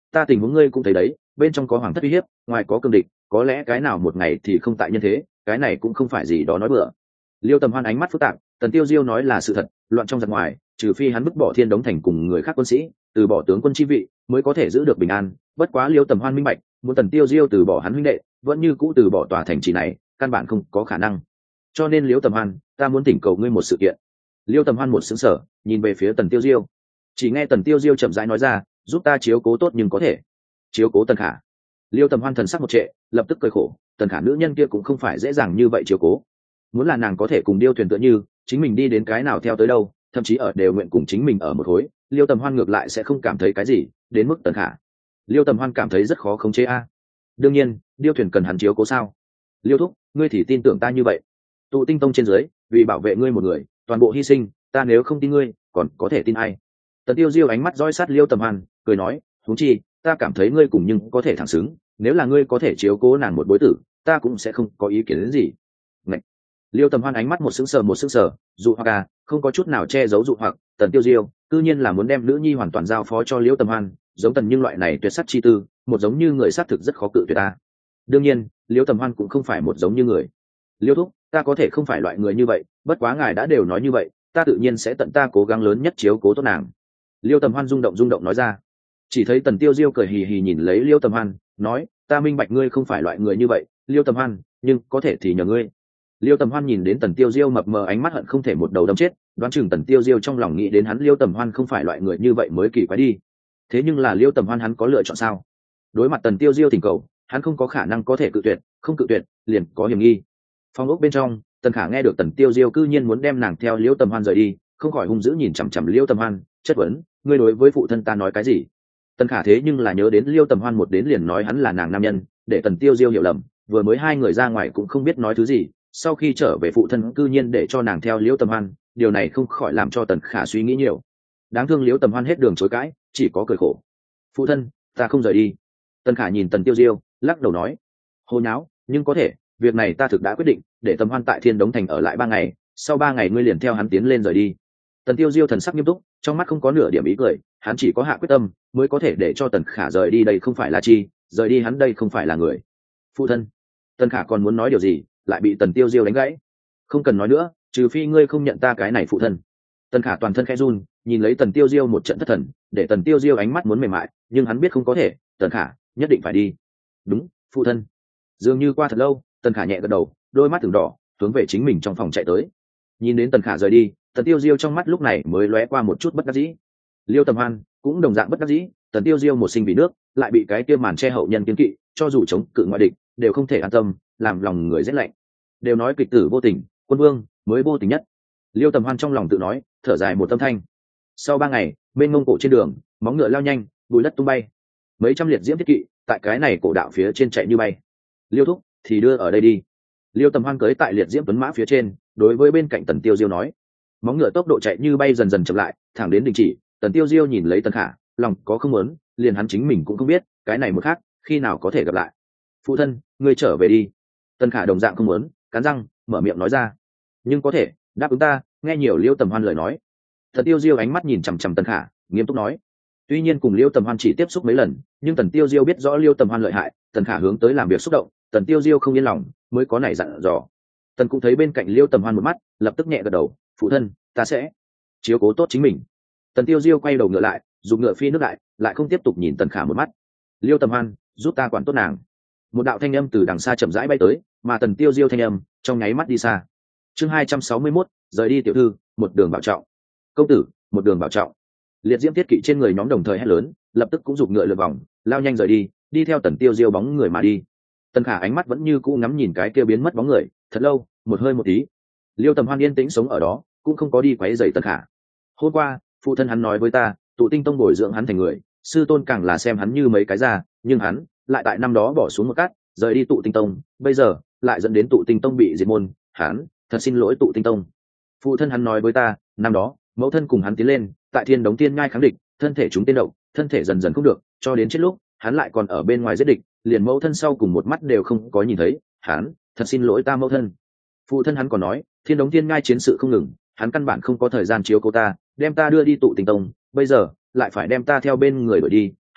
ta tình huống ngươi cũng thấy đấy, bên trong có hoàng thất uy hiếp, ngoài có cương địch, có lẽ cái nào một ngày thì không tại nhân thế, cái này cũng không phải gì đó nói bừa. Liêu Tầm Hoan ánh mắt phức tạp, Tần Tiêu Diêu nói là sự thật, loạn trong giặc ngoài, trừ phi hắn bức bỏ Thiên Đống thành cùng người khác quân sĩ, từ bỏ tướng quân chi vị, mới có thể giữ được bình an. Bất quá Liêu Tầm Hoan minh bạch, muốn Tần Tiêu Diêu từ bỏ hắn huynh đệ, vẫn như cũ từ bỏ tòa thành trì này, căn bản không có khả năng. Cho nên Liêu Tầm Hoan, ta muốn thỉnh cầu ngươi một sự kiện. Liêu Tầm Hoan một sững sờ, nhìn về phía Tần Tiêu Diêu. Chỉ nghe Tần Tiêu Diêu chậm rãi nói ra, giúp ta chiếu cố tốt nhưng có thể. Chiếu cố Tần Khả. Liêu Tầm Hoan thần sắc một trệ, lập tức cười khổ, Tần Khả nữ nhân kia cũng không phải dễ dàng như vậy chiếu cố. Muốn là nàng có thể cùng điêu thuyền tựa như, chính mình đi đến cái nào theo tới đâu, thậm chí ở đều nguyện cùng chính mình ở một khối, Liêu Tầm Hoan ngược lại sẽ không cảm thấy cái gì, đến mức Tần Khả. Liêu Tầm Hoan cảm thấy rất khó khống chế a. Đương nhiên, điêu thuyền cần hắn chiếu cố sao? Liêu thúc, ngươi thì tin tưởng ta như vậy. Tụ Tinh Tông trên dưới, vì bảo vệ ngươi một người, toàn bộ hy sinh, ta nếu không tin ngươi, còn có thể tin ai? Tần Tiêu Diêu ánh mắt dõi sát Liêu Tầm Hoan, cười nói, huống chi, ta cảm thấy ngươi cùng nhưng có thể thẳng xứng, nếu là ngươi có thể chiếu cố nàng một bối tử, ta cũng sẽ không có ý kiến đến gì. Ngậy. Liêu Tầm Hoan ánh mắt một sững sờ một sững sờ, dụ hoặc à, không có chút nào che giấu dụ hoặc, Tần Tiêu Diêu, cư nhiên là muốn đem nữ nhi hoàn toàn giao phó cho Liêu Tầm Hoan, giống Tần nhưng loại này tuyệt sắc chi tư, một giống như người sát thực rất khó cự tuyệt ta. Đương nhiên, Liêu Tầm Hoan cũng không phải một giống như người. Liêu thúc, ta có thể không phải loại người như vậy, bất quá ngài đã đều nói như vậy, ta tự nhiên sẽ tận ta cố gắng lớn nhất chiếu cố tốt nàng. Liêu Tầm Hoan rung động rung động nói ra. Chỉ thấy Tần Tiêu Diêu cười hì hì nhìn lấy Liêu Tầm Hoan, nói, ta minh bạch ngươi không phải loại người như vậy, Liêu Tầm Hoan, nhưng có thể thì nhờ ngươi. Liêu Tầm Hoan nhìn đến Tần Tiêu Diêu mập mờ ánh mắt hận không thể một đầu đâm chết, đoán chừng Tần Tiêu Diêu trong lòng nghĩ đến hắn Liêu Tầm Hoan không phải loại người như vậy mới kỳ quái đi. Thế nhưng là Liêu Tầm Hoan hắn có lựa chọn sao? Đối mặt Tần Tiêu Diêu thỉnh cầu, hắn không có khả năng có thể cự tuyệt, không cự tuyệt, liền có hiểm nghi. Phòng ốc bên trong, Tần Khả nghe được Tần Tiêu Diêu cư nhiên muốn đem nàng theo Liêu Tầm Hoan rời đi, không khỏi hung dữ nhìn chằm chằm Liêu Tầm Hoan, chất vấn, ngươi đối với phụ thân ta nói cái gì? Tần Khả thế nhưng là nhớ đến Liêu Tầm Hoan một đến liền nói hắn là nàng nam nhân, để Tần Tiêu Diêu hiểu lầm, vừa mới hai người ra ngoài cũng không biết nói thứ gì, sau khi trở về phụ thân cư nhiên để cho nàng theo Liêu Tầm Hoan, điều này không khỏi làm cho Tần Khả suy nghĩ nhiều. Đáng thương Liêu Tầm Hoan hết đường chối cãi, chỉ có cười khổ. Phụ thân, ta không rời đi. Tần Khả nhìn Tần Tiêu Diêu, lắc đầu nói, hồ nháo, nhưng có thể, việc này ta thực đã quyết định, để Tầm Hoan tại Thiên Đống thành ở lại ba ngày, sau ba ngày ngươi liền theo hắn tiến lên rời đi. Tần Tiêu Diêu thần sắc nghiêm túc, trong mắt không có nửa điểm ý cười, hắn chỉ có hạ quyết tâm mới có thể để cho Tần Khả rời đi, đây không phải là chi, rời đi hắn đây không phải là người. Phụ thân. Tần Khả còn muốn nói điều gì, lại bị Tần Tiêu Diêu đánh gãy. Không cần nói nữa, trừ phi ngươi không nhận ta cái này phụ thân. Tần Khả toàn thân khẽ run, nhìn lấy Tần Tiêu Diêu một trận thất thần, để Tần Tiêu Diêu ánh mắt muốn mềm mại, nhưng hắn biết không có thể, Tần Khả nhất định phải đi. Đúng, phụ thân. Dường như qua thật lâu, Tần Khả nhẹ gật đầu, đôi mắt từng đỏ, hướng về chính mình trong phòng chạy tới. Nhìn đến Tần Khả rời đi, Tần Tiêu Diêu trong mắt lúc này mới lóe qua một chút bất đắc dĩ. Liêu Tầm Hoan cũng đồng dạng bất đắc dĩ, Tần Tiêu Diêu một sinh vì nước, lại bị cái kia màn che hậu nhân kiên kỵ, cho dù chống cự ngoại địch, đều không thể an tâm, làm lòng người rét lạnh. Đều nói kịch tử vô tình, quân vương mới vô tình nhất. Liêu Tầm Hoan trong lòng tự nói, thở dài một tâm thanh. Sau ba ngày, bên Mông Cổ trên đường, móng ngựa lao nhanh, bụi đất tung bay. Mấy trăm liệt diễm thiết kỵ, tại cái này cổ đạo phía trên chạy như bay. Liêu thúc, thì đưa ở đây đi. Liêu Tầm Hoan cưỡi tại liệt diễm tuấn mã phía trên, đối với bên cạnh Tần Tiêu Diêu nói. Móng ngựa tốc độ chạy như bay dần dần chậm lại, thẳng đến đình chỉ. Tần Tiêu Diêu nhìn lấy Tần Khả, lòng có không muốn, liền hắn chính mình cũng không biết, cái này một khác, khi nào có thể gặp lại. Phụ thân, ngươi trở về đi. Tần Khả đồng dạng không muốn, cắn răng, mở miệng nói ra. Nhưng có thể, đáp ứng ta, nghe nhiều Liêu Tầm Hoan lời nói. Tần Tiêu Diêu ánh mắt nhìn chằm chằm Tần Khả, nghiêm túc nói. Tuy nhiên cùng Liêu Tầm Hoan chỉ tiếp xúc mấy lần, nhưng Tần Tiêu Diêu biết rõ Liêu Tầm Hoan lợi hại, Tần Khả hướng tới làm việc xúc động, Tần Tiêu Diêu không yên lòng, mới có nảy dặn dò. Tần cũng thấy bên cạnh Liêu Tầm Hoan một mắt, lập tức nhẹ gật đầu, phụ thân, ta sẽ chiếu cố tốt chính mình. Tần Tiêu Diêu quay đầu ngựa lại, dùng ngựa phi nước lại, lại không tiếp tục nhìn Tần Khả một mắt. Liêu Tầm Hoan, giúp ta quản tốt nàng. Một đạo thanh âm từ đằng xa chậm rãi bay tới, mà Tần Tiêu Diêu thanh âm trong nháy mắt đi xa. Chương hai trăm sáu mươi mốt, rời đi tiểu thư, một đường bảo trọng. Công tử, một đường bảo trọng. Liệt diễm thiết kỵ trên người nhóm đồng thời hét lớn, lập tức cũng giục ngựa lượn vòng, lao nhanh rời đi, đi theo Tần Tiêu Diêu bóng người mà đi. Tần Khả ánh mắt vẫn như cũ ngắm nhìn cái kia biến mất bóng người, thật lâu, một hơi một tí. Liêu Tầm Hoan yên tĩnh sống ở đó, cũng không có đi quấy rầy Tần Khả. Hôm qua, phụ thân hắn nói với ta, Tụ Tinh Tông bồi dưỡng hắn thành người, sư tôn càng là xem hắn như mấy cái ra, nhưng hắn lại tại năm đó bỏ xuống một cát, rời đi Tụ Tinh Tông, bây giờ lại dẫn đến Tụ Tinh Tông bị diệt môn, hắn thật xin lỗi Tụ Tinh Tông. Phụ thân hắn nói với ta, năm đó, mẫu thân cùng hắn tiến lên, tại Thiên Đống Tiên Ngai kháng địch, thân thể chúng tên độc, thân thể dần dần không được, cho đến chết lúc, hắn lại còn ở bên ngoài giết địch, liền mẫu thân sau cùng một mắt đều không có nhìn thấy, hắn thật xin lỗi ta mẫu thân. Phụ thân hắn còn nói, Thiên Đống Tiên Ngai chiến sự không ngừng, hắn căn bản không có thời gian chiếu cố ta, đem ta đưa đi Tụ Tinh Tông, bây giờ lại phải đem ta theo bên người đuổi đi,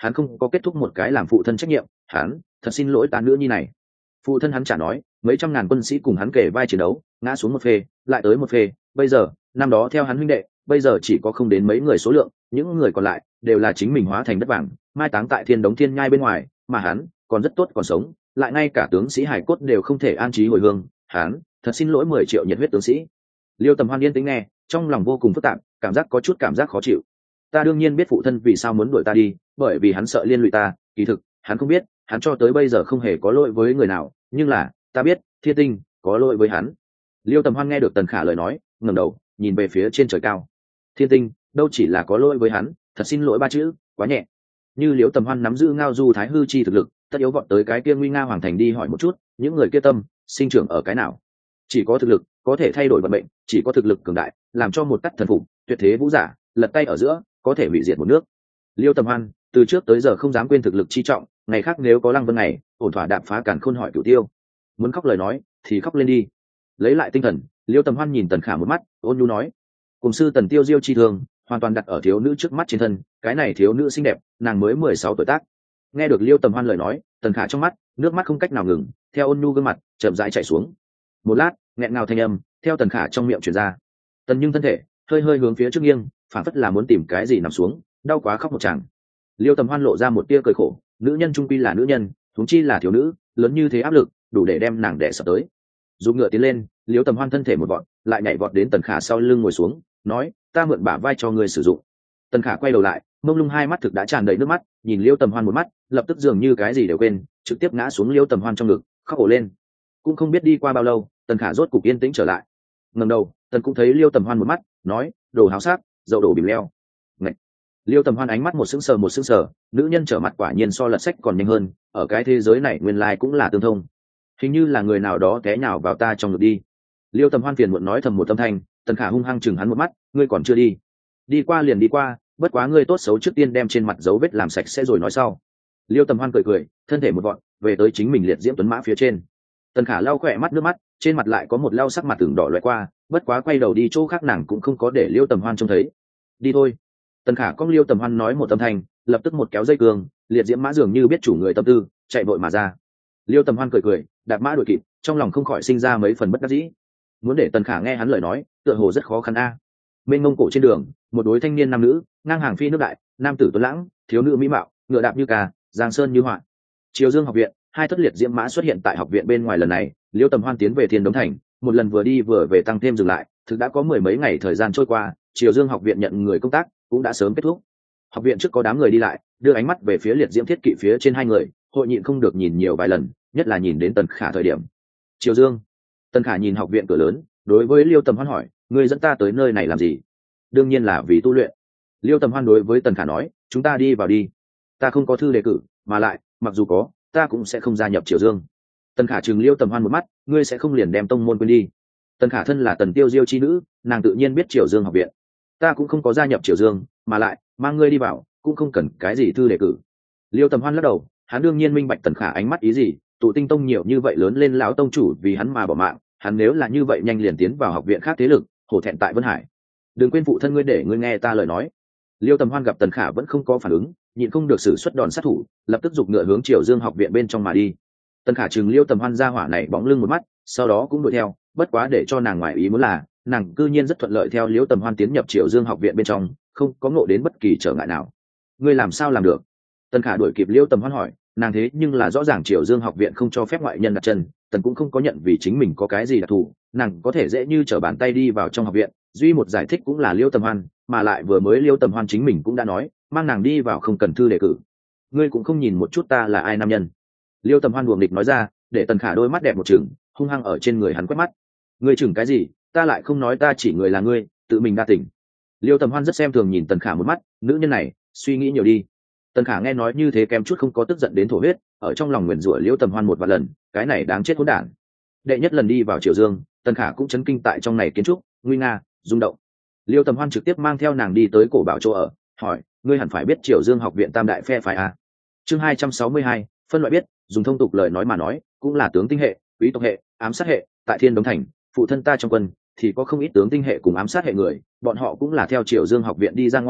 hắn không có kết thúc một cái làm phụ thân trách nhiệm, hắn thật xin lỗi tá nữ nhi này. Phụ thân hắn chả nói, mấy trăm ngàn quân sĩ cùng hắn kể vai chiến đấu, ngã xuống một phê lại tới một phê, bây giờ năm đó theo hắn huynh đệ, bây giờ chỉ có không đến mấy người số lượng, những người còn lại đều là chính mình hóa thành đất vàng, mai táng tại thiên đống thiên nhai bên ngoài, mà hắn còn rất tốt còn sống, lại ngay cả tướng sĩ hải cốt đều không thể an trí hồi hương, hắn thật xin lỗi mười triệu nhiệt huyết tướng sĩ. Liêu Tầm Hoan yên tĩnh nghe, trong lòng vô cùng phức tạp, cảm giác có chút cảm giác khó chịu. Ta đương nhiên biết phụ thân vì sao muốn đuổi ta đi, bởi vì hắn sợ liên lụy ta, kỳ thực hắn không biết, hắn cho tới bây giờ không hề có lỗi với người nào, nhưng là ta biết Thiên Tinh có lỗi với hắn. Liêu Tầm Hoan nghe được Tần Khả lời nói, ngẩng đầu nhìn về phía trên trời cao. Thiên Tinh đâu chỉ là có lỗi với hắn, thật xin lỗi ba chữ quá nhẹ. Như Liêu Tầm Hoan nắm giữ ngao du thái hư chi thực lực, tất yếu vọt tới cái kia nguy nga hoàng thành đi hỏi một chút, những người kia tâm sinh trưởng ở cái nào. Chỉ có thực lực có thể thay đổi vận mệnh, chỉ có thực lực cường đại làm cho một cách thần phục tuyệt thế vũ giả lật tay ở giữa có thể hủy diệt một nước. Liêu Tầm Hoan từ trước tới giờ không dám quên thực lực chi trọng, ngày khác nếu có Lăng Vân này ổn thỏa đạp phá càn khôn hỏi cửu tiêu. Muốn khóc lời nói thì khóc lên đi. Lấy lại tinh thần, Liêu Tầm Hoan nhìn Tần Khả một mắt, ôn nhu nói: cùng sư Tần Tiêu diêu chi thương hoàn toàn đặt ở thiếu nữ trước mắt trên thân, cái này thiếu nữ xinh đẹp, nàng mới mười sáu tuổi tác. Nghe được Liêu Tầm Hoan lời nói, Tần Khả trong mắt nước mắt không cách nào ngừng, theo ôn nhu gương mặt chậm rãi chảy xuống. Một lát, nghẹn ngào thanh âm theo Tần Khả trong miệng truyền ra. Tần nhưng thân thể hơi hơi hướng phía trước nghiêng, phản phất là muốn tìm cái gì nằm xuống, đau quá khóc một tràng. Liêu Tầm Hoan lộ ra một tia cười khổ, nữ nhân trung quy là nữ nhân, huống chi là thiếu nữ, lớn như thế áp lực đủ để đem nàng đè sập tới. Dùng ngựa tiến lên, Liêu Tầm Hoan thân thể một vọt, lại nhảy vọt đến Tần Khả sau lưng ngồi xuống, nói: ta mượn bả vai cho ngươi sử dụng. Tần Khả quay đầu lại, mông lung hai mắt thực đã tràn đầy nước mắt, nhìn Liêu Tầm Hoan một mắt, lập tức dường như cái gì đều quên, trực tiếp ngã xuống Liêu Tầm Hoan trong ngực, khóc ổ lên. Cũng không biết đi qua bao lâu, Tần Khả rốt cục yên tĩnh trở lại. Ngẩng đầu, Tần cũng thấy Liêu Tầm Hoan một mắt, nói: đồ háo sắc, dậu đổ bìm leo. Ngậy. Liêu Tầm Hoan ánh mắt một sững sờ một sững sờ, nữ nhân trở mặt quả nhiên so lật sách còn nhanh hơn, ở cái thế giới này nguyên lai cũng là tương thông. Hình như là người nào đó té nhào vào ta trong ngực đi. Liêu Tầm Hoan phiền muộn nói thầm một âm thanh. Tần Khả hung hăng chừng hắn một mắt: ngươi còn chưa đi? Đi qua liền đi qua, bất quá ngươi tốt xấu trước tiên đem trên mặt dấu vết làm sạch sẽ rồi nói sau. Liêu Tầm Hoan cười cười, thân thể một vọt về tới chính mình liệt diễm tuấn mã phía trên. Tần Khả lau khỏe mắt nước mắt, trên mặt lại có một lau sắc mặt tưởng đỏ loại qua, bất quá quay đầu đi chỗ khác nàng cũng không có để Liêu Tầm Hoan trông thấy. Đi thôi. Tần Khả cong Liêu Tầm Hoan nói một âm thanh, lập tức một kéo dây cương, liệt diễm mã dường như biết chủ người tâm tư, chạy vội mà ra. Liêu Tầm Hoan cười cười, đạp mã đuổi kịp, trong lòng không khỏi sinh ra mấy phần bất đắc dĩ. Muốn để Tần Khả nghe hắn lời nói, tựa hồ rất khó khăn a. Bên ngông cổ trên đường, một đối thanh niên nam nữ, ngang hàng phi nước đại, nam tử tuấn lãng, thiếu nữ mỹ mạo, ngựa đạp như ca, giang sơn như họa. Triều Dương học viện, hai thất liệt diễm mã xuất hiện tại học viện bên ngoài lần này, Liêu Tầm Hoan tiến về Thiên Đống thành, một lần vừa đi vừa về tăng thêm dừng lại, thực đã có mười mấy ngày thời gian trôi qua, Triều Dương học viện nhận người công tác cũng đã sớm kết thúc. Học viện trước có đám người đi lại, đưa ánh mắt về phía liệt diễm thiết kỵ phía trên hai người, hội nhịn không được nhìn nhiều vài lần, nhất là nhìn đến Tần Khả thời điểm. Triều Dương. Tần Khả nhìn học viện cửa lớn, đối với Liêu Tầm Hoan hỏi: ngươi dẫn ta tới nơi này làm gì? Đương nhiên là vì tu luyện. Liêu Tầm Hoan đối với Tần Khả nói: chúng ta đi vào đi. Ta không có thư đề cử, mà lại mặc dù có, ta cũng sẽ không gia nhập Triều Dương. Tần Khả chừng Liêu Tầm Hoan một mắt: ngươi sẽ không liền đem tông môn quên đi? Tần Khả thân là Tần Tiêu diêu chi nữ, nàng tự nhiên biết Triều Dương học viện. Ta cũng không có gia nhập Triều Dương, mà lại mang ngươi đi vào cũng không cần cái gì thư đề cử. Liêu Tầm Hoan lắc đầu, hắn đương nhiên minh bạch Tần Khả ánh mắt ý gì, tụ tinh tông nhiều như vậy lớn lên lão tông chủ vì hắn mà bỏ mạng, hắn nếu là như vậy nhanh liền tiến vào học viện khác thế lực, hổ thẹn tại Vân Hải. Đừng quên phụ thân ngươi để ngươi nghe ta lời nói. Liêu Tầm Hoan gặp Tần Khả vẫn không có phản ứng, nhịn không được sử xuất đòn sát thủ, lập tức giục ngựa hướng Triều Dương học viện bên trong mà đi. Tần Khả chừng Liêu Tầm Hoan ra hỏa này bóng lưng một mắt, sau đó cũng đuổi theo, bất quá để cho nàng ngoài ý muốn là, nàng cư nhiên rất thuận lợi theo Liêu Tầm Hoan tiến nhập Triều Dương học viện bên trong, không có ngộ đến bất kỳ trở ngại nào. Ngươi làm sao làm được? Tần Khả đuổi kịp Liêu Tầm Hoan hỏi, nàng thế nhưng là rõ ràng Triều Dương học viện không cho phép ngoại nhân đặt chân, Tần cũng không có nhận vì chính mình có cái gì đặc thù, nàng có thể dễ như trở bàn tay đi vào trong học viện, duy một giải thích cũng là Liêu Tầm Hoan, mà lại vừa mới Liêu Tầm Hoan chính mình cũng đã nói, mang nàng đi vào không cần thư đề cử. Ngươi cũng không nhìn một chút ta là ai nam nhân. Liêu Tầm Hoan buồng địch nói ra, để Tần Khả đôi mắt đẹp một chừng, hung hăng ở trên người hắn quét mắt. Ngươi chừng cái gì, ta lại không nói ta chỉ người là ngươi, tự mình đa tình. Liêu Tầm Hoan rất xem thường nhìn Tần Khả một mắt, nữ nhân này suy nghĩ nhiều đi. Tần Khả nghe nói như thế kém chút không có tức giận đến thổ huyết, ở trong lòng nguyền rủa Liêu Tầm Hoan một vài lần, cái này đáng chết hỗn đản. Đệ nhất lần đi vào Triều Dương, Tần Khả cũng chấn kinh tại trong này kiến trúc nguy nga rung động. Liêu Tầm Hoan trực tiếp mang theo nàng đi tới cổ bảo chỗ ở, hỏi: ngươi hẳn phải biết Triều Dương học viện tam đại phe phái à? Chương hai trăm sáu mươi hai, phân loại biết, dùng thông tục lời nói mà nói, cũng là tướng tinh hệ, quý tộc hệ, ám sát hệ. Tại Thiên Đống thành, phụ thân ta trong quân thì có không ít tướng tinh hệ cùng ám sát hệ người, bọn họ cũng là theo Triều Dương học viện đi ra ngoài,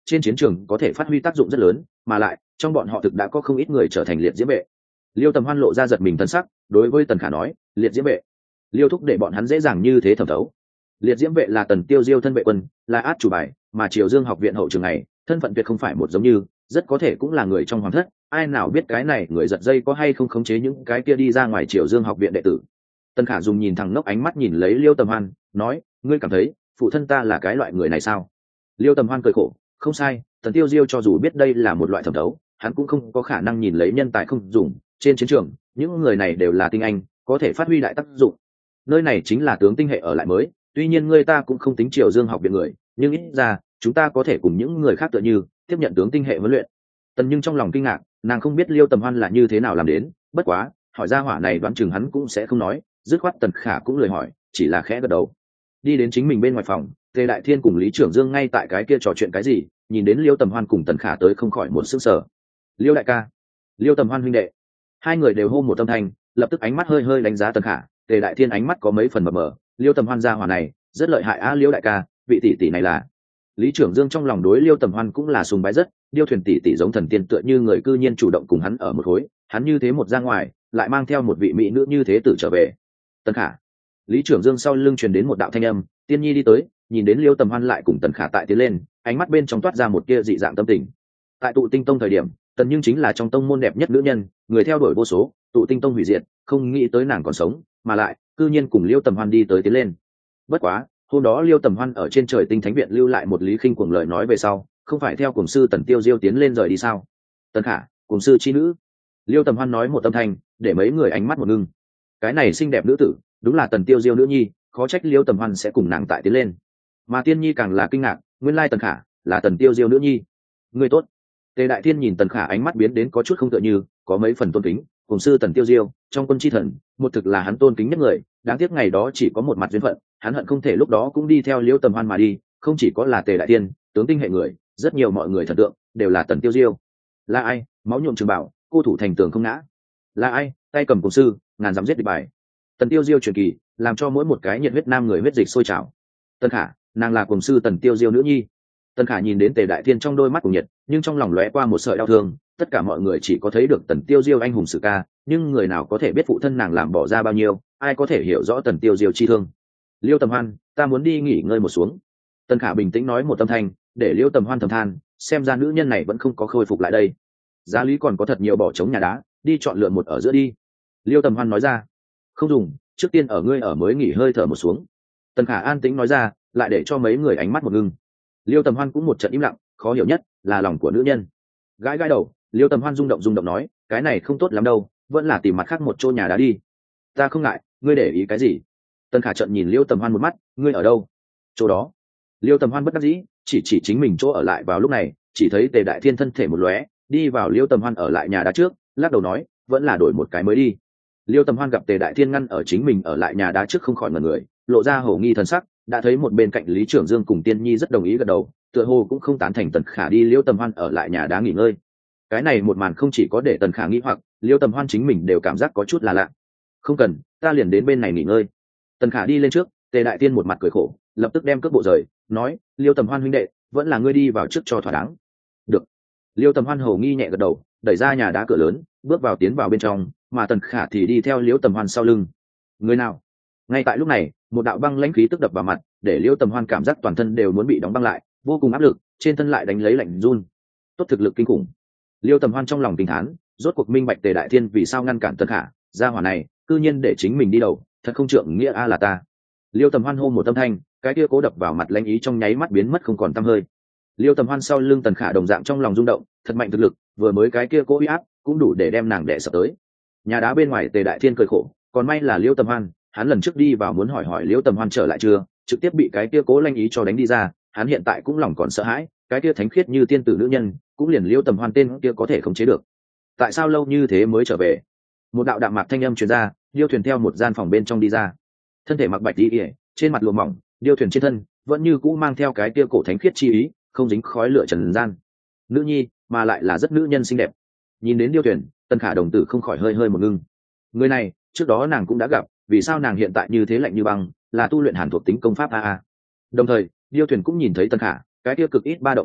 trên chiến trường có thể phát huy tác dụng rất lớn, mà lại trong bọn họ thực đã có không ít người trở thành liệt diễm vệ. Liêu Tầm Hoan lộ ra giật mình thân sắc, đối với Tần Khả nói, liệt diễm vệ. Liêu thúc để bọn hắn dễ dàng như thế thẩm thấu. Liệt diễm vệ là Tần Tiêu Diêu thân vệ quân, là át chủ bài, mà Triều Dương học viện hậu trường này, thân phận tuyệt không phải một giống như, rất có thể cũng là người trong hoàng thất, ai nào biết cái này người giật dây có hay không khống chế những cái kia đi ra ngoài Triều Dương học viện đệ tử. Tần Khả dùng nhìn thẳng ngốc ánh mắt nhìn lấy Liêu Tầm Hoan, nói, ngươi cảm thấy phụ thân ta là cái loại người này sao? Liêu Tầm Hoan cười khổ, không sai, Tần Tiêu Diêu cho dù biết đây là một loại thẩm đấu, hắn cũng không có khả năng nhìn lấy nhân tài không dùng, trên chiến trường, những người này đều là tinh anh, có thể phát huy đại tác dụng. Nơi này chính là tướng tinh hệ ở lại mới, tuy nhiên người ta cũng không tính Triều Dương học viện người, nhưng ít ra chúng ta có thể cùng những người khác tựa như tiếp nhận tướng tinh hệ huấn luyện. Tần Nhưng trong lòng kinh ngạc, nàng không biết Liêu Tầm Hoan là như thế nào làm đến, bất quá hỏi ra hỏa này đoán chừng hắn cũng sẽ không nói, dứt khoát Tần Khả cũng lời hỏi, chỉ là khẽ gật đầu. Đi đến chính mình bên ngoài phòng, Tề Đại Thiên cùng Lý Trưởng Dương ngay tại cái kia trò chuyện cái gì, nhìn đến Liêu Tầm Hoan cùng Tần Khả tới không khỏi một sức sở. Liêu đại ca, Liêu Tầm Hoan huynh đệ, hai người đều hô một âm thanh, lập tức ánh mắt hơi hơi đánh giá Tần Khả. Tề Đại Thiên ánh mắt có mấy phần mờ mờ, Liêu Tầm Hoan gia hỏa này rất lợi hại á. Liêu đại ca, vị tỷ tỷ này là. Lý Trưởng Dương trong lòng đối Liêu Tầm Hoan cũng là sùng bái rất, điêu thuyền tỷ tỷ giống thần tiên tựa như người cư nhiên chủ động cùng hắn ở một khối, hắn như thế một ra ngoài, lại mang theo một vị mỹ nữ như thế tử trở về. Tần Khả. Lý Trưởng Dương sau lưng truyền đến một đạo thanh âm, Tiên Nhi đi tới, nhìn đến Liêu Tầm Hoan lại cùng Tần Khả tại tiến lên, ánh mắt bên trong toát ra một tia dị dạng tâm tình. Tại tụ tinh tông thời điểm, Tần Nhưng chính là trong tông môn đẹp nhất nữ nhân, người theo đuổi vô số, tụ tinh tông hủy diệt, không nghĩ tới nàng còn sống, mà lại cư nhiên cùng Liêu Tầm Hoan đi tới tiến lên. Bất quá, hôm đó Liêu Tầm Hoan ở trên trời tinh thánh viện lưu lại một lý khinh cuồng lời nói về sau, không phải theo cùng sư Tần Tiêu Diêu tiến lên rời đi sao? Tần Khả, cùng sư chi nữ. Liêu Tầm Hoan nói một âm thanh, để mấy người ánh mắt một ngưng. Cái này xinh đẹp nữ tử, đúng là Tần Tiêu Diêu nữ nhi, khó trách Liêu Tầm Hoan sẽ cùng nàng tại tiến lên. Mà Tiên Nhi càng là kinh ngạc, nguyên lai Tần Khả là Tần Tiêu Diêu nữ nhi. Người tốt. Tề Đại Thiên nhìn Tần Khả ánh mắt biến đến có chút không tựa như, có mấy phần tôn kính, cùng sư Tần Tiêu Diêu, trong quân chi thần, một thực là hắn tôn kính nhất người, đáng tiếc ngày đó chỉ có một mặt duyên phận, hắn hận không thể lúc đó cũng đi theo Liêu Tầm Hoan mà đi, không chỉ có là Tề Đại Thiên, tướng tinh hệ người, rất nhiều mọi người thần tượng đều là Tần Tiêu Diêu. Là ai? Máu nhuộm trường bảo, cô thủ thành tường không ngã. Là ai? Tay cầm cùng sư, ngàn dám giết địch bài. Tần Tiêu Diêu truyền kỳ, làm cho mỗi một cái nhiệt huyết nam người huyết dịch sôi trào. Tần Khả, nàng là cùng sư Tần Tiêu Diêu nữ nhi. Tần Khả nhìn đến Tề Đại Thiên trong đôi mắt của nhiệt, nhưng trong lòng lóe qua một sợi đau thương. Tất cả mọi người chỉ có thấy được Tần Tiêu Diêu anh hùng sử ca, nhưng người nào có thể biết phụ thân nàng làm bỏ ra bao nhiêu, ai có thể hiểu rõ Tần Tiêu Diêu chi thương. Liêu Tầm Hoan, ta muốn đi nghỉ ngơi một xuống. Tần Khả bình tĩnh nói một âm thanh, để Liêu Tầm Hoan thầm than, xem ra nữ nhân này vẫn không có khôi phục lại đây. Giá lý còn có thật nhiều bỏ trống nhà đá, đi chọn lựa một ở giữa đi. Liêu Tầm Hoan nói ra. Không dùng, trước tiên ở ngươi ở mới nghỉ hơi thở một xuống. Tần Khả an tĩnh nói ra, lại để cho mấy người ánh mắt một ngưng. Liêu Tầm Hoan cũng một trận im lặng, khó hiểu nhất là lòng của nữ nhân. Gãi gãi đầu, Liêu Tầm Hoan rung động rung động nói, cái này không tốt lắm đâu, vẫn là tìm mặt khác một chỗ nhà đá đi. Ta không ngại, ngươi để ý cái gì? Tần Khả trận nhìn Liêu Tầm Hoan một mắt, ngươi ở đâu? Chỗ đó. Liêu Tầm Hoan bất đắc dĩ, chỉ chỉ chính mình chỗ ở lại vào lúc này, chỉ thấy Tề Đại Thiên thân thể một lóe, đi vào Liêu Tầm Hoan ở lại nhà đá trước, lắc đầu nói, vẫn là đổi một cái mới đi. Liêu Tầm Hoan gặp Tề Đại Thiên ngăn ở chính mình ở lại nhà đá trước không khỏi ngẩn người, lộ ra hổ nghi thần sắc, đã thấy một bên cạnh Lý Trưởng Dương cùng Tiên Nhi rất đồng ý gật đầu, tựa hồ cũng không tán thành Tần Khả đi Liêu Tầm Hoan ở lại nhà đá nghỉ ngơi. Cái này một màn không chỉ có để Tần Khả nghĩ hoặc, Liêu Tầm Hoan chính mình đều cảm giác có chút là lạ. Không cần, ta liền đến bên này nghỉ ngơi. Tần Khả đi lên trước, Tề Đại Tiên một mặt cười khổ, lập tức đem cước bộ rời, nói, Liêu Tầm Hoan huynh đệ, vẫn là ngươi đi vào trước cho thỏa đáng. Được. Liêu Tầm Hoan hầu nghi nhẹ gật đầu, đẩy ra nhà đá cửa lớn, bước vào tiến vào bên trong, mà Tần Khả thì đi theo Liêu Tầm Hoan sau lưng. Người nào? Ngay tại lúc này, một đạo băng lãnh khí tức đập vào mặt, để Liêu Tầm Hoan cảm giác toàn thân đều muốn bị đóng băng lại, vô cùng áp lực, trên thân lại đánh lấy lạnh run. Tốt thực lực kinh khủng. Liêu Tầm Hoan trong lòng kinh thán, rốt cuộc minh bạch Tề Đại Thiên vì sao ngăn cản Tần Khả, gia hỏa này, cư nhiên để chính mình đi đầu, thật không trượng nghĩa a là ta. Liêu Tầm Hoan hô một âm thanh, cái kia cố đập vào mặt lãnh ý trong nháy mắt biến mất không còn tăm hơi. Liêu Tầm Hoan sau lưng Tần Khả đồng dạng trong lòng rung động, thật mạnh thực lực, vừa mới cái kia cố uy áp, cũng đủ để đem nàng đè sập tới. Nhà đá bên ngoài Tề Đại Thiên cười khổ, còn may là Liêu Tầm Hoan, hắn lần trước đi vào muốn hỏi hỏi Liêu Tầm Hoan trở lại chưa, trực tiếp bị cái kia cố lãnh ý cho đánh đi ra, hắn hiện tại cũng lòng còn sợ hãi, cái kia thánh khiết như tiên tử nữ nhân, cũng liền Liêu Tầm Hoan tên kia có thể khống chế được. Tại sao lâu như thế mới trở về? Một đạo đạm mạc thanh âm truyền ra, điêu thuyền theo một gian phòng bên trong đi ra, thân thể mặc bạch y, trên mặt lụa mỏng, điêu thuyền trên thân vẫn như cũ mang theo cái kia cổ thánh khiết chi ý, không dính khói lửa trần gian. Nữ nhi, mà lại là rất nữ nhân xinh đẹp. Nhìn đến điêu thuyền, Tần Khả đồng tử không khỏi hơi hơi một ngưng. Người này, trước đó nàng cũng đã gặp, vì sao nàng hiện tại như thế lạnh như băng, là tu luyện hàn thuộc tính công pháp a a. Đồng thời, điêu thuyền cũng nhìn thấy Tần Khả, cái kia cực ít ba động đôi mắt,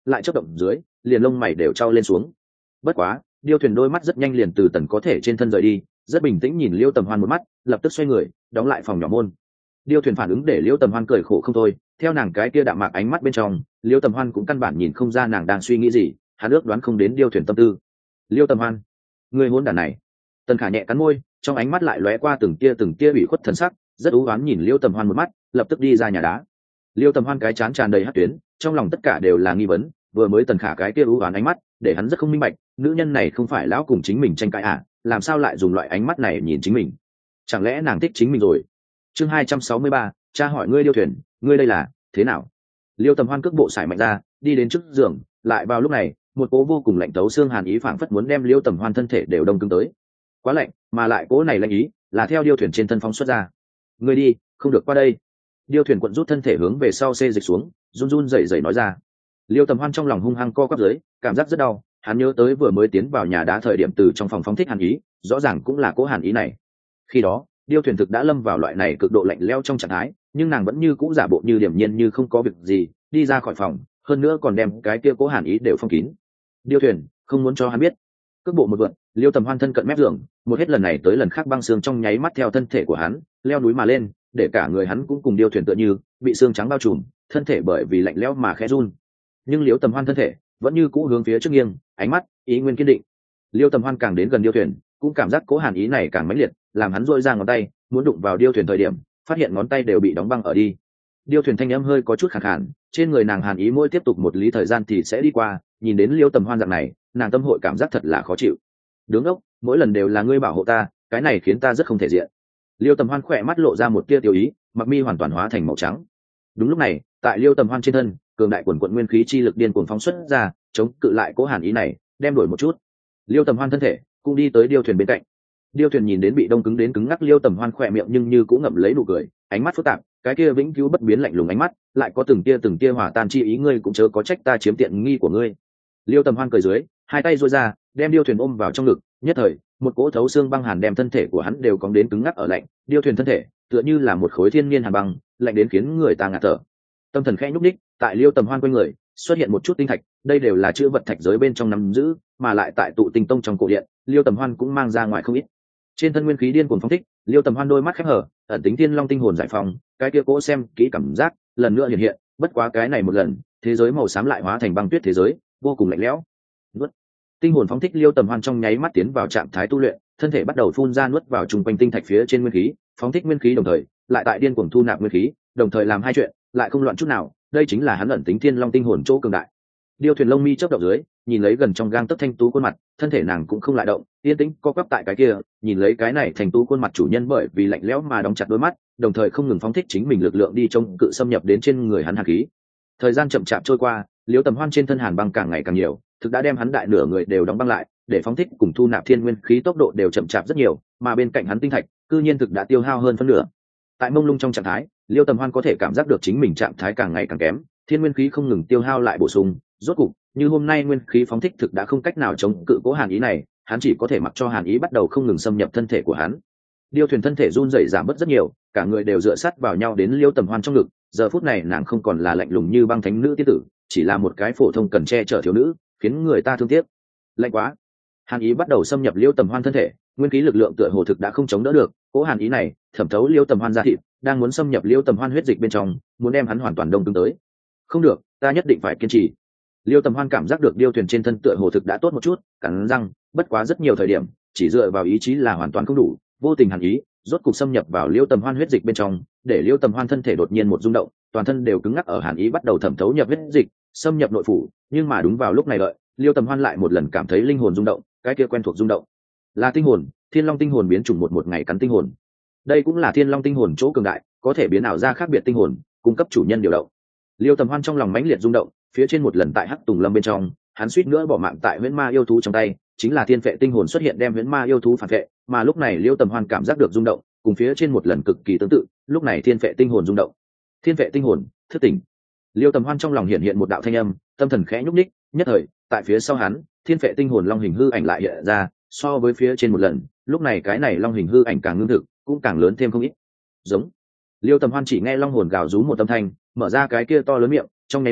lại chớp động dưới liền lông mày đều trao lên xuống. Bất quá điêu thuyền đôi mắt rất nhanh liền từ tần có thể trên thân rời đi, rất bình tĩnh nhìn liêu tầm hoan một mắt, lập tức xoay người đóng lại phòng nhỏ môn. Điêu thuyền phản ứng để liêu tầm hoan cười khổ không thôi, theo nàng cái kia đạm mạc ánh mắt bên trong, liêu tầm hoan cũng căn bản nhìn không ra nàng đang suy nghĩ gì, hắn ước đoán không đến điêu thuyền tâm tư. Liêu tầm hoan, người hôn đản này. Tần Khả nhẹ cắn môi, trong ánh mắt lại lóe qua từng tia từng tia ủy khuất thần sắc, rất u oán nhìn liêu tầm hoan một mắt, lập tức đi ra nhà đá. Liêu tầm hoan cái chán tràn đầy hắc tuyến, trong lòng tất cả đều là nghi vấn, vừa mới Tần Khả cái kia u oán ánh mắt để hắn rất không minh bạch, nữ nhân này không phải lão cùng chính mình tranh cãi à, làm sao lại dùng loại ánh mắt này nhìn chính mình? Chẳng lẽ nàng thích chính mình rồi? Chương hai trăm sáu mươi ba, cha hỏi ngươi điêu thuyền, ngươi đây là thế nào? Liêu tầm hoan cước bộ sải mạnh ra, đi đến trước giường, lại vào lúc này một cỗ vô cùng lạnh tấu xương hàn ý phảng phất muốn đem liêu tầm hoan thân thể đều đông cứng tới. Quá lạnh, mà lại cỗ này lạnh ý là theo điêu thuyền trên thân phóng xuất ra. Ngươi đi, không được qua đây. Điêu thuyền quận rút thân thể hướng về sau xê dịch xuống, run run rẩy rẩy nói ra. Liêu tầm hoan trong lòng hung hăng co quắp dưới, cảm giác rất đau, hắn nhớ tới vừa mới tiến vào nhà đá thời điểm từ trong phòng phóng thích hàn ý, rõ ràng cũng là cỗ hàn ý này. Khi đó điêu thuyền thực đã lâm vào loại này cực độ lạnh lẽo trong trạng thái, nhưng nàng vẫn như cũ giả bộ như điềm nhiên như không có việc gì đi ra khỏi phòng, hơn nữa còn đem cái kia cố hàn ý đều phong kín. Điêu thuyền không muốn cho hắn biết. Cước bộ một vượn, liêu tầm hoan thân cận mép giường, một hết lần này tới lần khác băng xương trong nháy mắt theo thân thể của hắn leo núi mà lên, để cả người hắn cũng cùng điêu thuyền tựa như bị xương trắng bao trùm, thân thể bởi vì lạnh lẽo mà khẽ run. Nhưng liêu tầm hoan thân thể vẫn như cũ hướng phía trước nghiêng, ánh mắt ý nguyên kiên định. Liêu tầm hoan càng đến gần điêu thuyền, cũng cảm giác cố hàn ý này càng mãnh liệt, làm hắn dội ra ngón tay muốn đụng vào điêu thuyền thời điểm, phát hiện ngón tay đều bị đóng băng ở đi. Điêu thuyền thanh âm hơi có chút khàn khàn, trên người nàng hàn ý mỗi tiếp tục một lý thời gian thì sẽ đi qua, nhìn đến liêu tầm hoan dạng này, nàng tâm hội cảm giác thật là khó chịu. Đứng ốc, mỗi lần đều là ngươi bảo hộ ta, cái này khiến ta rất không thể diện. Liêu tầm hoan khỏe mắt lộ ra một tia tiêu ý, mặc mi hoàn toàn hóa thành màu trắng. Đúng lúc này, tại liêu tầm hoan trên thân, cường đại quần quận nguyên khí chi lực điên cuồng phóng xuất ra, chống cự lại cố hàn ý này, đem đổi một chút. Liêu tầm hoan thân thể cũng đi tới điêu thuyền bên cạnh. Điêu thuyền nhìn đến bị đông cứng đến cứng ngắc liêu tầm hoan khỏe miệng nhưng như cũng ngậm lấy nụ cười, ánh mắt phức tạp, cái kia vĩnh cứu bất biến lạnh lùng ánh mắt lại có từng tia từng tia hỏa tan chi ý, ngươi cũng chớ có trách ta chiếm tiện nghi của ngươi. Liêu tầm hoan cười dưới, hai tay duỗi ra đem điêu thuyền ôm vào trong ngực, nhất thời một cỗ thấu xương băng hàn đem thân thể của hắn đều cóng đến cứng ngắc ở lạnh. Điêu thuyền thân thể tựa như là một khối thiên nhiên hàn băng, lạnh đến khiến người ta ngạt thở. Tâm thần khẽ nhúc đích, tại liêu tầm hoan quanh người xuất hiện một chút tinh thạch, đây đều là chữ vật thạch giới bên trong nắm giữ, mà lại tại tụ tinh tông trong cổ điện, liêu tầm hoan cũng mang ra ngoài không ít. Trên thân nguyên khí điên cuồng phóng thích, liêu tầm hoan đôi mắt khép hở, ẩn tính thiên long tinh hồn giải phóng, cái kia cố xem kỹ cảm giác lần nữa hiện hiện, bất quá cái này một lần thế giới màu xám lại hóa thành băng tuyết thế giới, vô cùng lạnh lẽo. Nuốt. Tinh hồn phóng thích, liêu tầm hoan trong nháy mắt tiến vào trạng thái tu luyện, thân thể bắt đầu phun ra nuốt vào trung quanh tinh thạch phía trên nguyên khí, phóng thích nguyên khí đồng thời lại tại điên cuồng thu nạp nguyên khí, đồng thời làm hai chuyện lại không loạn chút nào, đây chính là hắn ẩn tính thiên long tinh hồn chỗ cường đại. Điêu thuyền lông mi chớp động dưới, nhìn lấy gần trong gang tấc thanh tú khuôn mặt, thân thể nàng cũng không lại động, yên tĩnh co quắp tại cái kia, nhìn lấy cái này thành tú khuôn mặt chủ nhân bởi vì lạnh lẽo mà đóng chặt đôi mắt, đồng thời không ngừng phóng thích chính mình lực lượng đi chống cự xâm nhập đến trên người hắn hàn khí. Thời gian chậm chạp trôi qua, liễu tầm hoan trên thân hàn băng càng ngày càng nhiều, thực đã đem hắn đại nửa người đều đóng băng lại, để phóng thích cùng thu nạp thiên nguyên khí tốc độ đều chậm chạp rất nhiều, mà bên cạnh hắn tinh thạch cư nhiên thực đã tiêu hao hơn phân nửa. Tại mông lung trong trạng thái, liễu tầm hoan có thể cảm giác được chính mình trạng thái càng ngày càng kém, thiên nguyên khí không ngừng tiêu hao lại bổ sung, rốt cục như hôm nay nguyên khí phóng thích thực đã không cách nào chống cự cố hàn ý này, hắn chỉ có thể mặc cho hàn ý bắt đầu không ngừng xâm nhập thân thể của hắn. Điêu thuyền thân thể run rẩy giảm bớt rất nhiều, cả người đều dựa sát vào nhau đến liêu tầm hoan trong ngực, giờ phút này nàng không còn là lạnh lùng như băng thánh nữ tiên tử, chỉ là một cái phổ thông cần che chở thiếu nữ, khiến người ta thương tiếc. Lạnh quá. Hàn ý bắt đầu xâm nhập liêu tầm hoan thân thể, nguyên khí lực lượng tựa hồ thực đã không chống đỡ được, cố hàn ý này thẩm thấu liêu tầm hoan ra thịt, đang muốn xâm nhập liêu tầm hoan huyết dịch bên trong, muốn đem hắn hoàn toàn đông cứng tới. Không được, ta nhất định phải kiên trì. Liêu tầm hoan cảm giác được điêu thuyền trên thân tựa hồ thực đã tốt một chút, cắn răng, bất quá rất nhiều thời điểm chỉ dựa vào ý chí là hoàn toàn không đủ, vô tình hàn ý rốt cục xâm nhập vào liêu tầm hoan huyết dịch bên trong, để liêu tầm hoan thân thể đột nhiên một rung động, toàn thân đều cứng ngắc ở hàn ý bắt đầu thẩm thấu nhập huyết dịch, xâm nhập nội phủ. Nhưng mà đúng vào lúc này đợi liêu tầm hoan lại một lần cảm thấy linh hồn rung động, cái kia quen thuộc rung động là tinh hồn, thiên long tinh hồn biến chủng một một ngày cắn tinh hồn. Đây cũng là thiên long tinh hồn chỗ cường đại, có thể biến ảo ra khác biệt tinh hồn, cung cấp chủ nhân điều động. Liêu tầm hoan trong lòng mãnh liệt rung động, phía trên một lần tại hắc tùng lâm bên trong, hắn suýt nữa bỏ mạng tại huyễn ma yêu thú trong tay, chính là thiên phệ tinh hồn xuất hiện đem huyễn ma yêu thú phản vệ, mà lúc này liêu tầm hoan cảm giác được rung động cùng phía trên một lần cực kỳ tương tự, lúc này thiên phệ tinh hồn rung động. Thiên phệ tinh hồn thức tỉnh. Liêu tầm hoan trong lòng hiện hiện một đạo thanh âm, tâm thần khẽ nhúc ních, nhất thời tại phía sau hắn thiên phệ tinh hồn long hình hư ảnh lại hiện ra, so với phía trên một lần, lúc này cái này long hình hư ảnh càng ngưng thực, cũng càng lớn thêm không ít. Giống. Liêu tầm hoan chỉ nghe long hồn gào rú một âm thanh, mở ra cái kia to lớn miệng, trong nháy mắt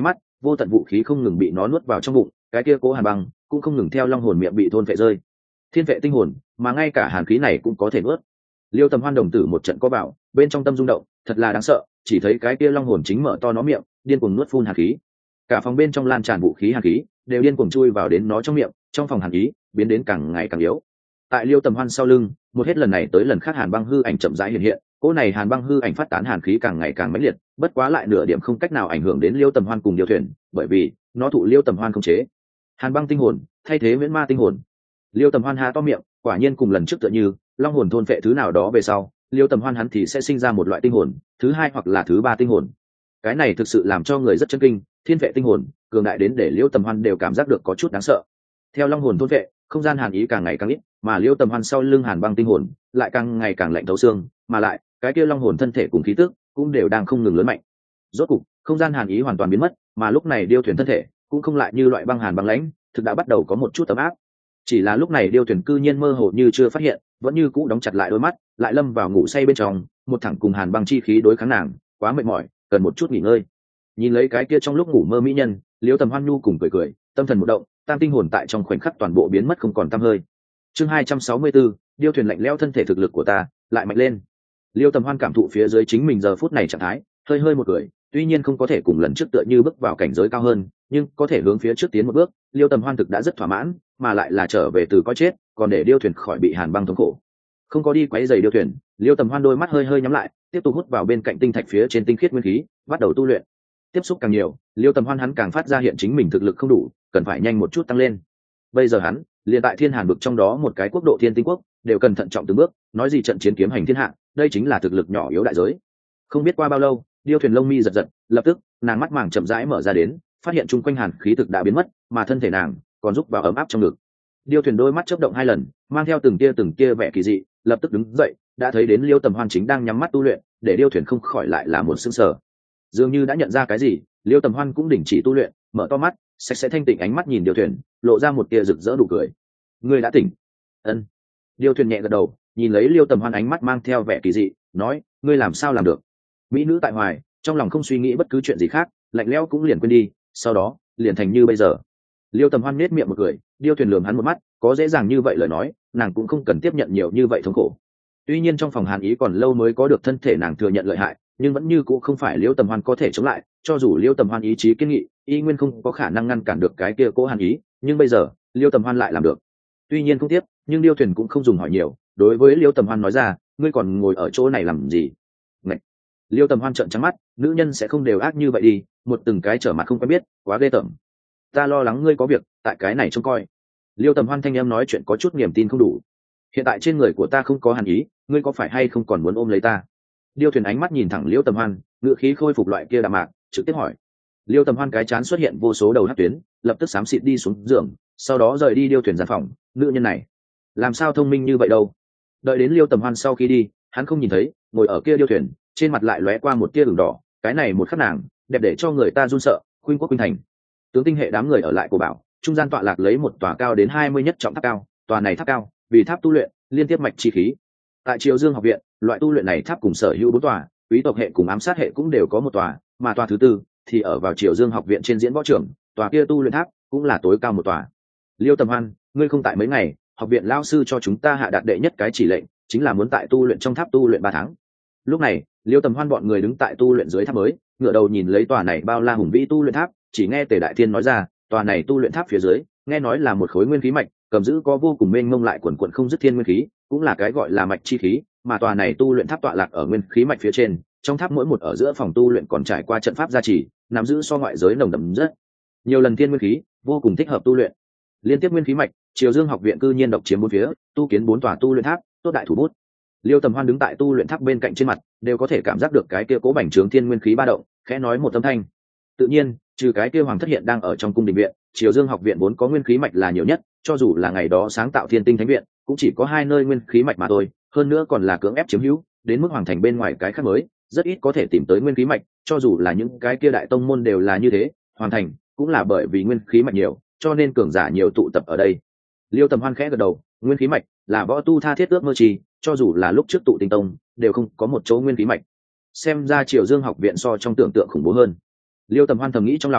vô tận vũ khí không ngừng bị nó nuốt vào trong bụng, cái kia cố hàn băng cũng không ngừng theo long hồn miệng bị thôn phệ rơi. Thiên vệ tinh hồn, mà ngay cả hàn khí này cũng có thể nuốt. Liêu Tầm Hoan đồng tử một trận có bảo, bên trong tâm rung động, thật là đáng sợ, chỉ thấy cái kia long hồn chính mở to nó miệng, điên cuồng nuốt phun hàn khí. Cả phòng bên trong lan tràn vũ khí hàn khí, đều điên cuồng chui vào đến nó trong miệng, trong phòng hàn khí biến đến càng ngày càng yếu. Tại Liêu Tầm Hoan sau lưng, một hết lần này tới lần khác hàn băng hư ảnh chậm rãi hiện hiện, cỗ này hàn băng hư ảnh phát tán hàn khí càng ngày càng mãnh liệt, bất quá lại nửa điểm không cách nào ảnh hưởng đến Liêu Tầm Hoan cùng điều thuyền, bởi vì nó thụ Liêu Tầm Hoan khống chế. Hàn băng tinh hồn thay thế Viễn Ma tinh hồn. Liêu Tầm Hoan há to miệng, quả nhiên cùng lần trước tựa như, long hồn thôn phệ thứ nào đó về sau, Liêu Tầm Hoan hắn thì sẽ sinh ra một loại tinh hồn, thứ hai hoặc là thứ ba tinh hồn. Cái này thực sự làm cho người rất chấn kinh, thiên vệ tinh hồn, cường đại đến để Liêu Tầm Hoan đều cảm giác được có chút đáng sợ. Theo long hồn thôn phệ, không gian hàn ý càng ngày càng ít, mà Liêu Tầm Hoan sau lưng hàn băng tinh hồn lại càng ngày càng lạnh thấu xương, mà lại, cái kia long hồn thân thể cùng khí tức cũng đều đang không ngừng lớn mạnh. Rốt cục, không gian hàn ý hoàn toàn biến mất, mà lúc này điêu thuyền thân thể cũng không lại như loại băng hàn băng lãnh, thực đã bắt đầu có một chút ấm áp. Chỉ là lúc này điêu thuyền cư nhiên mơ hồ như chưa phát hiện, vẫn như cũ đóng chặt lại đôi mắt, lại lâm vào ngủ say bên trong, một thẳng cùng hàn băng chi khí đối kháng nàng, quá mệt mỏi, cần một chút nghỉ ngơi. Nhìn lấy cái kia trong lúc ngủ mơ mỹ nhân, Liêu Tầm Hoan nhu cùng cười cười, tâm thần một động, tam tinh hồn tại trong khoảnh khắc toàn bộ biến mất không còn tăm hơi. Chương hai trăm sáu mươi 4, điêu thuyền lạnh lẽo thân thể thực lực của ta lại mạnh lên. Liêu Tầm Hoan cảm thụ phía dưới chính mình giờ phút này trạng thái, hơi hơi một cười, tuy nhiên không có thể cùng lần trước tựa như bước vào cảnh giới cao hơn, nhưng có thể hướng phía trước tiến một bước, Liêu Tầm Hoan thực đã rất thỏa mãn, mà lại là trở về từ coi chết, còn để điêu thuyền khỏi bị hàn băng thống khổ. Không có đi quấy rầy điêu thuyền, Liêu Tầm Hoan đôi mắt hơi hơi nhắm lại, tiếp tục hút vào bên cạnh tinh thạch phía trên tinh khiết nguyên khí, bắt đầu tu luyện. Tiếp xúc càng nhiều, Liêu Tầm Hoan hắn càng phát ra hiện chính mình thực lực không đủ, cần phải nhanh một chút tăng lên. Bây giờ hắn, liền tại Thiên Hàn vực trong đó một cái quốc độ Thiên Tinh quốc, đều cần thận trọng từng bước, nói gì trận chiến kiếm hành thiên hạ, đây chính là thực lực nhỏ yếu đại giới. Không biết qua bao lâu, điêu thuyền lông mi giật giật, lập tức, nàng mắt màng chậm rãi mở ra đến, phát hiện chung quanh hàn khí thực đã biến mất, mà thân thể nàng còn giúp vào ấm áp trong ngực. Điêu thuyền đôi mắt chớp động hai lần, mang theo từng tia từng tia vẻ kỳ dị, lập tức đứng dậy, đã thấy đến Liêu Tầm Hoan chính đang nhắm mắt tu luyện, để điêu thuyền không khỏi lại là một sững sờ. Dường như đã nhận ra cái gì, Liêu Tầm Hoan cũng đình chỉ tu luyện, mở to mắt, sạch sẽ thanh tịnh ánh mắt nhìn điêu thuyền, lộ ra một tia rực rỡ nụ cười. Ngươi đã tỉnh? Ân. Điêu thuyền nhẹ gật đầu, nhìn lấy Liêu Tầm Hoan ánh mắt mang theo vẻ kỳ dị, nói, ngươi làm sao làm được? Mỹ nữ tại hoài, trong lòng không suy nghĩ bất cứ chuyện gì khác, lạnh lẽo cũng liền quên đi, sau đó liền thành như bây giờ. Liêu Tầm Hoan nết miệng một cười, điêu thuyền lườm hắn một mắt, có dễ dàng như vậy lời nói, nàng cũng không cần tiếp nhận nhiều như vậy thống khổ. Tuy nhiên trong phòng hàn ý còn lâu mới có được thân thể nàng thừa nhận lợi hại, nhưng vẫn như cũng không phải Liêu Tầm Hoan có thể chống lại, cho dù Liêu Tầm Hoan ý chí kiên nghị, y nguyên không có khả năng ngăn cản được cái kia cố hàn ý, nhưng bây giờ Liêu Tầm Hoan lại làm được. Tuy nhiên không tiếp, nhưng điêu thuyền cũng không dùng hỏi nhiều, đối với Liêu Tầm Hoan nói ra, ngươi còn ngồi ở chỗ này làm gì? Ngậy. Liêu Tầm Hoan trợn trắng mắt, nữ nhân sẽ không đều ác như vậy đi, một từng cái trở mặt không quen biết, quá ghê tởm. Ta lo lắng ngươi có việc, tại cái này trông coi. Liêu Tầm Hoan thanh em nói chuyện có chút niềm tin không đủ. Hiện tại trên người của ta không có hàn ý, ngươi có phải hay không còn muốn ôm lấy ta? Điêu thuyền ánh mắt nhìn thẳng Liêu Tầm Hoan, ngữ khí khôi phục loại kia đạm mạc, trực tiếp hỏi. Liêu Tầm Hoan cái chán xuất hiện vô số đầu hắc tuyến, lập tức xám xịt đi xuống giường, sau đó rời đi điêu thuyền gian phòng. Nữ nhân này làm sao thông minh như vậy đâu? Đợi đến Liêu Tầm Hoan sau khi đi, hắn không nhìn thấy, ngồi ở kia điêu thuyền, trên mặt lại lóe qua một tia ửng đỏ, cái này một khắc nàng, đẹp để cho người ta run sợ. Khuynh quốc khuynh thành, tướng tinh hệ đám người ở lại của bảo, trung gian tọa lạc lấy một tòa cao đến hai mươi nhất trọng tháp cao, tòa này tháp cao, vì tháp tu luyện, liên tiếp mạch chi khí. Tại Triều Dương học viện, loại tu luyện này tháp cùng sở hữu bốn tòa, quý tộc hệ cùng ám sát hệ cũng đều có một tòa, mà tòa thứ tư thì ở vào Triều Dương học viện trên diễn võ trường, tòa kia tu luyện tháp cũng là tối cao một tòa. Liêu Tầm Hoan, ngươi không tại mấy ngày, học viện lao sư cho chúng ta hạ đạt đệ nhất cái chỉ lệnh, chính là muốn tại tu luyện trong tháp tu luyện ba tháng. Lúc này, Liêu Tầm Hoan bọn người đứng tại tu luyện dưới tháp mới, ngửa đầu nhìn lấy tòa này bao la hùng vĩ tu luyện tháp, chỉ nghe Tề Đại Thiên nói ra, tòa này tu luyện tháp phía dưới, nghe nói là một khối nguyên khí mạch, cầm giữ có vô cùng mênh mông lại quần quần không dứt thiên nguyên khí, cũng là cái gọi là mạch chi khí, mà tòa này tu luyện tháp tọa lạc ở nguyên khí mạch phía trên, trong tháp mỗi một ở giữa phòng tu luyện còn trải qua trận pháp gia trì, nắm giữ so ngoại giới nồng đậm rất nhiều lần thiên nguyên khí, vô cùng thích hợp tu luyện. Liên tiếp nguyên khí mạch, Triều Dương học viện cư nhiên độc chiếm bốn phía, tu kiến bốn tòa tu luyện tháp, tốt đại thủ bút. Liêu Tầm Hoan đứng tại tu luyện tháp bên cạnh trên mặt, đều có thể cảm giác được cái kia cố bành trướng thiên nguyên khí ba động, khẽ nói một âm thanh. Tự nhiên, trừ cái kia Hoàng thất hiện đang ở trong cung đình viện, Triều Dương học viện vốn có nguyên khí mạch là nhiều nhất, cho dù là ngày đó sáng tạo Thiên Tinh Thánh viện, cũng chỉ có hai nơi nguyên khí mạch mà thôi, hơn nữa còn là cưỡng ép chiếm hữu, đến mức hoàng thành bên ngoài cái khác mới, rất ít có thể tìm tới nguyên khí mạch, cho dù là những cái kia đại tông môn đều là như thế, hoàn thành cũng là bởi vì nguyên khí mạch nhiều, cho nên cường giả nhiều tụ tập ở đây. Liêu Tầm Hoan khẽ gật đầu, nguyên khí mạch là võ tu tha thiết ước mơ trì, cho dù là lúc trước tụ tinh tông đều không có một chỗ nguyên khí mạch. Xem ra Triều Dương học viện so trong tưởng tượng khủng bố hơn. Liêu Tầm Hoan thầm nghĩ trong lòng,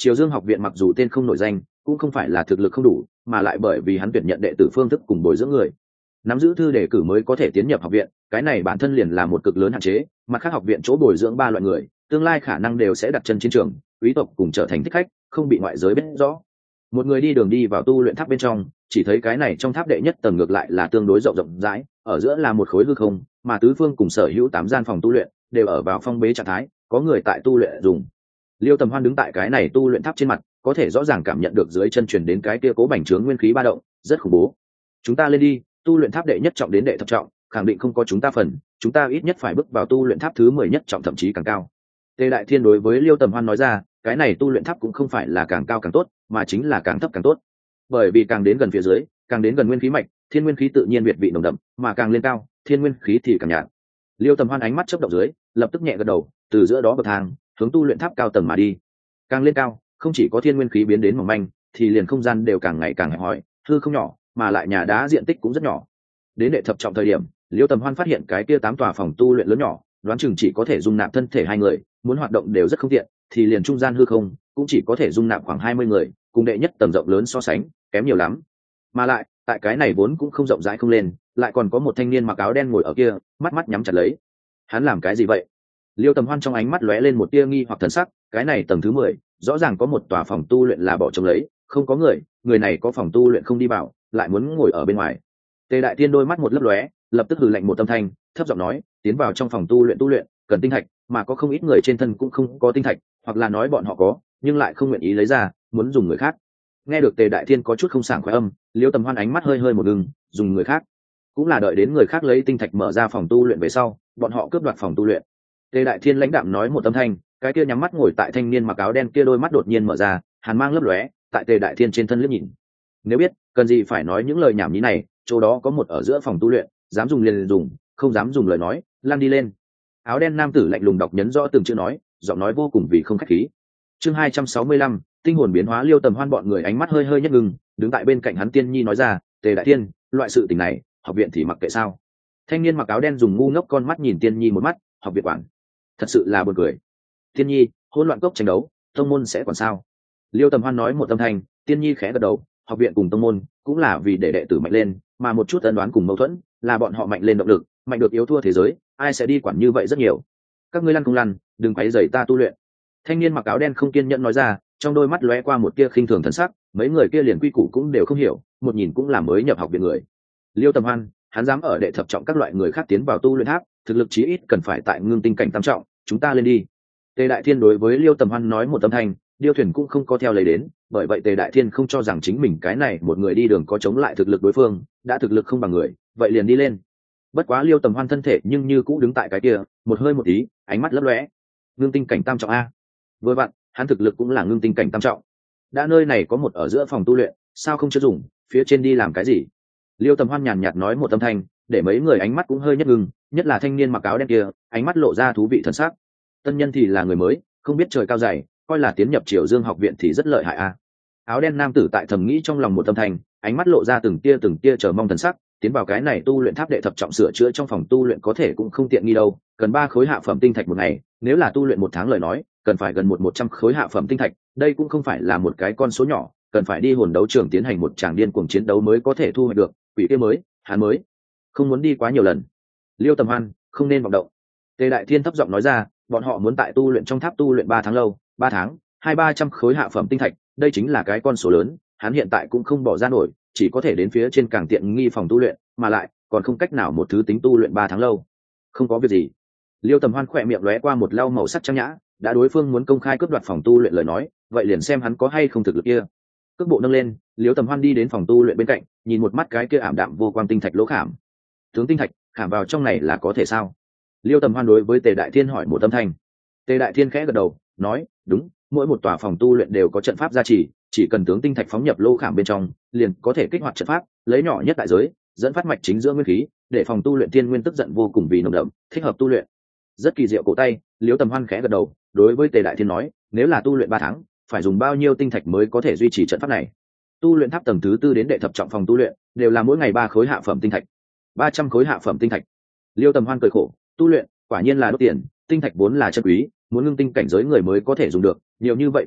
Triều Dương học viện mặc dù tên không nổi danh, cũng không phải là thực lực không đủ, mà lại bởi vì hắn tuyển nhận đệ tử phương thức cùng bồi dưỡng người, nắm giữ thư đề cử mới có thể tiến nhập học viện, cái này bản thân liền là một cực lớn hạn chế. Mặt khác học viện chỗ bồi dưỡng ba loại người, tương lai khả năng đều sẽ đặt chân chiến trường, quý tộc cùng trở thành thích khách, không bị ngoại giới biết rõ. Một người đi đường đi vào tu luyện tháp bên trong, chỉ thấy cái này trong tháp đệ nhất tầng ngược lại là tương đối rộng rộng rãi, ở giữa là một khối hư không, mà tứ phương cùng sở hữu tám gian phòng tu luyện đều ở vào phong bế trạng thái, có người tại tu luyện dùng. Liêu Tầm Hoan đứng tại cái này tu luyện tháp trên mặt, có thể rõ ràng cảm nhận được dưới chân truyền đến cái kia cố bành trướng nguyên khí ba động, rất khủng bố. Chúng ta lên đi, tu luyện tháp đệ nhất trọng đến đệ thập trọng, khẳng định không có chúng ta phần, chúng ta ít nhất phải bước vào tu luyện tháp thứ mười nhất trọng thậm chí càng cao. Tề Đại Thiên đối với Liêu Tầm Hoan nói ra, cái này tu luyện tháp cũng không phải là càng cao càng tốt, mà chính là càng thấp càng tốt. Bởi vì càng đến gần phía dưới, càng đến gần nguyên khí mạch, thiên nguyên khí tự nhiên biệt vị nồng đậm, mà càng lên cao, thiên nguyên khí thì càng nhạt. Liêu Tầm Hoan ánh mắt chớp động dưới, lập tức nhẹ gật đầu, từ giữa đó bậc thang, hướng tu luyện tháp cao tầng mà đi. Càng lên cao, không chỉ có thiên nguyên khí biến đến mỏng manh, thì liền không gian đều càng ngày càng hẹp hòi, hư không nhỏ, mà lại nhà đá diện tích cũng rất nhỏ. Đến đệ thập trọng thời điểm, Liêu Tầm Hoan phát hiện cái kia tám tòa phòng tu luyện lớn nhỏ, đoán chừng chỉ có thể dung nạp thân thể hai người, muốn hoạt động đều rất không tiện, thì liền trung gian hư không cũng chỉ có thể dung nạp khoảng hai mươi người, cùng đệ nhất tầng rộng lớn so sánh, kém nhiều lắm. Mà lại, tại cái này vốn cũng không rộng rãi không lên, lại còn có một thanh niên mặc áo đen ngồi ở kia, mắt mắt nhắm chặt lấy. Hắn làm cái gì vậy? Liêu Tầm Hoan trong ánh mắt lóe lên một tia nghi hoặc thần sắc, cái này tầng thứ mười, rõ ràng có một tòa phòng tu luyện là bỏ trống lấy, không có người, người này có phòng tu luyện không đi vào, lại muốn ngồi ở bên ngoài. Tề Đại Tiên đôi mắt một lấp lóe, lập tức hừ lạnh một âm thanh, thấp giọng nói, tiến vào trong phòng tu luyện tu luyện, cần tinh thạch, mà có không ít người trên thân cũng không có tinh thạch, hoặc là nói bọn họ có, nhưng lại không nguyện ý lấy ra, muốn dùng người khác. Nghe được Tề Đại Thiên có chút không sảng khoái âm, Liêu Tầm Hoan ánh mắt hơi hơi một ngừng, dùng người khác, cũng là đợi đến người khác lấy tinh thạch mở ra phòng tu luyện về sau, bọn họ cướp đoạt phòng tu luyện. Tề Đại Thiên lãnh đạm nói một âm thanh, cái kia nhắm mắt ngồi tại thanh niên mặc áo đen kia đôi mắt đột nhiên mở ra, hàn mang lấp lóe, tại Tề Đại Thiên trên thân liếc nhìn. Nếu biết, cần gì phải nói những lời nhảm nhí này, chỗ đó có một ở giữa phòng tu luyện, dám dùng liền dùng, không dám dùng lời nói, lan đi lên. Áo đen nam tử lạnh lùng đọc nhấn rõ từng chữ nói, giọng nói vô cùng vì không khách khí. Chương hai trăm sáu mươi lăm, tinh hồn biến hóa. Liêu Tầm Hoan bọn người ánh mắt hơi hơi nhất ngừng, đứng tại bên cạnh hắn Tiên Nhi nói ra, Tề Đại Thiên, loại sự tình này, học viện thì mặc kệ sao? Thanh niên mặc áo đen dùng ngu ngốc con mắt nhìn Tiên Nhi một mắt, học viện quản, thật sự là buồn cười. Tiên Nhi, hỗn loạn cốc tranh đấu, tông môn sẽ quản sao? Liêu Tầm Hoan nói một âm thanh, Tiên Nhi khẽ gật đầu, học viện cùng tông môn cũng là vì để đệ tử mạnh lên, mà một chút ân đoán cùng mâu thuẫn là bọn họ mạnh lên động lực, mạnh được yếu thua thế giới, ai sẽ đi quản như vậy rất nhiều. Các ngươi lăn không lăn, đừng quấy rầy ta tu luyện. Thanh niên mặc áo đen không kiên nhẫn nói ra, trong đôi mắt lóe qua một tia khinh thường thần sắc, mấy người kia liền quy củ cũng đều không hiểu, một nhìn cũng là mới nhập học viện người. Liêu Tầm Hoan, hắn dám ở đệ thập trọng các loại người khác tiến vào tu luyện tháp, thực lực chí ít cần phải tại ngưng tinh cảnh tam trọng, chúng ta lên đi. Tề Đại Thiên đối với Liêu Tầm Hoan nói một âm thanh, điêu thuyền cũng không có theo lấy đến, bởi vậy Tề Đại Thiên không cho rằng chính mình cái này một người đi đường có chống lại thực lực đối phương, đã thực lực không bằng người, vậy liền đi lên. Bất quá Liêu Tầm Hoan thân thể nhưng như cũ đứng tại cái kia, một hơi một tí, ánh mắt lấp lóe. Ngưng tinh cảnh tam trọng a. Vừa vặn, hắn thực lực cũng là ngưng tinh cảnh tam trọng. Đã nơi này có một ở giữa phòng tu luyện, sao không chưa dùng, phía trên đi làm cái gì? Liêu Tầm Hoan nhàn nhạt nói một âm thanh, để mấy người ánh mắt cũng hơi nhất ngưng, nhất là thanh niên mặc áo đen kia, ánh mắt lộ ra thú vị thần sắc. Tân nhân thì là người mới, không biết trời cao dày, coi là tiến nhập Triều Dương học viện thì rất lợi hại a. Áo đen nam tử tại thầm nghĩ trong lòng một âm thanh, ánh mắt lộ ra từng tia từng tia chờ mong thần sắc, tiến vào cái này tu luyện tháp đệ thập trọng sửa chữa trong phòng tu luyện có thể cũng không tiện nghi đâu, cần ba khối hạ phẩm tinh thạch một ngày, nếu là tu luyện một tháng lời nói, cần phải gần một một trăm khối hạ phẩm tinh thạch, đây cũng không phải là một cái con số nhỏ, cần phải đi hồn đấu trường tiến hành một tràng điên cuồng chiến đấu mới có thể thu hoạch được, quỷ kia mới, hắn mới không muốn đi quá nhiều lần. Liêu Tầm Hoan, không nên vọng động. Tề Đại Thiên thấp giọng nói ra, bọn họ muốn tại tu luyện trong tháp tu luyện ba tháng lâu, ba tháng, hai ba trăm khối hạ phẩm tinh thạch, đây chính là cái con số lớn, hắn hiện tại cũng không bỏ ra nổi, chỉ có thể đến phía trên càng tiện nghi phòng tu luyện, mà lại còn không cách nào một thứ tính tu luyện ba tháng lâu. Không có việc gì. Liêu Tầm Hoan khỏe miệng lóe qua một lau màu sắc trang nhã, đã đối phương muốn công khai cướp đoạt phòng tu luyện lời nói, vậy liền xem hắn có hay không thực lực kia. Cước bộ nâng lên, Liêu Tầm Hoan đi đến phòng tu luyện bên cạnh, nhìn một mắt cái kia ảm đạm vô quang tinh thạch lỗ khảm. Tướng tinh thạch, khảm vào trong này là có thể sao? Liêu Tầm Hoan đối với Tề Đại Thiên hỏi một âm thanh. Tề Đại Thiên khẽ gật đầu, nói, đúng, mỗi một tòa phòng tu luyện đều có trận pháp gia trì, chỉ cần tướng tinh thạch phóng nhập lô khảm bên trong, liền có thể kích hoạt trận pháp, lấy nhỏ nhất đại giới, dẫn phát mạch chính giữa nguyên khí, để phòng tu luyện tiên nguyên tức giận vô cùng vì nồng đậm, thích hợp tu luyện. Rất kỳ diệu cổ tay, Liêu Tầm Hoan khẽ gật đầu, đối với Tề Đại Thiên nói, nếu là tu luyện ba tháng, phải dùng bao nhiêu tinh thạch mới có thể duy trì trận pháp này? Tu luyện tháp tầng thứ tư đến đệ thập trọng phòng tu luyện, đều là mỗi ngày ba khối hạ phẩm tinh thạch. ba trăm khối hạ phẩm tinh thạch. Liêu Tầm Hoan cười khổ, tu luyện, quả nhiên là đốt tiền, tinh thạch vốn là chân quý, muốn ngưng tinh cảnh giới người mới có thể dùng được, nhiều như vậy tinh thạch,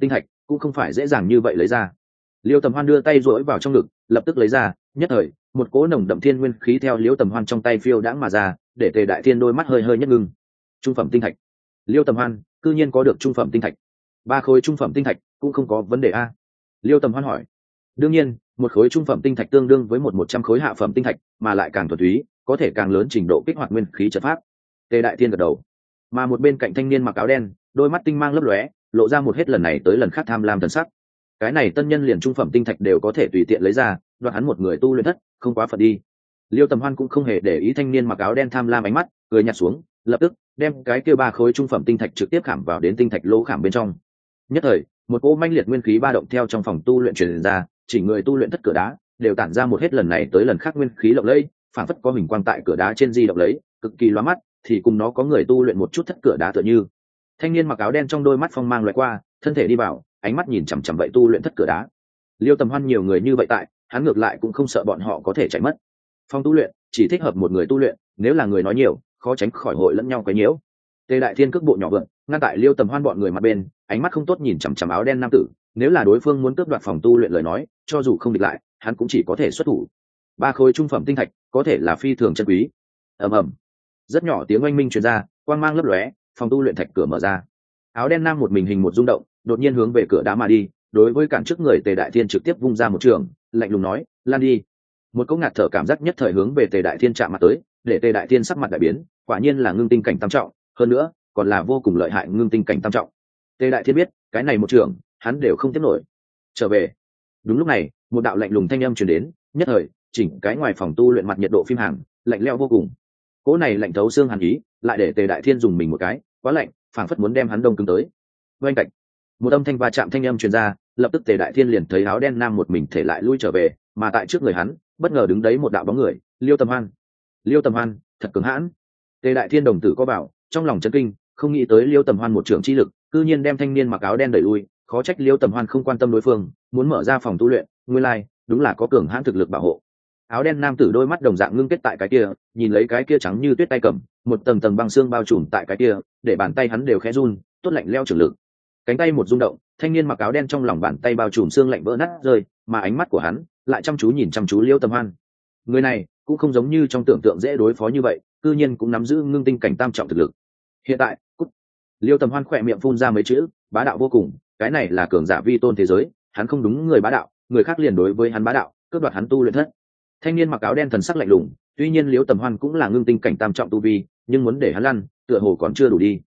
cũng không phải dễ dàng như vậy lấy ra. Liêu Tầm Hoan đưa tay duỗi vào trong ngực, lập tức lấy ra, nhất thời một cỗ nồng đậm thiên nguyên khí theo Liêu Tầm Hoan trong tay phiêu đãng mà ra, để Tề Đại Thiên đôi mắt hơi hơi nhất ngưng. Trung phẩm tinh thạch. Liêu Tầm Hoan cư nhiên có được trung phẩm tinh thạch. Ba khối trung phẩm tinh thạch cũng không có vấn đề a? Liêu Tầm Hoan hỏi. Đương nhiên, một khối trung phẩm tinh thạch tương đương với một một trăm khối hạ phẩm tinh thạch, mà lại càng thuần túy, có thể càng lớn trình độ kích hoạt nguyên khí trận pháp. Tề Đại Thiên gật đầu. Mà một bên cạnh thanh niên mặc áo đen, đôi mắt tinh mang lấp lóe, lộ ra một hết lần này tới lần khác tham lam thần sắc. Cái này tân nhân liền trung phẩm tinh thạch đều có thể tùy tiện lấy ra, đoạt hắn một người tu luyện thất, không quá phận đi. Liêu Tầm Hoan cũng không hề để ý thanh niên mặc áo đen tham lam ánh mắt, cười nhạt xuống, lập tức đem cái kia ba khối trung phẩm tinh thạch trực tiếp khảm vào đến tinh thạch lỗ khảm bên trong. Nhất thời, một cỗ manh liệt nguyên khí ba động theo trong phòng tu luyện truyền ra, chỉ người tu luyện thất cửa đá đều tản ra một hết lần này tới lần khác nguyên khí lộng lẫy, phản phất có hình quang tại cửa đá trên di động lấy, cực kỳ lóa mắt, thì cùng nó có người tu luyện một chút thất cửa đá tựa như. Thanh niên mặc áo đen trong đôi mắt phong mang lóe qua, thân thể đi vào, ánh mắt nhìn chằm chằm vậy tu luyện thất cửa đá. Liêu Tầm Hoan nhiều người như vậy tại, hắn ngược lại cũng không sợ bọn họ có thể chạy mất. Phòng tu luyện chỉ thích hợp một người tu luyện, nếu là người nói nhiều, khó tránh khỏi hội lẫn nhau quấy nhiễu. Tề Đại Thiên cước bộ nhỏ vượn, ngăn tại Liêu Tầm Hoan bọn người mặt bên, ánh mắt không tốt nhìn chằm chằm áo đen nam tử, nếu là đối phương muốn cướp đoạt phòng tu luyện lời nói, cho dù không địch lại, hắn cũng chỉ có thể xuất thủ. Ba khối trung phẩm tinh thạch, có thể là phi thường chân quý. Ầm ầm. Rất nhỏ tiếng oanh minh truyền ra, quang mang lấp lóe, phòng tu luyện thạch cửa mở ra. Áo đen nam một mình hình một rung động, đột nhiên hướng về cửa đá mà đi, đối với cản trước người Tề Đại Thiên trực tiếp vung ra một trường, lạnh lùng nói, "Lan đi." Một cỗ ngạt thở cảm giác nhất thời hướng về Tề Đại Thiên chạm mặt tới, để Tề Đại Thiên sắc mặt đại biến, quả nhiên là ngưng tinh cảnh tam trọng, hơn nữa, còn là vô cùng lợi hại ngưng tinh cảnh tam trọng. Tề Đại Thiên biết, cái này một trường, hắn đều không tiếp nổi. Trở về. Đúng lúc này, một đạo lạnh lùng thanh âm truyền đến, nhất thời, chỉnh cái ngoài phòng tu luyện mặt nhiệt độ phim hàng, lạnh lẽo vô cùng. Cỗ này lạnh thấu xương hàn ý, lại để Tề Đại Thiên dùng mình một cái, quá lạnh, phảng phất muốn đem hắn đông cứng tới. Oanh cạnh, một âm thanh va chạm thanh âm truyền ra, lập tức Tề Đại Thiên liền thấy áo đen nam một mình thể lại lui trở về, mà tại trước người hắn, bất ngờ đứng đấy một đạo bóng người, Liêu Tầm Hoan. Liêu Tầm Hoan, thật cứng hãn. Tề Đại Thiên đồng tử có bảo, trong lòng chấn kinh, không nghĩ tới Liêu Tầm Hoan một trưởng chi lực, cư nhiên đem thanh niên mặc áo đen đẩy lui, khó trách Liêu Tầm Hoan không quan tâm đối phương, muốn mở ra phòng tu luyện, nguyên lai, like, đúng là có cường hãn thực lực bảo hộ. Áo đen nam tử đôi mắt đồng dạng ngưng kết tại cái kia, nhìn lấy cái kia trắng như tuyết tay cầm, một tầng tầng băng xương bao trùm tại cái kia, để bàn tay hắn đều khẽ run, tốt lạnh leo trưởng lực. Cánh tay một rung động, thanh niên mặc áo đen trong lòng bàn tay bao trùm xương lạnh vỡ nát rơi, mà ánh mắt của hắn lại chăm chú nhìn chăm chú Liêu Tầm Hoan. Người này cũng không giống như trong tưởng tượng dễ đối phó như vậy, cư nhiên cũng nắm giữ ngưng tinh cảnh tam trọng thực lực. Hiện tại, cút. Liêu Tầm Hoan khỏe miệng phun ra mấy chữ, bá đạo vô cùng, cái này là cường giả vi tôn thế giới, hắn không đúng người bá đạo, người khác liền đối với hắn bá đạo, cướp đoạt hắn tu luyện thất. Thanh niên mặc áo đen thần sắc lạnh lùng, tuy nhiên Liêu Tầm Hoan cũng là ngưng tinh cảnh tam trọng tu vi, nhưng muốn để hắn lăn, tựa hồ còn chưa đủ đi.